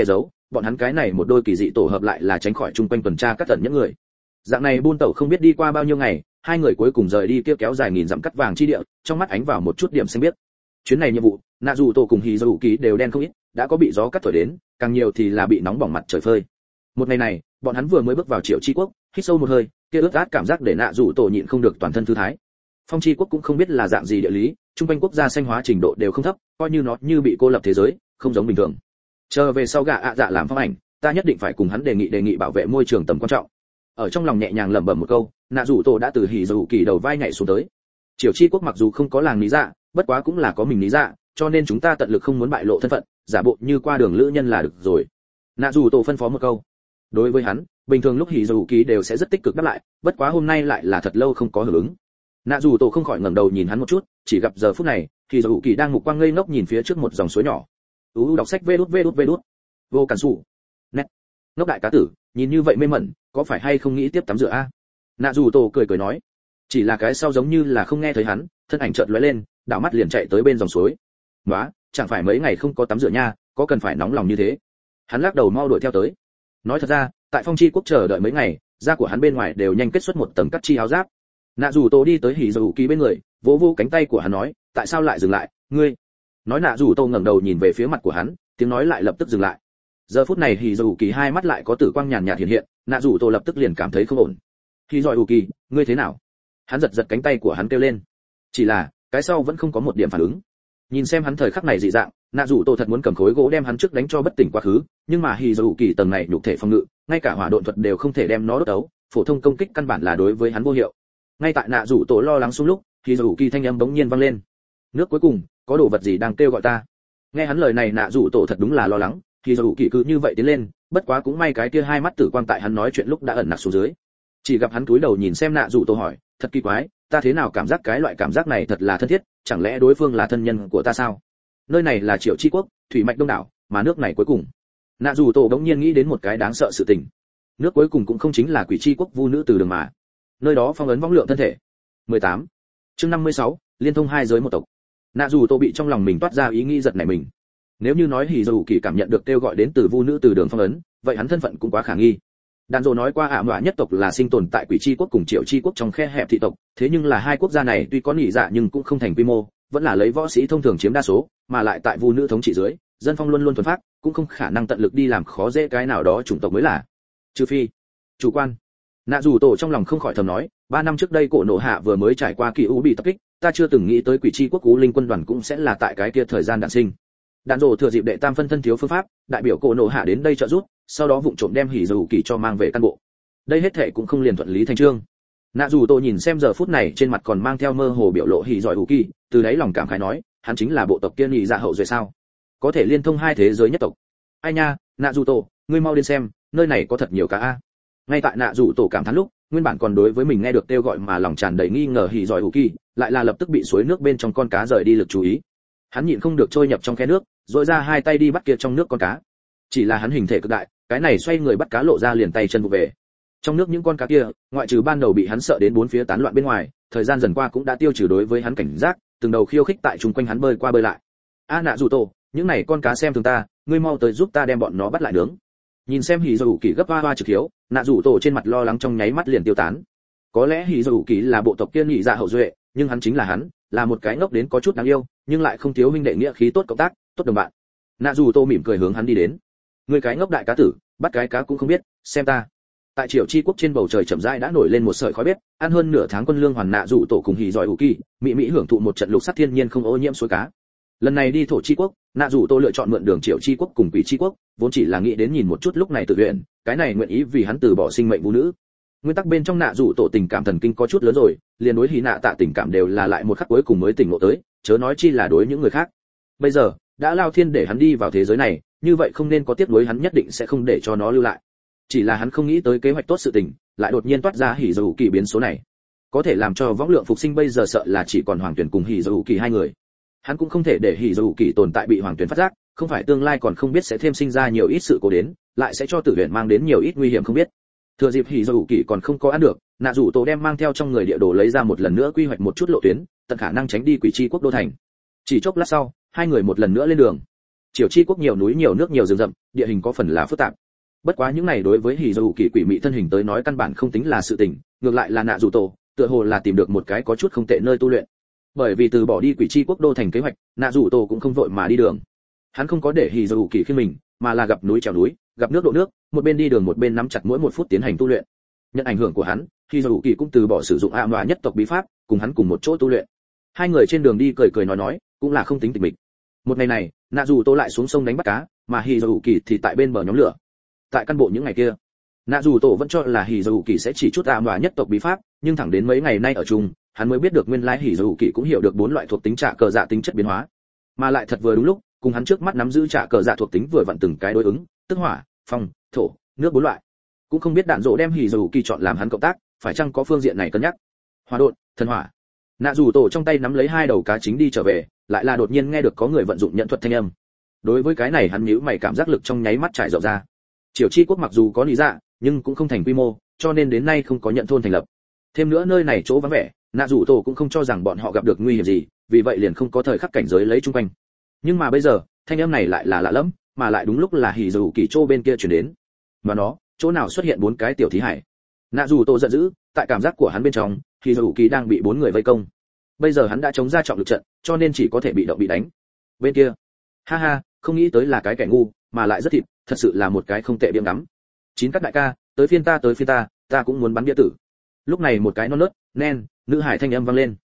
bọn hắn cái này một đôi kỳ dị tổ hợp lại là tránh khỏi chung quanh tuần tra các tận những người. Dạng này buôn tẩu không biết đi qua bao nhiêu ngày, hai người cuối cùng rời đi kia kéo dài nghìn dặm cắt vàng chi địa, trong mắt ánh vào một chút điểm xanh biết. Chuyến này nhiệm vụ, nạ dù tổ cùng hì dù kỳ đều đen không ít, đã có bị gió cắt thổi đến, càng nhiều thì là bị nóng bỏng mặt trời phơi. Một ngày này, bọn hắn vừa mới bước vào Triệu Chi quốc, hít sâu một hơi, kia ướt át cảm giác để nạ dù tổ nhịn không được toàn thân thư thái. Phong Chi quốc cũng không biết là dạng gì địa lý, trung quanh quốc gia xanh hóa trình độ đều không thấp, coi như nó như bị cô lập thế giới, không giống bình thường. Chờ về sau gạ ạ dạ làm phong ảnh, ta nhất định phải cùng hắn đề nghị bảo vệ môi trường tầm quan trọng. Ở trong lòng nhẹ nhàng lẩm bẩm một câu, nạ dù tổ đã từ hỉ dù kỳ đầu vai nhảy xuống tới. Triều Chi quốc mặc dù không có làng lý dạ, bất quá cũng là có mình lý dạ, cho nên chúng ta tận lực không muốn bại lộ thân phận, giả bộ như qua đường lữ nhân là được rồi. Nạ dù tổ phân phó một câu. Đối với hắn, bình thường lúc hỉ dù kỳ đều sẽ rất tích cực đáp lại, bất quá hôm nay lại là thật lâu không có hưởng ứng. Nạ dù tổ không khỏi ngẩng đầu nhìn hắn một chút, chỉ gặp giờ phút này, hỉ dù kỳ đang mục quang ngây ngốc nhìn phía trước một dòng suối nhỏ. Đọc sách vê đút. Vô cản sủ. Nét. Ngốc đại cá tử, nhìn như vậy mê mẩn, có phải hay không nghĩ tiếp tắm rửa a? Nạ dù tổ cười nói. Chỉ là cái sau giống như là không nghe thấy hắn, thân ảnh chợt lóe lên, đảo mắt liền chạy tới bên dòng suối. "Nóa, chẳng phải mấy ngày không có tắm rửa nha, có cần phải nóng lòng như thế?" Hắn lắc đầu mau đuổi theo tới. Nói thật ra, tại Phong Chi quốc chờ đợi mấy ngày, da của hắn bên ngoài đều nhanh kết xuất một tầng cắt chi áo giáp. Nạ dù tổ đi tới hỉ dù kỳ bên người, vỗ vỗ cánh tay của hắn nói, "Tại sao lại dừng lại, ngươi?" Nói nạ dù tổ ngẩng đầu nhìn về phía mặt của hắn, tiếng nói lại lập tức dừng lại. Giờ phút này hỉ dù kỳ hai mắt lại có tử quang nhàn nhạt hiện hiện, nạ dù tổ lập tức liền cảm thấy không ổn. "Hỉ giỏi kỳ, ngươi thế nào?" Hắn giật cánh tay của hắn kêu lên. Chỉ là, cái sau vẫn không có một điểm phản ứng. Nhìn xem hắn thời khắc này dị dạng, nạ dù tổ thật muốn cầm khối gỗ đem hắn trước đánh cho bất tỉnh quá khứ, nhưng mà hỉ dù kỳ tầng này nhục thể phòng ngự, ngay cả hỏa độn thuật đều không thể đem nó đốt đấu, phổ thông công kích căn bản là đối với hắn vô hiệu. Ngay tại nạ dù tổ lo lắng xuống lúc, hỉ dù kỳ thanh âm bỗng nhiên vang lên. "Nước cuối cùng, có đồ vật gì đang kêu gọi ta?" Nghe hắn lời này nạ dù tổ thật đúng là lo lắng, hỉ dù kỳ cứ như vậy tiến lên, bất quá cũng may cái kia hai mắt tử quang tại hắn nói chuyện lúc đã ẩn nặc xuống dưới. Chỉ gặp hắn cúi đầu nhìn xem nạ dù tổ hỏi, "Thật kỳ quái, ta thế nào cảm giác cái loại cảm giác này thật là thân thiết, chẳng lẽ đối phương là thân nhân của ta sao?" Nơi này là Triệu Chi quốc, thủy mạch đông đảo, mà nước này cuối cùng. Nạ dù tổ đống nhiên nghĩ đến một cái đáng sợ sự tình. Nước cuối cùng cũng không chính là Quỷ Chi quốc vu nữ từ đường mà. Nơi đó phong ấn võng lượng thân thể. 18. Chương 56, liên thông hai giới một tộc. Nạ dù tổ bị trong lòng mình toát ra ý nghĩ giật nảy mình. Nếu như nói hỉ dù kỳ cảm nhận được kêu gọi đến từ vu nữ từ đường phong ấn, vậy hắn thân phận cũng quá khả nghi. Đàn Dỗ nói qua ảm đọa nhất tộc là sinh tồn tại Quỷ Chi quốc cùng Triệu Chi quốc trong khe hẹp thị tộc, thế nhưng là hai quốc gia này tuy có nhị dạ nhưng cũng không thành quy mô, vẫn là lấy võ sĩ thông thường chiếm đa số, mà lại tại vu nữ thống trị dưới, dân phong luôn luôn thuần phát, cũng không khả năng tận lực đi làm khó dễ cái nào đó chủng tộc mới là. Trừ phi, chủ quan. Nạ dù tổ trong lòng không khỏi thầm nói, 3 năm trước đây cổ nộ hạ vừa mới trải qua kỳ u bị tập kích, ta chưa từng nghĩ tới Quỷ Chi quốc U linh quân đoàn cũng sẽ là tại cái kia thời gian đản sinh. Đàn Dỗ thừa dịp đệ tam phân thân thiếu phương pháp, đại biểu cổ nộ hạ đến đây trợ giúp, sau đó vụng trộm đem hỉ dù kỳ cho mang về căn bộ. Đây hết thảy cũng không liền thuận lý thành chương. Nạ dù tổ nhìn xem giờ phút này trên mặt còn mang theo mơ hồ biểu lộ hỉ giỏi ủ kỳ, từ đấy lòng cảm khái nói, hắn chính là bộ tộc kia nhị dạ hậu duệ sao? Có thể liên thông hai thế giới nhất tộc. Ai nha, nạ dù tổ, ngươi mau đến xem, nơi này có thật nhiều cá a. Ngay tại nạ dù tổ cảm thán lúc, nguyên bản còn đối với mình nghe được kêu gọi mà lòng tràn đầy nghi ngờ hỉ giỏi ủ kỳ, lại là lập tức bị suối nước bên trong con cá rời đi lực chú ý. Hắn nhịn không được trôi nhập trong khe nước, rồi ra hai tay đi bắt kia trong nước con cá. Chỉ là hắn hình thể cực đại, cái này xoay người bắt cá lộ ra liền tay chân vụ về. Trong nước những con cá kia, ngoại trừ ban đầu bị hắn sợ đến bốn phía tán loạn bên ngoài, thời gian dần qua cũng đã tiêu trừ đối với hắn cảnh giác, từng đầu khiêu khích tại chung quanh hắn bơi qua bơi lại. "A nạ dù tổ, những này con cá xem thường ta, ngươi mau tới giúp ta đem bọn nó bắt lại nướng." Nhìn xem hỉ dù kỳ gấp hoa hoa trực hiếu, nạ dù tổ trên mặt lo lắng trong nháy mắt liền tiêu tán. Có lẽ hỉ dù kỳ là bộ tộc kia nhị dạ hậu duệ, nhưng hắn chính là hắn, là một cái ngốc đến có chút đáng yêu, nhưng lại không thiếu huynh đệ nghĩa khí tốt cộng tác, tốt đồng bạn. Nạ dù tổ mỉm cười hướng hắn đi đến. "Ngươi cái ngốc đại cá tử, bắt cái cá cũng không biết, xem ta." Tại Triệu Chi quốc trên bầu trời chậm rãi đã nổi lên một sợi khói bếp, ăn hơn nửa tháng quân lương hoàn nạ dù tổ cùng hỉ giỏi ủ kỳ, mỹ hưởng thụ một trận lục sắc thiên nhiên không ô nhiễm suối cá. Lần này đi Thổ Chi quốc, nạ dù tổ lựa chọn mượn đường Triệu Chi quốc cùng Quỷ Chi quốc, vốn chỉ là nghĩ đến nhìn một chút lúc này tự nguyện, cái này nguyện ý vì hắn từ bỏ sinh mệnh vũ nữ. Nguyên tắc bên trong nạ dù tổ tình cảm thần kinh có chút lớn rồi, liền đối hỉ nạ tạ tình cảm đều là lại một khắc cuối cùng mới tỉnh ngộ tới, chớ nói chi là đối những người khác. Bây giờ đã lao thiên để hắn đi vào thế giới này, như vậy không nên có tiếc nuối, hắn nhất định sẽ không để cho nó lưu lại. Chỉ là hắn không nghĩ tới kế hoạch tốt sự tình, lại đột nhiên toát ra hỉ dù kỳ biến số này, có thể làm cho võng lượng phục sinh bây giờ sợ là chỉ còn Hoàng Tuyển cùng hỉ dù kỳ hai người. Hắn cũng không thể để hỉ dù kỳ tồn tại bị Hoàng Tuyển phát giác, không phải tương lai còn không biết sẽ thêm sinh ra nhiều ít sự cố đến, lại sẽ cho Tử Huyền mang đến nhiều ít nguy hiểm không biết. Thừa dịp hỉ dù kỳ còn không có ăn được, nạ dù tổ đem mang theo trong người địa đồ lấy ra một lần nữa quy hoạch một chút lộ tuyến, tận khả năng tránh đi Quỷ Chi quốc đô thành. Chỉ chốc lát sau, hai người một lần nữa lên đường. Triều Chi quốc nhiều núi nhiều nước nhiều rừng rậm, địa hình có phần là phức tạp. Bất quá những này đối với hỉ dù kỳ quỷ mị thân hình tới nói căn bản không tính là sự tình, ngược lại là nạ dù tổ, tựa hồ là tìm được một cái có chút không tệ nơi tu luyện. Bởi vì từ bỏ đi quỷ chi quốc đô thành kế hoạch, nạ dù tổ cũng không vội mà đi đường. Hắn không có để hỉ dù kỳ khi mình, mà là gặp núi trèo núi, gặp nước độ nước, một bên đi đường một bên nắm chặt mỗi một phút tiến hành tu luyện. Nhận ảnh hưởng của hắn, hỉ dù kỳ cũng từ bỏ sử dụng ạ nọa nhất tộc bí pháp, cùng hắn cùng một chỗ tu luyện. Hai người trên đường đi cười cười nói, cũng là không tính tịch mịch. Một ngày này, nạ dù tổ lại xuống sông đánh bắt cá, mà hỉ dù kỳ thì tại bên bờ nhóm lửa. Tại căn bộ những ngày kia, nạ dù tổ vẫn cho là hỉ dù kỳ sẽ chỉ chút ạ nọa nhất tộc bí pháp, nhưng thẳng đến mấy ngày nay ở chung, hắn mới biết được nguyên lai hỉ dù kỳ cũng hiểu được 4 loại thuộc tính trả cờ dạ tính chất biến hóa, mà lại thật vừa đúng lúc, cùng hắn trước mắt nắm giữ trả cờ dạ thuộc tính vừa vặn từng cái đối ứng, tức hỏa, phong, thổ, nước 4 loại. Cũng không biết đạn dỗ đem hỉ dù kỳ chọn làm hắn cộng tác, phải chăng có phương diện này cân nhắc. Hỏa độn, thần hỏa. Nạ dù tổ trong tay nắm lấy 2 đầu cá chính đi trở về, lại là đột nhiên nghe được có người vận dụng nhận thuật thanh âm. Đối với cái này hắn nhíu mày, cảm giác lực trong nháy mắt trải rộng ra. Triều Chi quốc mặc dù có lý dạ, nhưng cũng không thành quy mô, cho nên đến nay không có nhận thôn thành lập. Thêm nữa nơi này chỗ vắng vẻ, nạ dù tổ cũng không cho rằng bọn họ gặp được nguy hiểm gì, vì vậy liền không có thời khắc cảnh giới lấy chung quanh. Nhưng mà bây giờ, thanh âm này lại là lạ lẫm, mà lại đúng lúc là hỉ dù kỳ chỗ bên kia truyền đến. Mà nó, chỗ nào xuất hiện 4 cái tiểu thí hải. Nạ dù tổ giận dữ, tại cảm giác của hắn bên trong, hỉ dù kỳ đang bị 4 người vây công. Bây giờ hắn đã chống ra trọng lực trận, cho nên chỉ có thể bị động bị đánh. Bên kia, ha ha, không nghĩ tới là cái kẻ ngu, mà lại rất thịt, thật sự là một cái không tệ biếng ngắm. Chín các đại ca, tới phiên ta, ta cũng muốn bắn bia tử. Lúc này một cái non nớt, nen, nữ hải thanh âm vang lên.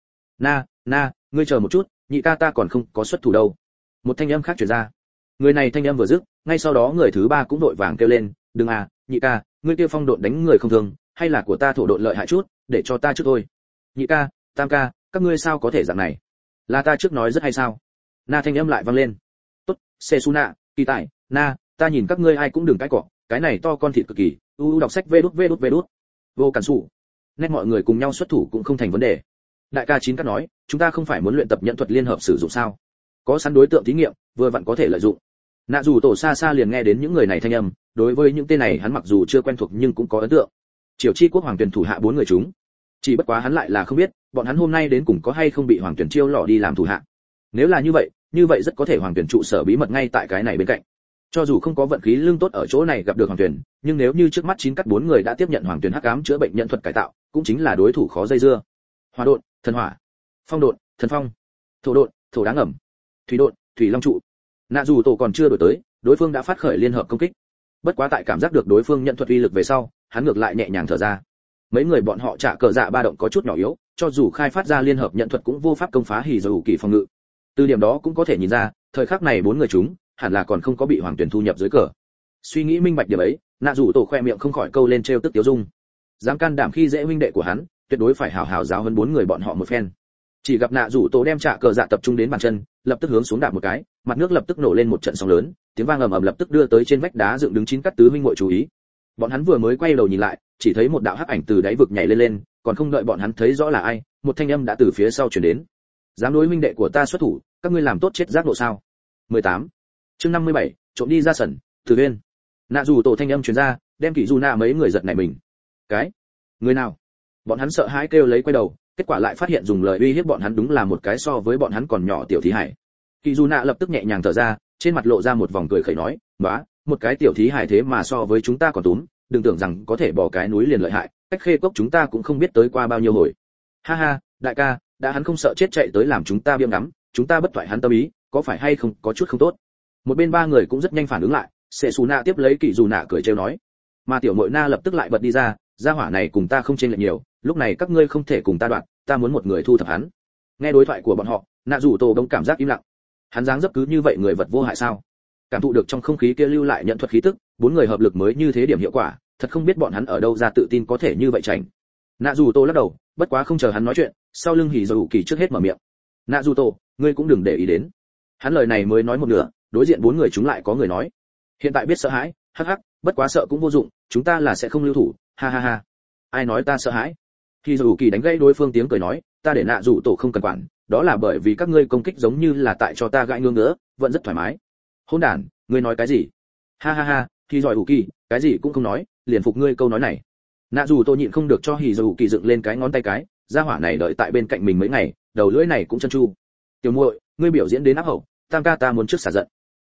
Na, ngươi chờ một chút, nhị ca ta còn không có xuất thủ đâu. Một thanh âm khác truyền ra. Người này thanh âm vừa dứt, ngay sau đó người thứ 3 cũng đội vàng kêu lên, đừng à, nhị ca, ngươi kia phong độn đánh người không thương, hay là của ta thổ độn lợi hại chút, để cho ta trước thôi. Nhị ca, tam ca, các ngươi sao có thể dạng này? Là ta trước nói rất hay sao? Na thanh âm lại vang lên. Tốt, Sesuna, kỳ tài, Na, ta nhìn các ngươi ai cũng đừng cãi cọ, cái này to con thịt cực kỳ, đọc sách vê đút. Vô cản sủ. Nét mọi người cùng nhau xuất thủ cũng không thành vấn đề. Đại ca Chín Cắt nói, chúng ta không phải muốn luyện tập nhận thuật liên hợp sử dụng sao? Có sẵn đối tượng thí nghiệm, vừa vặn có thể lợi dụng. Nạ dù tổ xa xa liền nghe đến những người này thanh âm, đối với những tên này hắn mặc dù chưa quen thuộc nhưng cũng có ấn tượng. Triều Chi quốc hoàng tuyển thủ hạ 4 người chúng. Chỉ bất quá hắn lại là không biết, bọn hắn hôm nay đến cùng có hay không bị hoàng tuyển chiêu lọ đi làm thủ hạ. Nếu là như vậy rất có thể hoàng tuyển trụ sở bí mật ngay tại cái này bên cạnh. Cho dù không có vận khí lương tốt ở chỗ này gặp được hoàng tuyển, nhưng nếu như trước mắt Chín Cắt 4 người đã tiếp nhận hoàng tuyển hắc ám chữa bệnh nhận thuật cải tạo, cũng chính là đối thủ khó dây dưa. Hỏa độn, thần hỏa, phong độn, thần phong, thổ độn, thổ đáng ẩm, thủy độn, thủy long trụ. Nạ dù tổ còn chưa đổi tới, đối phương đã phát khởi liên hợp công kích. Bất quá tại cảm giác được đối phương nhận thuật uy lực về sau, hắn ngược lại nhẹ nhàng thở ra. Mấy người bọn họ trả cờ dạ ba động có chút nhỏ yếu, cho dù khai phát ra liên hợp nhận thuật cũng vô pháp công phá hỉ dù kỳ phòng ngự. Từ điểm đó cũng có thể nhìn ra, thời khắc này 4 người chúng hẳn là còn không có bị hoàng tuyển thu nhập dưới cờ. Suy nghĩ minh bạch điểm ấy, nạ dù tổ khoe miệng không khỏi câu lên trêu tức tiếu dung. Dám can đảm khi dễ huynh đệ của hắn, tuyệt đối phải hảo hảo giáo hơn 4 người bọn họ một phen. Chỉ gặp nạ dù tổ đem trả cờ dạ tập trung đến bàn chân, lập tức hướng xuống đạp một cái, mặt nước lập tức nổ lên một trận sóng lớn, tiếng vang ầm ầm lập tức đưa tới trên vách đá dựng đứng Chín Cắt tứ huynh muội chú ý. Bọn hắn vừa mới quay đầu nhìn lại, chỉ thấy một đạo hắc ảnh từ đáy vực nhảy lên, còn không đợi bọn hắn thấy rõ là ai, một thanh âm đã từ phía sau truyền đến. Dám đối huynh đệ của ta xuất thủ, các ngươi làm tốt chết giác độ sao? 18. Chương 57, trộm đi ra sân, Từ Viên. Nạ dù tổ thanh âm truyền ra, đem Kỷ Du Na mấy người giật nảy mình. Cái? Người nào? Bọn hắn sợ hãi kêu lấy quay đầu, kết quả lại phát hiện dùng lời uy hiếp bọn hắn đúng là một cái so với bọn hắn còn nhỏ tiểu thí hải. Kỷ Du Na lập tức nhẹ nhàng thở ra, trên mặt lộ ra một vòng cười khẩy nói, "Bá, một cái tiểu thí hải thế mà so với chúng ta còn túm, đừng tưởng rằng có thể bỏ cái núi liền lợi hại, cách Khê Cốc chúng ta cũng không biết tới qua bao nhiêu hồi." Ha ha, đại ca, đã hắn không sợ chết chạy tới làm chúng ta biếng ngắm, chúng ta bất thoại hắn tâm ý, có phải hay không có chút không tốt. Một bên 3 người cũng rất nhanh phản ứng lại, Sesuna tiếp lấy Kỷ Du Na cười trêu nói. Mà tiểu muội Na lập tức lại bật đi ra, gia hỏa này cùng ta không chênh lệch nhiều, lúc này các ngươi không thể cùng ta đoạn, ta muốn một người thu thập hắn. Nghe đối thoại của bọn họ, Nạ dù tổ đông cảm giác im lặng. Hắn dáng dấp cứ như vậy người vật vô hại sao? Cảm thụ được trong không khí kia lưu lại nhận thuật khí tức, 4 người hợp lực mới như thế điểm hiệu quả, thật không biết bọn hắn ở đâu ra tự tin có thể như vậy chảnh. Nạ dù tổ lắc đầu, bất quá không chờ hắn nói chuyện, sau lưng hỉ dù kỳ trước hết mở miệng. Nạ dù tổ, ngươi cũng đừng để ý đến. Hắn lời này mới nói một nửa, đối diện 4 người chúng lại có người nói. Hiện tại biết sợ hãi, hắc hắc, bất quá sợ cũng vô dụng, chúng ta là sẽ không lưu thủ, ha ha ha. Ai nói ta sợ hãi? Hỉ dù kỳ đánh gãy đối phương tiếng cười nói, ta để Nạ dù tổ không cần quản, đó là bởi vì các ngươi công kích giống như là tại cho ta gãi ngưỡng nữa, vẫn rất thoải mái. Hỗn đản, ngươi nói cái gì? Ha ha ha, khi giỏi ủ kỳ, cái gì cũng không nói, liền phục ngươi câu nói này. Nạ dù tôi nhịn không được cho hỉ dù kỳ dựng lên cái ngón tay cái, gia hỏa này đợi tại bên cạnh mình mấy ngày, đầu lưỡi này cũng chân chu. Tiểu muội, ngươi biểu diễn đến áp hậu, tam ca ta muốn trước xả giận.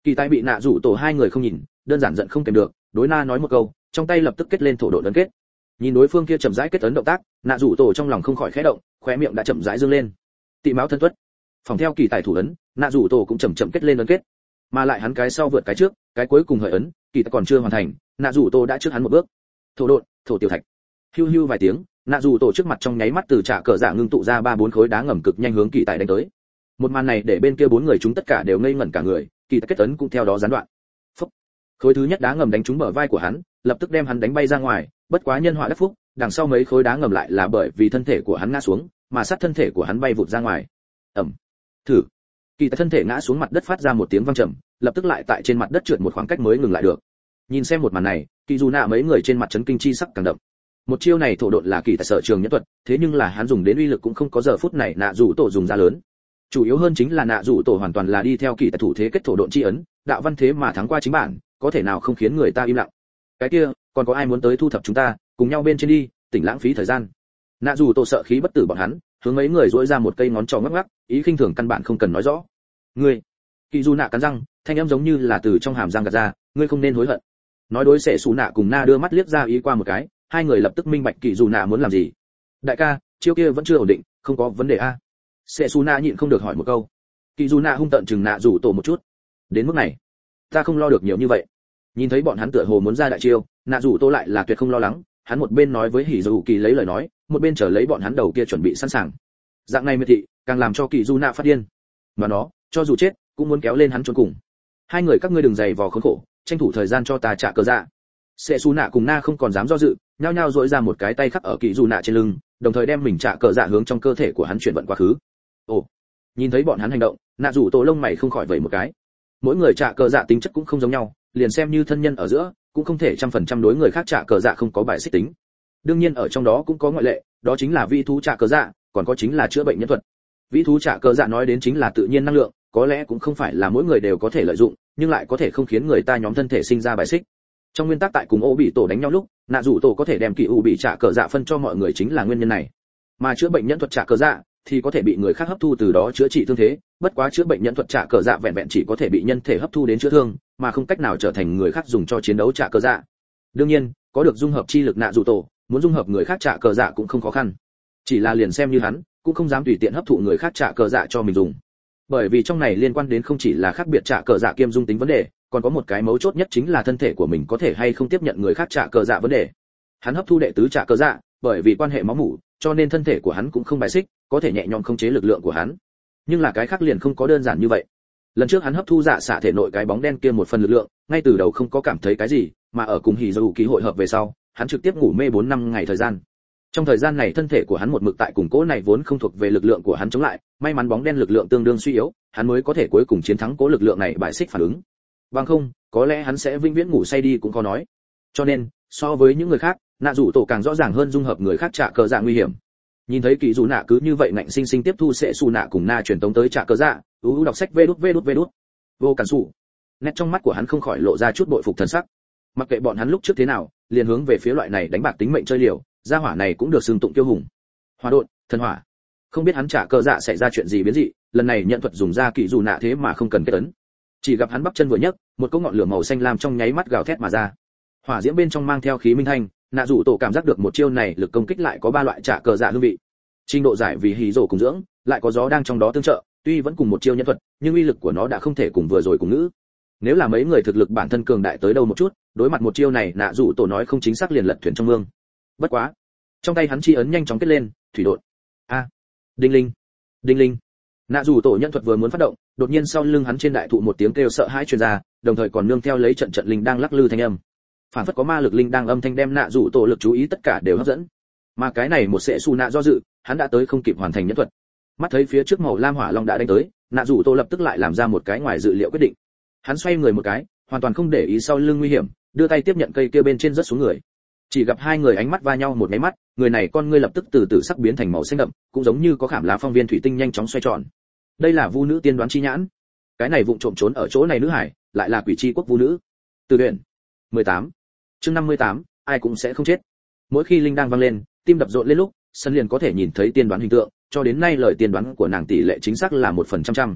Kỳ tài bị nạ rủ tổ hai người không nhìn, đơn giản giận không kèm được, đối Na nói một câu, trong tay lập tức kết lên thổ độ ấn kết. Nhìn đối phương kia chậm rãi kết ấn động tác, nạ rủ tổ trong lòng không khỏi khẽ động, khóe miệng đã chậm rãi dương lên. Tị máu thân tuất. Phòng theo kỳ tài thủ ấn, nạ rủ tổ cũng chậm chậm kết lên ấn kết. Mà lại hắn cái sau vượt cái trước, cái cuối cùng hợi ấn, kỳ tài còn chưa hoàn thành, nạ rủ tổ đã trước hắn một bước. Thổ độn, thổ tiểu thạch. Hưu hưu vài tiếng, nạ rủ tổ trước mặt trong nháy mắt từ trả cờ dạ ngưng tụ ra 3-4 khối đá ngầm cực nhanh hướng kỳ tài đánh tới. Một màn này để bên kia bốn người chúng tất cả đều ngây ngẩn cả người, kỳ tài kết ấn cũng theo đó gián đoạn. Phốc. Khối thứ nhất đá ngầm đánh trúng bờ vai của hắn, lập tức đem hắn đánh bay ra ngoài, bất quá nhân họa đắc phúc, đằng sau mấy khối đá ngầm lại là bởi vì thân thể của hắn ngã xuống, mà sát thân thể của hắn bay vụt ra ngoài. Ầm. Thử. Kỳ tài thân thể ngã xuống mặt đất phát ra một tiếng vang trầm, lập tức lại tại trên mặt đất trượt một khoảng cách mới ngừng lại được. Nhìn xem một màn này, kỳ dù nạ mấy người trên mặt chấn kinh chi sắc càng đậm. Một chiêu này thổ độn là kỳ tài sở trường nhất thuật, thế nhưng là hắn dùng đến uy lực cũng không có giờ phút này nạ rủ tổ dùng ra lớn. Chủ yếu hơn chính là nạ rủ tổ hoàn toàn là đi theo kỳ tài thủ thế kết thổ độn chi ấn, đạo văn thế mà thắng qua chính bản, có thể nào không khiến người ta im lặng. Cái kia, còn có ai muốn tới thu thập chúng ta, cùng nhau bên trên đi, tỉnh lãng phí thời gian. Nạ rủ tổ sợ khí bất tử bọn hắn, hướng mấy người duỗi ra một cây ngón trỏ ngắc ngắc, ý khinh thường căn bản không cần nói rõ. Ngươi, kỳ dù nạ cắn răng, thanh âm giống như là từ trong hàm răng gạt ra, ngươi không nên hối hận. Nói đối sẽ xù nạ cùng Na đưa mắt liếc ra ý qua một cái, hai người lập tức minh bạch kỳ dù nạ muốn làm gì. Đại ca, chiêu kia vẫn chưa ổn định, không có vấn đề a? Sẽ xù nạ nhịn không được hỏi một câu. Kỳ dù nạ hung tợn chừng nạ rủ tổ một chút. Đến mức này, ta không lo được nhiều như vậy. Nhìn thấy bọn hắn tựa hồ muốn ra đại chiêu, nạ rủ tổ lại là tuyệt không lo lắng, hắn một bên nói với hỉ dù kỳ lấy lời nói, một bên chờ lấy bọn hắn đầu kia chuẩn bị sẵn sàng. Dạng này miệt thị, càng làm cho kỳ dù nạ phát điên. Mà nó, cho dù chết, cũng muốn kéo lên hắn chôn cùng. Hai người các ngươi đừng dày vò khốn khổ, tranh thủ thời gian cho ta trả cờ dạ. Sẽ xù nạ cùng Na không còn dám do dự, nhao nhao dỗi ra một cái tay khắc ở kỳ dù nạ trên lưng, đồng thời đem mình trả cờ dạ hướng trong cơ thể của hắn chuyển vận quá khứ. Ồ, nhìn thấy bọn hắn hành động, nạ rủ tổ lông mày không khỏi vẩy một cái. Mỗi người trả cờ dạ tính chất cũng không giống nhau, liền xem như thân nhân ở giữa, cũng không thể 100% đối người khác trả cờ dạ không có bài xích tính. Đương nhiên ở trong đó cũng có ngoại lệ, đó chính là vĩ thú trả cờ dạ, còn có chính là chữa bệnh nhân thuật. Vĩ thú trả cờ dạ nói đến chính là tự nhiên năng lượng, có lẽ cũng không phải là mỗi người đều có thể lợi dụng, nhưng lại có thể không khiến người ta nhóm thân thể sinh ra bài xích. Trong nguyên tắc tại cùng ô bị tổ đánh nhau lúc, nạ rủ tổ có thể đem kỳ u bị trả cờ dạ phân cho mọi người chính là nguyên nhân này. Mà chữa bệnh nhân thuật trả cờ dạ thì có thể bị người khác hấp thu từ đó chữa trị thương thế, bất quá chữa bệnh nhân thuật trả cờ dạ vẹn vẹn chỉ có thể bị nhân thể hấp thu đến chữa thương, mà không cách nào trở thành người khác dùng cho chiến đấu trả cờ dạ. Đương nhiên, có được dung hợp chi lực nạ rủ tổ, muốn dung hợp người khác trả cờ dạ cũng không khó khăn. Chỉ là liền xem như hắn, cũng không dám tùy tiện hấp thụ người khác trả cờ dạ cho mình dùng. Bởi vì trong này liên quan đến không chỉ là khác biệt trả cờ dạ kiêm dung tính vấn đề, còn có một cái mấu chốt nhất chính là thân thể của mình có thể hay không tiếp nhận người khác trả cờ dạ vấn đề. Hắn hấp thu đệ tứ trả cờ dạ, bởi vì quan hệ máu mủ, cho nên thân thể của hắn cũng không bài xích, có thể nhẹ nhõm khống chế lực lượng của hắn. Nhưng là cái khác liền không có đơn giản như vậy. Lần trước hắn hấp thu dạ xạ thể nội cái bóng đen kia một phần lực lượng, ngay từ đầu không có cảm thấy cái gì, mà ở cùng hỉ dù ký hội hợp về sau, hắn trực tiếp ngủ mê 4-5 ngày thời gian. Trong thời gian này thân thể của hắn một mực tại củng cố này vốn không thuộc về lực lượng của hắn chống lại, may mắn bóng đen lực lượng tương đương suy yếu, hắn mới có thể cuối cùng chiến thắng cố lực lượng này bài xích phản ứng. Bằng không, có lẽ hắn sẽ vĩnh viễn ngủ say đi cũng khó nói. Cho nên, so với những người khác, nạ rủ tổ càng rõ ràng hơn dung hợp người khác trả cờ dạ nguy hiểm. Nhìn thấy kỳ dù nạ cứ như vậy ngạnh sinh sinh tiếp thu sẽ xù nạ cùng Na truyền tống tới trả cờ dạ, đọc sách vê đút. Vô cản sủ. Nét trong mắt của hắn không khỏi lộ ra chút bội phục thần sắc. Mặc kệ bọn hắn lúc trước thế nào, liền hướng về phía loại này đánh bạc tính mệnh chơi liều, gia hỏa này cũng được xưng tụng kiêu hùng. Hỏa độn, thần hỏa. Không biết hắn trả cờ dạ xảy ra chuyện gì biến dị, lần này nhận thuật dùng ra kỳ dù nạ thế mà không cần kết ấn. Chỉ gặp hắn bắp chân vừa nhấc, một cỗ ngọn lửa màu xanh lam trong nháy mắt gào thét mà ra. Hỏa diễm bên trong mang theo khí minh thanh, nạ rủ tổ cảm giác được một chiêu này lực công kích lại có 3 loại trả cờ dạ hương vị. Trình độ giải vì hỉ rổ cùng dưỡng, lại có gió đang trong đó tương trợ, tuy vẫn cùng một chiêu nhân thuật, nhưng uy lực của nó đã không thể cùng vừa rồi cùng ngữ. Nếu là mấy người thực lực bản thân cường đại tới đâu một chút, đối mặt một chiêu này nạ rủ tổ nói không chính xác liền lật thuyền trong mương. Bất quá, trong tay hắn chi ấn nhanh chóng kết lên, thủy độn. A, đinh linh, đinh linh. Nạ rủ tổ nhân thuật vừa muốn phát động, đột nhiên sau lưng hắn trên đại thụ một tiếng kêu sợ hãi truyền ra, đồng thời còn nương theo lấy trận trận linh đang lắc lư thanh âm. Phản phất có ma lực linh đang âm thanh đem nạ rủ tổ lực chú ý tất cả đều hấp dẫn. Mà cái này một sẽ su nạ do dự, hắn đã tới không kịp hoàn thành nhân thuật. Mắt thấy phía trước màu lam hỏa long đã đánh tới, nạ rủ tổ lập tức lại làm ra một cái ngoài dự liệu quyết định. Hắn xoay người một cái, hoàn toàn không để ý sau lưng nguy hiểm, đưa tay tiếp nhận cây kia bên trên rất xuống người. Chỉ gặp hai người ánh mắt va nhau một cái mắt, người này con ngươi lập tức từ từ sắc biến thành màu xanh đậm, cũng giống như có khảm lá phong viên thủy tinh nhanh chóng xoay tròn. Đây là vu nữ tiên đoán chi nhãn. Cái này vụng trộm trốn ở chỗ này nữ hải, lại là quỷ chi quốc vu nữ. Từ luyện 18. Chương 58, ai cũng sẽ không chết. Mỗi khi linh đang vang lên, tim đập rộn lên lúc, sân liền có thể nhìn thấy tiên đoán hình tượng, cho đến nay lời tiên đoán của nàng tỷ lệ chính xác là 1%.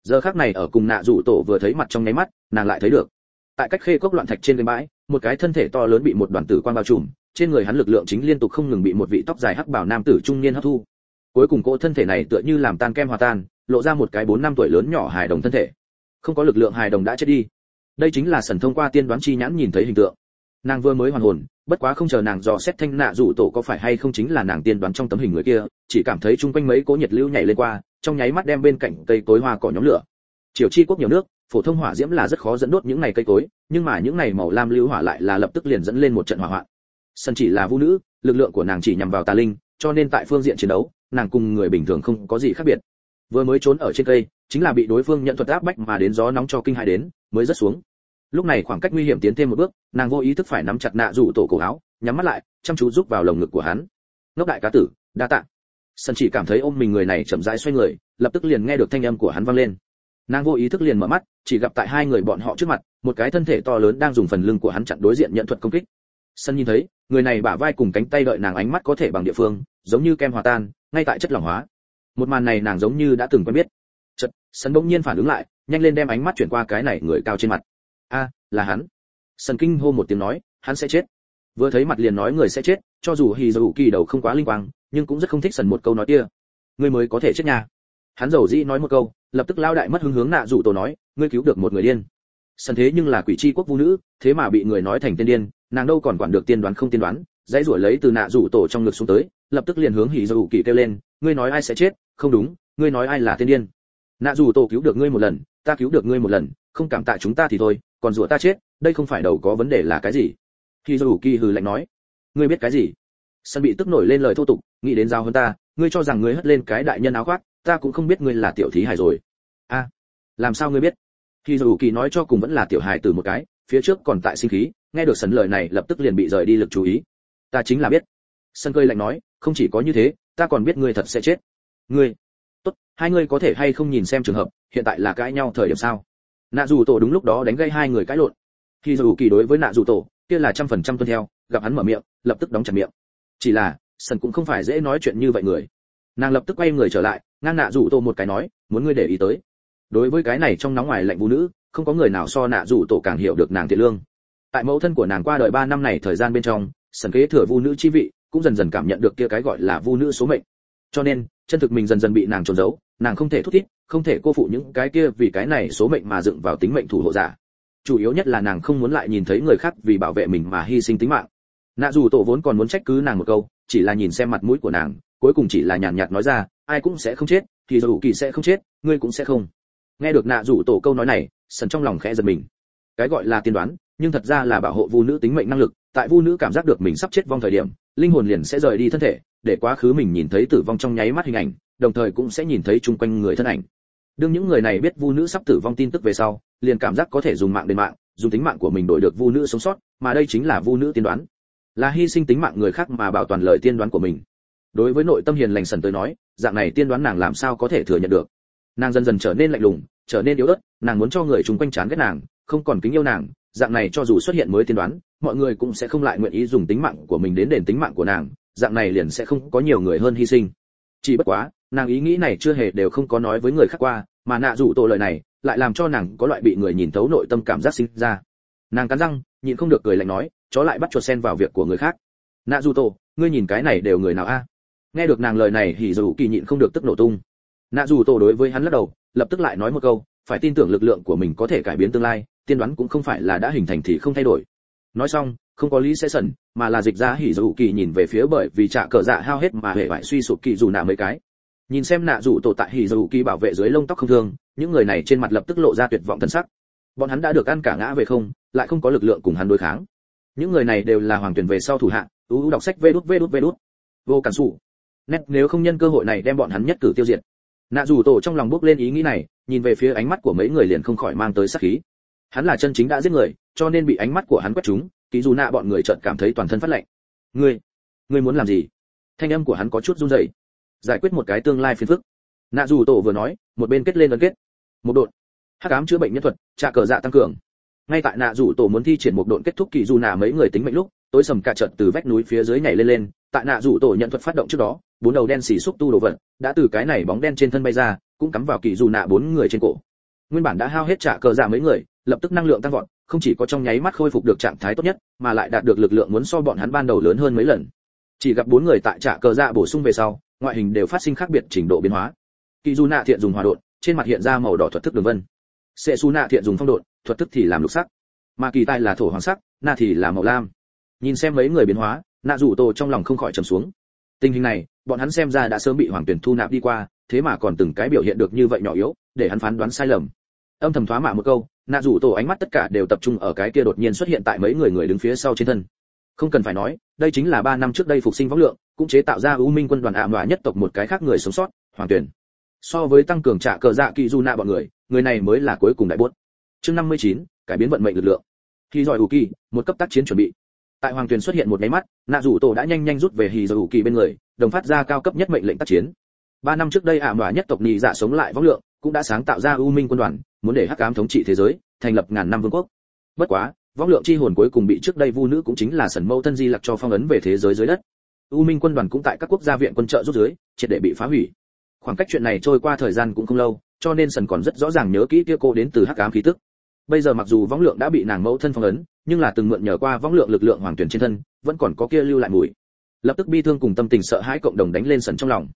Giờ khắc này ở cùng nạ rủ tổ vừa thấy mặt trong nháy mắt, nàng lại thấy được tại cách khê cốc loạn thạch trên cái bãi, một cái thân thể to lớn bị một đoàn tử quang bao trùm, trên người hắn lực lượng chính liên tục không ngừng bị một vị tóc dài hắc bảo nam tử trung niên hấp thu. Cuối cùng cỗ thân thể này tựa như làm tan kem hòa tan, lộ ra một cái 4 năm tuổi lớn nhỏ hài đồng thân thể. Không có lực lượng hài đồng đã chết đi. Đây chính là Sần thông qua tiên đoán chi nhãn nhìn thấy hình tượng. Nàng vừa mới hoàn hồn, bất quá không chờ nàng dò xét thanh nạ rủ tổ có phải hay không chính là nàng tiên đoán trong tấm hình người kia, chỉ cảm thấy chung quanh mấy cỗ nhiệt lưu nhảy lên qua, trong nháy mắt đem bên cạnh cây cối hoa cỏ nhóm lửa. Triều chi quốc nhiều nước, phổ thông hỏa diễm là rất khó dẫn đốt những này cây cối, nhưng mà những này màu lam lưu hỏa lại là lập tức liền dẫn lên một trận hỏa hoạn. Sân chỉ là vũ nữ, lực lượng của nàng chỉ nhằm vào tà linh, cho nên tại phương diện chiến đấu, nàng cùng người bình thường không có gì khác biệt. Vừa mới trốn ở trên cây, chính là bị đối phương nhận thuật áp bách mà đến gió nóng cho kinh hãi đến, mới rớt xuống. Lúc này khoảng cách nguy hiểm tiến thêm một bước, nàng vô ý thức phải nắm chặt nạ rủ tổ cổ áo, nhắm mắt lại, chăm chú rúc vào lồng ngực của hắn. Ngốc đại cá tử, đa tạ. Sân chỉ cảm thấy ôm mình người này chậm rãi xoay người, lập tức liền nghe được thanh âm của hắn vang lên. Nàng vô ý thức liền mở mắt, chỉ gặp tại hai người bọn họ trước mặt, một cái thân thể to lớn đang dùng phần lưng của hắn chặn đối diện nhận thuật công kích. Sân nhìn thấy, người này bả vai cùng cánh tay đợi nàng ánh mắt có thể bằng địa phương, giống như kem hòa tan, ngay tại chất lỏng hóa. Một màn này nàng giống như đã từng quen biết. Chợt, Sân bỗng nhiên phản ứng lại, nhanh lên đem ánh mắt chuyển qua cái này người cao trên mặt. A, là hắn. Sân kinh hô một tiếng nói, hắn sẽ chết. Vừa thấy mặt liền nói người sẽ chết, cho dù Hizuki đầu không quá linh quang, nhưng cũng rất không thích Sân một câu nói kia. Ngươi mới có thể chết nha. Hắn dầu dĩ nói một câu, lập tức lao đại mất hứng hướng nạ rủ tổ nói, ngươi cứu được một người điên. Sân thế nhưng là quỷ chi quốc vũ nữ, thế mà bị người nói thành tiên điên, nàng đâu còn quản được tiên đoán không tiên đoán, dãy rủa lấy từ nạ rủ tổ trong ngực xuống tới, lập tức liền hướng Hizuki kêu lên, ngươi nói ai sẽ chết, không đúng, ngươi nói ai là tiên điên. Nạ rủ tổ cứu được ngươi một lần, ta cứu được ngươi một lần, không cảm tạ chúng ta thì thôi, còn rủa ta chết, đây không phải đầu có vấn đề là cái gì? Hizuki hừ lạnh nói, ngươi biết cái gì? Sân bị tức nổi lên lời thô tục, nghĩ đến giao hơn ta, ngươi cho rằng ngươi hất lên cái đại nhân áo khoác, ta cũng không biết ngươi là tiểu thí hài rồi. A, làm sao ngươi biết? Hizuki nói cho cùng vẫn là tiểu hài từ một cái, phía trước còn tại sinh khí, nghe được Sân lời này lập tức liền bị rời đi lực chú ý. Ta chính là biết. Sân cười lạnh nói, không chỉ có như thế, ta còn biết ngươi thật sẽ chết. Ngươi, tốt, hai ngươi có thể hay không nhìn xem trường hợp, hiện tại là cãi nhau thời điểm sao? Nạ dù tổ đúng lúc đó đánh gây hai người cãi lộn. Hizuki đối với nạ dù tổ, kia là 100% tuân theo, gặp hắn mở miệng, lập tức đóng chặt miệng. Chỉ là, Sân cũng không phải dễ nói chuyện như vậy người. Nàng lập tức quay người trở lại, ngang nạ rủ tổ một cái nói, muốn ngươi để ý tới. Đối với cái này trong nóng ngoài lạnh vũ nữ, không có người nào so nạ rủ tổ càng hiểu được nàng thiện lương. Tại mẫu thân của nàng qua đời 3 năm này thời gian bên trong, Sân kế thừa vu nữ chi vị, cũng dần dần cảm nhận được kia cái gọi là vu nữ số mệnh. Cho nên, chân thực mình dần dần bị nàng trốn giấu, nàng không thể thúc thiết, không thể cô phụ những cái kia vì cái này số mệnh mà dựng vào tính mệnh thủ hộ giả. Chủ yếu nhất là nàng không muốn lại nhìn thấy người khác vì bảo vệ mình mà hy sinh tính mạng. Nạ dù tổ vốn còn muốn trách cứ nàng một câu, chỉ là nhìn xem mặt mũi của nàng, cuối cùng chỉ là nhàn nhạt nói ra, ai cũng sẽ không chết, thì dù kỳ sẽ không chết, ngươi cũng sẽ không. Nghe được nạ dù tổ câu nói này, Sân trong lòng khẽ giật mình. Cái gọi là tiên đoán, nhưng thật ra là bảo hộ vu nữ tính mệnh năng lực, tại vu nữ cảm giác được mình sắp chết vong thời điểm, linh hồn liền sẽ rời đi thân thể, để quá khứ mình nhìn thấy tử vong trong nháy mắt hình ảnh, đồng thời cũng sẽ nhìn thấy chung quanh người thân ảnh. Đương những người này biết vu nữ sắp tử vong tin tức về sau, liền cảm giác có thể dùng mạng đền mạng, dùng tính mạng của mình đổi được vu nữ sống sót, mà đây chính là vu nữ tiên đoán, là hy sinh tính mạng người khác mà bảo toàn lời tiên đoán của mình. Đối với nội tâm hiền lành Sần tới nói, dạng này tiên đoán nàng làm sao có thể thừa nhận được. Nàng dần dần trở nên lạnh lùng, trở nên yếu ớt, nàng muốn cho người chung quanh chán ghét nàng, không còn kính yêu nàng, dạng này cho dù xuất hiện mới tiên đoán, mọi người cũng sẽ không lại nguyện ý dùng tính mạng của mình đến đền tính mạng của nàng, dạng này liền sẽ không có nhiều người hơn hy sinh. Chỉ bất quá, nàng ý nghĩ này chưa hề đều không có nói với người khác qua, mà nạ rủ tổ lời này lại làm cho nàng có loại bị người nhìn thấu nội tâm cảm giác sinh ra. Nàng cắn răng, nhịn không được cười lạnh nói, chó lại bắt chuột sen vào việc của người khác. Nạ rủ tổ, ngươi nhìn cái này đều người nào a? Nghe được nàng lời này thì dù kỳ nhịn không được tức nổ tung. Nạ rủ tổ đối với hắn lắc đầu, lập tức lại nói một câu, phải tin tưởng lực lượng của mình có thể cải biến tương lai, tiên đoán cũng không phải là đã hình thành thì không thay đổi. Nói xong, không có lý sẽ sẩn, mà là dịch ra hỉ dù kỳ nhìn về phía bởi vì trả cờ dạ hao hết mà hệ vải suy sụp kỳ dù nạ mấy cái. Nhìn xem nạ rủ tổ tại hỉ dù kỳ bảo vệ dưới lông tóc không thương, những người này trên mặt lập tức lộ ra tuyệt vọng thân sắc. Bọn hắn đã được ăn cả ngã về không, lại không có lực lượng cùng hắn đối kháng. Những người này đều là hoàng tuyển về sau thủ hạ, đọc sách vê đút. Vô cản sủ. Nét nếu không nhân cơ hội này đem bọn hắn nhất cử tiêu diệt. Nạ rủ tổ trong lòng bước lên ý nghĩ này, nhìn về phía ánh mắt của mấy người liền không khỏi mang tới sát khí. Hắn là chân chính đã giết người, cho nên bị ánh mắt của hắn quét trúng, kỳ dù nạ bọn người chợt cảm thấy toàn thân phát lạnh. Ngươi muốn làm gì? Thanh âm của hắn có chút run rẩy. Giải quyết một cái tương lai phiền phức. Nạ rủ tổ vừa nói, một bên kết lên ấn kết. Một độn. Hắc ám chữa bệnh nhân thuật, trả cờ dạ tăng cường. Ngay tại nạ rủ tổ muốn thi triển một độn kết thúc kỳ dù nạ mấy người tính mệnh lúc, tối sầm cả chợt từ vách núi phía dưới nhảy lên, tại nạ rủ tổ nhận thuật phát động trước đó, 4 đầu đen xì xúc tu đồ vật đã từ cái này bóng đen trên thân bay ra, cũng cắm vào kỳ dù nạ 4 người trên cổ. Nguyên bản đã hao hết trả cờ dạ mấy người, lập tức năng lượng tăng vọt, không chỉ có trong nháy mắt khôi phục được trạng thái tốt nhất, mà lại đạt được lực lượng muốn so bọn hắn ban đầu lớn hơn mấy lần. Chỉ gặp 4 người tại trả cờ dạ bổ sung về sau, ngoại hình đều phát sinh khác biệt trình độ biến hóa. Kỳ Du Nạ thiện dùng hỏa độn, trên mặt hiện ra màu đỏ thuật thức đường vân. Sệ Su Nạ thiện dùng phong độn, thuật thức thì làm lục sắc. Mà Kỳ Tai là thổ hoàng sắc, Na thì là màu lam. Nhìn xem mấy người biến hóa, Nạ Dụ Tổ trong lòng không khỏi trầm xuống. Tình hình này, bọn hắn xem ra đã sớm bị Hoàng Tuyển thu nạp đi qua, thế mà còn từng cái biểu hiện được như vậy nhỏ yếu, để hắn phán đoán sai lầm. Âm thầm thoá mạ một câu, Nạ Dụ Tổ ánh mắt tất cả đều tập trung ở cái kia đột nhiên xuất hiện tại mấy người đứng phía sau trên thân. Không cần phải nói, đây chính là 3 năm trước đây phục sinh võng lượng, cũng chế tạo ra U Minh quân đoàn ảm đọa nhất tộc một cái khác người sống sót, Hoàng Tuyển. So với tăng cường trả cờ dạ Kỳ Du Nạ bọn người này mới là cuối cùng đại bốt. Chương 59, cải biến vận mệnh lực lượng. Khi giỏi Uki, một cấp tác chiến chuẩn bị. Tại Hoàng Tuyền xuất hiện một cái mắt, Nạ Dụ Tổ đã nhanh rút về Hỉ Dụ Uki bên người, đồng phát ra cao cấp nhất mệnh lệnh tác chiến. 3 năm trước đây ảm đọa nhất tộc nhị dạ sống lại võng lượng, cũng đã sáng tạo ra U Minh quân đoàn, muốn để Hắc ám thống trị thế giới, thành lập ngàn năm vương quốc. Bất quá, võng lượng chi hồn cuối cùng bị trước đây Vu nữ cũng chính là Sẩn Mâu thân Di Lặc cho phong ấn về thế giới dưới đất. U Minh quân đoàn cũng tại các quốc gia viện quân trợ giúp dưới, triệt để bị phá hủy. Khoảng cách chuyện này trôi qua thời gian cũng không lâu, cho nên Sẩn còn rất rõ ràng nhớ kỹ kia cô đến từ Hắc ám khí tức. Bây giờ mặc dù võng lượng đã bị nàng mẫu thân phong ấn, nhưng là từng mượn nhờ qua võng lượng lực lượng Hoàng Tuyển trên thân, vẫn còn có kia lưu lại mùi. Lập tức bi thương cùng tâm tình sợ hãi cộng đồng đánh lên Sẩn trong lòng.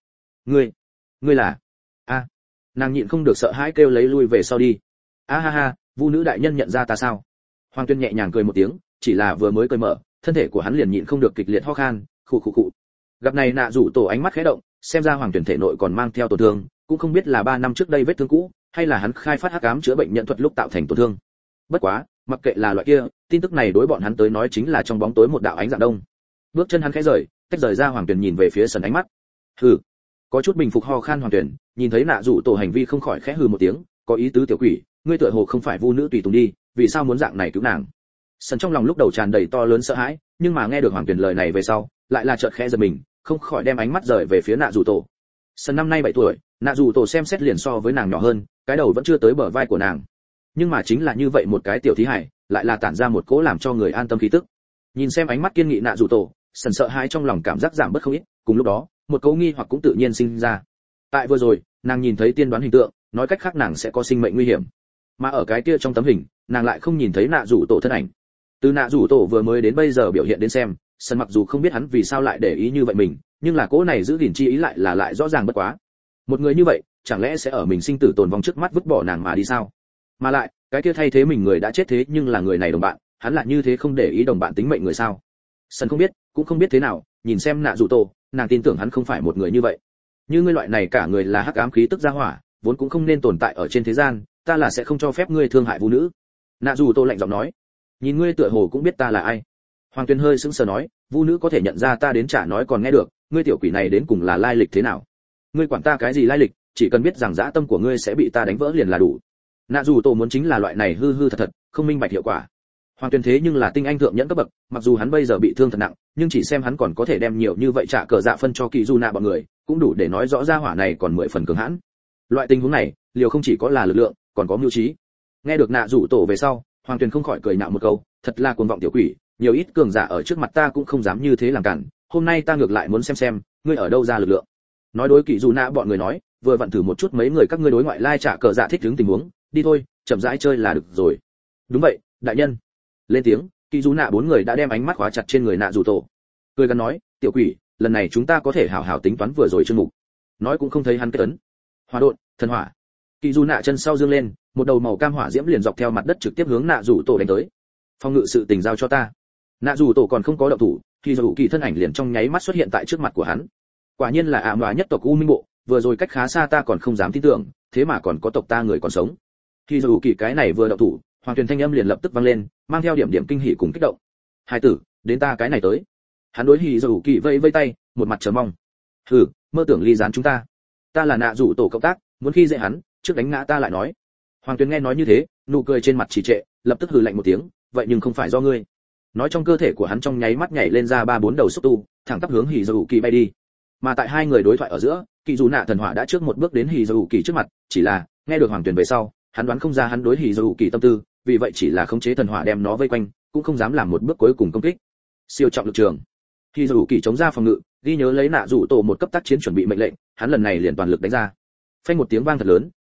Ngươi là? A. Nàng nhịn không được sợ hãi kêu lấy lui về sau đi. A ha ha, Vu nữ đại nhân nhận ra ta sao? Hoàng Tuyên nhẹ nhàng cười một tiếng, chỉ là vừa mới cười mở, thân thể của hắn liền nhịn không được kịch liệt ho khan, khụ. Gặp này Nạ Dụ Tổ ánh mắt khẽ động, xem ra Hoàng Tuyên thể nội còn mang theo tổn thương, cũng không biết là 3 năm trước đây vết thương cũ, hay là hắn khai phát hắc ám chữa bệnh nhận thuật lúc tạo thành tổn thương. Bất quá, mặc kệ là loại kia, tin tức này đối bọn hắn tới nói chính là trong bóng tối một đạo ánh dạng đông. Bước chân hắn khẽ rời, tách rời ra Hoàng Tuyên nhìn về phía Sẩn ánh mắt. Hừ. Có chút bình phục ho khan Hoàng Tuyên, nhìn thấy Nạ Dụ Tổ hành vi không khỏi khẽ hừ một tiếng, có ý tứ tiểu quỷ, ngươi tựa hồ không phải Vu nữ tùy tùng đi, vì sao muốn dạng này cứu nàng? Sẩn trong lòng lúc đầu tràn đầy to lớn sợ hãi, nhưng mà nghe được Hoàng Tuyên lời này về sau, lại là chợt khẽ giật mình, không khỏi đem ánh mắt rời về phía Nạ Dụ Tổ. Sẩn năm nay 7 tuổi, Nạ Dụ Tổ xem xét liền so với nàng nhỏ hơn, cái đầu vẫn chưa tới bờ vai của nàng. Nhưng mà chính là như vậy một cái tiểu thí hải, lại là tản ra một cỗ làm cho người an tâm khí tức. Nhìn xem ánh mắt kiên nghị Nạ Dụ Tổ, Sẩn sợ hãi trong lòng cảm giác giảm bớt không ít, cùng lúc đó, một câu nghi hoặc cũng tự nhiên sinh ra. Tại vừa rồi, nàng nhìn thấy tiên đoán hình tượng, nói cách khác nàng sẽ có sinh mệnh nguy hiểm. Mà ở cái kia trong tấm hình, nàng lại không nhìn thấy Nạ Dụ Tổ thân ảnh. Từ Nạ Dụ Tổ vừa mới đến bây giờ biểu hiện đến xem, Sẩn mặc dù không biết hắn vì sao lại để ý như vậy mình, nhưng là cỗ này giữ gìn chi ý lại rõ ràng bất quá. Một người như vậy, chẳng lẽ sẽ ở mình sinh tử tồn vong trước mắt vứt bỏ nàng mà đi sao? Mà lại, cái kia thay thế mình người đã chết thế nhưng là người này đồng bạn, hắn lại như thế không để ý đồng bạn tính mệnh người sao? Sẩn không biết, cũng không biết thế nào, nhìn xem Nạ Dụ Tổ, nàng tin tưởng hắn không phải một người như vậy. Như ngươi loại này cả người là hắc ám khí tức ra hỏa, vốn cũng không nên tồn tại ở trên thế gian, ta là sẽ không cho phép ngươi thương hại Vu nữ. Nạ Dụ Tổ lạnh giọng nói. Nhìn ngươi tựa hồ cũng biết ta là ai. Hoàng Tuyên hơi sững sờ nói, Vu nữ có thể nhận ra ta đến chả nói còn nghe được, ngươi tiểu quỷ này đến cùng là lai lịch thế nào? Ngươi quản ta cái gì lai lịch, chỉ cần biết rằng dã tâm của ngươi sẽ bị ta đánh vỡ liền là đủ. Nạ Dụ Tổ muốn chính là loại này hư thật, không minh bạch hiệu quả. Hoàng Tuyên thế nhưng là tinh anh thượng nhẫn cấp bậc, mặc dù hắn bây giờ bị thương thật nặng, nhưng chỉ xem hắn còn có thể đem nhiều như vậy trả cờ dạ phân cho Kỳ Du Nạ bọn người, cũng đủ để nói rõ ra hỏa này còn 10 phần cường hãn. Loại tình huống này, liều không chỉ có là lực lượng, còn có mưu trí. Nghe được Nạ Dụ Tổ về sau, Hoàng Tuyên không khỏi cười nhạo một câu, thật là cuồng vọng tiểu quỷ, nhiều ít cường giả ở trước mặt ta cũng không dám như thế làm cản, hôm nay ta ngược lại muốn xem ngươi ở đâu ra lực lượng. Nói đối Kỳ Du Nạ bọn người nói, vừa vặn thử một chút mấy người các ngươi đối ngoại lai trả cờ dạ thích ứng tình huống, đi thôi, chậm rãi chơi là được rồi. Đúng vậy, đại nhân. Lên tiếng, Kỳ Du Nạ 4 người đã đem ánh mắt khóa chặt trên người Nạ Dụ Tổ. Cười gần nói, tiểu quỷ, lần này chúng ta có thể hảo hảo tính toán vừa rồi chương mục. Nói cũng không thấy hắn kết ấn. Hỏa độn, thần hỏa. Kỳ Du Nạ chân sau dương lên, một đầu màu cam hỏa diễm liền dọc theo mặt đất trực tiếp hướng Nạ Dụ Tổ đánh tới. Phong ngự sự tình giao cho ta. Nạ Dụ Tổ còn không có động thủ, thì Dụ Kỳ thân ảnh liền trong nháy mắt xuất hiện tại trước mặt của hắn. Quả nhiên là ảm đọa nhất tộc U Minh bộ, vừa rồi cách khá xa ta còn không dám tin tưởng, thế mà còn có tộc ta người còn sống. Thì Dụ Kỳ cái này vừa động thủ, Hoàng Tuyền thanh âm liền lập tức vang lên, mang theo điểm kinh hỉ cùng kích động. Hai tử, đến ta cái này tới. Hắn đối Hỉ Dụ Kỳ vây tay, một mặt chờ mong. Hừ, mơ tưởng ly gián chúng ta. Ta là Nạ Dụ Tổ cộng tác, muốn khi dễ hắn, trước đánh ngã ta lại nói. Hoàng Tuyền nghe nói như thế, nụ cười trên mặt trì trệ, lập tức hừ lạnh một tiếng, vậy nhưng không phải do ngươi. Nói trong cơ thể của hắn trong nháy mắt nhảy lên ra 3-4 đầu xúc tu, thẳng tắp hướng Hỉ Dụ Kỳ bay đi. Mà tại hai người đối thoại ở giữa, Kỳ Dụ Nạ thần hỏa đã trước một bước đến Hỉ Dụ Kỳ trước mặt, chỉ là nghe được Hoàng Tuyền về sau, hắn đoán không ra hắn đối Hỉ Dụ Kỳ tâm tư, vì vậy chỉ là khống chế thần hỏa đem nó vây quanh, cũng không dám làm một bước cuối cùng công kích. Siêu trọng lực trường. Hỉ Dụ Kỳ chống ra phòng ngự, ghi nhớ lấy Nạ Dụ Tổ một cấp tác chiến chuẩn bị mệnh lệnh, hắn lần này liền toàn lực đánh ra. Phanh một tiếng vang thật lớn,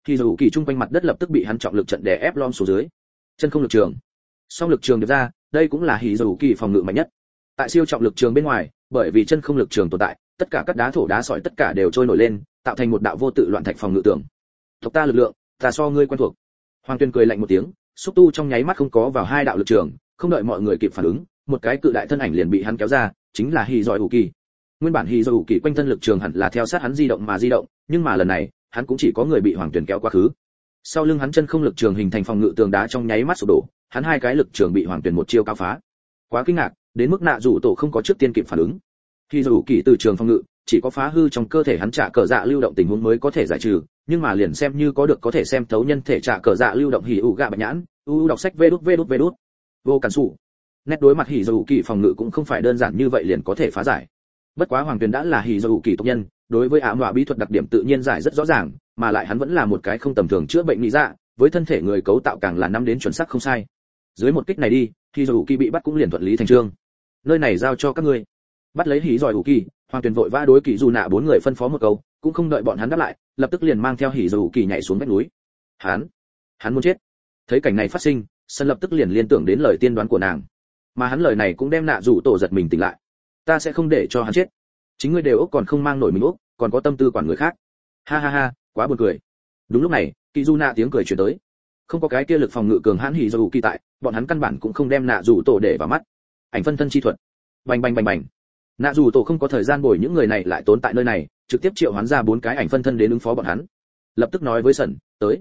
Thì dù kỳ trung quanh mặt đất lập tức bị hắn trọng lực trận đè ép lom xuống dưới. Chân không lực trường, song lực trường được ra, đây cũng là hỉ dù kỳ phòng ngự mạnh nhất. Tại siêu trọng lực trường bên ngoài, bởi vì chân không lực trường tồn tại, tất cả các đá thổ đá sỏi tất cả đều trôi nổi lên, tạo thành một đạo vô tự loạn thạch phòng ngự tường. Tộc ta lực lượng, ta so ngươi quen thuộc. Hoàng Tuyên cười lạnh một tiếng, xúc tu trong nháy mắt không có vào hai đạo lực trường, không đợi mọi người kịp phản ứng, một cái cự đại thân ảnh liền bị hắn kéo ra, chính là hỉ giỏi ủ kỳ. Nguyên bản hỉ giỏi ủ kỳ quanh thân lực trường hẳn là theo sát hắn di động mà di động, nhưng mà lần này, hắn cũng chỉ có người bị Hoàng Tuyên kéo quá khứ. Sau lưng hắn chân không lực trường hình thành phòng ngự tường đá trong nháy mắt sụp đổ, hắn hai cái lực trường bị Hoàng Tuyên một chiêu cao phá. Quá kinh ngạc, đến mức nạ rủ tổ không có trước tiên kịp phản ứng. Khi rủ kỳ từ trường phòng ngự, chỉ có phá hư trong cơ thể hắn trả cờ dạ lưu động tình huống mới có thể giải trừ, nhưng mà liền xem như có được có thể xem thấu nhân thể trả cờ dạ lưu động hỉ ủ gạ bạch nhãn, đọc sách vê đút. Vô cản sụ. Nét đối mặt hỉ rủ kỳ phòng ngự cũng không phải đơn giản như vậy liền có thể phá giải. Bất quá Hoàng Tuyền đã là hỉ rủ kỳ tộc nhân, đối với ám hỏa bí thuật đặc điểm tự nhiên giải rất rõ ràng, mà lại hắn vẫn là một cái không tầm thường chữa bệnh lý dạ, với thân thể người cấu tạo càng là năm đến chuẩn xác không sai. Dưới một kích này đi, hỉ rủ kỳ bị bắt cũng liền thuận lý thành chương. Nơi này giao cho các ngươi. Bắt lấy hỉ giỏi ủ kỳ, Hoàng Tuyền vội vã đối kỳ dù nạ bốn người phân phó một câu, cũng không đợi bọn hắn đáp lại, lập tức liền mang theo hỉ giỏi ủ kỳ nhảy xuống vách núi. Hắn muốn chết. Thấy cảnh này phát sinh, sân lập tức liền liên tưởng đến lời tiên đoán của nàng, mà hắn lời này cũng đem nạ rủ tổ giật mình tỉnh lại. Ta sẽ không để cho hắn chết. Chính ngươi đều ốc còn không mang nổi mình ốc, còn có tâm tư quản người khác. Ha ha ha, quá buồn cười. Đúng lúc này, kỳ du nạ tiếng cười truyền tới. Không có cái kia lực phòng ngự cường hãn hỉ giỏi ủ kỳ tại, bọn hắn căn bản cũng không đem nạ rủ tổ để vào mắt. Ảnh phân thân chi thuật. Bành bành bành bành. Nạ dù tổ không có thời gian bồi những người này lại tốn tại nơi này, trực tiếp triệu hoán ra 4 cái ảnh phân thân đến ứng phó bọn hắn. Lập tức nói với sẩn, tới.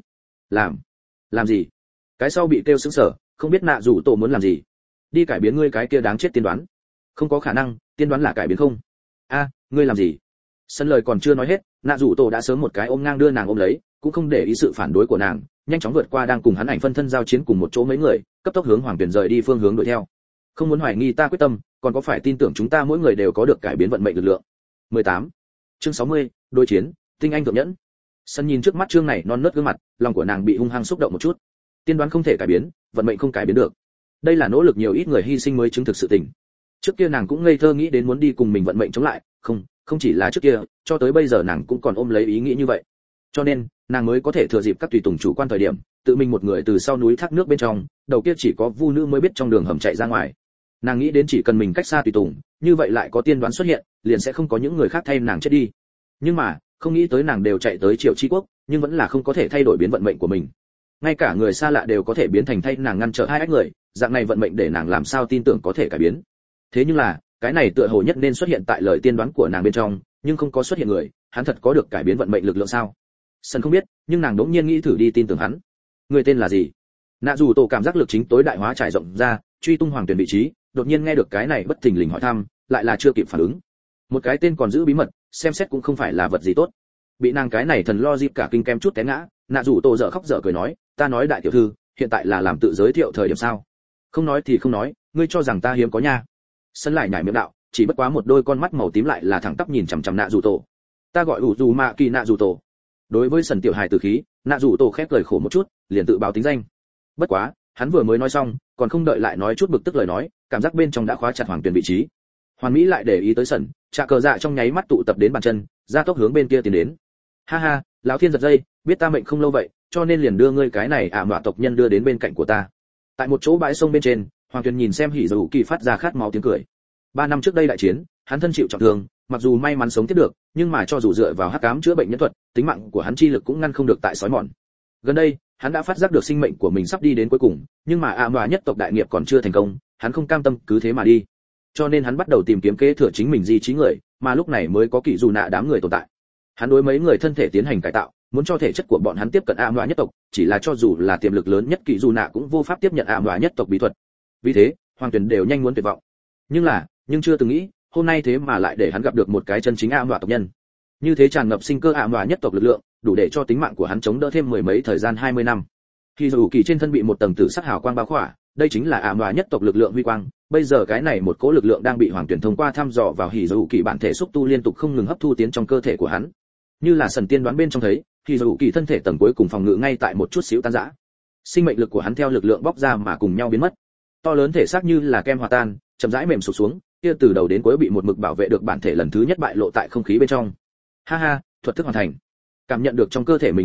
Làm gì? Cái sau bị kêu sững sờ, không biết nạ dù tổ muốn làm gì. Đi cải biến ngươi cái kia đáng chết tiên đoán. Không có khả năng, tiên đoán là cải biến không. Ngươi làm gì? Sân lời còn chưa nói hết, nạ dù tổ đã sớm một cái ôm ngang đưa nàng ôm lấy, cũng không để ý sự phản đối của nàng, nhanh chóng vượt qua đang cùng hắn ảnh phân thân giao chiến cùng một chỗ mấy người, cấp tốc hướng Hoàng Tuyển rời đi phương hướng đuổi theo. Không muốn hoài nghi ta quyết tâm, còn có phải tin tưởng chúng ta mỗi người đều có được cải biến vận mệnh lực lượng. 18. Chương 60, đối chiến, tinh anh thượng nhẫn. Sân nhìn trước mắt chương này non nớt gương mặt, lòng của nàng bị hung hăng xúc động một chút. Tiên đoán không thể cải biến, vận mệnh không cải biến được. Đây là nỗ lực nhiều ít người hy sinh mới chứng thực sự tình. Trước kia nàng cũng ngây thơ nghĩ đến muốn đi cùng mình vận mệnh chống lại, không chỉ là trước kia, cho tới bây giờ nàng cũng còn ôm lấy ý nghĩ như vậy. Cho nên, nàng mới có thể thừa dịp các tùy tùng chủ quan thời điểm, tự mình một người từ sau núi thác nước bên trong, đầu kia chỉ có vu nữ mới biết trong đường hầm chạy ra ngoài. Nàng nghĩ đến chỉ cần mình cách xa tùy tùng, như vậy lại có tiên đoán xuất hiện, liền sẽ không có những người khác thay nàng chết đi. Nhưng mà, không nghĩ tới nàng đều chạy tới Triệu Chi Quốc, nhưng vẫn là không có thể thay đổi biến vận mệnh của mình. Ngay cả người xa lạ đều có thể biến thành thay nàng ngăn trở hai ách người, dạng này vận mệnh để nàng làm sao tin tưởng có thể cải biến. Thế nhưng là, cái này tựa hồ nhất nên xuất hiện tại lời tiên đoán của nàng bên trong, nhưng không có xuất hiện người, hắn thật có được cải biến vận mệnh lực lượng sao? Sân không biết, nhưng nàng đống nhiên nghĩ thử đi tin tưởng hắn. Người tên là gì? Nạ dù tổ cảm giác lực chính tối đại hóa trải rộng ra, truy tung Hoàng Tuyển vị trí, đột nhiên nghe được cái này bất thình lình hỏi thăm, lại là chưa kịp phản ứng. Một cái tên còn giữ bí mật, xem xét cũng không phải là vật gì tốt. Bị nàng cái này thần lo dịp cả kinh kem chút té ngã, nạ rủ tổ dở khóc dở cười nói, ta nói đại tiểu thư, hiện tại là làm tự giới thiệu thời điểm sao? Không nói thì không nói, ngươi cho rằng ta hiếm có nha. Sân lại nhảy miệng đạo, chỉ bất quá một đôi con mắt màu tím lại là thẳng tắp nhìn chằm chằm nạ rủ tổ. Ta gọi ủ dù mạ kỳ nạ rủ tổ. Đối với sân tiểu hài tử khí, nạ rủ tổ khép cười khổ một chút, liền tự báo tính danh. Bất quá, hắn vừa mới nói xong, còn không đợi lại nói chút bực tức lời nói, cảm giác bên trong đã khóa chặt Hoàng Tuyển vị trí. Hoàn Mỹ lại để ý tới sân, trà cờ dạ trong nháy mắt tụ tập đến bàn chân, ra tốc hướng bên kia tiến đến. Ha ha, lão thiên giật dây, biết ta mệnh không lâu vậy, cho nên liền đưa ngươi cái này ảm đọa tộc nhân đưa đến bên cạnh của ta. Tại một chỗ bãi sông bên trên, Hoàng Tuyển nhìn xem hỉ dầu kỳ phát ra khát máu tiếng cười. 3 năm trước đây đại chiến, hắn thân chịu trọng thương, mặc dù may mắn sống tiếp được, nhưng mà cho dù dựa vào hắc ám chữa bệnh nhân thuật, tính mạng của hắn chi lực cũng ngăn không được tại sói mòn. Gần đây, hắn đã phát giác được sinh mệnh của mình sắp đi đến cuối cùng, nhưng mà ảm đọa nhất tộc đại nghiệp còn chưa thành công, hắn không cam tâm cứ thế mà đi. Cho nên hắn bắt đầu tìm kiếm kế thừa chính mình di trí người, mà lúc này mới có kỳ dù nạ đám người tồn tại. Hắn đối mấy người thân thể tiến hành cải tạo, muốn cho thể chất của bọn hắn tiếp cận ảm đọa nhất tộc, chỉ là cho dù là tiềm lực lớn nhất kỳ dù nạ cũng vô pháp tiếp nhận ảm đọa nhất tộc bí thuật. Vì thế, Hoàng Tuyển đều nhanh muốn tuyệt vọng. Nhưng chưa từng nghĩ, hôm nay thế mà lại để hắn gặp được một cái chân chính ảm đọa tộc nhân. Như thế tràn ngập sinh cơ ảm đọa nhất tộc lực lượng, đủ để cho tính mạng của hắn chống đỡ thêm mười mấy thời gian 20 năm. Khi dù kỳ trên thân bị một tầng tử sắc hào quang bao khỏa, đây chính là ảm đọa nhất tộc lực lượng huy quang. Bây giờ cái này một cỗ lực lượng đang bị Hoàng Tuyển thông qua thăm dò vào hỉ dù kỳ bản thể xúc tu liên tục không ngừng hấp thu tiến trong cơ thể của hắn. Như là Sần tiên đoán bên trong thấy, hỉ dù kỳ thân thể tầng cuối cùng phòng ngự ngay tại một chút xíu tan rã. Sinh mệnh lực của hắn theo lực lượng bóc ra mà cùng nhau biến mất. To lớn thể xác như là kem hòa tan, chậm rãi mềm sụp xuống, kia từ đầu đến cuối bị một mực bảo vệ được bản thể lần thứ nhất bại lộ tại không khí bên trong. Ha ha, thuật thức hoàn thành. Cảm nhận được trong cơ thể mình lực lượng,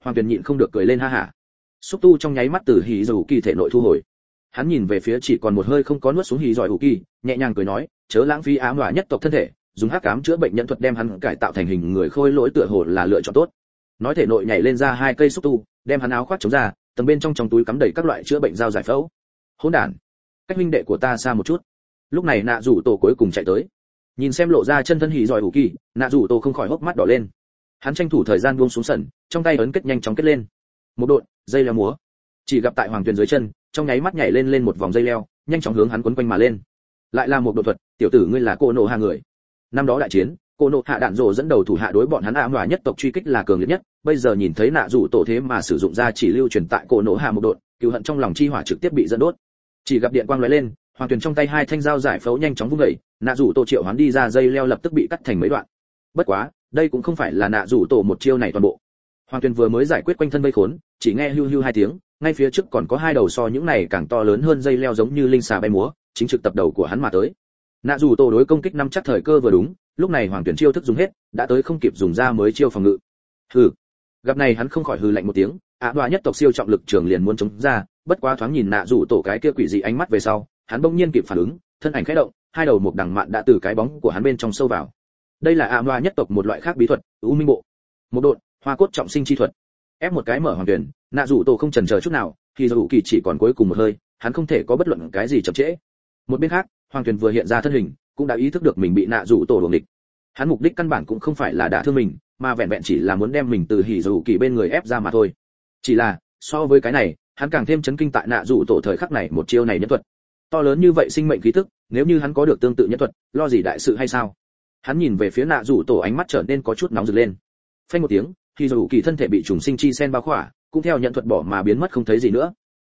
Hoàng Tuyền nhịn không được cười lên ha hả. Xúc tu trong nháy mắt từ hỉ dù kỳ thể nội thu hồi. Hắn nhìn về phía chỉ còn một hơi không có nuốt xuống hỉ giỏi hủ kỳ, nhẹ nhàng cười nói, chớ lãng phí ám hỏa nhất tộc thân thể, dùng hắc ám chữa bệnh nhân thuật đem hắn cải tạo thành hình người khôi lỗi tựa hồ là lựa chọn tốt. Nói thể nội nhảy lên ra 2 cây xúc tu, đem hắn áo khoác chống ra, tầng bên trong túi cắm đầy các loại chữa bệnh dao giải phẫu. Hỗn đản, cách huynh đệ của ta xa một chút. Lúc này nạ rủ tổ cuối cùng chạy tới, nhìn xem lộ ra chân thân hỉ giỏi hủ kỳ, nạ rủ tổ không khỏi hốc mắt đỏ lên. Hắn tranh thủ thời gian buông xuống sần, trong tay ấn kết nhanh chóng kết lên. Một độn, dây leo múa. Chỉ gặp tại Hoàng Tuyền dưới chân, trong nháy mắt nhảy lên một vòng dây leo, nhanh chóng hướng hắn quấn quanh mà lên. Lại là một độ thuật, tiểu tử ngươi là cô nộ hạ người. Năm đó đại chiến, cô nộ hạ đạn rồ dẫn đầu thủ hạ đối bọn hắn ám hỏa nhất tộc truy kích là cường liệt nhất, bây giờ nhìn thấy nạ rủ tổ thế mà sử dụng ra chỉ lưu truyền tại cô nộ hạ một độn, cừu hận trong lòng chi hỏa trực tiếp bị dẫn đốt. Chỉ gặp điện quang lóe lên, Hoàng Tuyền trong tay 2 thanh dao giải phẫu nhanh chóng vung dậy, nạ rủ tổ triệu hoán đi ra dây leo lập tức bị cắt thành mấy đoạn. Bất quá, đây cũng không phải là nạ rủ tổ một chiêu này toàn bộ. Hoàng Tuyền vừa mới giải quyết quanh thân vây khốn, chỉ nghe hưu hưu 2 tiếng, ngay phía trước còn có 2 đầu so những này càng to lớn hơn dây leo giống như linh xà bay múa, chính trực tập đầu của hắn mà tới. Nạ rủ tổ đối công kích năm chắc thời cơ vừa đúng, lúc này Hoàng Tuyền chiêu thức dùng hết, đã tới không kịp dùng ra mới chiêu phòng ngự. Hừ. Gặp này hắn không khỏi hừ lạnh một tiếng, đoạ nhất tộc siêu trọng lực trường liền muốn chống ra, bất quá thoáng nhìn nạ rủ tổ cái kia quỷ dị ánh mắt về sau, hắn bỗng nhiên kịp phản ứng, thân ảnh khẽ động, 2 đầu một đằng mạn đã từ cái bóng của hắn bên trong sâu vào. Đây là đoạ nhất tộc một loại khác bí thuật, U Minh Bộ. Một độn, hoa cốt trọng sinh chi thuật. Ép một cái mở Hoàng Tuyền, nạ rủ tổ không chần chờ chút nào, thì dù kỳ chỉ còn cuối cùng một hơi, hắn không thể có bất luận cái gì chậm trễ. Một bên khác, Hoàng Tuyền vừa hiện ra thân hình, cũng đã ý thức được mình bị nạ rủ tổ đuổi địch. Hắn mục đích căn bản cũng không phải là đả thương mình, mà vẹn vẹn chỉ là muốn đem mình từ hỉ dù kỳ bên người ép ra mà thôi. Chỉ là, so với cái này, hắn càng thêm chấn kinh tại nạ rủ tổ thời khắc này một chiêu này nhẫn thuật. To lớn như vậy sinh mệnh khí tức, nếu như hắn có được tương tự nhẫn thuật, lo gì đại sự hay sao? Hắn nhìn về phía nạ rủ tổ ánh mắt trở nên có chút nóng rực lên. Phanh một tiếng, hỉ dù kỳ thân thể bị trùng sinh chi sen bao khỏa, cũng theo nhẫn thuật bỏ mà biến mất không thấy gì nữa.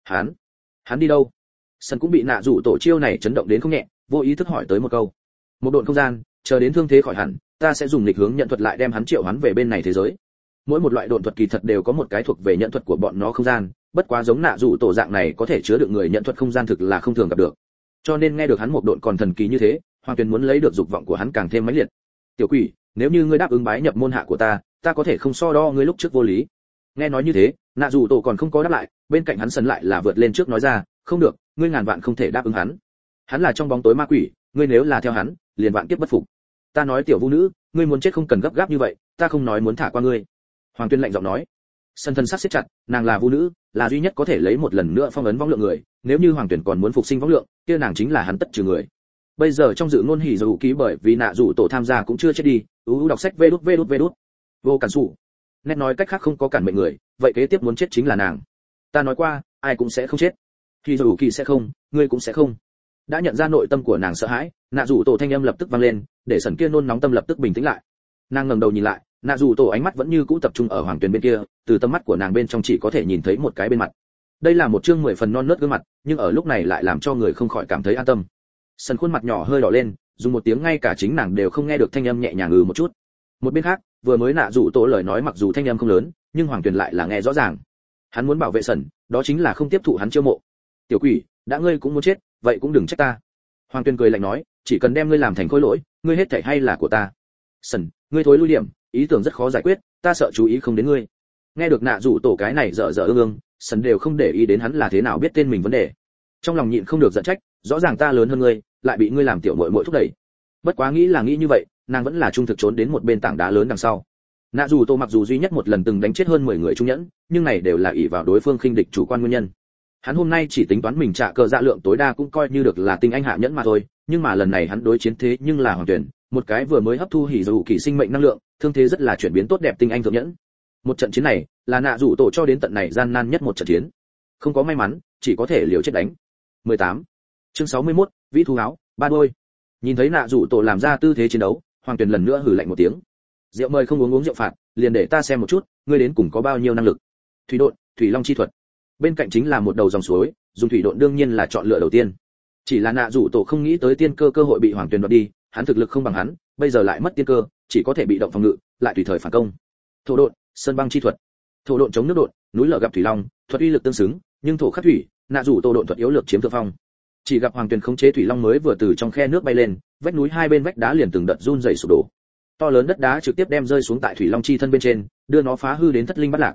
Hắn đi đâu? Sân cũng bị nạ rủ tổ chiêu này chấn động đến không nhẹ, vô ý thức hỏi tới một câu. Một độn không gian, chờ đến thương thế khỏi hẳn, ta sẽ dùng lịch hướng nhận thuật lại đem hắn triệu hắn về bên này thế giới. Mỗi một loại độn thuật kỳ thật đều có một cái thuộc về nhận thuật của bọn nó không gian, bất quá giống nạ rủ tổ dạng này có thể chứa được người nhận thuật không gian thực là không thường gặp được. Cho nên nghe được hắn một độn còn thần kỳ như thế, Hoàng Tuyền muốn lấy được dục vọng của hắn càng thêm mãnh liệt. Tiểu quỷ, nếu như ngươi đáp ứng bái nhập môn hạ của ta có thể không so đo ngươi lúc trước vô lý. Nghe nói như thế, nạ rủ tổ còn không có đáp lại, bên cạnh hắn sần lại là vượt lên trước nói ra, không được, ngươi ngàn vạn không thể đáp ứng hắn. Hắn là trong bóng tối ma quỷ, ngươi nếu là theo hắn, liền vạn kiếp bất phục. Ta nói tiểu vũ nữ, ngươi muốn chết không cần gấp gáp như vậy, ta không nói muốn thả qua ngươi. Hoàng Tuyên lạnh giọng nói. Sân thân sắc siết chặt, nàng là vũ nữ, là duy nhất có thể lấy một lần nữa phong ấn võng lượng người, nếu như Hoàng Tuyển còn muốn phục sinh võng lượng, kia nàng chính là hắn tất trừ người. Bây giờ trong dự ngôn hỉ dù ký bởi vì nạ dụ tổ tham gia cũng chưa chết đi, đọc sách vê đút. Vô cản sủ. Nét nói cách khác không có cản mệnh người, vậy kế tiếp muốn chết chính là nàng. Ta nói qua, ai cũng sẽ không chết. Hỉ dù kỳ sẽ không, ngươi cũng sẽ không. Đã nhận ra nội tâm của nàng sợ hãi, nạ dụ tổ thanh âm lập tức vang lên, để sần kia nôn nóng tâm lập tức bình tĩnh lại. Nàng ngẩng đầu nhìn lại, nạ dụ tổ ánh mắt vẫn như cũ tập trung ở Hoàng Tuyền bên kia, từ tầm mắt của nàng bên trong chỉ có thể nhìn thấy một cái bên mặt. Đây là một chương 10 phần non nớt gương mặt, nhưng ở lúc này lại làm cho người không khỏi cảm thấy an tâm. Sần khuôn mặt nhỏ hơi đỏ lên, dùng một tiếng ngay cả chính nàng đều không nghe được thanh âm nhẹ nhàng một chút. Một bên khác, vừa mới nạ dụ tổ lời nói mặc dù thanh âm không lớn, nhưng Hoàng Tuyền lại là nghe rõ ràng. Hắn muốn bảo vệ Sần, đó chính là không tiếp thụ hắn chiêu mộ. Tiểu quỷ, đã ngươi cũng muốn chết, vậy cũng đừng trách ta. Hoàng Tuyền cười lạnh nói, chỉ cần đem ngươi làm thành khối lỗi, ngươi hết thảy hay là của ta. Sần, ngươi thối lui điểm, ý tưởng rất khó giải quyết, ta sợ chú ý không đến ngươi. Nghe được nạ dụ tổ cái này dở dở ương, Sần đều không để ý đến hắn là thế nào biết tên mình vấn đề. Trong lòng nhịn không được giận trách, rõ ràng ta lớn hơn ngươi, lại bị ngươi làm tiểu muội muội thúc đẩy. Bất quá nghĩ là nghĩ như vậy, nàng vẫn là trung thực trốn đến một bên tảng đá lớn đằng sau. Nạ dụ tổ mặc dù duy nhất một lần từng đánh chết hơn 10 người trung nhẫn, nhưng này đều là ỷ vào đối phương khinh địch chủ quan nguyên nhân. Hắn hôm nay chỉ tính toán mình trả cờ dạ lượng tối đa cũng coi như được là tinh anh hạ nhẫn mà thôi, nhưng mà lần này hắn đối chiến thế nhưng là Hoàng Tuyển, một cái vừa mới hấp thu hỉ dù kỳ sinh mệnh năng lượng, thương thế rất là chuyển biến tốt đẹp tinh anh thượng nhẫn. Một trận chiến này, là nạ dụ tổ cho đến tận này gian nan nhất một trận chiến. Không có may mắn, chỉ có thể liều chết đánh. 18. Chương 61, vĩ thú áo, ba đôi. Nhìn thấy nạ dụ tổ làm ra tư thế chiến đấu, Hoàng Tuyển lần nữa hừ lạnh một tiếng. Rượu mời không uống rượu phạt, liền để ta xem một chút, ngươi đến cùng có bao nhiêu năng lực. Thủy độn, thủy long chi thuật. Bên cạnh chính là một đầu dòng suối, dùng thủy độn đương nhiên là chọn lựa đầu tiên. Chỉ là nạ dụ tổ không nghĩ tới tiên cơ cơ hội bị Hoàng Tuyển đoạt đi, hắn thực lực không bằng hắn, bây giờ lại mất tiên cơ, chỉ có thể bị động phòng ngự, lại tùy thời phản công. Thổ độn, sơn băng chi thuật. Thổ độn chống nước độn, núi lở gặp thủy long, thuật uy lực tương xứng, nhưng thổ khắc thủy, nạ dụ tổ độn thuật yếu lược chiếm thượng phong. Chỉ gặp Hoàng Tuyển khống chế thủy long mới vừa từ trong khe nước bay lên, vách núi hai bên vách đá liền từng đợt run rẩy sụp đổ. To lớn đất đá trực tiếp đem rơi xuống tại thủy long chi thân bên trên, đưa nó phá hư đến thất linh bất lạc.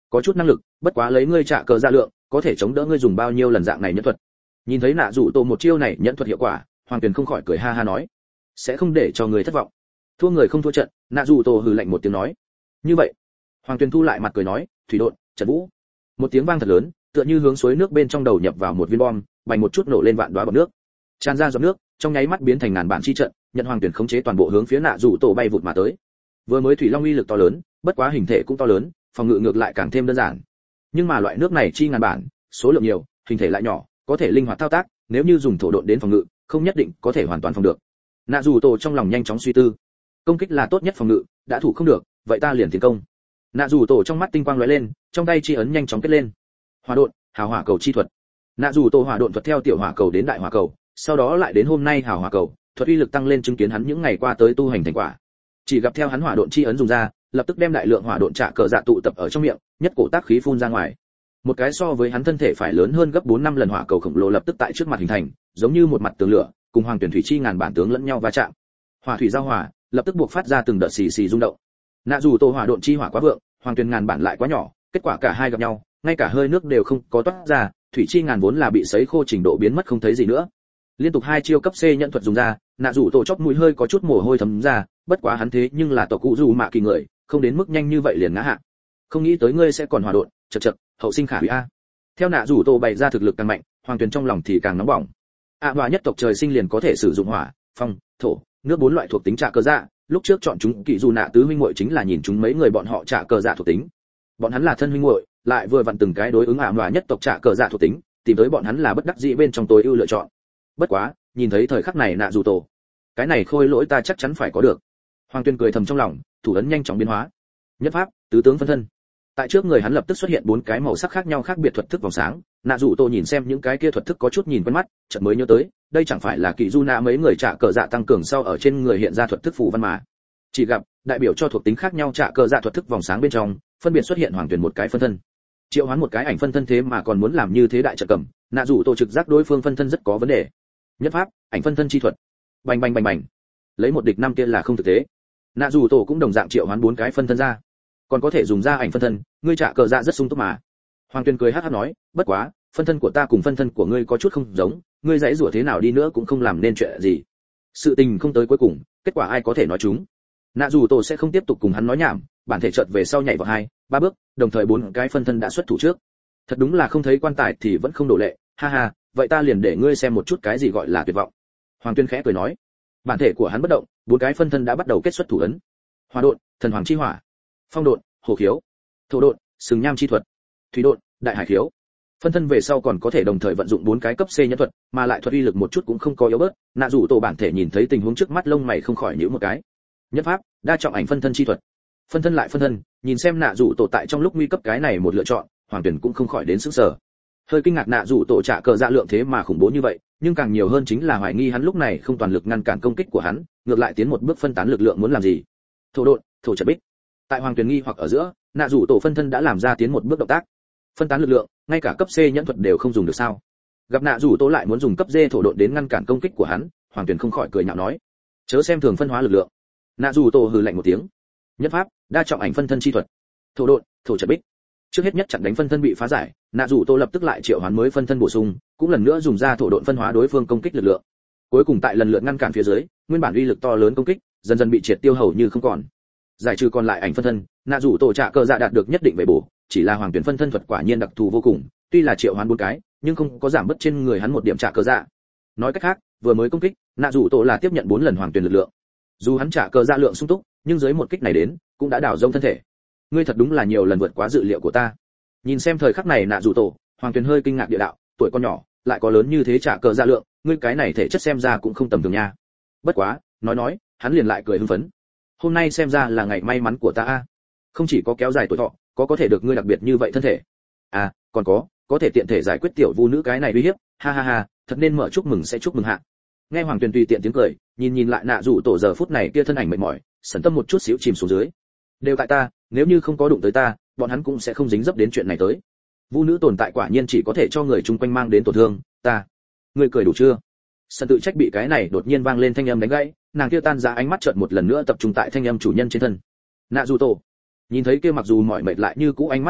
có chút năng lực, bất quá lấy ngươi trả cờ dạ lượng, có thể chống đỡ ngươi dùng bao nhiêu lần dạng này nhẫn thuật. Nhìn thấy nạ rủ tổ một chiêu này nhẫn thuật hiệu quả, Hoàng Tuyền không khỏi cười ha ha nói, sẽ không để cho người thất vọng. Thua người không thua trận, nạ rủ tổ hừ lạnh một tiếng nói. Như vậy, Hoàng Tuyền thu lại mặt cười nói, thủy độn, trận vũ. Một tiếng vang thật lớn, tựa như hướng suối nước bên trong đầu nhập vào một viên bom, bành một chút nổ lên vạn đóa bọt nước. Tràn ra giọt nước, trong nháy mắt biến thành ngàn bản chi trận, nhận Hoàng Tuyền khống chế toàn bộ hướng phía nạ rủ tổ bay vụt mà tới. Vừa mới thủy long uy lực to lớn, bất quá hình thể cũng to lớn, phòng ngự ngược lại càng thêm đơn giản. Nhưng mà loại nước này chi ngàn bản, số lượng nhiều, hình thể lại nhỏ, có thể linh hoạt thao tác, nếu như dùng thổ độn đến phòng ngự, không nhất định có thể hoàn toàn phòng được. Nạ rủ tổ trong lòng nhanh chóng suy tư, công kích là tốt nhất phòng ngự, đã thủ không được, vậy ta liền tiến công. Nạ rủ tổ trong mắt tinh quang lóe lên, trong tay chi ấn nhanh chóng kết lên. Hỏa độn, hào hỏa cầu chi thuật. Nạ rủ tổ hỏa độn thuật theo tiểu hỏa cầu đến đại hỏa cầu, sau đó lại đến hôm nay hào hỏa cầu, thuật uy lực tăng lên chứng kiến hắn những ngày qua tới tu hành thành quả. Chỉ gặp theo hắn hỏa độn chi ấn dùng ra, lập tức đem đại lượng hỏa độn trả cờ dạ tụ tập ở trong miệng, nhất cổ tác khí phun ra ngoài. Một cái so với hắn thân thể phải lớn hơn gấp 4-5 lần hỏa cầu khổng lồ lập tức tại trước mặt hình thành, giống như một mặt tường lửa, cùng Hoàng Tuyển thủy chi ngàn bản tướng lẫn nhau va chạm. Hỏa thủy giao hỏa, lập tức buộc phát ra từng đợt xì xì rung động. Nạ dù tổ hỏa độn chi hỏa quá vượng, Hoàng Tuyển ngàn bản lại quá nhỏ, kết quả cả hai gặp nhau, ngay cả hơi nước đều không có toát ra, thủy chi ngàn vốn là bị sấy khô trình độ biến mất không thấy gì nữa. Liên tục hai chiêu cấp C nhận thuật dùng ra, Nạ dù tổ chóp mũi hơi có chút mồ hôi thấm ra, bất quá hắn thế nhưng là tổ cụ dù mạ kỳ người, không đến mức nhanh như vậy liền ngã hạ. Không nghĩ tới ngươi sẽ còn hỏa độn, chậc chậc, hậu sinh khả hủy a. Theo Nạ dù tổ bày ra thực lực càng mạnh, Hoàng Tuyền trong lòng thì càng nóng bỏng. Hỏa nhất tộc trời sinh liền có thể sử dụng hỏa, phong, thổ, nước bốn loại thuộc tính trả cờ dạ, lúc trước chọn chúng kỳ dù nạ tứ huynh muội chính là nhìn chúng mấy người bọn họ trả cờ dạ thuộc tính. Bọn hắn là thân huynh muội, lại vừa vặn từng cái đối ứng hỏa nhất tộc trả cờ dạ thuộc tính, tìm tới bọn hắn là bất đắc dĩ bên trong tối ưu lựa chọn. Bất quá, nhìn thấy thời khắc này Nạ dù tổ, cái này khôi lỗi ta chắc chắn phải có được. Hoàng Tuyên cười thầm trong lòng, thủ ấn nhanh chóng biến hóa. Nhất pháp, tứ tướng phân thân. Tại trước người hắn lập tức xuất hiện bốn cái màu sắc khác nhau khác biệt thuật thức vòng sáng. Nạ dù tổ nhìn xem những cái kia thuật thức có chút nhìn quen mắt, chợt mới nhớ tới, đây chẳng phải là kỳ du nạ mấy người trả cờ dạ tăng cường sau ở trên người hiện ra thuật thức phù văn mà. Chỉ gặp đại biểu cho thuộc tính khác nhau trả cờ dạ thuật thức vòng sáng bên trong, phân biệt xuất hiện Hoàng Tuyên một cái phân thân, triệu hoán một cái ảnh phân thân, thế mà còn muốn làm như thế đại trận cầm. Nạ dù tổ trực giác đối phương phân thân rất có vấn đề. Nhất pháp, ảnh phân thân chi thuật. Bành bành bành bành. Lấy một địch năm kia là không thực tế. Nạ dù tổ cũng đồng dạng triệu hoán bốn cái phân thân ra, còn có thể dùng ra ảnh phân thân, ngươi trả cờ dạ rất sung túc mà. Hoàng Tuyên cười hắc hắc nói, bất quá, phân thân của ta cùng phân thân của ngươi có chút không giống, ngươi dãy rủa thế nào đi nữa cũng không làm nên chuyện gì. Sự tình không tới cuối cùng, kết quả ai có thể nói chúng. Nạ dù tổ sẽ không tiếp tục cùng hắn nói nhảm, bản thể chợt về sau nhảy vào 2-3 bước, đồng thời bốn cái phân thân đã xuất thủ trước. Thật đúng là không thấy quan tài thì vẫn không đổ lệ, ha ha, vậy ta liền để ngươi xem một chút cái gì gọi là tuyệt vọng. Hoàng Tuyên khẽ cười nói. Bản thể của hắn bất động, bốn cái phân thân đã bắt đầu kết xuất thủ ấn. Hỏa độn, thần hoàng chi hỏa; phong độn, hồ khiếu; thổ độn, sừng nham chi thuật; thủy độn, đại hải khiếu. Phân thân về sau còn có thể đồng thời vận dụng bốn cái cấp C nhân thuật, mà lại thuật uy lực một chút cũng không có yếu bớt. Nạ dù tổ bản thể nhìn thấy tình huống trước mắt lông mày không khỏi nhíu một cái. Nhất pháp, đa trọng ảnh phân thân chi thuật. Phân thân lại phân thân, nhìn xem Nạ dù tổ tại trong lúc nguy cấp cái này một lựa chọn, Hoàng Tuyển cũng không khỏi đến sững sờ. Hơi kinh ngạc Nạ dù tổ trả cờ dạ lượng thế mà khủng bố như vậy, nhưng càng nhiều hơn chính là hoài nghi hắn lúc này không toàn lực ngăn cản công kích của hắn, ngược lại tiến một bước phân tán lực lượng muốn làm gì. Thổ độn, thổ trận bích. Tại Hoàng Tuyển nghi hoặc ở giữa, Nạ dù tổ phân thân đã làm ra tiến một bước động tác. Phân tán lực lượng, ngay cả cấp C nhẫn thuật đều không dùng được sao? Gặp Nạ dù tổ lại muốn dùng cấp D thổ độn đến ngăn cản công kích của hắn, Hoàng Tuyển không khỏi cười nhạo nói, chớ xem thường phân hóa lực lượng. Nạ dù tổ hừ lạnh một tiếng. Nhất pháp, đa trọng ảnh phân thân chi thuật. Thổ độn, thổ trận bích. Trước hết nhất chặn đánh phân thân bị phá giải, Nạ dù tổ lập tức lại triệu hoán mới phân thân bổ sung, cũng lần nữa dùng ra thổ độn phân hóa đối phương công kích lực lượng. Cuối cùng tại lần lượt ngăn cản phía dưới, nguyên bản uy lực to lớn công kích dần dần bị triệt tiêu hầu như không còn. Giải trừ còn lại ảnh phân thân, Nạ dù tổ trả cờ dạ đạt được nhất định về bổ, chỉ là Hoàng Tuyển phân thân thuật quả nhiên đặc thù vô cùng, tuy là triệu hoán bốn cái, nhưng không có giảm bớt trên người hắn một điểm trả cờ dạ. Nói cách khác, vừa mới công kích, Nạ dù tổ là tiếp nhận 4 lần Hoàng Tuyển lực lượng. Dù hắn trả cờ dạ lượng sung túc, nhưng dưới một kích này đến, cũng đã đảo rông thân thể. Ngươi thật đúng là nhiều lần vượt quá dự liệu của ta. Nhìn xem thời khắc này Nạ dù tổ, Hoàng Tuyển hơi kinh ngạc địa đạo, tuổi con nhỏ, lại có lớn như thế trả cờ dạ lượng, ngươi cái này thể chất xem ra cũng không tầm thường nha. Bất quá, nói, hắn liền lại cười hưng phấn. Hôm nay xem ra là ngày may mắn của ta a. Không chỉ có kéo dài tuổi thọ, có thể được ngươi đặc biệt như vậy thân thể. À, còn có thể tiện thể giải quyết tiểu vu nữ cái này uy hiếp, ha ha ha, thật nên mở chúc mừng sẽ chúc mừng hạ. Nghe Hoàng Tuyền tùy tiện tiếng cười, nhìn lại Nạ dù tổ giờ phút này kia thân ảnh mệt mỏi, sẩn tâm một chút xíu chìm xuống dưới. Đều tại ta, nếu như không có đụng tới ta, bọn hắn cũng sẽ không dính dấp đến chuyện này tới. Vu nữ tồn tại quả nhiên chỉ có thể cho người chung quanh mang đến tổn thương, ta. Ngươi cười đủ chưa? Sân tự trách bị cái này đột nhiên vang lên thanh âm đánh gãy, nàng kia tan ra ánh mắt chợt một lần nữa tập trung tại thanh âm chủ nhân trên thân. Nạ dù tổ nhìn thấy kia mặc dù mỏi mệt lại như cũ ánh mắt kiên định,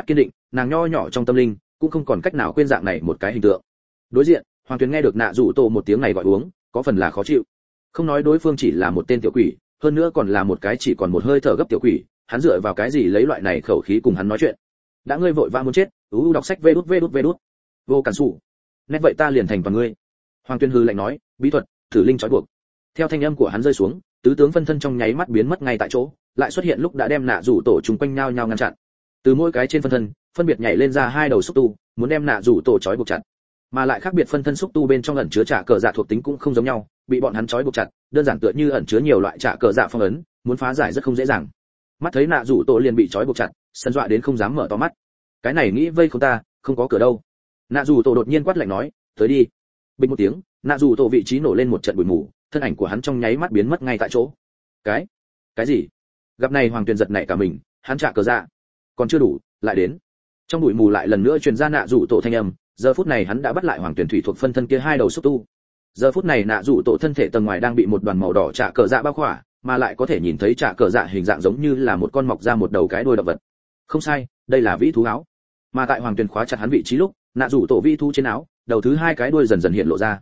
nàng nho nhỏ trong tâm linh cũng không còn cách nào quên dạng này một cái hình tượng. Đối diện, Hoàng Tuyền nghe được nạ rủ tổ một tiếng này gọi uống, có phần là khó chịu. Không nói đối phương chỉ là một tên tiểu quỷ, hơn nữa còn là một cái chỉ còn một hơi thở gấp tiểu quỷ, hắn dựa vào cái gì lấy loại này khẩu khí cùng hắn nói chuyện? Đã ngươi vội vã muốn chết, đọc sách vê đút. Vô cản sủ. Nét vậy ta liền thành toàn ngươi. Hoàng Tuyền hừ lạnh nói, bí thuật, thử linh trói buộc. Theo thanh âm của hắn rơi xuống, tứ tướng phân thân trong nháy mắt biến mất ngay tại chỗ, lại xuất hiện lúc đã đem nạ rủ tổ chúng quanh nhau ngăn chặn. Từ mỗi cái trên phân thân, phân biệt nhảy lên ra hai đầu xúc tu, muốn đem nạ rủ tổ trói buộc chặt. Mà lại khác biệt phân thân xúc tu bên trong ẩn chứa trả cờ dạ thuộc tính cũng không giống nhau, bị bọn hắn trói buộc chặt, đơn giản tựa như ẩn chứa nhiều loại trả cờ dạ phong ấn, muốn phá giải rất không dễ dàng. Mắt thấy nạ rủ tổ liền bị trói buộc chặt, sân dọa đến không dám mở to mắt. Cái này nghĩ vây không ta, không có cửa đâu. Nạ rủ tổ đột nhiên quát lạnh nói, tới đi. Bình một tiếng, nạ rủ tổ vị trí nổ lên một trận bụi mù, thân ảnh của hắn trong nháy mắt biến mất ngay tại chỗ. Cái gì? Gặp này Hoàng Tuyền giật nảy cả mình, hắn trả cờ dạ, còn chưa đủ, lại đến. Trong bụi mù lại lần nữa truyền ra nạ rủ tổ thanh âm, giờ phút này hắn đã bắt lại Hoàng Tuyền thủy thuộc phân thân kia hai đầu xúc tu. Giờ phút này nạ rủ tổ thân thể tầng ngoài đang bị một đoàn màu đỏ trả cờ dạ bao khỏa, mà lại có thể nhìn thấy trả cờ dạ hình dạng giống như là một con mọc ra một đầu cái đuôi động vật. Không sai, đây là vĩ thú áo. Mà tại Hoàng Tuyền khóa chặt hắn vị trí lúc, nạ rủ tổ vĩ thú trên áo, đầu thứ hai cái đuôi dần dần hiện lộ ra.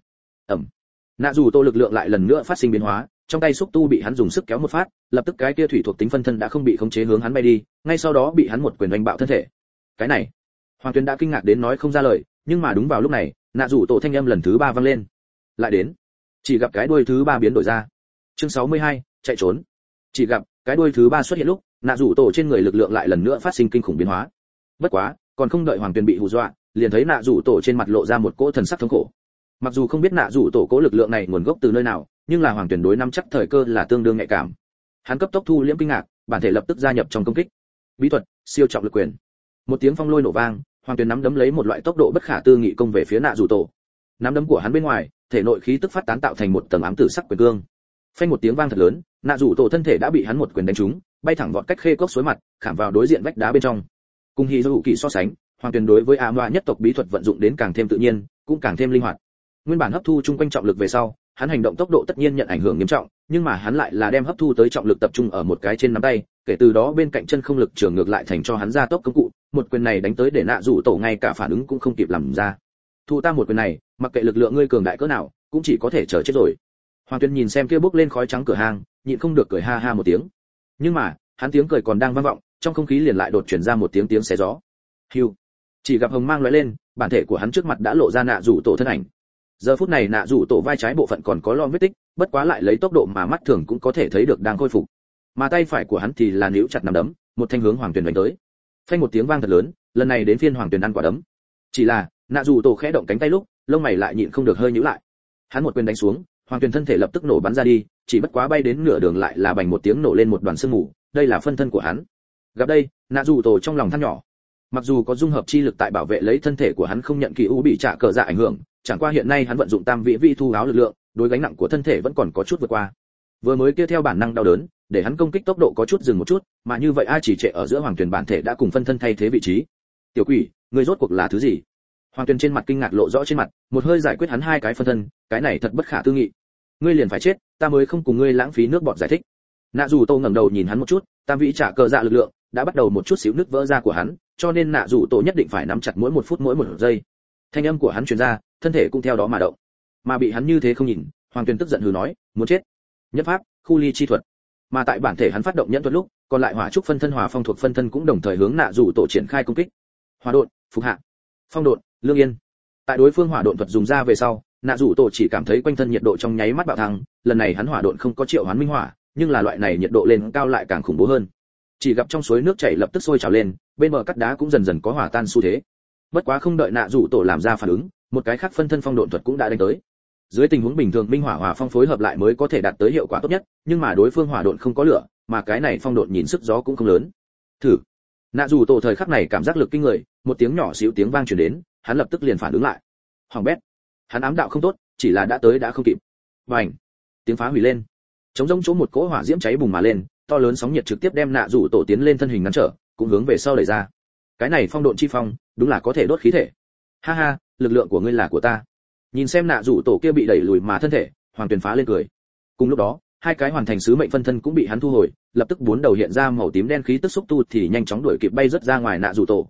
Nạ rủ tổ lực lượng lại lần nữa phát sinh biến hóa, trong tay xúc tu bị hắn dùng sức kéo một phát, lập tức cái kia thủy thuộc tính phân thân đã không bị khống chế hướng hắn bay đi, ngay sau đó bị hắn một quyền đánh bạo thân thể. Cái này, Hoàng Tuyền đã kinh ngạc đến nói không ra lời, nhưng mà đúng vào lúc này, nạ rủ tổ thanh âm lần thứ ba vang lên. Lại đến. Chỉ gặp cái đuôi thứ ba biến đổi ra. Chương 62, chạy trốn. Chỉ gặp cái đuôi thứ ba xuất hiện lúc, nạ rủ tổ trên người lực lượng lại lần nữa phát sinh kinh khủng biến hóa. Bất quá, còn không đợi Hoàng Tuyền bị hù dọa, liền thấy nạ rủ tổ trên mặt lộ ra một cỗ thần sắc thống khổ. Mặc dù không biết nạ rủ tổ cố lực lượng này nguồn gốc từ nơi nào, nhưng là Hoàng Tuyền đối nắm chắc thời cơ là tương đương nhạy cảm. Hắn cấp tốc thu liễm kinh ngạc, bản thể lập tức gia nhập trong công kích. Bí thuật, siêu trọng lực quyền. Một tiếng phong lôi nổ vang, Hoàng Tuyền nắm đấm lấy một loại tốc độ bất khả tư nghị công về phía nạ rủ tổ. Nắm đấm của hắn bên ngoài, thể nội khí tức phát tán tạo thành một tầng ám tử sắc quyền cương. Phanh một tiếng vang thật lớn, nạ rủ tổ thân thể đã bị hắn một quyền đánh trúng, bay thẳng vọt cách khê cốc suối mặt, khảm vào đối diện vách đá bên trong. Cùng Hỉ Dụ Kỳ so sánh, Hoàng Tuyền đối với Ám Loa nhất tộc bí thuật vận dụng đến càng thêm tự nhiên, cũng càng thêm linh hoạt. Nguyên bản hấp thu chung quanh trọng lực về sau, hắn hành động tốc độ tất nhiên nhận ảnh hưởng nghiêm trọng, nhưng mà hắn lại là đem hấp thu tới trọng lực tập trung ở một cái trên nắm tay, kể từ đó bên cạnh chân không lực trường ngược lại thành cho hắn gia tốc công cụ, một quyền này đánh tới để nạ rủ tổ ngay cả phản ứng cũng không kịp làm ra. Thu ta một quyền này, mặc kệ lực lượng ngươi cường đại cỡ nào, cũng chỉ có thể chờ chết rồi. Hoàng Tuyên nhìn xem kia bốc lên khói trắng cửa hàng, nhịn không được cười ha ha một tiếng. Nhưng mà, hắn tiếng cười còn đang vang vọng, trong không khí liền lại đột chuyển ra một tiếng xé gió. Hưu. Chỉ gặp hồng mang lóe lên, bản thể của hắn trước mặt đã lộ ra nạ rủ tổ thân ảnh. Giờ phút này nạ rủ tổ vai trái bộ phận còn có lom vết tích, bất quá lại lấy tốc độ mà mắt thường cũng có thể thấy được đang khôi phục. Mà tay phải của hắn thì là níu chặt nắm đấm, một thanh hướng Hoàng Tuyền đánh tới. Phanh một tiếng vang thật lớn, lần này đến phiên Hoàng Tuyền ăn quả đấm. Chỉ là, nạ rủ tổ khẽ động cánh tay lúc, lông mày lại nhịn không được hơi nhíu lại. Hắn một quyền đánh xuống, Hoàng Tuyền thân thể lập tức nổ bắn ra đi, chỉ bất quá bay đến nửa đường lại là bành một tiếng nổ lên một đoàn sương mù, đây là phân thân của hắn. Gặp đây, nạ rủ tổ trong lòng than nhỏ. Mặc dù có dung hợp chi lực tại bảo vệ lấy thân thể của hắn không nhận kỳ u bị trả cờ dạ ảnh hưởng, chẳng qua hiện nay hắn vận dụng tam vị vi thu áo lực lượng, đối gánh nặng của thân thể vẫn còn có chút vượt qua. Vừa mới kia theo bản năng đau đớn, để hắn công kích tốc độ có chút dừng một chút, mà như vậy ai chỉ trệ ở giữa Hoàng Tuyền bản thể đã cùng phân thân thay thế vị trí. Tiểu quỷ, ngươi rốt cuộc là thứ gì? Hoàng Tuyền trên mặt kinh ngạc lộ rõ trên mặt, một hơi giải quyết hắn hai cái phân thân, cái này thật bất khả tư nghị. Ngươi liền phải chết, ta mới không cùng ngươi lãng phí nước bọt giải thích. Nạ dù Tô ngẩng đầu nhìn hắn một chút, tam vị trả cờ dạ lực lượng đã bắt đầu một chút xíu nứt vỡ ra của hắn, cho nên Nạ dù Tô nhất định phải nắm chặt mỗi một phút mỗi một giây. Thanh âm của hắn truyền ra, thân thể cũng theo đó mà động. Mà bị hắn như thế không nhìn, Hoàng Tuyền tức giận hừ nói, muốn chết. Nhất pháp, khu ly chi thuật. Mà tại bản thể hắn phát động nhẫn thuật lúc, còn lại hỏa trúc phân thân hỏa phong thuộc phân thân cũng đồng thời hướng Nạ dù Tổ triển khai công kích. Hỏa độn, phục hạ, phong độn, lương yên. Tại đối phương hỏa độn thuật dùng ra về sau, Nạ dù Tổ chỉ cảm thấy quanh thân nhiệt độ trong nháy mắt bạo thăng, lần này hắn hỏa độn không có triệu hoán minh hỏa, nhưng là loại này nhiệt độ lên cao lại càng khủng bố hơn. Chỉ gặp trong suối nước chảy lập tức sôi trào lên, bên bờ cắt đá cũng dần dần có hỏa tan xu thế. Bất quá không đợi Nạ dù Tổ làm ra phản ứng, một cái khác phân thân phong độn thuật cũng đã đánh tới. Dưới tình huống bình thường minh hỏa hỏa phong phối hợp lại mới có thể đạt tới hiệu quả tốt nhất, nhưng mà đối phương hỏa độn không có lửa, mà cái này phong độn nhìn sức gió cũng không lớn. Thử. Nạ dù Tổ thời khắc này cảm giác lực kinh người, một tiếng nhỏ xíu tiếng vang truyền đến, hắn lập tức liền phản ứng lại. Hoàng bét. Hắn ám đạo không tốt, chỉ là đã tới đã không kịp. Bành. Tiếng phá hủy lên. Chống rỗng chỗ một cỗ hỏa diễm cháy bùng mà lên, to lớn sóng nhiệt trực tiếp đem Nạ dù Tổ tiến lên thân hình ngăn trở, cũng hướng về sau đẩy ra. Cái này phong độn chi phong, đúng là có thể đốt khí thể. Ha ha, lực lượng của ngươi là của ta. Nhìn xem Nạ dù Tổ kia bị đẩy lùi mà thân thể, Hoàng Tuyền phá lên cười. Cùng lúc đó, hai cái hoàn thành sứ mệnh phân thân cũng bị hắn thu hồi, lập tức bốn đầu hiện ra màu tím đen khí tức xúc tu thì nhanh chóng đuổi kịp bay rất ra ngoài Nạ dù Tổ.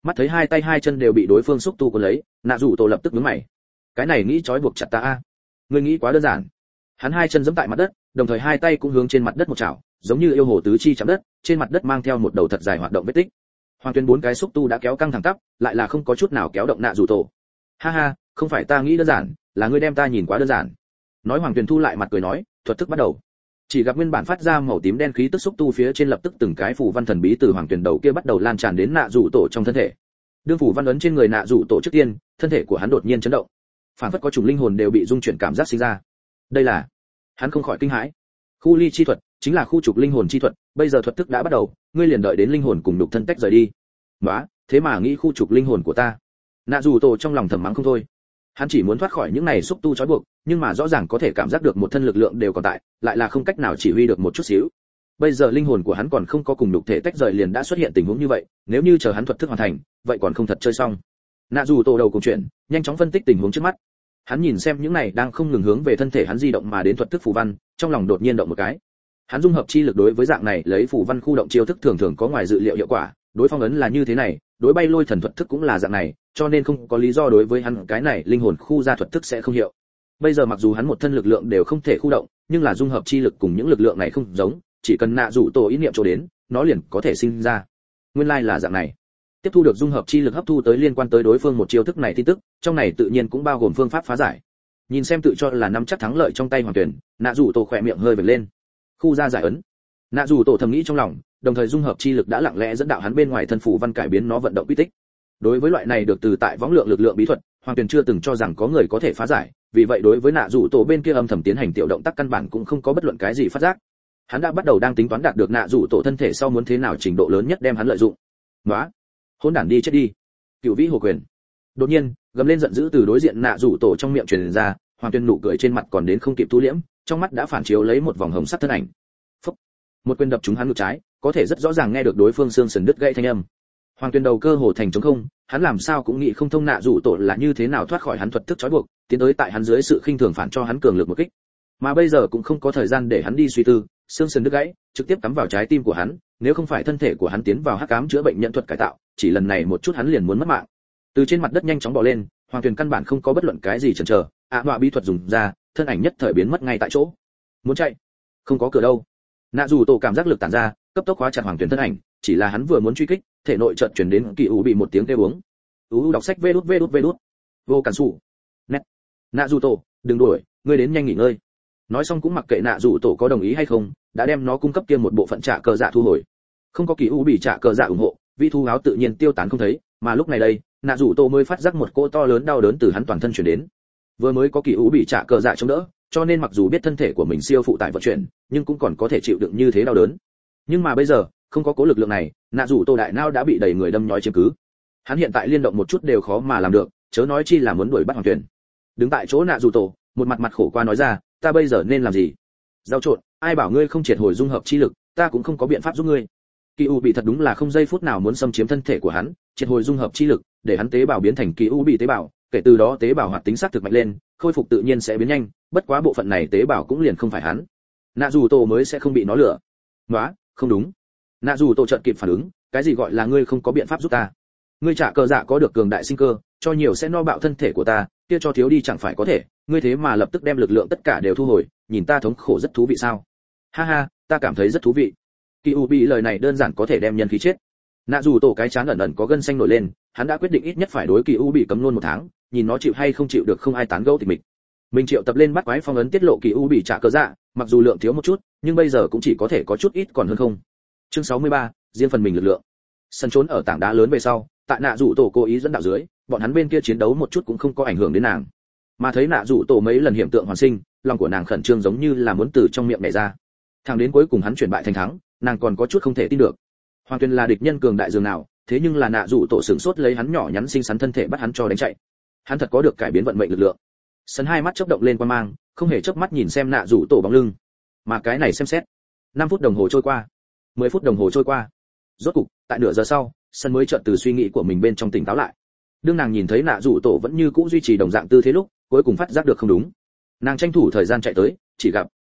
Mắt thấy hai tay hai chân đều bị đối phương xúc tu cuốn lấy, nạ rủ tổ lập tức nhướng mày. Cái này nghĩ trói buộc chặt ta a? Ngươi nghĩ quá đơn giản. Hắn hai chân giẫm tại mặt đất, đồng thời hai tay cũng hướng trên mặt đất một chảo, giống như yêu hồ tứ chi chạm đất, trên mặt đất mang theo một đầu thật dài hoạt động vết tích. Hoàng Tuyền bốn cái xúc tu đã kéo căng thẳng tắp, lại là không có chút nào kéo động nạ rủ tổ. Ha ha, không phải ta nghĩ đơn giản, là ngươi đem ta nhìn quá đơn giản. Nói Hoàng Tuyền thu lại mặt cười nói, thuật thức bắt đầu. Chỉ gặp nguyên bản phát ra màu tím đen khí tức xúc tu phía trên lập tức từng cái phù văn thần bí từ Hoàng Tuyền đầu kia bắt đầu lan tràn đến nạ rủ tổ trong thân thể. Đương phù văn ấn trên người nạ rủ tổ trước tiên, thân thể của hắn đột nhiên chấn động. Phản phất có chủng linh hồn đều bị rung chuyển cảm giác sinh ra. Đây là, hắn không khỏi kinh hãi. Khu ly chi thuật chính là khu trục linh hồn chi thuật, bây giờ thuật thức đã bắt đầu, ngươi liền đợi đến linh hồn cùng nhục thân tách rời đi. Nóa, thế mà nghĩ khu trục linh hồn của ta. Nạ rủ tổ trong lòng thầm mắng không thôi. Hắn chỉ muốn thoát khỏi những này xúc tu trói buộc, nhưng mà rõ ràng có thể cảm giác được một thân lực lượng đều còn tại, lại là không cách nào chỉ huy được một chút xíu. Bây giờ linh hồn của hắn còn không có cùng nhục thể tách rời liền đã xuất hiện tình huống như vậy, nếu như chờ hắn thuật thức hoàn thành, vậy còn không thật chơi xong. Nạ rủ tổ đầu cùng chuyện, nhanh chóng phân tích tình huống trước mắt. Hắn nhìn xem những này đang không ngừng hướng về thân thể hắn di động mà đến thuật thức phù văn, trong lòng đột nhiên động một cái. Hắn dung hợp chi lực đối với dạng này lấy phù văn khu động chiêu thức thường thường có ngoài dự liệu hiệu quả, đối phong ấn là như thế này, đối bay lôi thần thuật thức cũng là dạng này, cho nên không có lý do đối với hắn cái này linh hồn khu ra thuật thức sẽ không hiệu. Bây giờ mặc dù hắn một thân lực lượng đều không thể khu động, nhưng là dung hợp chi lực cùng những lực lượng này không giống, chỉ cần nạ rủ tổ ý niệm chỗ đến, nó liền có thể sinh ra. Nguyên lai là dạng này. Tiếp thu được dung hợp chi lực hấp thu tới liên quan tới đối phương một chiêu thức này tin tức, trong này tự nhiên cũng bao gồm phương pháp phá giải. Nhìn xem tự cho là nắm chắc thắng lợi trong tay Hoàng Tuyển, nạ rủ tổ khỏe miệng hơi vểnh lên. Khu ra giải ấn. Nạ rủ tổ thầm nghĩ trong lòng, đồng thời dung hợp chi lực đã lặng lẽ dẫn đạo hắn bên ngoài thân phủ văn cải biến nó vận động quy tích. Đối với loại này được từ tại võng lượng lực lượng bí thuật, Hoàng Tuyển chưa từng cho rằng có người có thể phá giải, vì vậy đối với nạ rủ tổ bên kia âm thầm tiến hành tiểu động tác căn bản cũng không có bất luận cái gì phát giác. Hắn đã bắt đầu đang tính toán đạt được nạ rủ tổ thân thể sau muốn thế nào trình độ lớn nhất đem hắn lợi dụng. Nóa, hỗn đản đi chết đi. Cửu vĩ hồ quyền. Đột nhiên, gầm lên giận dữ từ đối diện nạ rủ tổ trong miệng truyền ra, Hoàng Tuyên nụ cười trên mặt còn đến không kịp thu liễm, trong mắt đã phản chiếu lấy một vòng hồng sắc thân ảnh. Phốc. Một quyền đập trúng hắn ngực trái, có thể rất rõ ràng nghe được đối phương xương sườn đứt gãy thanh âm. Hoàng Tuyên đầu cơ hồ thành trống không, hắn làm sao cũng nghĩ không thông nạ rủ tổ là như thế nào thoát khỏi hắn thuật thức trói buộc, tiến tới tại hắn dưới sự khinh thường phản cho hắn cường lực một kích. Mà bây giờ cũng không có thời gian để hắn đi suy tư, xương sườn đứt gãy, trực tiếp cắm vào trái tim của hắn, nếu không phải thân thể của hắn tiến vào hắc ám chữa bệnh nhận thuật cải tạo, chỉ lần này một chút hắn liền muốn mất mạng. Từ trên mặt đất nhanh chóng bò lên, Hoàng Tuyền căn bản không có bất luận cái gì chần chờ, họa bí thuật dùng ra, thân ảnh nhất thời biến mất ngay tại chỗ. Muốn chạy, không có cửa đâu. Nạ dù tổ cảm giác lực tản ra, cấp tốc khóa chặt Hoàng Tuyền thân ảnh, chỉ là hắn vừa muốn truy kích, thể nội chợt truyền đến kỳ ủ bị một tiếng kêu uống. Đọc sách vê đút. Vô cản sủ. Nét. Nạ dù tổ, đừng đuổi, ngươi đến nhanh nghỉ ngơi. Nói xong cũng mặc kệ nạ dù tổ có đồng ý hay không, đã đem nó cung cấp kia một bộ phận trả cờ dạ thu hồi. Không có kỳ ủ bị trả cờ dạ ủng hộ, vi thu áo tự nhiên tiêu tán không thấy, mà lúc này đây, nạ dù tổ mới phát giác một cỗ to lớn đau đớn từ hắn toàn thân truyền đến. Vừa mới có kỳ ủ bị trả cờ dạ chống đỡ, cho nên mặc dù biết thân thể của mình siêu phụ tải vận chuyển, nhưng cũng còn có thể chịu đựng như thế đau đớn. Nhưng mà bây giờ, không có cố lực lượng này, nạ dù tổ đại não đã bị đầy người đâm nhói chiếm cứ. Hắn hiện tại liên động một chút đều khó mà làm được, chớ nói chi là muốn đuổi bắt Hoàng Tuyền. Đứng tại chỗ nạ dù tổ, một mặt khổ qua nói ra, ta bây giờ nên làm gì? Giao trộn, ai bảo ngươi không triệt hồi dung hợp chi lực, ta cũng không có biện pháp giúp ngươi. Kỳ u bị thật đúng là không giây phút nào muốn xâm chiếm thân thể của hắn, triệt hồi dung hợp chi lực, để hắn tế bào biến thành kỳ u bị tế bào, kể từ đó tế bào hoạt tính xác thực mạnh lên, khôi phục tự nhiên sẽ biến nhanh, bất quá bộ phận này tế bào cũng liền không phải hắn. Nạ dù tổ mới sẽ không bị nó lừa. Nóa, không đúng. Nạ dù tổ chợt kịp phản ứng, cái gì gọi là ngươi không có biện pháp giúp ta? Ngươi trả cờ dạ có được cường đại sinh cơ, cho nhiều sẽ no bạo thân thể của ta, kia cho thiếu đi chẳng phải có thể, ngươi thế mà lập tức đem lực lượng tất cả đều thu hồi, nhìn ta thống khổ rất thú vị sao? Ha ha, ta cảm thấy rất thú vị. Kỳ u bị lời này đơn giản có thể đem nhân khí chết. Nạ dù tổ cái chán ẩn ẩn có gân xanh nổi lên, hắn đã quyết định ít nhất phải đối kỳ u bị cấm luôn 1 tháng, nhìn nó chịu hay không chịu được không ai tán gẫu thì mình triệu tập lên bắt quái phong ấn tiết lộ kỳ u bị trả cờ dạ, mặc dù lượng thiếu một chút, nhưng bây giờ cũng chỉ có thể có chút ít còn hơn không. Chương 63, riêng phần mình lực lượng. Sân trốn ở tảng đá lớn về sau, tại nạ dù tổ cố ý dẫn đạo dưới, bọn hắn bên kia chiến đấu một chút cũng không có ảnh hưởng đến nàng. Mà thấy nạ dù tổ mấy lần hiểm tượng hoàn sinh, lòng của nàng khẩn trương giống như là muốn từ trong miệng nhảy ra. Thẳng đến cuối cùng hắn chuyển bại thành thắng, nàng còn có chút không thể tin được. Hoàng Tuyền là địch nhân cường đại dường nào, thế nhưng là nạ dù tổ sửng sốt lấy hắn nhỏ nhắn xinh xắn thân thể bắt hắn cho đánh chạy. Hắn thật có được cải biến vận mệnh lực lượng. Sân hai mắt chớp động lên quan mang, không hề chớp mắt nhìn xem nạ dù tổ bóng lưng. Mà cái này xem xét. 5 phút đồng hồ trôi qua, 10 phút đồng hồ trôi qua. Rốt cục, tại nửa giờ sau, sân mới chợt từ suy nghĩ của mình bên trong tỉnh táo lại. Đương nàng nhìn thấy nạ dù tổ vẫn như cũ duy trì đồng dạng tư thế lúc, cuối cùng phát giác được không đúng. Nàng tranh thủ thời gian chạy tới, chỉ gặp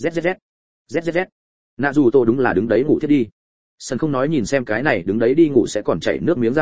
zzz. Nạ dù tổ đúng là đứng đấy ngủ thiết đi. Sân không nói nhìn xem cái này đứng đấy đi ngủ sẽ còn chảy nước miếng ra hỏa,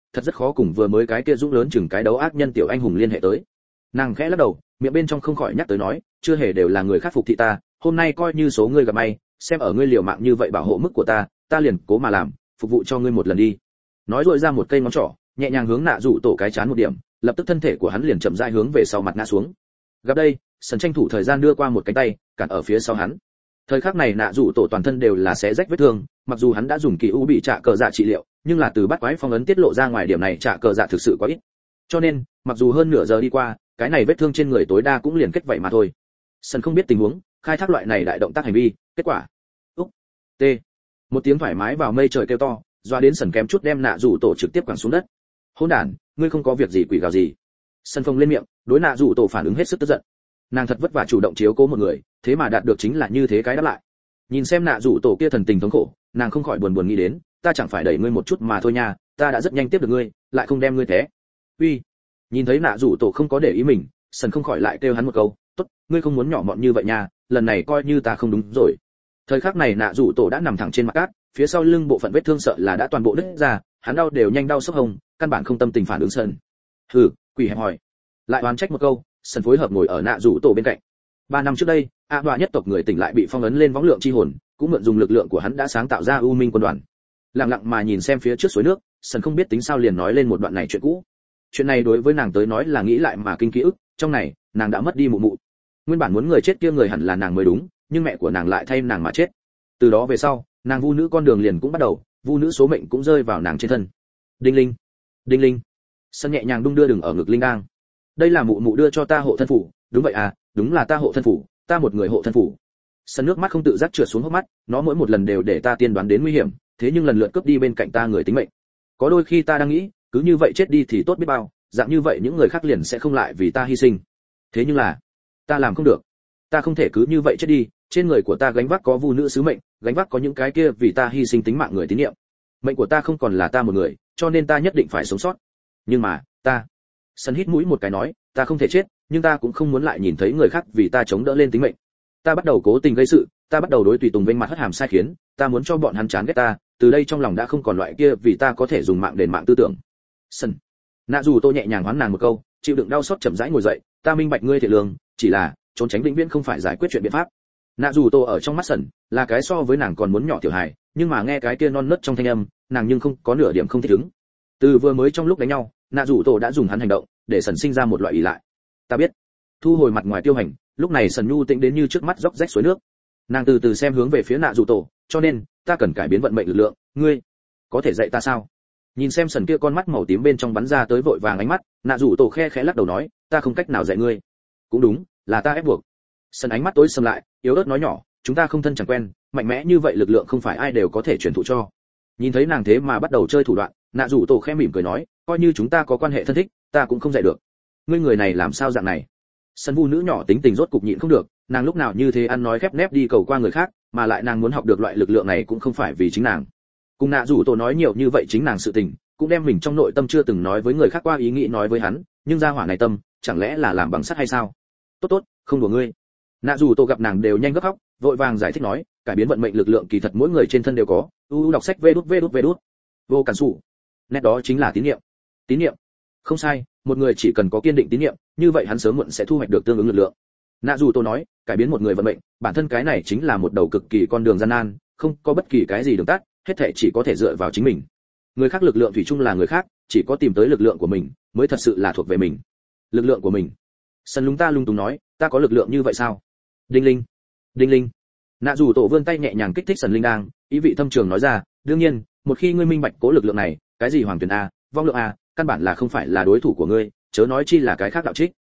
thật rất khó cùng vừa mới cái kia dũng lớn chừng cái đấu ác nhân tiểu anh hùng liên hệ tới. Nàng khẽ lắc đầu, miệng bên trong không khỏi nhắc tới nói, chưa hề đều là người khác phục thị ta, hôm nay coi như số ngươi gặp may, xem ở ngươi liều mạng như vậy bảo hộ mức của ta liền cố mà làm, phục vụ cho ngươi một lần đi. Nói rồi ra một cây ngón trỏ, nhẹ nhàng hướng nạ rủ tổ cái chán một điểm, lập tức thân thể của hắn liền chậm rãi hướng về sau mặt ngã xuống. Gặp đây, sần tranh thủ thời gian đưa qua một cánh tay, cản ở phía sau hắn. Thời khắc này nạ rủ tổ toàn thân đều là xé rách vết thương, mặc dù hắn đã dùng kỳ u bị trả cờ dạ trị liệu, nhưng là từ bắt quái phong ấn tiết lộ ra ngoài điểm này trả cờ dạ thực sự quá ít. Cho nên, mặc dù hơn nửa giờ đi qua, cái này vết thương trên người tối đa cũng liền kết vậy mà thôi. Sần không biết tình huống, khai thác loại này đại động tác hành vi, kết quả. Úc. T. Một tiếng thoải mái vào mây trời kêu to, doa đến Sần kém chút đem nạ rủ tổ trực tiếp quẳng xuống đất. Hỗn đản, ngươi không có việc gì quỷ gào gì? Sần phồng lên miệng, đối nạ rủ tổ phản ứng hết sức tức giận. Nàng thật vất vả chủ động chiếu cố một người, thế mà đạt được chính là như thế cái đáp lại. Nhìn xem nạ rủ tổ kia thần tình thống khổ, nàng không khỏi buồn nghĩ đến, ta chẳng phải đẩy ngươi một chút mà thôi nha, ta đã rất nhanh tiếp được ngươi, lại không đem ngươi té. Uy. Nhìn thấy nạ rủ tổ không có để ý mình, Sần không khỏi lại kêu hắn một câu, tốt, ngươi không muốn nhỏ mọn như vậy nha, lần này coi như ta không đúng rồi. Thời khắc này nạ rủ tổ đã nằm thẳng trên mặt cát, phía sau lưng bộ phận vết thương sợ là đã toàn bộ nứt ra, hắn đau đều nhanh đau sốc hồng, căn bản không tâm tình phản ứng Sần. Hừ, quỷ hẹp hỏi. Lại oán trách một câu, Sần phối hợp ngồi ở nạ rủ tổ bên cạnh. 3 năm trước đây, A Đoạ nhất tộc người tỉnh lại bị phong ấn lên võng lượng chi hồn, cũng mượn dùng lực lượng của hắn đã sáng tạo ra U Minh quân đoàn. Lặng lặng mà nhìn xem phía trước suối nước, Sần không biết tính sao liền nói lên một đoạn này chuyện cũ. Chuyện này đối với nàng tới nói là nghĩ lại mà kinh ký ức, trong này, nàng đã mất đi mụ mụ. Nguyên bản muốn người chết kia người hẳn là nàng mới đúng, nhưng mẹ của nàng lại thay nàng mà chết. Từ đó về sau, nàng vu nữ con đường liền cũng bắt đầu, vu nữ số mệnh cũng rơi vào nàng trên thân. Đinh linh, đinh linh. Sân nhẹ nhàng đung đưa đừng ở ngực linh đang. Đây là mụ mụ đưa cho ta hộ thân phủ, đúng vậy à, đúng là ta hộ thân phủ, ta một người hộ thân phủ. Sân nước mắt không tự giác trượt xuống hốc mắt, nó mỗi một lần đều để ta tiên đoán đến nguy hiểm, thế nhưng lần lượt cướp đi bên cạnh ta người tính mệnh. Có đôi khi ta đang nghĩ, cứ như vậy chết đi thì tốt biết bao, dạng như vậy những người khác liền sẽ không lại vì ta hy sinh. Thế nhưng là, ta làm không được. Ta không thể cứ như vậy chết đi, trên người của ta gánh vác có vu nữ sứ mệnh, gánh vác có những cái kia vì ta hy sinh tính mạng người tín niệm. Mệnh của ta không còn là ta một người, cho nên ta nhất định phải sống sót. Nhưng mà, ta. Sân hít mũi một cái nói, ta không thể chết, nhưng ta cũng không muốn lại nhìn thấy người khác vì ta chống đỡ lên tính mệnh. Ta bắt đầu cố tình gây sự, ta bắt đầu đối tùy tùng bên mặt hất hàm sai khiến, ta muốn cho bọn hắn chán ghét ta, từ đây trong lòng đã không còn loại kia vì ta có thể dùng mạng đền mạng tư tưởng. Sân. Nạ dù tôi nhẹ nhàng hoán nàng một câu, chịu đựng đau xót chậm rãi ngồi dậy, ta minh bạch ngươi thiện lương, chỉ là trốn tránh vĩnh viễn không phải giải quyết chuyện biện pháp. Nạ dù tôi ở trong mắt Sân là cái so với nàng còn muốn nhỏ tiểu hài, nhưng mà nghe cái kia non nớt trong thanh âm, nàng nhưng không có nửa điểm không thích ứng. Từ vừa mới trong lúc đánh nhau, nạ dù tôi đã dùng hắn hành động để Sân sinh ra một loại ý lại. Ta biết. Thu hồi mặt ngoài tiêu hành, lúc này Sân nhu tĩnh đến như trước mắt róc rách suối nước. Nàng từ từ xem hướng về phía nạ dù tổ, cho nên ta cần cải biến vận mệnh lực lượng, ngươi có thể dạy ta sao? Nhìn xem Sần kia con mắt màu tím bên trong bắn ra tới vội vàng ánh mắt, nạ rủ tổ khe khẽ lắc đầu nói, ta không cách nào dạy ngươi. Cũng đúng, là ta ép buộc. Sần ánh mắt tối sầm lại, yếu ớt nói nhỏ, chúng ta không thân chẳng quen, mạnh mẽ như vậy lực lượng không phải ai đều có thể truyền thụ cho. Nhìn thấy nàng thế mà bắt đầu chơi thủ đoạn, nạ rủ tổ khẽ mỉm cười nói, coi như chúng ta có quan hệ thân thích, ta cũng không dạy được. Ngươi người này làm sao dạng này? Sần vu nữ nhỏ tính tình rốt cục nhịn không được, nàng lúc nào như thế ăn nói khép nép đi cầu qua người khác, mà lại nàng muốn học được loại lực lượng này cũng không phải vì chính nàng. Cùng nạ rủ tổ nói nhiều như vậy chính nàng sự tình, cũng đem mình trong nội tâm chưa từng nói với người khác qua ý nghĩ nói với hắn, nhưng gia hỏa này tâm chẳng lẽ là làm bằng sắt hay sao? Tốt tốt, không đùa ngươi. Nạ dù tổ gặp nàng đều nhanh gấp khóc, vội vàng giải thích nói, cải biến vận mệnh lực lượng kỳ thật mỗi người trên thân đều có. Đọc sách vê đút. Vô cản sủ. Nét đó chính là tín niệm. Tín niệm. Không sai, một người chỉ cần có kiên định tín niệm, như vậy hắn sớm muộn sẽ thu hoạch được tương ứng lực lượng. Nạ dù tổ nói, cải biến một người vận mệnh, bản thân cái này chính là một đầu cực kỳ con đường gian nan, không có bất kỳ cái gì đường tắt, hết thảy chỉ có thể dựa vào chính mình. Người khác lực lượng thủy chung là người khác, chỉ có tìm tới lực lượng của mình mới thật sự là thuộc về mình. Lực lượng của mình. Sân lung tung nói, ta có lực lượng như vậy sao? Đinh linh, đinh linh. Nạ dù tổ vươn tay nhẹ nhàng kích thích Sần linh đang, ý vị thâm trường nói ra, đương nhiên, một khi ngươi minh bạch cố lực lượng này, cái gì hoàng tuyển a, vong lượng a, căn bản là không phải là đối thủ của ngươi, chớ nói chi là cái khác đạo trích.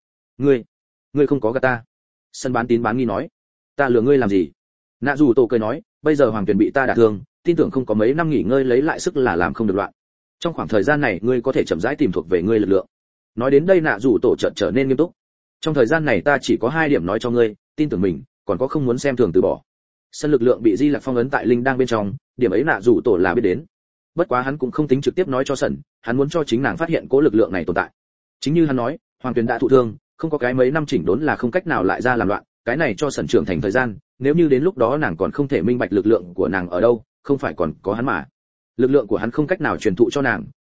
Ngươi không có gạt ta. Sân bán tín bán nghi nói, ta lừa ngươi làm gì? Nạ dù tổ cười nói, bây giờ hoàng tuyển bị ta đả thương, tin tưởng không có mấy năm nghỉ ngơi lấy lại sức là làm không được loạn. Trong khoảng thời gian này ngươi có thể chậm rãi tìm thuộc về ngươi lực lượng. Nói đến đây nạ dù tổ chợt trở nên nghiêm túc. Trong thời gian này ta chỉ có 2 điểm nói cho ngươi, tin tưởng mình, còn có không muốn xem thường từ bỏ. Sân lực lượng bị Di Lặc phong ấn tại linh đang bên trong, điểm ấy nạ dù tổ là biết đến. Bất quá hắn cũng không tính trực tiếp nói cho Sần, hắn muốn cho chính nàng phát hiện cố lực lượng này tồn tại. Chính như hắn nói, hoàng tuyển đã thụ thương, không có cái mấy năm chỉnh đốn là không cách nào lại ra làm loạn, cái này cho Sần trưởng thành thời gian, nếu như đến lúc đó nàng còn không thể minh bạch lực lượng của nàng ở đâu, không phải còn có hắn mà. Lực lượng của hắn không cách nào truyền thụ cho nàng,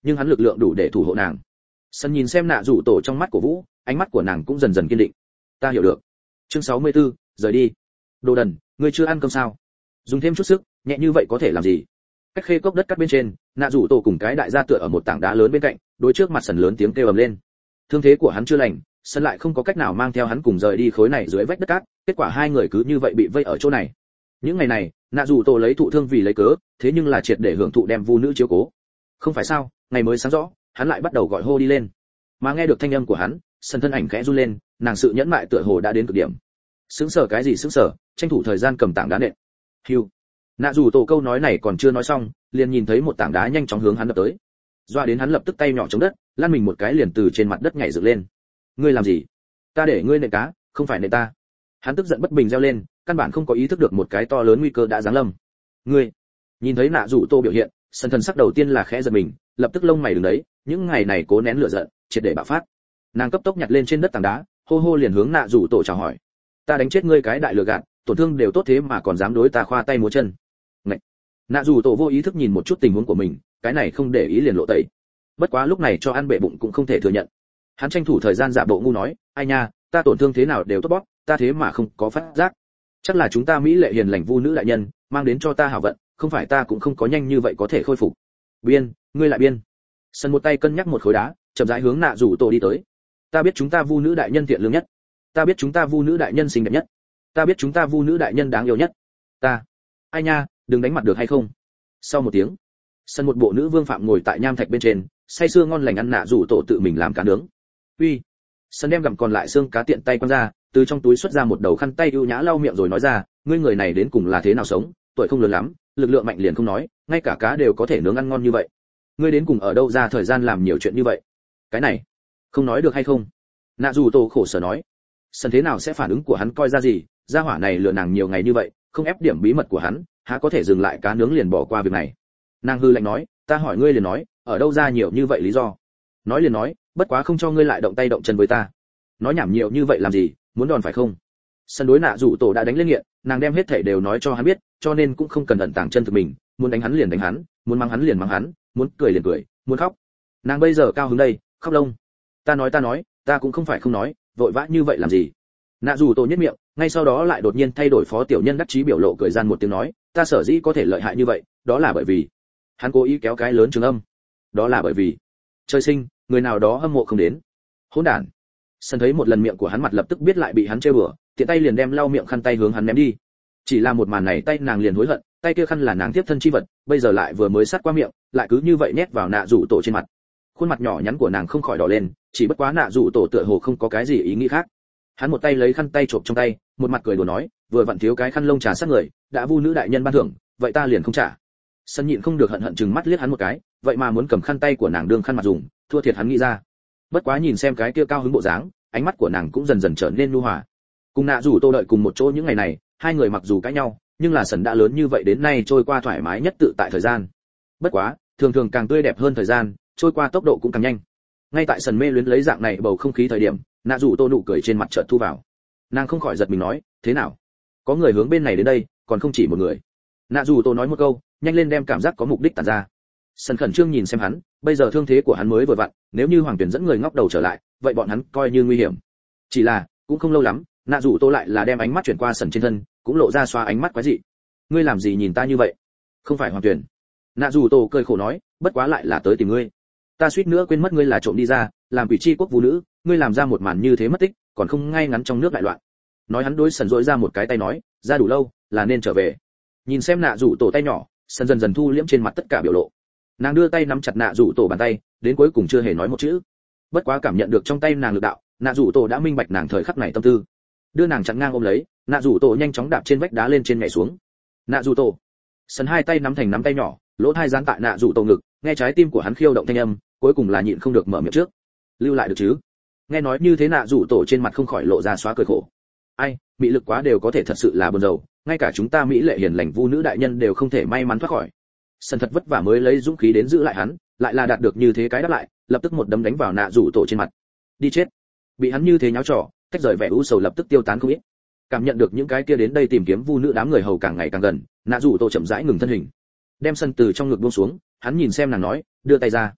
nhưng hắn lực lượng đủ để thủ hộ nàng. Sân nhìn xem nạ rủ tổ trong mắt của Vũ, ánh mắt của nàng cũng dần dần kiên định. Ta hiểu được. Chương 64, rời đi. Đồ đần, ngươi chưa ăn cơm sao? Dùng thêm chút sức, nhẹ như vậy có thể làm gì? Cách khê cốc đất cắt bên trên, nạ rủ tổ cùng cái đại gia tựa ở một tảng đá lớn bên cạnh, đối trước mặt sần lớn tiếng kêu ầm lên. Thương thế của hắn chưa lành, sân lại không có cách nào mang theo hắn cùng rời đi khối này dưới vách đất cát, kết quả hai người cứ như vậy bị vây ở chỗ này. Những ngày này, nạ rủ tổ lấy thụ thương vì lấy cớ, thế nhưng là triệt để hưởng thụ đem vu nữ chiếu cố. Không phải sao, ngày mới sáng rõ, hắn lại bắt đầu gọi hô đi lên. Mà nghe được thanh âm của hắn, sân thân ảnh khẽ run lên, nàng sự nhẫn mại tựa hồ đã đến cực điểm. Sững sờ cái gì sững sờ, tranh thủ thời gian cầm tảng đá nện. Hưu. Nạ rủ tổ câu nói này còn chưa nói xong, liền nhìn thấy một tảng đá nhanh chóng hướng hắn đập tới. Doa đến hắn lập tức tay nhỏ chống đất, lăn mình một cái liền từ trên mặt đất nhảy dựng lên. Ngươi làm gì? Ta để ngươi nện cá, không phải nện ta. Hắn tức giận bất bình reo lên, căn bản không có ý thức được một cái to lớn nguy cơ đã giáng lâm. Ngươi. Nhìn thấy nạ rủ tổ biểu hiện, sân thần sắc đầu tiên là khẽ giật mình, lập tức lông mày đứng đấy, những ngày này cố nén lửa giận, triệt để bạo phát. Nàng cấp tốc nhặt lên trên đất tảng đá, hô hô liền hướng nạ rủ tổ chào hỏi. Ta đánh chết ngươi cái đại lừa gạt, tổn thương đều tốt thế mà còn dám đối ta khoa tay múa chân. Ngậy. Nạ rủ tổ vô ý thức nhìn một chút tình huống của mình, cái này không để ý liền lộ tẩy. Bất quá lúc này cho ăn bệ bụng cũng không thể thừa nhận. Hắn tranh thủ thời gian giả bộ ngu nói, ai nha, ta tổn thương thế nào đều tốt bóp, ta thế mà không có phát giác. Chắc là chúng ta mỹ lệ hiền lành vu nữ đại nhân mang đến cho ta hảo vận, không phải ta cũng không có nhanh như vậy có thể khôi phục. Biên, ngươi lại biên. Sân một tay cân nhắc một khối đá, chậm rãi hướng nạ rủ tổ đi tới. Ta biết chúng ta vu nữ đại nhân thiện lương nhất, ta biết chúng ta vu nữ đại nhân xinh đẹp nhất, ta biết chúng ta vu nữ đại nhân đáng yêu nhất. Ta, ai nha, đừng đánh mặt được hay không? Sau một tiếng, sân một bộ nữ vương phạm ngồi tại nham thạch bên trên, say sưa ngon lành ăn nạ rủ tổ tự mình làm cá nướng. Uy, sân đem gặm còn lại xương cá tiện tay quăng ra, từ trong túi xuất ra một đầu khăn tay ưu nhã lau miệng rồi nói ra, ngươi người này đến cùng là thế nào sống, tuổi không lớn lắm, lực lượng mạnh liền không nói, ngay cả cá đều có thể nướng ăn ngon như vậy. Ngươi đến cùng ở đâu ra thời gian làm nhiều chuyện như vậy? Cái này, không nói được hay không? Nạ rủ tổ khổ sở nói. Sân thế nào sẽ phản ứng của hắn coi ra gì, gia hỏa này lừa nàng nhiều ngày như vậy, không ép điểm bí mật của hắn, há có thể dừng lại cá nướng liền bỏ qua việc này. Nàng hư lạnh nói, ta hỏi ngươi liền nói, ở đâu ra nhiều như vậy lý do? Nói liền nói, bất quá không cho ngươi lại động tay động chân với ta. Nói nhảm nhiều như vậy làm gì, muốn đòn phải không? Sân đối nạ rủ tổ đã đánh lên nghiện, nàng đem hết thảy đều nói cho hắn biết, cho nên cũng không cần ẩn tàng chân thực mình, muốn đánh hắn liền đánh hắn, muốn mắng hắn liền mắng hắn, muốn cười liền cười, muốn khóc. Nàng bây giờ cao hứng đây, khóc lông. Ta nói, ta cũng không phải không nói, vội vã như vậy làm gì? Nạ rủ tổ nhếch miệng, ngay sau đó lại đột nhiên thay đổi phó tiểu nhân đắc chí biểu lộ cười gian một tiếng nói, ta sở dĩ có thể lợi hại như vậy, đó là bởi vì hắn cố ý kéo cái lớn trường âm. Đó là bởi vì trời sinh, người nào đó hâm mộ không đến. Hỗn đản. Sân thấy một lần miệng của hắn mặt lập tức biết lại bị hắn trêu đùa, tiện tay liền đem lau miệng khăn tay hướng hắn ném đi. Chỉ là một màn này tay nàng liền hối hận, tay kia khăn là nàng tiếp thân chi vật, bây giờ lại vừa mới sát qua miệng, lại cứ như vậy nhét vào nạ rủ tổ trên mặt. Khuôn mặt nhỏ nhắn của nàng không khỏi đỏ lên, chỉ bất quá nạ rủ tổ tựa hồ không có cái gì ý nghĩ khác. Hắn một tay lấy khăn tay trộm trong tay, một mặt cười đùa nói, vừa vặn thiếu cái khăn lông trà sát người, đã vu nữ đại nhân ban thưởng, vậy ta liền không trả. Sân nhịn không được hận hận chừng mắt liếc hắn một cái, vậy mà muốn cầm khăn tay của nàng đương khăn mặt dùng, thua thiệt hắn nghĩ ra. Bất quá nhìn xem cái kia cao hứng bộ dáng, ánh mắt của nàng cũng dần dần trở nên nhu hòa. Cùng nạ rủ tô đợi cùng một chỗ những ngày này, hai người mặc dù cãi nhau, nhưng là sần đã lớn như vậy đến nay trôi qua thoải mái nhất tự tại thời gian. Bất quá, thường thường càng tươi đẹp hơn thời gian, trôi qua tốc độ cũng càng nhanh. Ngay tại sần mê luyến lấy dạng này bầu không khí thời điểm, nạ rủ tô nụ cười trên mặt chợt thu vào. Nàng không khỏi giật mình nói, thế nào? Có người hướng bên này đến đây, còn không chỉ một người. Nạ rủ tô nói một câu, nhanh lên đem cảm giác có mục đích tản ra. Sần khẩn trương nhìn xem hắn, bây giờ thương thế của hắn mới vừa vặn, nếu như hoàng tuyển dẫn người ngóc đầu trở lại, vậy bọn hắn coi như nguy hiểm. Chỉ là, cũng không lâu lắm, nạ rủ tô lại là đem ánh mắt chuyển qua sần trên thân, cũng lộ ra xoa ánh mắt quái dị. Ngươi làm gì nhìn ta như vậy? Không phải hoàng tuyển. Nạ rủ tô cười khổ nói, bất quá lại là tới tìm ngươi. Ta suýt nữa quên mất ngươi là trộm đi ra, làm quỷ chi quốc vũ nữ, ngươi làm ra một màn như thế mất tích, còn không ngay ngắn trong nước đại loạn. Nói hắn đối sần dội ra một cái tay nói, ra đủ lâu, là nên trở về. Nhìn xem nạ rủ tổ tay nhỏ, sần dần dần thu liễm trên mặt tất cả biểu lộ. Nàng đưa tay nắm chặt nạ rủ tổ bàn tay, đến cuối cùng chưa hề nói một chữ. Bất quá cảm nhận được trong tay nàng lực đạo, nạ rủ tổ đã minh bạch nàng thời khắc này tâm tư. Đưa nàng chặn ngang ôm lấy, nạ rủ tổ nhanh chóng đạp trên vách đá lên trên nhảy xuống. Nạ rủ tổ. Sần hai tay nắm thành nắm tay nhỏ, lỗ hai dán tại nạ rủ tổ ngực, nghe trái tim của hắn khiêu động thanh âm, cuối cùng là nhịn không được mở miệng trước. Lưu lại được chứ? Nghe nói như thế nạ rủ tổ trên mặt không khỏi lộ ra xóa cười khổ. Ai, bị lực quá đều có thể thật sự là buồn rầu, ngay cả chúng ta mỹ lệ hiền lành vu nữ đại nhân đều không thể may mắn thoát khỏi. Sần thật vất vả mới lấy dũng khí đến giữ lại hắn, lại là đạt được như thế cái đáp lại, lập tức một đấm đánh vào nạ rủ tổ trên mặt. Đi chết. Bị hắn như thế nháo trò, tách rời vẻ u sầu lập tức tiêu tán không ít. Cảm nhận được những cái kia đến đây tìm kiếm vu nữ đám người hầu càng ngày càng gần, nạ rủ tổ chậm rãi ngừng thân hình, đem sân từ trong ngực buông xuống, hắn nhìn xem nàng nói, đưa tay ra.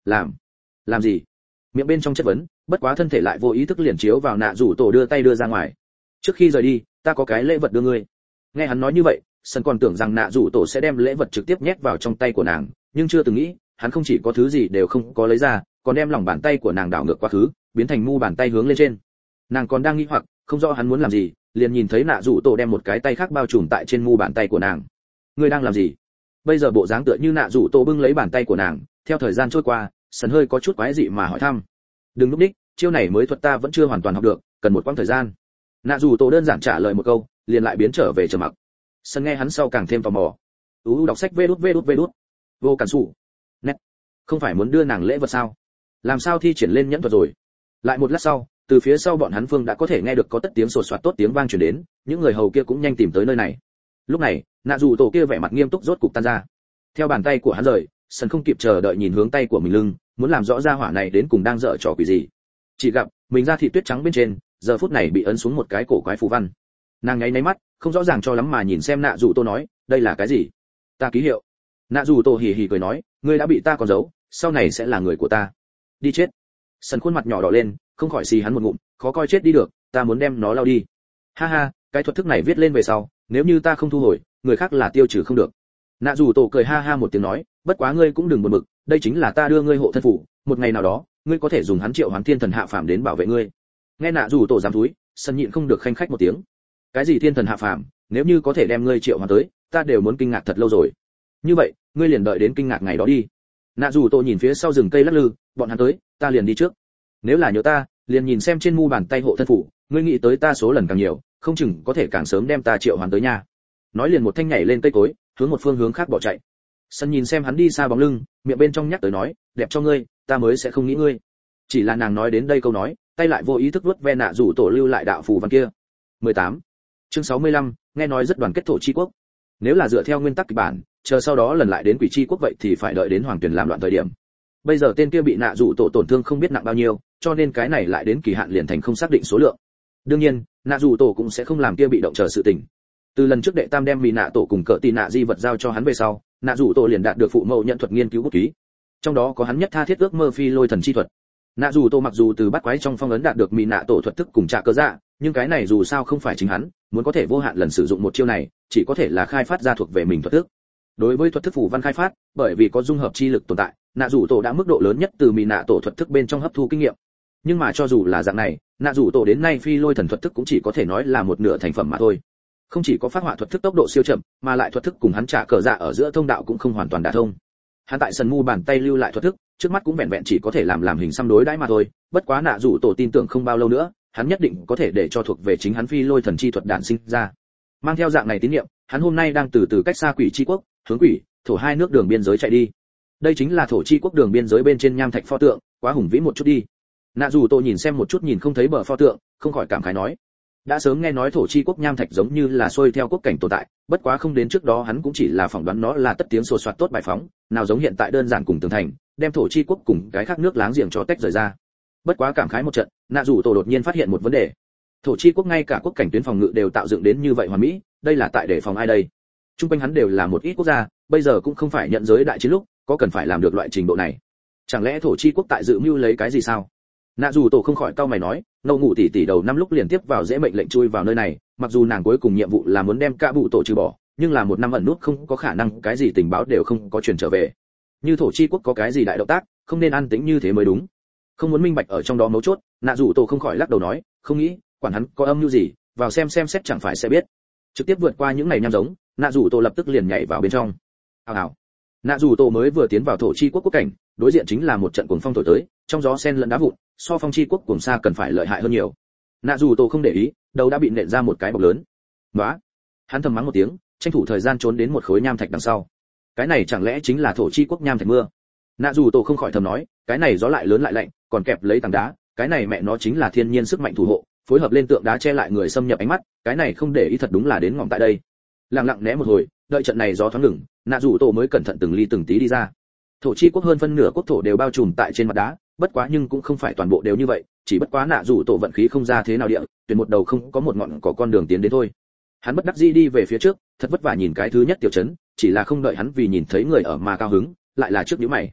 làm gì? Miệng bên trong chất vấn, bất quá thân thể lại vô ý thức liền chiếu vào nạ rủ tổ đưa tay đưa ra ngoài. Trước khi rời đi, ta có cái lễ vật đưa ngươi. Nghe hắn nói như vậy, sân còn tưởng rằng nạ rủ tổ sẽ đem lễ vật trực tiếp nhét vào trong tay của nàng, nhưng chưa từng nghĩ hắn không chỉ có thứ gì đều không có lấy ra, còn đem lòng bàn tay của nàng đảo ngược quá khứ, biến thành mu bàn tay hướng lên trên. Nàng còn đang nghi hoặc không rõ hắn muốn làm gì, liền nhìn thấy nạ rủ tổ đem một cái tay khác bao trùm tại trên mu bàn tay của nàng. Ngươi đang làm gì? Bây giờ bộ dáng tựa như nạ rủ tổ bưng lấy bàn tay của nàng. Theo thời gian trôi qua, sân hơi có chút quái dị mà hỏi thăm. Đừng lúc đích, chiêu này mới thuật ta vẫn chưa hoàn toàn học được, cần một quãng thời gian. Nạ rủ tổ đơn giản trả lời một câu, liền lại biến trở về trầm mặc. Sân nghe hắn sau càng thêm tò mò. Đọc sách vê đút. Vô cản sủ. Nét. Không phải muốn đưa nàng lễ vật sao? Làm sao thi triển lên nhẫn thuật rồi? Lại một lát sau, từ phía sau bọn hắn phương đã có thể nghe được có tất tiếng sột soạt tốt tiếng vang truyền đến, những người hầu kia cũng nhanh tìm tới nơi này. Lúc này, nạ rủ tổ kia vẻ mặt nghiêm túc rốt cục tan ra. Theo bàn tay của hắn rời, sân không kịp chờ đợi nhìn hướng tay của mình lưng, muốn làm rõ ra hỏa này đến cùng đang dở trò quỷ gì. Chỉ gặp mình da thịt tuyết trắng bên trên, giờ phút này bị ấn xuống một cái cổ quái phù văn. Nàng nháy mắt, không rõ ràng cho lắm mà nhìn xem nạ rủ tổ nói, đây là cái gì? Ta ký hiệu. Nạ rủ tổ hì hì cười nói, ngươi đã bị ta còn giấu, sau này sẽ là người của ta. Đi chết. Sân khuôn mặt nhỏ đỏ lên, không khỏi xì hắn một ngụm, khó coi chết đi được, ta muốn đem nó lao đi. Ha ha, cái thuật thức này viết lên về sau, nếu như ta không thu hồi, người khác là tiêu trừ không được. Nạ rủ tổ cười ha ha một tiếng nói, bất quá ngươi cũng đừng buồn bực, đây chính là ta đưa ngươi hộ thân phủ, một ngày nào đó, ngươi có thể dùng hắn triệu hoán thiên thần hạ phàm đến bảo vệ ngươi. Nghe nạ rủ tổ dám thúi, sân nhịn không được khanh khách một tiếng. Cái gì thiên thần hạ phàm, nếu như có thể đem ngươi triệu hoán tới, ta đều muốn kinh ngạc thật lâu rồi. Như vậy, ngươi liền đợi đến kinh ngạc ngày đó đi. Nạ rủ tổ nhìn phía sau rừng cây lắc lư, bọn hắn tới, ta liền đi trước. Nếu là nhớ ta, liền nhìn xem trên mu bàn tay hộ thân phủ, ngươi nghĩ tới ta số lần càng nhiều, không chừng có thể càng sớm đem ta triệu hoán tới nhà. Nói liền một thanh nhảy lên cây cối, hướng một phương hướng khác bỏ chạy. Sân nhìn xem hắn đi xa bóng lưng, miệng bên trong nhắc tới nói, đẹp cho ngươi, ta mới sẽ không nghĩ ngươi. Chỉ là nàng nói đến đây câu nói, tay lại vô ý thức vuốt ve nạ rủ tổ lưu lại đạo phù văn kia. 18. Chương 65, nghe nói rất đoàn kết thổ chi quốc. Nếu là dựa theo nguyên tắc kịch bản, chờ sau đó lần lại đến quỷ chi quốc vậy thì phải đợi đến hoàng tuyển làm loạn thời điểm. Bây giờ tên kia bị nạ rủ tổ tổn thương không biết nặng bao nhiêu, cho nên cái này lại đến kỳ hạn liền thành không xác định số lượng. Đương nhiên, nạ rủ tổ cũng sẽ không làm kia bị động chờ sự tình. Từ lần trước đệ tam đem mì nạ tổ cùng cỡ tì nạ di vật giao cho hắn về sau, nạ rủ tổ liền đạt được phụ mẫu nhận thuật nghiên cứu bút ký. Trong đó có hắn nhất tha thiết ước mơ phi lôi thần chi thuật. Nạ rủ tổ mặc dù từ bắt quái trong phong ấn đạt được mì nạ tổ thuật thức cùng trả cơ dạ, nhưng cái này dù sao không phải chính hắn, muốn có thể vô hạn lần sử dụng một chiêu này, chỉ có thể là khai phát ra thuộc về mình thuật thức. Đối với thuật thức phù văn khai phát, bởi vì có dung hợp chi lực tồn tại, nạ rủ tổ đã mức độ lớn nhất từ mì nạ tổ thuật thức bên trong hấp thu kinh nghiệm. Nhưng mà cho dù là dạng này, nạ rủ tổ đến nay phi lôi thần thuật thức cũng chỉ có thể nói là một nửa thành phẩm mà thôi. Không chỉ có phát họa thuật thức tốc độ siêu chậm, mà lại thuật thức cùng hắn trả cờ dạ ở giữa thông đạo cũng không hoàn toàn đả thông. Hắn tại sân mu bàn tay lưu lại thuật thức, trước mắt cũng vẹn vẹn chỉ có thể làm hình xăm đối đãi mà thôi. Bất quá nạ rủ tổ tin tưởng không bao lâu nữa, hắn nhất định có thể để cho thuộc về chính hắn phi lôi thần chi thuật đản sinh ra. Mang theo dạng này tín niệm, hắn hôm nay đang từ từ cách xa quỷ chi quốc, hướng quỷ, thổ hai nước đường biên giới chạy đi. Đây chính là thổ chi quốc đường biên giới bên trên nham thạch pho tượng, quá hùng vĩ một chút đi. Nạ rủ tổ nhìn xem một chút nhìn không thấy bờ pho tượng, không khỏi cảm khái nói, đã sớm nghe nói thổ chi quốc nham thạch giống như là xuôi theo quốc cảnh tồn tại, bất quá không đến trước đó hắn cũng chỉ là phỏng đoán nó là tất tiếng sột soạt tốt bài phóng, nào giống hiện tại đơn giản cùng tường thành, đem thổ chi quốc cùng cái khác nước láng giềng cho tách rời ra. Bất quá cảm khái một trận, nạ rủ tổ đột nhiên phát hiện một vấn đề. Thổ chi quốc ngay cả quốc cảnh tuyến phòng ngự đều tạo dựng đến như vậy hoàn mỹ, đây là tại để phòng ai đây? Trung quanh hắn đều là một ít quốc gia, bây giờ cũng không phải nhận giới đại chiến lúc, có cần phải làm được loại trình độ này? Chẳng lẽ thổ chi quốc tại dự mưu lấy cái gì sao? Nạ dù tổ không khỏi cau mày nói, nâu ngủ tỷ đầu năm lúc liền tiếp vào dễ mệnh lệnh chui vào nơi này, mặc dù nàng cuối cùng nhiệm vụ là muốn đem cả bụ tổ trừ bỏ, nhưng là một năm ẩn nút không có khả năng cái gì tình báo đều không có truyền trở về. Như thổ chi quốc có cái gì đại động tác, không nên an tĩnh như thế mới đúng. Không muốn minh bạch ở trong đó mấu chốt, nạ dù tổ không khỏi lắc đầu nói, không nghĩ, quản hắn có âm mưu gì, vào xem xét chẳng phải sẽ biết. Trực tiếp vượt qua những ngày nham giống, nạ dù tổ lập tức liền nhảy vào bên trong. Hào. Nạ dù tổ mới vừa tiến vào thổ chi quốc quốc cảnh, đối diện chính là một trận cuồng phong thổi tới, trong gió sen lẫn đá vụn, so phong chi quốc cùng xa cần phải lợi hại hơn nhiều. Nạ dù tổ không để ý, đầu đã bị nện ra một cái bọc lớn. Nóa! Hắn thầm mắng một tiếng, tranh thủ thời gian trốn đến một khối nham thạch đằng sau. Cái này chẳng lẽ chính là thổ chi quốc nham thạch mưa? Nạ dù tổ không khỏi thầm nói, cái này gió lại lớn lại lạnh, còn kẹp lấy tảng đá, cái này mẹ nó chính là thiên nhiên sức mạnh thủ hộ, phối hợp lên tượng đá che lại người xâm nhập ánh mắt, cái này không để ý thật đúng là đến ngỏm tại đây. Lặng lặng né một hồi, đợi trận này gió thoáng ngừng, nạ dù tổ mới cẩn thận từng ly từng tí đi ra. Thổ chi quốc hơn phân nửa quốc thổ đều bao trùm tại trên mặt đá, bất quá nhưng cũng không phải toàn bộ đều như vậy, chỉ bất quá nạ dù tổ vận khí không ra thế nào địa, tuyển một đầu không có một ngọn cỏ con đường tiến đến thôi. Hắn bất đắc dĩ đi về phía trước, thật vất vả nhìn cái thứ nhất tiểu trấn, chỉ là không đợi hắn vì nhìn thấy người ở mà cao hứng, lại là trước nhíu mày.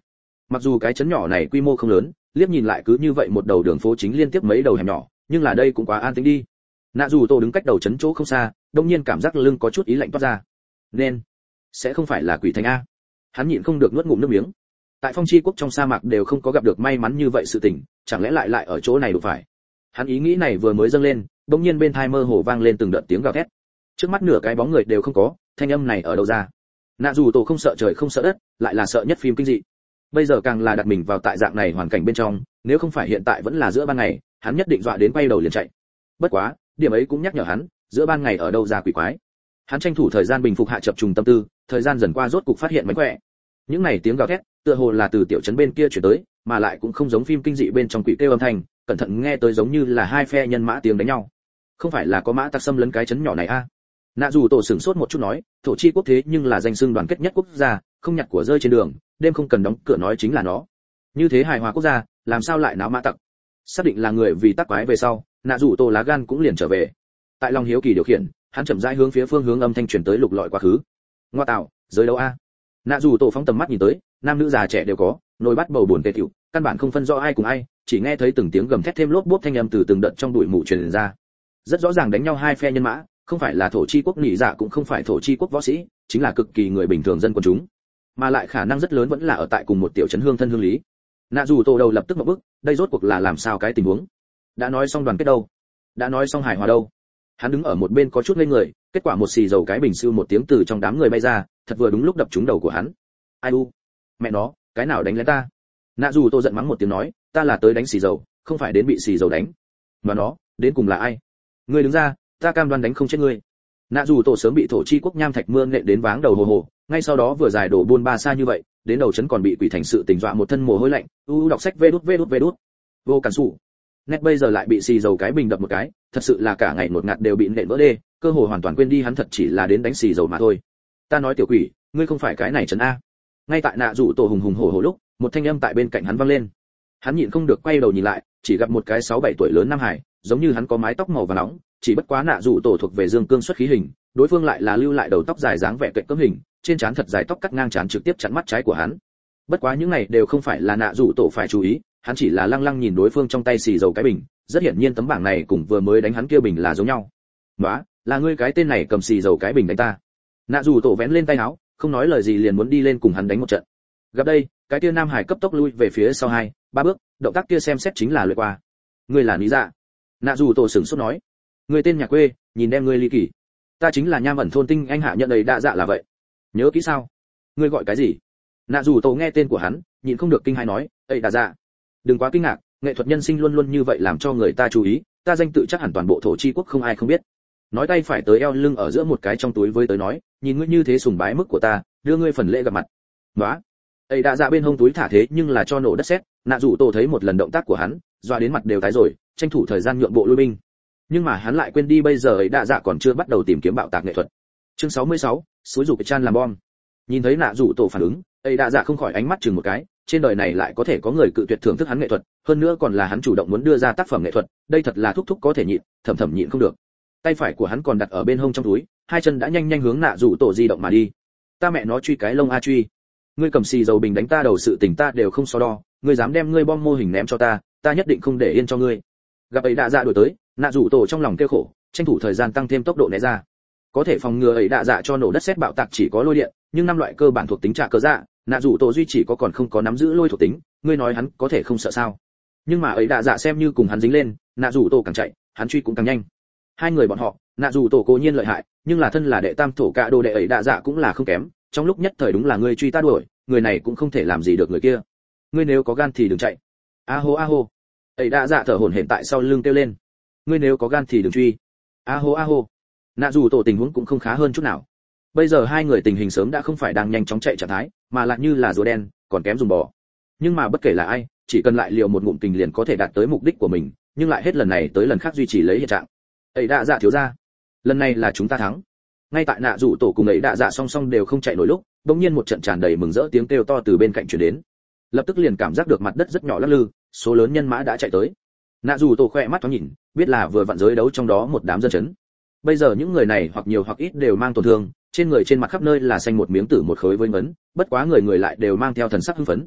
Mặc dù cái trấn nhỏ này quy mô không lớn, liếc nhìn lại cứ như vậy một đầu đường phố chính liên tiếp mấy đầu hẻm nhỏ, nhưng là đây cũng quá an tĩnh đi. Nạ dù tổ đứng cách đầu trấn chỗ không xa, đông nhiên cảm giác lưng có chút ý lạnh toát ra. Nên sẽ không phải là quỷ thành a. Hắn nhịn không được nuốt ngụm nước miếng. Tại Phong Chi quốc trong sa mạc đều không có gặp được may mắn như vậy sự tình, chẳng lẽ lại ở chỗ này đụng phải. Hắn ý nghĩ này vừa mới dâng lên, bỗng nhiên bên tai mơ hồ vang lên từng đợt tiếng gào thét. Trước mắt nửa cái bóng người đều không có, thanh âm này ở đâu ra? Nạ dù tổ không sợ trời không sợ đất, lại là sợ nhất phim kinh dị. Bây giờ càng là đặt mình vào tại dạng này hoàn cảnh bên trong, nếu không phải hiện tại vẫn là giữa ban ngày, hắn nhất định dọa đến quay đầu liền chạy. Bất quá, điểm ấy cũng nhắc nhở hắn, giữa ban ngày ở đâu ra quỷ quái. Hắn tranh thủ thời gian bình phục hạ chập trùng tâm tư, thời gian dần qua rốt cục phát hiện mánh khỏe. Những này tiếng gào thét, tựa hồ là từ tiểu trấn bên kia chuyển tới, mà lại cũng không giống phim kinh dị bên trong quỷ kêu âm thanh, cẩn thận nghe tới giống như là hai phe nhân mã tiếng đánh nhau. Không phải là có mã tặc xâm lấn cái trấn nhỏ này a? Nạ dù tổ sửng sốt một chút nói, thổ chi quốc thế nhưng là danh xưng đoàn kết nhất quốc gia, không nhặt của rơi trên đường, đêm không cần đóng cửa nói chính là nó. Như thế hài hòa quốc gia, làm sao lại náo mã tặc? Xác định là người vì tắc quái về sau, nạ dù tổ lá gan cũng liền trở về. Tại lòng hiếu kỳ điều khiển, hắn chậm rãi hướng phía phương hướng âm thanh truyền tới lục lọi quá khứ. Ngoa tạo, giới đấu a. Nạ dù tổ phóng tầm mắt nhìn tới, nam nữ già trẻ đều có, nồi bát bầu buồn tê tiểu, căn bản không phân rõ ai cùng ai, chỉ nghe thấy từng tiếng gầm thét thêm lốp bốp thanh âm từ từng đợt trong bụi mù truyền ra. Rất rõ ràng đánh nhau hai phe nhân mã, không phải là thổ chi quốc nhị dạ cũng không phải thổ chi quốc võ sĩ, chính là cực kỳ người bình thường dân quần chúng, mà lại khả năng rất lớn vẫn là ở tại cùng một tiểu trấn hương thân hương lý. Nạ dù tổ đầu lập tức một bước, đây rốt cuộc là làm sao cái tình huống? Đã nói xong đoàn kết đâu? Đã nói xong hài hòa đâu? Hắn đứng ở một bên có chút ngây người, kết quả một xì dầu cái bình siêu một tiếng từ trong đám người bay ra, thật vừa đúng lúc đập trúng đầu của hắn. Ai u, mẹ nó, cái nào đánh lén ta? Nạ dù tổ giận mắng một tiếng nói, ta là tới đánh xì dầu, không phải đến bị xì dầu đánh. Mà nó, đến cùng là ai? Ngươi đứng ra, ta cam đoan đánh không chết ngươi. Nạ dù tổ sớm bị thổ chi quốc nham thạch mưa nện đến váng đầu hồ hồ, ngay sau đó vừa dài đổ buôn ba xa như vậy, đến đầu trấn còn bị quỷ thành sự tình dọa một thân mồ hôi lạnh. Đọc sách vê đút. Vô cản sủ. Nét bây giờ lại bị xì dầu cái bình đập một cái, thật sự là cả ngày một ngạt đều bị nện vỡ đê, cơ hồ hoàn toàn quên đi hắn thật chỉ là đến đánh xì dầu mà thôi. Ta nói tiểu quỷ, ngươi không phải cái này trấn a? Ngay tại nạ dù tổ hùng hùng hổ hổ lúc, một thanh âm tại bên cạnh hắn vang lên. Hắn nhịn không được quay đầu nhìn lại, chỉ gặp một cái 6-7 tuổi lớn nam hải, giống như hắn có mái tóc màu vàng nóng, chỉ bất quá nạ dù tổ thuộc về dương cương xuất khí hình, đối phương lại là lưu lại đầu tóc dài dáng vẻ cạnh cấm hình, trên trán thật dài tóc cắt ngang trán trực tiếp chặn mắt trái của hắn. Bất quá những này đều không phải là nạ dù tổ phải chú ý, hắn chỉ là lăng lăng nhìn đối phương trong tay xì dầu cái bình, rất hiển nhiên tấm bảng này cùng vừa mới đánh hắn kia bình là giống nhau. "Nóa, là ngươi cái tên này cầm xì dầu cái bình đánh ta." Nạ dù tổ vén lên tay áo, không nói lời gì liền muốn đi lên cùng hắn đánh một trận. Gặp đây, cái kia nam hải cấp tốc lui về phía sau 2-3 bước, động tác kia xem xét chính là luyện qua. "Ngươi là lý dạ?" Nạ dù tổ sửng sốt nói. "Ngươi tên nhà quê, nhìn đem ngươi ly kỳ. Ta chính là Nham ẩn thôn tinh anh hạ nhận đầy đa dạ là vậy. Nhớ kỹ sao? Ngươi gọi cái gì?" Nạ dù tổ nghe tên của hắn, nhịn không được kinh hãi nói, "Ây đa dạ." "Đừng quá kinh ngạc, nghệ thuật nhân sinh luôn luôn như vậy làm cho người ta chú ý, ta danh tự chắc hẳn toàn bộ thổ chi quốc không ai không biết." Nói tay phải tới eo lưng ở giữa một cái trong túi với tới nói, "Nhìn ngươi như thế sùng bái mức của ta, đưa ngươi phần lễ gặp mặt." "Nóa." Ây đa dạ bên hông túi thả thế nhưng là cho nổ đất sét, nạ dù tổ thấy một lần động tác của hắn, doa đến mặt đều tái rồi, tranh thủ thời gian nhượng bộ lui binh. Nhưng mà hắn lại quên đi bây giờ ấy đa dạ còn chưa bắt đầu tìm kiếm bạo tạc nghệ thuật. Chương 66, suối rủ chan làm bom. Nhìn thấy nạ dù tổ phản ứng, ấy đa dạ không khỏi ánh mắt chừng một cái, trên đời này lại có thể có người cự tuyệt thưởng thức hắn nghệ thuật, hơn nữa còn là hắn chủ động muốn đưa ra tác phẩm nghệ thuật, đây thật là thúc thúc có thể nhịn, thầm thầm nhịn không được. Tay phải của hắn còn đặt ở bên hông trong túi, hai chân đã nhanh nhanh hướng nạ dù tổ di động mà đi. "Ta mẹ nó truy cái lông a truy. Ngươi cầm xì dầu bình đánh ta đầu sự tình ta đều không so đo, ngươi dám đem ngươi bom mô hình ném cho ta, ta nhất định không để yên cho ngươi." Gặp ấy đa dạ đuổi tới, nạ dù tổ trong lòng kêu khổ, tranh thủ thời gian tăng thêm tốc độ né ra. Có thể phòng ngừa ấy đa dạ cho nổ đất sét bạo tạc chỉ có lôi điện, nhưng năm loại cơ bản thuộc tính trả cớ dạ, nạ dù tổ duy chỉ có còn không có nắm giữ lôi thuộc tính, ngươi nói hắn có thể không sợ sao? Nhưng mà ấy đa dạ xem như cùng hắn dính lên, nạ dù tổ càng chạy, hắn truy cũng càng nhanh. Hai người bọn họ, nạ dù tổ cố nhiên lợi hại, nhưng là thân là đệ tam thổ cạ đồ đệ ấy đa dạ cũng là không kém, trong lúc nhất thời đúng là ngươi truy ta đuổi, người này cũng không thể làm gì được người kia. Ngươi nếu có gan thì đừng chạy. A hô. Ấy đa dạ thở hổn hển tại sau lưng kêu lên. Ngươi nếu có gan thì đừng truy. A hô. Nạ dù tổ tình huống cũng không khá hơn chút nào. Bây giờ hai người tình hình sớm đã không phải đang nhanh chóng chạy trạng thái, mà lại như là rùa đen, còn kém dùng bò. Nhưng mà bất kể là ai, chỉ cần lại liều một ngụm tình liền có thể đạt tới mục đích của mình, nhưng lại hết lần này tới lần khác duy trì lấy hiện trạng. Ấy đa dạ thiếu gia, lần này là chúng ta thắng. Ngay tại nạ dù tổ cùng ấy đa dạ song song đều không chạy nổi lúc, đột nhiên một trận tràn đầy mừng rỡ tiếng kêu to từ bên cạnh truyền đến. Lập tức liền cảm giác được mặt đất rất nhỏ lắc lư, số lớn nhân mã đã chạy tới. Nạ dù tổ khỏe mắt thoáng nhìn, biết là vừa vặn giới đấu trong đó một đám dân chấn. Bây giờ những người này hoặc nhiều hoặc ít đều mang tổn thương, trên người trên mặt khắp nơi là xanh một miếng tử một khối với ngấn, bất quá người người lại đều mang theo thần sắc hưng phấn.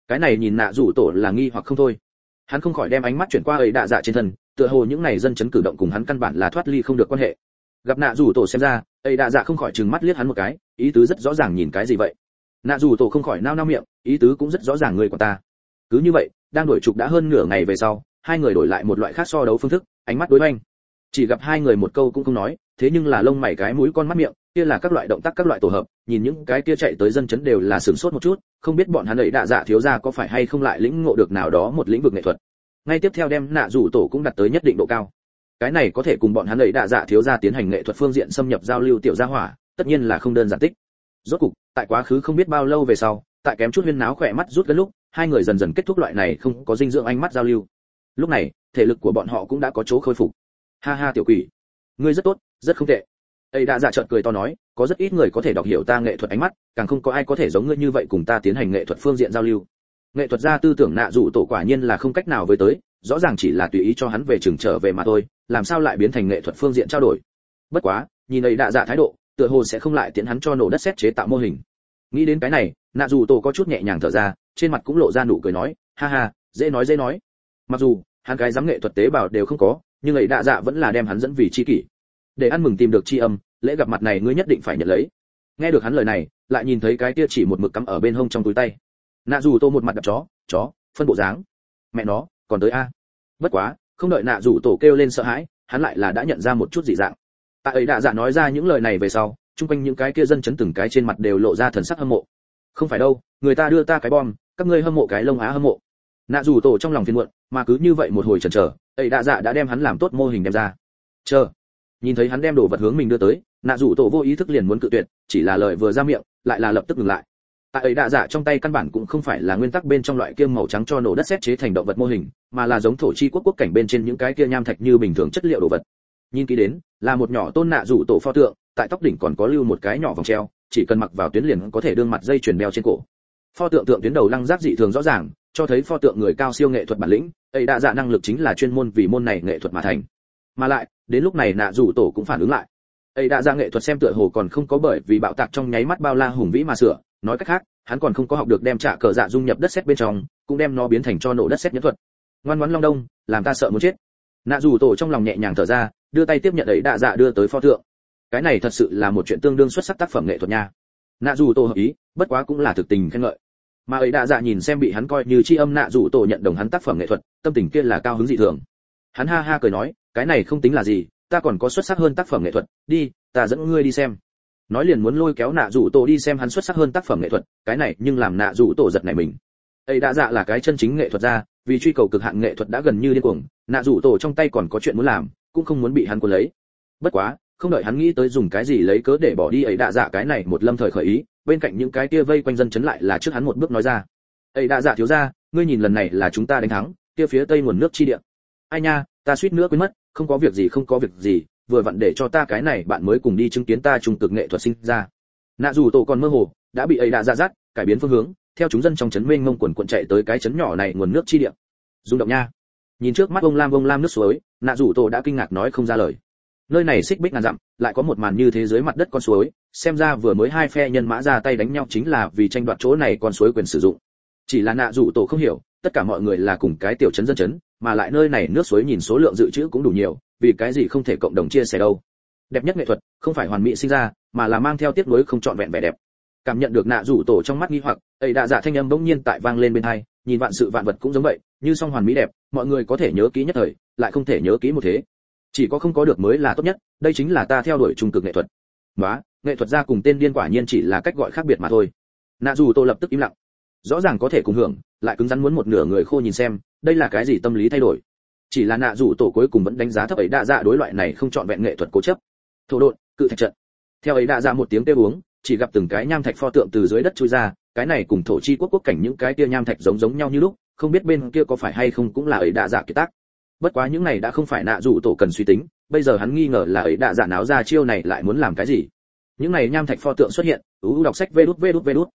Cái này nhìn nạ rủ tổ là nghi hoặc không thôi. Hắn không khỏi đem ánh mắt chuyển qua ấy đạ dạ trên thân, tựa hồ những này dân chấn cử động cùng hắn căn bản là thoát ly không được quan hệ. Gặp nạ rủ tổ xem ra, ấy đạ dạ không khỏi trừng mắt liếc hắn một cái, ý tứ rất rõ ràng nhìn cái gì vậy. Nạ rủ tổ không khỏi nao nao miệng, ý tứ cũng rất rõ ràng người của ta. Cứ như vậy, đang đổi trục đã hơn nửa ngày về sau, hai người đổi lại một loại khác so đấu phương thức, ánh mắt đối hoành. Chỉ gặp hai người một câu cũng không nói, thế nhưng là lông mày cái mũi con mắt miệng, kia là các loại động tác các loại tổ hợp, nhìn những cái kia chạy tới dân chấn đều là sửng sốt một chút, không biết bọn hắn ấy đạ dạ thiếu gia có phải hay không lại lĩnh ngộ được nào đó một lĩnh vực nghệ thuật. Ngay tiếp theo đem nạ rủ tổ cũng đặt tới nhất định độ cao. Cái này có thể cùng bọn hắn ấy đạ dạ thiếu gia tiến hành nghệ thuật phương diện xâm nhập giao lưu tiểu gia hỏa, tất nhiên là không đơn giản tích. Rốt cục, tại quá khứ không biết bao lâu về sau, tại kém chút huyên náo khỏe mắt rút gần lúc, hai người dần dần kết thúc loại này không có dinh dưỡng ánh mắt giao lưu. Lúc này, thể lực của bọn họ cũng đã có chỗ khôi phục. Ha ha tiểu quỷ, ngươi rất tốt, rất không tệ. Ấy đã dạ chợt cười to nói, có rất ít người có thể đọc hiểu ta nghệ thuật ánh mắt, càng không có ai có thể giống ngươi như vậy cùng ta tiến hành nghệ thuật phương diện giao lưu. Nghệ thuật gia tư tưởng nạ dụ tổ quả nhiên là không cách nào với tới, rõ ràng chỉ là tùy ý cho hắn về trường trở về mà thôi, làm sao lại biến thành nghệ thuật phương diện trao đổi. Bất quá, nhìn ấy đã dạ thái độ, tựa hồ sẽ không lại tiến hắn cho nổ đất sét chế tạo mô hình. Nghĩ đến cái này, nạ dụ tổ có chút nhẹ nhàng thở ra, trên mặt cũng lộ ra nụ cười nói, ha ha, dễ nói dễ nói. Mặc dù hắn cái dám nghệ thuật tế bào đều không có, nhưng ấy đạ dạ vẫn là đem hắn dẫn vì chi kỷ. Để ăn mừng tìm được tri âm, lễ gặp mặt này ngươi nhất định phải nhận lấy. Nghe được hắn lời này, lại nhìn thấy cái kia chỉ một mực cắm ở bên hông trong túi tay. Nạ dù tô một mặt đập chó, phân bộ dáng. Mẹ nó, còn tới a. Bất quá, không đợi nạ dù tổ kêu lên sợ hãi, hắn lại là đã nhận ra một chút dị dạng. Tại ấy đạ dạ nói ra những lời này về sau, chung quanh những cái kia dân chấn từng cái trên mặt đều lộ ra thần sắc hâm mộ. Không phải đâu, người ta đưa ta cái bom, các ngươi hâm mộ cái lông á hâm mộ. Nạ dù tổ trong lòng phiền muộn, mà cứ như vậy một hồi chần chờ, ấy đạ dạ đã đem hắn làm tốt mô hình đem ra. Chờ, nhìn thấy hắn đem đồ vật hướng mình đưa tới, nạ dù tổ vô ý thức liền muốn cự tuyệt, chỉ là lời vừa ra miệng, lại là lập tức ngừng lại. Tại ấy đạ dạ trong tay căn bản cũng không phải là nguyên tắc bên trong loại kia màu trắng cho nổ đất sét chế thành động vật mô hình, mà là giống thổ chi quốc cảnh bên trên những cái kia nham thạch như bình thường chất liệu đồ vật. Nhìn kỹ đến, là một nhỏ tôn nạ dù tổ pho tượng, tại tóc đỉnh còn có lưu một cái nhỏ vòng treo, chỉ cần mặc vào tuyến liền có thể đương mặt dây chuyền đeo trên cổ. Pho tượng tượng tuyến đầu lăng giáp dị thường rõ ràng, cho thấy pho tượng người cao siêu nghệ thuật bản lĩnh, ấy đạ dạ năng lực chính là chuyên môn vì môn này nghệ thuật mà thành. Mà lại, đến lúc này nạ dù tổ cũng phản ứng lại. Ấy đạ dạ nghệ thuật xem tựa hồ còn không có bởi vì bạo tạc trong nháy mắt bao la hùng vĩ mà sửa, nói cách khác, hắn còn không có học được đem trả cờ dạ dung nhập đất sét bên trong, cũng đem nó biến thành cho nổ đất sét nhẫn thuật. Ngoan ngoãn long đông, làm ta sợ muốn chết. Nạ dù tổ trong lòng nhẹ nhàng thở ra, đưa tay tiếp nhận ấy đạ dạ đưa tới pho tượng. Cái này thật sự là một chuyện tương đương xuất sắc tác phẩm nghệ thuật nha. Nạ dù tổ hợp ý, bất quá cũng là thực tình khen ngợi. Mà ấy đạ dạ nhìn xem bị hắn coi như tri âm nạ dù tổ nhận đồng hắn tác phẩm nghệ thuật, tâm tình kia là cao hứng dị thường. Hắn ha ha cười nói, cái này không tính là gì, ta còn có xuất sắc hơn tác phẩm nghệ thuật, đi, ta dẫn ngươi đi xem. Nói liền muốn lôi kéo nạ dù tổ đi xem hắn xuất sắc hơn tác phẩm nghệ thuật, cái này nhưng làm nạ dù tổ giật nảy mình. Ấy đạ dạ là cái chân chính nghệ thuật gia, vì truy cầu cực hạn nghệ thuật đã gần như điên cuồng, nạ dù tổ trong tay còn có chuyện muốn làm, cũng không muốn bị hắn cuốn lấy. Bất quá, không đợi hắn nghĩ tới dùng cái gì lấy cớ để bỏ đi ấy đạ dạ cái này một lâm thời khởi ý, bên cạnh những cái kia vây quanh dân chấn lại là trước hắn một bước nói ra. Ấy đạ dạ thiếu gia, ngươi nhìn lần này là chúng ta đánh thắng, kia phía tây nguồn nước chi địa. Ai nha, ta suýt nữa quên mất, không có việc gì, vừa vặn để cho ta cái này bạn mới cùng đi chứng kiến ta trung cực nghệ thuật sinh ra. Nạ dù tổ còn mơ hồ, đã bị ấy đạ dạ dắt, cải biến phương hướng, theo chúng dân trong trấn mênh mông quần quần chạy tới cái trấn nhỏ này nguồn nước chi địa. Rung động nha. Nhìn trước mắt ông lam nước suối, nạ dù tổ đã kinh ngạc nói không ra lời. Nơi này xích bích ngàn dặm, lại có một màn như thế dưới mặt đất con suối, xem ra vừa mới hai phe nhân mã ra tay đánh nhau chính là vì tranh đoạt chỗ này con suối quyền sử dụng. Chỉ là nạ dù tổ không hiểu, tất cả mọi người là cùng cái tiểu trấn dân trấn, mà lại nơi này nước suối nhìn số lượng dự trữ cũng đủ nhiều, vì cái gì không thể cộng đồng chia sẻ đâu. Đẹp nhất nghệ thuật, không phải hoàn mỹ sinh ra, mà là mang theo tiếc nuối không trọn vẹn vẻ đẹp. Cảm nhận được nạ dù tổ trong mắt nghi hoặc, ấy đạ dạ thanh âm bỗng nhiên tại vang lên bên tai, nhìn vạn sự vạn vật cũng giống vậy, như song hoàn mỹ đẹp, mọi người có thể nhớ kỹ nhất thời, lại không thể nhớ kỹ một thế. Chỉ có không có được mới là tốt nhất, đây chính là ta theo đuổi trung cực nghệ thuật. Quá, nghệ thuật gia cùng tên điên quả nhiên chỉ là cách gọi khác biệt mà thôi. Nạ dù tổ lập tức im lặng. Rõ ràng có thể cùng hưởng, lại cứng rắn muốn một nửa người khô nhìn xem, đây là cái gì tâm lý thay đổi. Chỉ là nạ dù tổ cuối cùng vẫn đánh giá thấp ấy đạ dạ đối loại này không chọn vẹn nghệ thuật cố chấp. Thổ độn, cự thạch trận. Theo ấy đạ dạ một tiếng kêu uống, chỉ gặp từng cái nham thạch pho tượng từ dưới đất chui ra, cái này cùng thổ chi quốc cảnh những cái kia nham thạch giống nhau như lúc, không biết bên kia có phải hay không cũng là ấy đạ dạ kiệt tác. Bất quá những này đã không phải nạ dù tổ cần suy tính, bây giờ hắn nghi ngờ là ấy đạ dạ náo ra chiêu này lại muốn làm cái gì. Những này nham thạch pho tượng xuất hiện, đọc sách vê đút.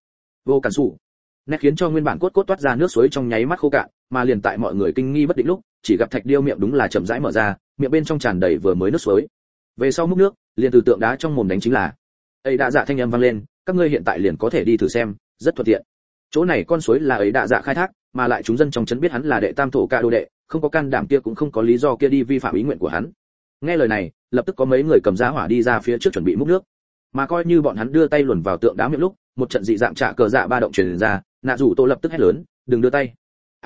Vô cản sủ. Nét khiến cho nguyên bản cốt toát ra nước suối trong nháy mắt khô cạn, mà liền tại mọi người kinh nghi bất định lúc, chỉ gặp thạch điêu miệng đúng là chậm rãi mở ra, miệng bên trong tràn đầy vừa mới nước suối. Về sau múc nước, liền từ tượng đá trong mồm đánh chính là. Ấy đạ dạ thanh âm vang lên, các ngươi hiện tại liền có thể đi thử xem, rất thuận tiện. chỗ này con suối là ấy đạ dạ khai thác, mà lại chúng dân trong trấn biết hắn là đệ tam thổ ca đô đệ, không có can đảm kia cũng không có lý do kia đi vi phạm ý nguyện của hắn. Nghe lời này, lập tức có mấy người cầm giá hỏa đi ra phía trước chuẩn bị múc nước, mà coi như bọn hắn đưa tay luồn vào tượng đá miệng lúc, một trận dị dạng trả cờ dạ ba động truyền ra, nạ rủ tổ lập tức hét lớn, đừng đưa tay.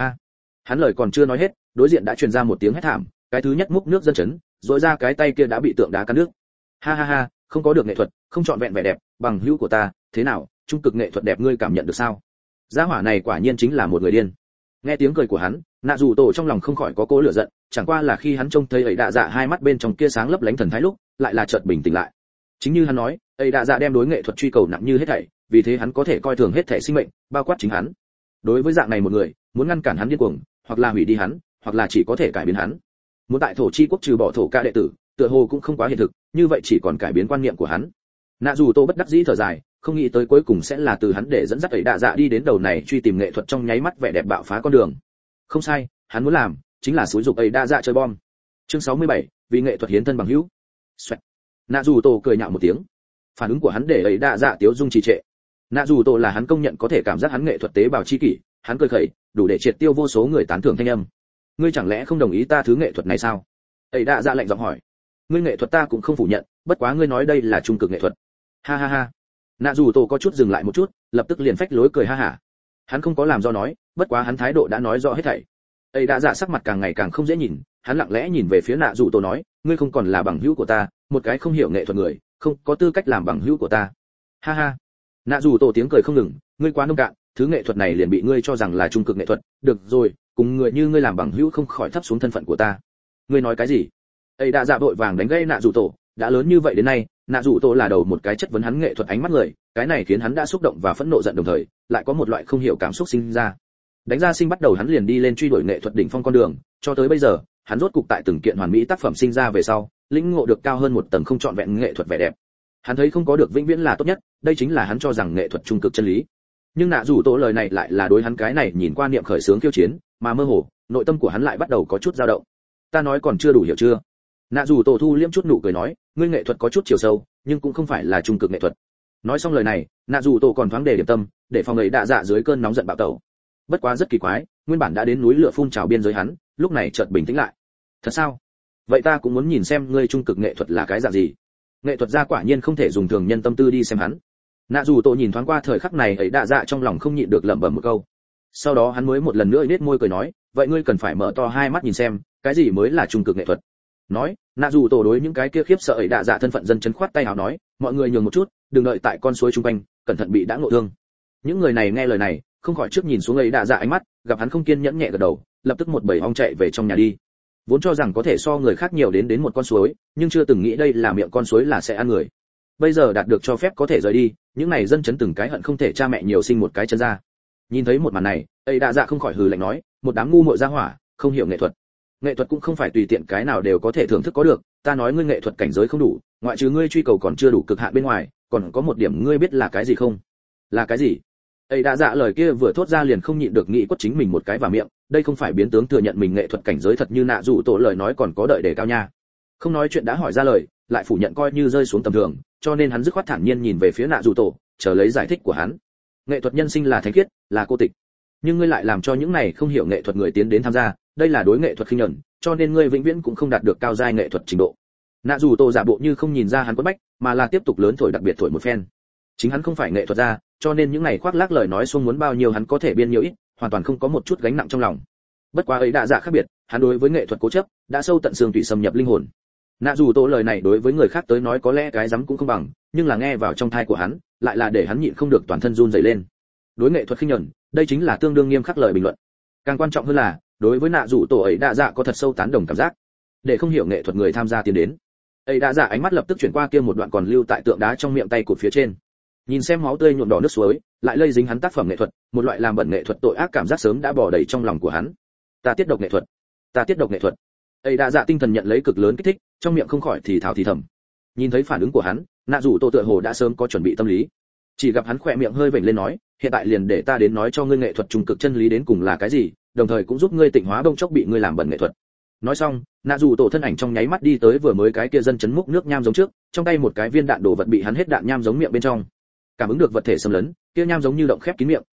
Hắn lời còn chưa nói hết, đối diện đã truyền ra một tiếng hét thảm, cái thứ nhất múc nước dân chấn, rỗi ra cái tay kia đã bị tượng đá cắn nước. Ha ha ha, không có được nghệ thuật, không trọn vẹn vẻ đẹp, bằng hữu của ta, thế nào, trung cực nghệ thuật đẹp ngươi cảm nhận được sao? Gia hỏa này quả nhiên chính là một người điên. Nghe tiếng cười của hắn, nạ dù tổ trong lòng không khỏi có cố lửa giận, chẳng qua là khi hắn trông thấy ấy đạ dạ hai mắt bên trong kia sáng lấp lánh thần thái lúc, lại là chợt bình tĩnh lại. Chính như hắn nói, ấy đạ dạ đem đối nghệ thuật truy cầu nặng như hết thảy, vì thế hắn có thể coi thường hết thảy sinh mệnh, bao quát chính hắn. Đối với dạng này một người, muốn ngăn cản hắn điên cuồng, hoặc là hủy đi hắn, hoặc là chỉ có thể cải biến hắn. Muốn tại thổ chi quốc trừ bỏ thổ ca đệ tử, tựa hồ cũng không quá hiện thực, như vậy chỉ còn cải biến quan niệm của hắn. Nạ dù tô bất đắc dĩ thở dài, không nghĩ tới cuối cùng sẽ là từ hắn để dẫn dắt ấy đạ dạ đi đến đầu này truy tìm nghệ thuật trong nháy mắt vẻ đẹp bạo phá con đường. Không sai, hắn muốn làm chính là xúi dục ấy đạ dạ chơi bom. Chương 67, vì nghệ thuật hiến thân bằng hữu. Xoẹt. Nạ dù tô cười nhạo một tiếng. Phản ứng của hắn để ấy đạ dạ tiếu dung trì trệ. Nạ dù tô là hắn công nhận có thể cảm giác hắn nghệ thuật tế bào chi kỷ, hắn cười khẩy, đủ để triệt tiêu vô số người tán thưởng thanh âm. Ngươi chẳng lẽ không đồng ý ta thứ nghệ thuật này sao? Ấy đạ dạ lạnh giọng hỏi. Ngươi nghệ thuật ta cũng không phủ nhận, bất quá ngươi nói đây là trung cực nghệ thuật. Ha ha ha. Nạ dù tổ có chút dừng lại một chút, lập tức liền phách lối cười ha hả. Hắn không có làm do nói, bất quá hắn thái độ đã nói rõ hết thảy. Ấy đạ dạ sắc mặt càng ngày càng không dễ nhìn, hắn lặng lẽ nhìn về phía nạ dù tổ nói, ngươi không còn là bằng hữu của ta, một cái không hiểu nghệ thuật người, không có tư cách làm bằng hữu của ta. Ha ha. Nạ dù tổ tiếng cười không ngừng, ngươi quá nông cạn, thứ nghệ thuật này liền bị ngươi cho rằng là trung cực nghệ thuật, được rồi, cùng người như ngươi làm bằng hữu không khỏi thấp xuống thân phận của ta. Ngươi nói cái gì? Ấy đạ dạ vội vàng đánh gây nạ dù tổ, đã lớn như vậy đến nay, nạ dù tổ là đầu một cái chất vấn hắn nghệ thuật ánh mắt người, cái này khiến hắn đã xúc động và phẫn nộ giận đồng thời, lại có một loại không hiểu cảm xúc sinh ra. Đánh ra sinh bắt đầu hắn liền đi lên truy đuổi nghệ thuật đỉnh phong con đường, cho tới bây giờ, hắn rốt cục tại từng kiện hoàn mỹ tác phẩm sinh ra về sau, lĩnh ngộ được cao hơn một tầng không trọn vẹn nghệ thuật vẻ đẹp. Hắn thấy không có được vĩnh viễn là tốt nhất, đây chính là hắn cho rằng nghệ thuật trung cực chân lý. Nhưng nạ dù tổ lời này lại là đối hắn cái này nhìn qua niệm khởi sướng khiêu chiến, mà mơ hồ, nội tâm của hắn lại bắt đầu có chút dao động. Ta nói còn chưa đủ hiểu chưa? Nạ dù tổ thu liễm chút nụ cười nói, ngươi nghệ thuật có chút chiều sâu, nhưng cũng không phải là trung cực nghệ thuật. Nói xong lời này, nạ dù tổ còn thoáng để điểm tâm, để phòng ấy đạ dạ dưới cơn nóng giận bạo tẩu. Bất quá rất kỳ quái, nguyên bản đã đến núi lửa phun trào biên giới hắn, lúc này chợt bình tĩnh lại. Thật sao? Vậy ta cũng muốn nhìn xem ngươi trung cực nghệ thuật là cái dạng gì. Nghệ thuật gia quả nhiên không thể dùng thường nhân tâm tư đi xem hắn. Nạ dù tổ nhìn thoáng qua thời khắc này ấy đạ dạ trong lòng không nhịn được lẩm bẩm một câu. Sau đó hắn mới một lần nữa nhếch môi cười nói, vậy ngươi cần phải mở to hai mắt nhìn xem, cái gì mới là trung cực nghệ thuật. Nói, nạ dù tổ đối những cái kia khiếp sợ ấy đạ dạ thân phận dân chấn khoát tay hào nói, mọi người nhường một chút, đừng đợi tại con suối trung quanh, cẩn thận bị đã ngộ thương. Những người này nghe lời này, không khỏi trước nhìn xuống ấy đạ dạ ánh mắt, gặp hắn không kiên nhẫn nhẹ gật đầu, lập tức một bầy ong chạy về trong nhà đi. Vốn cho rằng có thể so người khác nhiều đến một con suối, nhưng chưa từng nghĩ đây là miệng con suối là sẽ ăn người. Bây giờ đạt được cho phép có thể rời đi, những này dân chấn từng cái hận không thể cha mẹ nhiều sinh một cái chân ra. Nhìn thấy một màn này, ấy đạ dạ không khỏi hừ lạnh nói, một đám ngu muội gia hỏa, không hiểu nghệ thuật. Nghệ thuật cũng không phải tùy tiện cái nào đều có thể thưởng thức có được, ta nói ngươi nghệ thuật cảnh giới không đủ, ngoại trừ ngươi truy cầu còn chưa đủ cực hạn bên ngoài, còn có một điểm ngươi biết là cái gì không? Là cái gì? Ấy đã dạ lời kia vừa thốt ra liền không nhịn được nghĩ quất chính mình một cái vào miệng, đây không phải biến tướng thừa nhận mình nghệ thuật cảnh giới thật như nạ dụ tổ lời nói còn có đợi đề cao nha. Không nói chuyện đã hỏi ra lời, lại phủ nhận coi như rơi xuống tầm thường, cho nên hắn dứt khoát thản nhiên nhìn về phía nạ dụ tổ, chờ lấy giải thích của hắn. Nghệ thuật nhân sinh là thánh khiết, là cô tịch, nhưng ngươi lại làm cho những này không hiểu nghệ thuật người tiến đến tham gia, đây là đối nghệ thuật khinh nhẫn, cho nên ngươi vĩnh viễn cũng không đạt được cao giai nghệ thuật trình độ. Nạ dù tổ giả bộ như không nhìn ra hắn quất bách, mà là tiếp tục lớn thổi đặc biệt thổi một phen. Chính hắn không phải nghệ thuật gia, cho nên những này khoác lác lời nói xuông muốn bao nhiêu hắn có thể biên nhiều ít, hoàn toàn không có một chút gánh nặng trong lòng. Bất quá ấy đã dạ khác biệt, hắn đối với nghệ thuật cố chấp đã sâu tận xương tủy xâm nhập linh hồn. Nạ dù tổ lời này đối với người khác tới nói có lẽ cái dám cũng không bằng, nhưng là nghe vào trong tai của hắn, lại là để hắn nhịn không được toàn thân run rẩy lên. Đối nghệ thuật khinh nhẫn, đây chính là tương đương nghiêm khắc lời bình luận. Càng quan trọng hơn là, đối với nạ dù tổ ấy đa dạ có thật sâu tán đồng cảm giác, để không hiểu nghệ thuật người tham gia tiến đến. Ấy đa dạ ánh mắt lập tức chuyển qua kia một đoạn còn lưu tại tượng đá trong miệng tay cụt phía trên, nhìn xem máu tươi nhuộm đỏ nước suối, lại lây dính hắn tác phẩm nghệ thuật, một loại làm bẩn nghệ thuật tội ác cảm giác sớm đã bò đầy trong lòng của hắn. Ta tiết độc nghệ thuật, ta tiết độc nghệ thuật. Ấy đa dạ tinh thần nhận lấy cực lớn kích thích, trong miệng không khỏi thì thào thì thầm. Nhìn thấy phản ứng của hắn, nạ dù tổ tựa hồ đã sớm có chuẩn bị tâm lý, chỉ gặp hắn khỏe miệng hơi vểnh lên nói, hiện tại liền để ta đến nói cho ngươi nghệ thuật trung cực chân lý đến cùng là cái gì, đồng thời cũng giúp ngươi tịnh hóa bông chốc bị ngươi làm bẩn nghệ thuật. Nói xong, nạ dù tổ thân ảnh trong nháy mắt đi tới vừa mới cái kia dân chấn múc nước nham giống trước, trong tay một cái viên đạn đổ vật bị hắn hết đạn nham giống miệng bên trong. Cảm ứng được vật thể xâm lấn, kia nham giống như động khép kín miệng,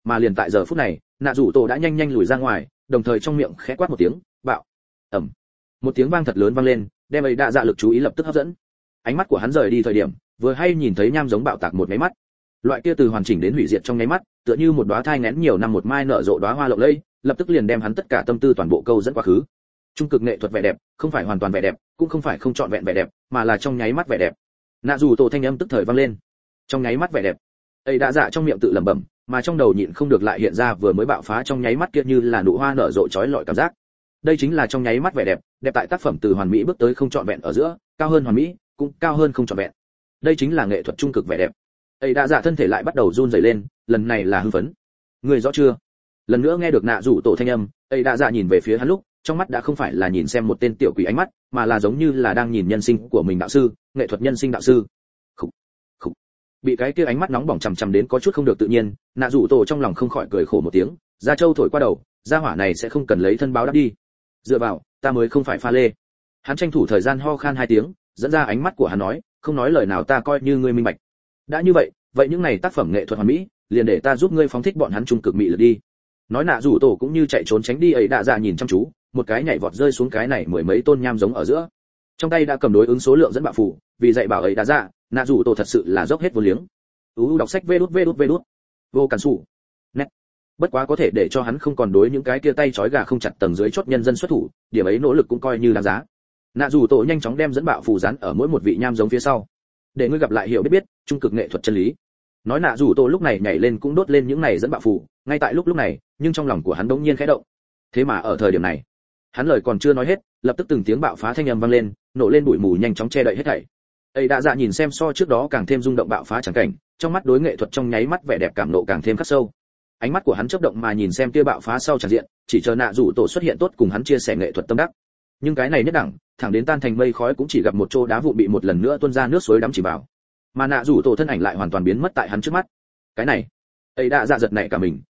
mà liền tại giờ phút này nạ rủ tổ đã nhanh nhanh lùi ra ngoài, đồng thời trong miệng khẽ quát một tiếng bạo. ầm, một tiếng vang thật lớn vang lên, đem ấy đạ dạ lực chú ý lập tức hấp dẫn. Ánh mắt của hắn rời đi thời điểm vừa hay nhìn thấy nham giống bạo tạc một máy mắt, loại kia từ hoàn chỉnh đến hủy diệt trong nháy mắt, tựa như một đóa thai nghén nhiều năm một mai nở rộ đóa hoa lộng lẫy, lập tức liền đem hắn tất cả tâm tư toàn bộ câu dẫn quá khứ. Trung cực nghệ thuật vẻ đẹp, không phải hoàn toàn vẻ đẹp, cũng không phải không trọn vẹn vẻ đẹp, mà là trong nháy mắt vẻ đẹp. Nạ dù tổ thanh âm tức thời vang lên. Trong nháy mắt vẻ đẹp. Ấy đã dạ trong miệng tự lẩm bẩm, mà trong đầu nhịn không được lại hiện ra vừa mới bạo phá trong nháy mắt kia như là nụ hoa nở rộ chói lọi cảm giác. Đây chính là trong nháy mắt vẻ đẹp, đẹp tại tác phẩm từ hoàn mỹ bước tới không trọn vẹn ở giữa, cao hơn hoàn mỹ, cũng cao hơn không trọn vẹn. Đây chính là nghệ thuật trung cực vẻ đẹp. Ấy đã dạ thân thể lại bắt đầu run rẩy lên, lần này là hưng phấn. Người rõ chưa? Lần nữa nghe được nạ rủ tổ thanh âm, ấy đã dạ nhìn về phía hắn lúc, trong mắt đã không phải là nhìn xem một tên tiểu quỷ ánh mắt, mà là giống như là đang nhìn nhân sinh của mình đạo sư, nghệ thuật nhân sinh đạo sư. Khủ, khủ. Bị cái kia ánh mắt nóng bỏng chằm chằm đến có chút không được tự nhiên, nạ rủ tổ trong lòng không khỏi cười khổ một tiếng, da châu thổi qua đầu, gia hỏa này sẽ không cần lấy thân báo đáp đi. Dựa vào, ta mới không phải pha lê. Hắn tranh thủ thời gian ho khan hai tiếng, dẫn ra ánh mắt của hắn nói, không nói lời nào ta coi như ngươi minh bạch. Đã như vậy, vậy những này tác phẩm nghệ thuật hoàn mỹ, liền để ta giúp ngươi phóng thích bọn hắn trung cực mị lực đi. Nói nạ rủ tổ cũng như chạy trốn tránh đi, ấy đã dạ nhìn chăm chú, một cái nhảy vọt rơi xuống cái này mười mấy tôn nham giống ở giữa, trong tay đã cầm đối ứng số lượng dẫn bạo phủ, vì dạy bảo ấy đã dạ, nạ rủ tổ thật sự là dốc hết vô liếng. Đọc sách vê đút vô cản sủ nét. Bất quá có thể để cho hắn không còn đối những cái kia tay trói gà không chặt tầng dưới chót nhân dân xuất thủ, điểm ấy nỗ lực cũng coi như đáng giá. Nạ rủ tổ nhanh chóng đem dẫn bạo phủ dán ở mỗi một vị nham giống phía sau, để ngươi gặp lại hiểu biết trung cực nghệ thuật chân lý. Nói nạ rủ tổ lúc này nhảy lên cũng đốt lên những này dẫn bạo phủ, ngay tại lúc này, nhưng trong lòng của hắn đống nhiên khẽ động. Thế mà ở thời điểm này, hắn lời còn chưa nói hết, lập tức từng tiếng bạo phá thanh âm vang lên, nổ lên bụi mù nhanh chóng che đậy hết thảy. Ấy đã dạ nhìn xem so trước đó càng thêm rung động bạo phá chẳng cảnh, trong mắt đối nghệ thuật trong nháy mắt vẻ đẹp cảm nộ càng thêm khắc sâu. Ánh mắt của hắn chớp động mà nhìn xem kia bạo phá sau tràn diện, chỉ chờ nạ rủ tổ xuất hiện tốt cùng hắn chia sẻ nghệ thuật tâm đắc. Nhưng cái này nhất đẳng, thẳng đến tan thành mây khói cũng chỉ gặp một chỗ đá vụn bị một lần nữa tuôn ra nước suối đắm chìm vào. Mà nạ rủ tổ thân ảnh lại hoàn toàn biến mất tại hắn trước mắt. Cái này, ấy đã dạ giật nảy cả mình,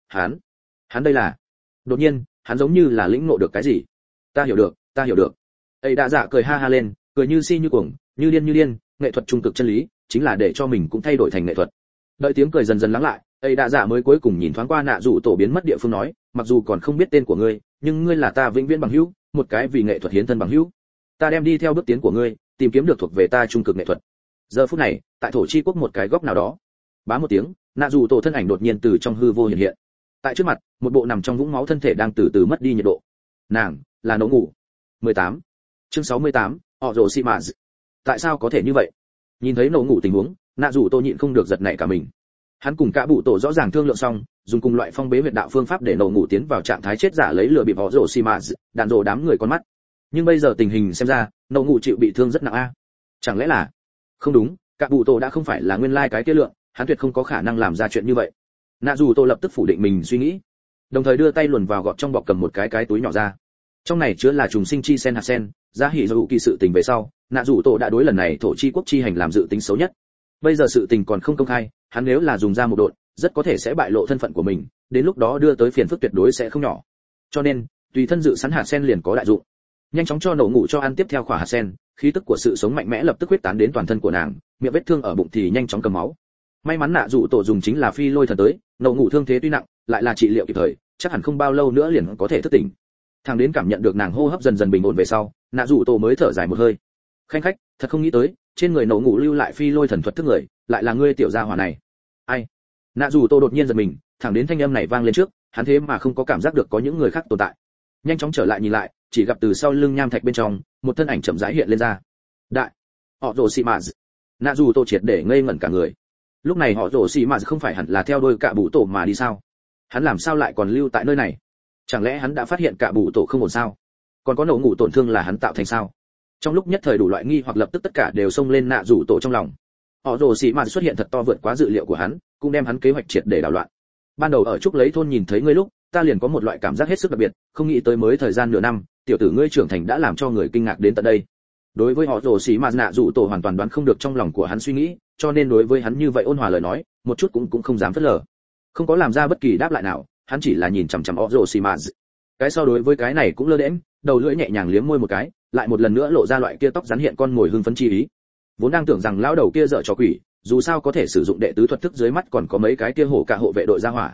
hắn đây là. Đột nhiên, hắn giống như là lĩnh ngộ được cái gì. Ta hiểu được. Ấy đã dạ cười ha ha lên, cười như si như cuồng, như điên, nghệ thuật trung cực chân lý, chính là để cho mình cũng thay đổi thành nghệ thuật. Đợi tiếng cười dần dần lắng lại, ấy đã dạ mới cuối cùng nhìn thoáng qua nạ rủ tổ biến mất địa phương nói, mặc dù còn không biết tên của ngươi, nhưng ngươi là ta vĩnh viễn bằng hữu, một cái vì nghệ thuật hiến thân bằng hữu. Ta đem đi theo bước tiến của ngươi, tìm kiếm được thuộc về ta trung cực nghệ thuật. Giờ phút này, tại thổ chi quốc một cái góc nào đó, bá một tiếng, nạ rủ tổ thân ảnh đột nhiên từ trong hư vô hiện hiện. Tại trước mặt, một bộ nằm trong vũng máu thân thể đang từ từ mất đi nhiệt độ. Nàng là Nỗ Ngủ. 18. Chương 68, họ rồ xì mà. Tại sao có thể như vậy? Nhìn thấy Nỗ Ngủ tình huống, nạ rủ tổ nhịn không được giật nảy cả mình. Hắn cùng cả bụ tổ rõ ràng thương lượng xong, dùng cùng loại phong bế huyệt đạo phương pháp để Nỗ Ngủ tiến vào trạng thái chết giả lấy lửa bịp họ rồ xì mà, đạn rồ đám người con mắt. Nhưng bây giờ tình hình xem ra, Nỗ Ngủ chịu bị thương rất nặng a. Chẳng lẽ là? Không đúng, cả bụ tổ đã không phải là nguyên lai cái kia lượng, hắn tuyệt không có khả năng làm ra chuyện như vậy. Nạ dù tô lập tức phủ định mình suy nghĩ, đồng thời đưa tay luồn vào gọt trong bọc cầm một cái túi nhỏ ra. Trong này chứa là trùng sinh chi sen hạt sen, giá hỉ dụ kỳ sự tình về sau, nạ dù tô đã đối lần này thổ chi quốc chi hành làm dự tính xấu nhất. Bây giờ sự tình còn không công khai, hắn nếu là dùng ra một độn, rất có thể sẽ bại lộ thân phận của mình, đến lúc đó đưa tới phiền phức tuyệt đối sẽ không nhỏ. Cho nên, tùy thân dự sẵn hạt sen liền có đại dụng. Nhanh chóng cho Nỗ Ngủ cho ăn tiếp theo khỏa hạt sen, khí tức của sự sống mạnh mẽ lập tức huyết tán đến toàn thân của nàng, miệng vết thương ở bụng thì nhanh chóng cầm máu. May mắn nạ dụ tổ dùng chính là phi lôi thần tới, Nỗ Ngủ thương thế tuy nặng, lại là trị liệu kịp thời, chắc hẳn không bao lâu nữa liền có thể thức tỉnh. Thằng đến cảm nhận được nàng hô hấp dần dần bình ổn về sau, nạ dụ tổ mới thở dài một hơi. Khanh khách, thật không nghĩ tới, trên người Nỗ Ngủ lưu lại phi lôi thần thuật thức người, lại là ngươi tiểu gia hỏa này. Ai? Nạ dụ tổ đột nhiên giật mình, thẳng đến thanh âm này vang lên trước, hắn thế mà không có cảm giác được có những người khác tồn tại. Nhanh chóng trở lại nhìn lại, chỉ gặp từ sau lưng nham thạch bên trong, một thân ảnh chậm rãi hiện lên ra. Đại, họ rồ xì mà. Nạ dụ tổ triệt để ngây ngẩn cả người. Lúc này họ rồ xì mà không phải hẳn là theo đôi cả bụ tổ mà đi sao? Hắn làm sao lại còn lưu tại nơi này? Chẳng lẽ hắn đã phát hiện cả bụ tổ không ổn sao? Còn có Nỗ Ngủ tổn thương là hắn tạo thành sao? Trong lúc nhất thời đủ loại nghi hoặc lập tức tất cả đều xông lên nạ rủ tổ trong lòng. Họ rồ xì mà xuất hiện thật to vượt quá dự liệu của hắn, cũng đem hắn kế hoạch triệt để đảo loạn. Ban đầu ở trúc lấy thôn nhìn thấy ngươi lúc, ta liền có một loại cảm giác hết sức đặc biệt, không nghĩ tới mới thời gian nửa năm, tiểu tử ngươi trưởng thành đã làm cho người kinh ngạc đến tận đây. Đối với họ rồ xì mà nạ rủ tổ hoàn toàn đoán không được trong lòng của hắn suy nghĩ, cho nên đối với hắn như vậy ôn hòa lời nói, một chút cũng không dám phớt lờ. Không có làm ra bất kỳ đáp lại nào, hắn chỉ là nhìn chằm chằm họ rồ xì mà. Cái sau đối với cái này cũng lơ đễnh, đầu lưỡi nhẹ nhàng liếm môi một cái, lại một lần nữa lộ ra loại kia tóc rắn hiện con ngồi hưng phấn chi ý. Vốn đang tưởng rằng lão đầu kia dở trò quỷ, dù sao có thể sử dụng đệ tứ thuật thức dưới mắt còn có mấy cái kia hổ cả hộ vệ đội ra hỏa.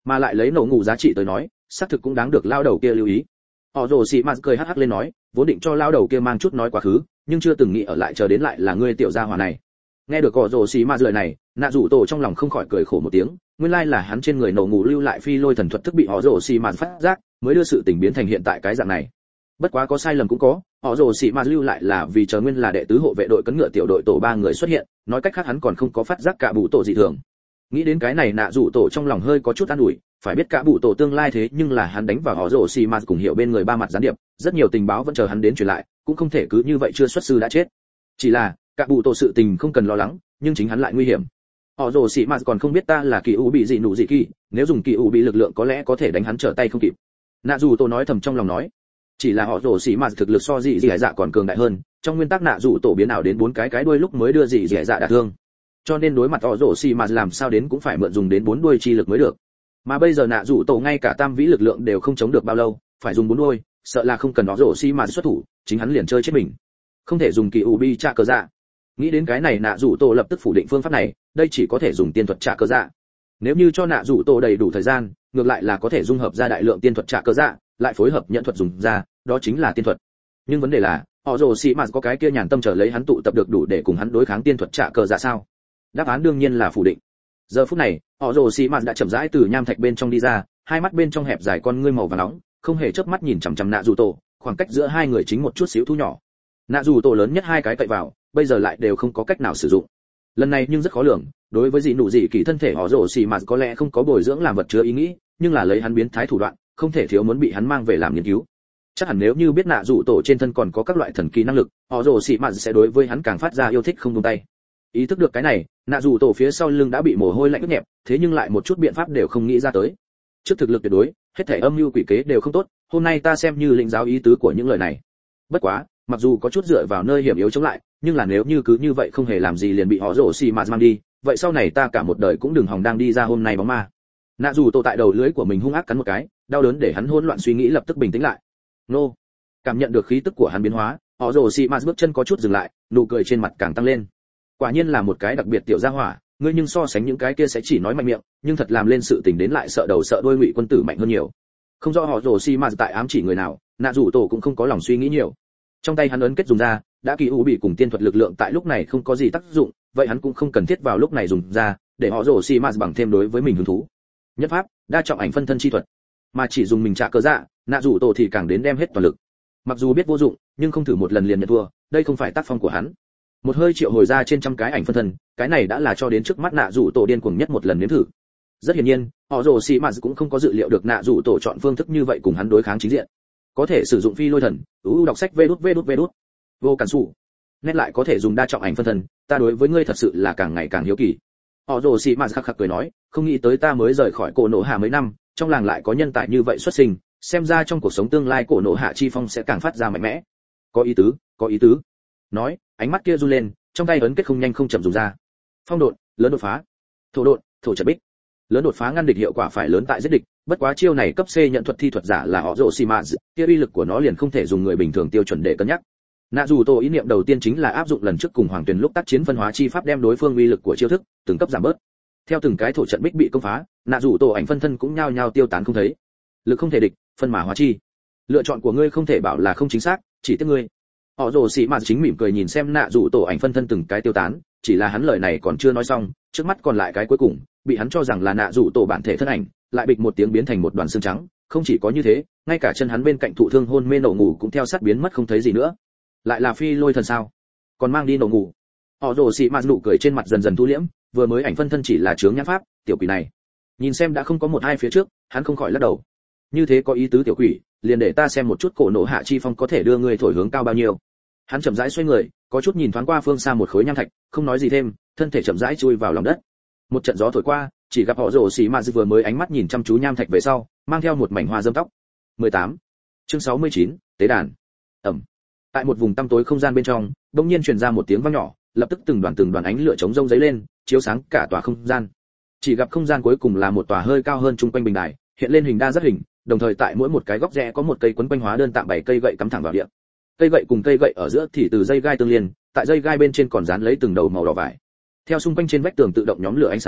mà lại lấy nổ ngủ giá trị tới nói, xác thực cũng đáng được lao đầu kia lưu ý. Họ rồ xì mà cười hắc hắc lên nói, vốn định cho lao đầu kia mang chút nói quá khứ, nhưng chưa từng nghĩ ở lại chờ đến lại là ngươi tiểu gia hỏa này. Nghe được họ rồ xì mà lời này, nạ rủ tổ trong lòng không khỏi cười khổ một tiếng, nguyên lai là hắn trên người nổ ngủ lưu lại phi lôi thần thuật thức bị họ rồ xì mà phát giác, mới đưa sự tình biến thành hiện tại cái dạng này. Bất quá có sai lầm cũng có, họ rồ xì mà lưu lại là vì chờ nguyên là đệ tứ hộ vệ đội cấn ngựa tiểu đội tổ 3 người xuất hiện, nói cách khác hắn còn không có phát giác cả bụ tổ dị thường. Nghĩ đến cái này nạ rủ tổ trong lòng hơi có chút an ủi, phải biết cả bụ tổ tương lai thế nhưng là hắn đánh vào họ rồ xì mà cùng hiểu bên người ba mặt gián điệp, rất nhiều tình báo vẫn chờ hắn đến truyền lại, cũng không thể cứ như vậy chưa xuất sư đã chết. Chỉ là cả bụ tổ sự tình không cần lo lắng, nhưng chính hắn lại nguy hiểm. Họ rồ xì mà còn không biết ta là kỳ u bị dị nụ dị kỳ, nếu dùng kỳ u bị lực lượng có lẽ có thể đánh hắn trở tay không kịp. Nạ rủ tổ nói thầm trong lòng nói, chỉ là họ rồ xì mà thực lực so dị dị dạ còn cường đại hơn, trong nguyên tắc nạ rủ tổ biến ảo đến 4 cái đuôi lúc mới đưa dị dị dạ đả thương, cho nên đối mặt họ rồ xì mà làm sao đến cũng phải mượn dùng đến 4 đuôi chi lực mới được. Mà bây giờ nạ rủ tổ ngay cả tam vĩ lực lượng đều không chống được bao lâu, phải dùng 4 đuôi, sợ là không cần họ rồ xì mà xuất thủ, chính hắn liền chơi chết mình. Không thể dùng kỳ u bi trả cờ dạ. Nghĩ đến cái này nạ rủ tổ lập tức phủ định phương pháp này, đây chỉ có thể dùng tiên thuật trả cờ dạ. Nếu như cho nạ rủ tổ đầy đủ thời gian, ngược lại là có thể dung hợp ra đại lượng tiên thuật trả cờ dạ, lại phối hợp nhận thuật dùng ra, đó chính là tiên thuật. Nhưng vấn đề là, họ rồ xì mà có cái kia nhàn tâm chờ lấy hắn tụ tập được đủ để cùng hắn đối kháng tiên thuật trả cờ dạ sao? Đáp án đương nhiên là phủ định. Giờ phút này, họ rồ xì mà đã chậm rãi từ nham thạch bên trong đi ra, hai mắt bên trong hẹp dài con ngươi màu vàng nóng, không hề chớp mắt nhìn chằm chằm nạ rủ tổ, khoảng cách giữa hai người chính một chút xíu thu nhỏ. Nạ rủ tổ lớn nhất 2 cái cậy vào, bây giờ lại đều không có cách nào sử dụng. Lần này nhưng rất khó lường, đối với dị nụ dị kỳ thân thể họ rồ xì mà có lẽ không có bồi dưỡng làm vật chứa ý nghĩ, nhưng là lấy hắn biến thái thủ đoạn, không thể thiếu muốn bị hắn mang về làm nghiên cứu. Chắc hẳn nếu như biết nạ rủ tổ trên thân còn có các loại thần kỳ năng lực, họ rồ xì mà sẽ đối với hắn càng phát ra yêu thích không buông tay. Ý thức được cái này, nạ rủ tổ phía sau lưng đã bị mồ hôi lạnh ướt nhẹp, thế nhưng lại một chút biện pháp đều không nghĩ ra tới. Trước thực lực tuyệt đối, hết thảy âm mưu quỷ kế đều không tốt, hôm nay ta xem như lĩnh giáo ý tứ của những lời này. Bất quá, mặc dù có chút dựa vào nơi hiểm yếu chống lại, nhưng là nếu như cứ như vậy không hề làm gì liền bị họ rồ xì mà mang đi, vậy sau này ta cả một đời cũng đừng hòng đang đi ra hôm nay bóng ma. Nạ rủ tổ tại đầu lưỡi của mình hung ác cắn một cái, đau đớn để hắn hỗn loạn suy nghĩ lập tức bình tĩnh lại. Nô, cảm nhận được khí tức của hắn biến hóa, họ rồ xì mà bước chân có chút dừng lại, nụ cười trên mặt càng tăng lên. Quả nhiên là một cái đặc biệt tiểu gia hỏa, ngươi nhưng so sánh những cái kia sẽ chỉ nói mạnh miệng, nhưng thật làm lên sự tình đến lại sợ đầu sợ đuôi Ngụy quân tử mạnh hơn nhiều. Không rõ họ rồ xì mà tại ám chỉ người nào, nạ rủ tổ cũng không có lòng suy nghĩ nhiều. Trong tay hắn ấn kết dùng ra, đã kỳ u bị cùng tiên thuật lực lượng tại lúc này không có gì tác dụng, vậy hắn cũng không cần thiết vào lúc này dùng ra, để họ rồ xì mà bằng thêm đối với mình hứng thú. Nhất pháp, đa trọng ảnh phân thân chi thuật, mà chỉ dùng mình trả cờ dạ, nạ rủ tổ thì càng đến đem hết toàn lực. Mặc dù biết vô dụng, nhưng không thử một lần liền nhận thua, đây không phải tác phong của hắn. Một hơi triệu hồi ra trên trăm cái ảnh phân thân, cái này đã là cho đến trước mắt nạ rủ tổ điên cuồng nhất một lần nếm thử. Rất hiển nhiên, họ rồ xì mà cũng không có dự liệu được nạ rủ tổ chọn phương thức như vậy cùng hắn đối kháng chính diện. Có thể sử dụng phi lôi thần, đọc sách vê đút. Vô cản sủ. Nét lại có thể dùng đa trọng ảnh phân thân, ta đối với ngươi thật sự là càng ngày càng hiếu kỳ. Họ rồ xì mà khắc khắc cười nói, không nghĩ tới ta mới rời khỏi cổ nổ hạ mấy năm, trong làng lại có nhân tài như vậy xuất sinh, xem ra trong cuộc sống tương lai cổ nổ hạ chi phong sẽ càng phát ra mạnh mẽ. Có ý tứ, có ý tứ. Nói, ánh mắt kia run lên, trong tay ấn kết không nhanh không chậm dùng ra. Phong độn, lớn đột phá. Thổ độn, thổ trận bích. Lớn đột phá ngăn địch hiệu quả phải lớn tại giết địch, bất quá chiêu này cấp C nhận thuật thi thuật giả là họ rồ xì mà, kia uy lực của nó liền không thể dùng người bình thường tiêu chuẩn để cân nhắc. Nạ dù tổ ý niệm đầu tiên chính là áp dụng lần trước cùng Hoàng Tuyền lúc tác chiến phân hóa chi pháp đem đối phương uy lực của chiêu thức từng cấp giảm bớt. Theo từng cái thổ trận bích bị công phá, nạ dù tổ ảnh phân thân cũng nhao nhao tiêu tán không thấy. Lực không thể địch, phân mà hóa chi. Lựa chọn của ngươi không thể bảo là không chính xác, chỉ tiếc ngươi. Họ rồ xì mà chính mỉm cười nhìn xem nạ dù tổ ảnh phân thân từng cái tiêu tán, chỉ là hắn lời này còn chưa nói xong, trước mắt còn lại cái cuối cùng, bị hắn cho rằng là nạ dù tổ bản thể thân ảnh, lại bịch một tiếng biến thành một đoàn xương trắng. Không chỉ có như thế, ngay cả chân hắn bên cạnh thụ thương hôn mê nổ ngủ cũng theo sát biến mất không thấy gì nữa. Lại là phi lôi thần sao? Còn mang đi nổ ngủ. Họ rồ xì mà nụ cười trên mặt dần dần thu liễm, vừa mới ảnh phân thân chỉ là chướng nhãn pháp, tiểu quỷ này. Nhìn xem đã không có một hai phía trước, hắn không khỏi lắc đầu. Như thế có ý tứ tiểu quỷ, liền để ta xem một chút cổ nổ hạ chi phong có thể đưa ngươi thổi hướng cao bao nhiêu. Hắn chậm rãi xoay người, có chút nhìn thoáng qua phương xa một khối nham thạch, không nói gì thêm, thân thể chậm rãi chui vào lòng đất. Một trận gió thổi qua, chỉ gặp họ rồ xì mà vừa mới ánh mắt nhìn chăm chú nham thạch về sau, mang theo một mảnh hoa dâm tóc. 18. Chương 69, tế đàn. Ẩm. Tại một vùng tăm tối không gian bên trong, đột nhiên truyền ra một tiếng vang nhỏ, lập tức từng đoàn ánh lửa chống rông giấy lên, chiếu sáng cả tòa không gian. Chỉ gặp không gian cuối cùng là một tòa hơi cao hơn trung quanh bình đài, hiện lên hình đa giác hình, đồng thời tại mỗi một cái góc rẽ có một cây quấn quanh hóa đơn tạm 7 cây gậy cắm thẳng vào địa. Cây gậy cùng cây gậy ở giữa thì từ dây gai tương liên, tại dây gai bên trên còn dán lấy từng đầu màu đỏ vải. Theo xung quanh trên vách tường tự động nhóm lửa ánh sáng,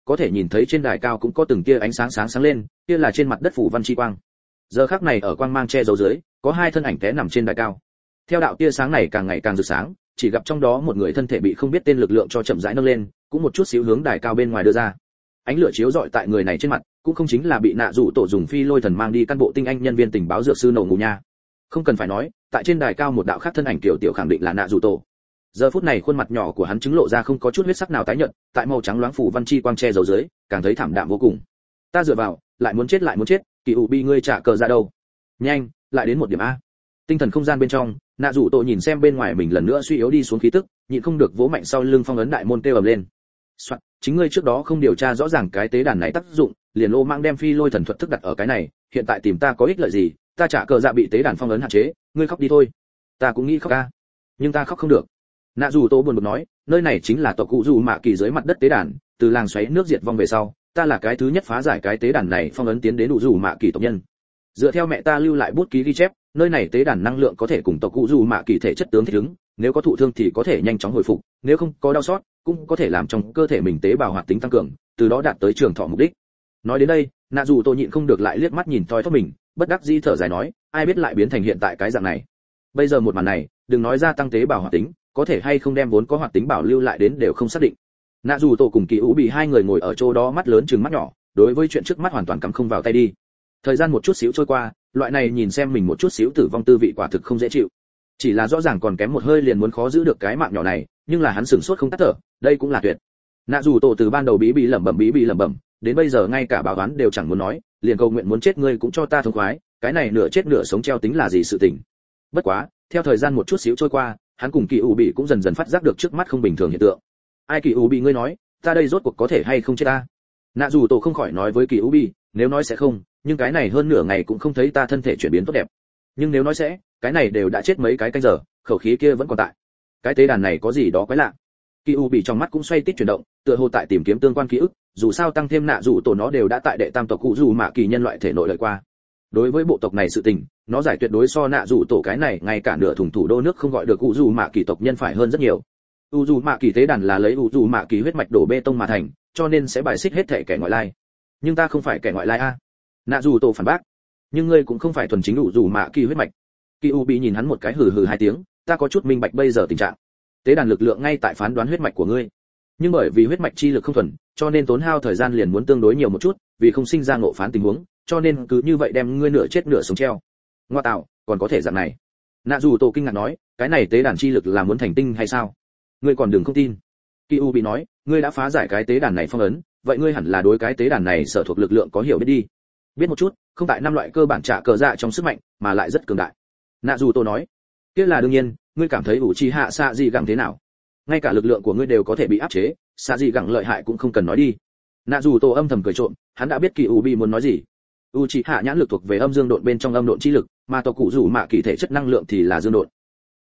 có thể nhìn thấy trên đài cao cũng có từng tia ánh sáng sáng lên, kia là trên mặt đất phủ văn chi quang. Giờ khắc này ở quang mang che giấu dưới, có hai thân ảnh té nằm trên đài cao. Theo đạo tia sáng này càng ngày càng rực sáng, chỉ gặp trong đó một người thân thể bị không biết tên lực lượng cho chậm rãi nâng lên, cũng một chút xíu hướng đài cao bên ngoài đưa ra. Ánh lửa chiếu rọi tại người này trên mặt, cũng không chính là bị nạ dụ tổ dùng phi lôi thần mang đi căn bộ tinh anh nhân viên tình báo dược sư nổ ngủ nha. Không cần phải nói, tại trên đài cao một đạo khác thân ảnh tiểu tiểu khẳng định là nạ dụ tổ. Giờ phút này khuôn mặt nhỏ của hắn chứng lộ ra không có chút huyết sắc nào tái nhợt, tại màu trắng loáng phủ văn chi quang che giấu dưới, càng thấy thảm đạm vô cùng. Ta dựa vào, lại muốn chết, kỳ ủ bị ngươi trả cờ ra đâu? Nhanh, lại đến một điểm a. Tinh thần không gian bên trong, nạ dụ tổ nhìn xem bên ngoài mình lần nữa suy yếu đi xuống khí tức, nhịn không được vỗ mạnh sau lưng phong ấn đại môn kêu ầm lên. Soạn, chính ngươi trước đó không điều tra rõ ràng cái tế đàn này tác dụng, liền lô mang đem phi lôi thần thuật thức đặt ở cái này, hiện tại tìm ta có ích lợi gì? Ta trả cờ dạ bị tế đàn phong ấn hạn chế, ngươi khóc đi thôi. Ta cũng nghĩ khóc a, nhưng ta khóc không được. Nạ dù tô buồn bực nói, nơi này chính là tộc cụ dù mạ kỳ dưới mặt đất tế đàn, từ làng xoáy nước diệt vong về sau, ta là cái thứ nhất phá giải cái tế đàn này phong ấn tiến đến đủ dù mạ kỳ tộc nhân. Dựa theo mẹ ta lưu lại bút ký ghi chép, nơi này tế đàn năng lượng có thể cùng tộc cụ dù mạ kỳ thể chất tướng thích ứng, nếu có thụ thương thì có thể nhanh chóng hồi phục, nếu không có đau sót, cũng có thể làm trong cơ thể mình tế bào hoạt tính tăng cường, từ đó đạt tới trường thọ mục đích. Nói đến đây, nạ dù tô nhịn không được lại liếc mắt nhìn toi thoát mình, bất đắc dĩ thở dài nói, ai biết lại biến thành hiện tại cái dạng này. Bây giờ một màn này, đừng nói ra tăng tế bào hoạt tính, có thể hay không đem vốn có hoạt tính bảo lưu lại đến đều không xác định. Nạ dù tổ cùng kỳ ủ bị hai người ngồi ở chỗ đó mắt lớn trừng mắt nhỏ, đối với chuyện trước mắt hoàn toàn cắm không vào tay đi. Thời gian một chút xíu trôi qua, loại này nhìn xem mình một chút xíu tử vong tư vị quả thực không dễ chịu. Chỉ là rõ ràng còn kém một hơi liền muốn khó giữ được cái mạng nhỏ này, nhưng là hắn sửng sốt không tắt thở, đây cũng là tuyệt. Nạ dù tổ từ ban đầu bí lẩm bẩm, đến bây giờ ngay cả báo án đều chẳng muốn nói, liền cầu nguyện muốn chết ngươi cũng cho ta thông khoái, cái này nửa chết nửa sống treo tính là gì sự tình. Bất quá, theo thời gian một chút xíu trôi qua, hắn cùng kỳ ủ bị cũng dần dần phát giác được trước mắt không bình thường hiện tượng. Ai kỳ ủ bị ngươi nói, ta đây rốt cuộc có thể hay không chết ta? Nạ dù tổ không khỏi nói với kỳ ủ bị, nếu nói sẽ không, nhưng cái này hơn nửa ngày cũng không thấy ta thân thể chuyển biến tốt đẹp. Nhưng nếu nói sẽ, cái này đều đã chết mấy cái canh giờ, khẩu khí kia vẫn còn tại. Cái tế đàn này có gì đó quái lạ. Kỳ ủ bị trong mắt cũng xoay tít chuyển động, tựa hồ tại tìm kiếm tương quan ký ức, dù sao tăng thêm nạ dù tổ nó đều đã tại đệ tam tộc cụ dù mạ kỳ nhân loại thể nội lợi qua. Đối với bộ tộc này sự tình, nó giải tuyệt đối so nạ dù tổ cái này ngay cả nửa thùng thủ đô nước không gọi được cụ dù mạ kỳ tộc nhân phải hơn rất nhiều. U dù mạ kỳ tế đàn là lấy u dù mạ kỳ huyết mạch đổ bê tông mà thành, cho nên sẽ bài xích hết thể kẻ ngoại lai. Nhưng ta không phải kẻ ngoại lai a. Nạ dù tổ phản bác. Nhưng ngươi cũng không phải thuần chính u dù mạ kỳ huyết mạch. Kỳ u bị nhìn hắn một cái hừ hừ hai tiếng, ta có chút minh bạch bây giờ tình trạng. Tế đàn lực lượng ngay tại phán đoán huyết mạch của ngươi, nhưng bởi vì huyết mạch chi lực không thuần, cho nên tốn hao thời gian liền muốn tương đối nhiều một chút, vì không sinh ra ngộ phán tình huống, cho nên cứ như vậy đem ngươi nửa chết nửa sống treo. Ngoa tạo, còn có thể dạng này. Nạ dù tổ kinh ngạc nói, cái này tế đàn chi lực là muốn thành tinh hay sao? Ngươi còn đừng không tin. Kỳ U bị nói, ngươi đã phá giải cái tế đàn này phong ấn, vậy ngươi hẳn là đối cái tế đàn này sở thuộc lực lượng có hiểu biết đi. Biết một chút, không tại năm loại cơ bản trả cờ dạ trong sức mạnh, mà lại rất cường đại. Nạ dù tổ nói, kia là đương nhiên, ngươi cảm thấy ủ chi hạ xạ gì gẳng thế nào? Ngay cả lực lượng của ngươi đều có thể bị áp chế, xạ gì gẳng lợi hại cũng không cần nói đi. Nạ dù tổ âm thầm cười trộm, hắn đã biết Kỳ U bị muốn nói gì. Uchiha nhãn lực thuộc về âm dương độn bên trong âm độn chi lực, mà tộc cụ rủ mạ kỳ thể chất năng lượng thì là dương độn.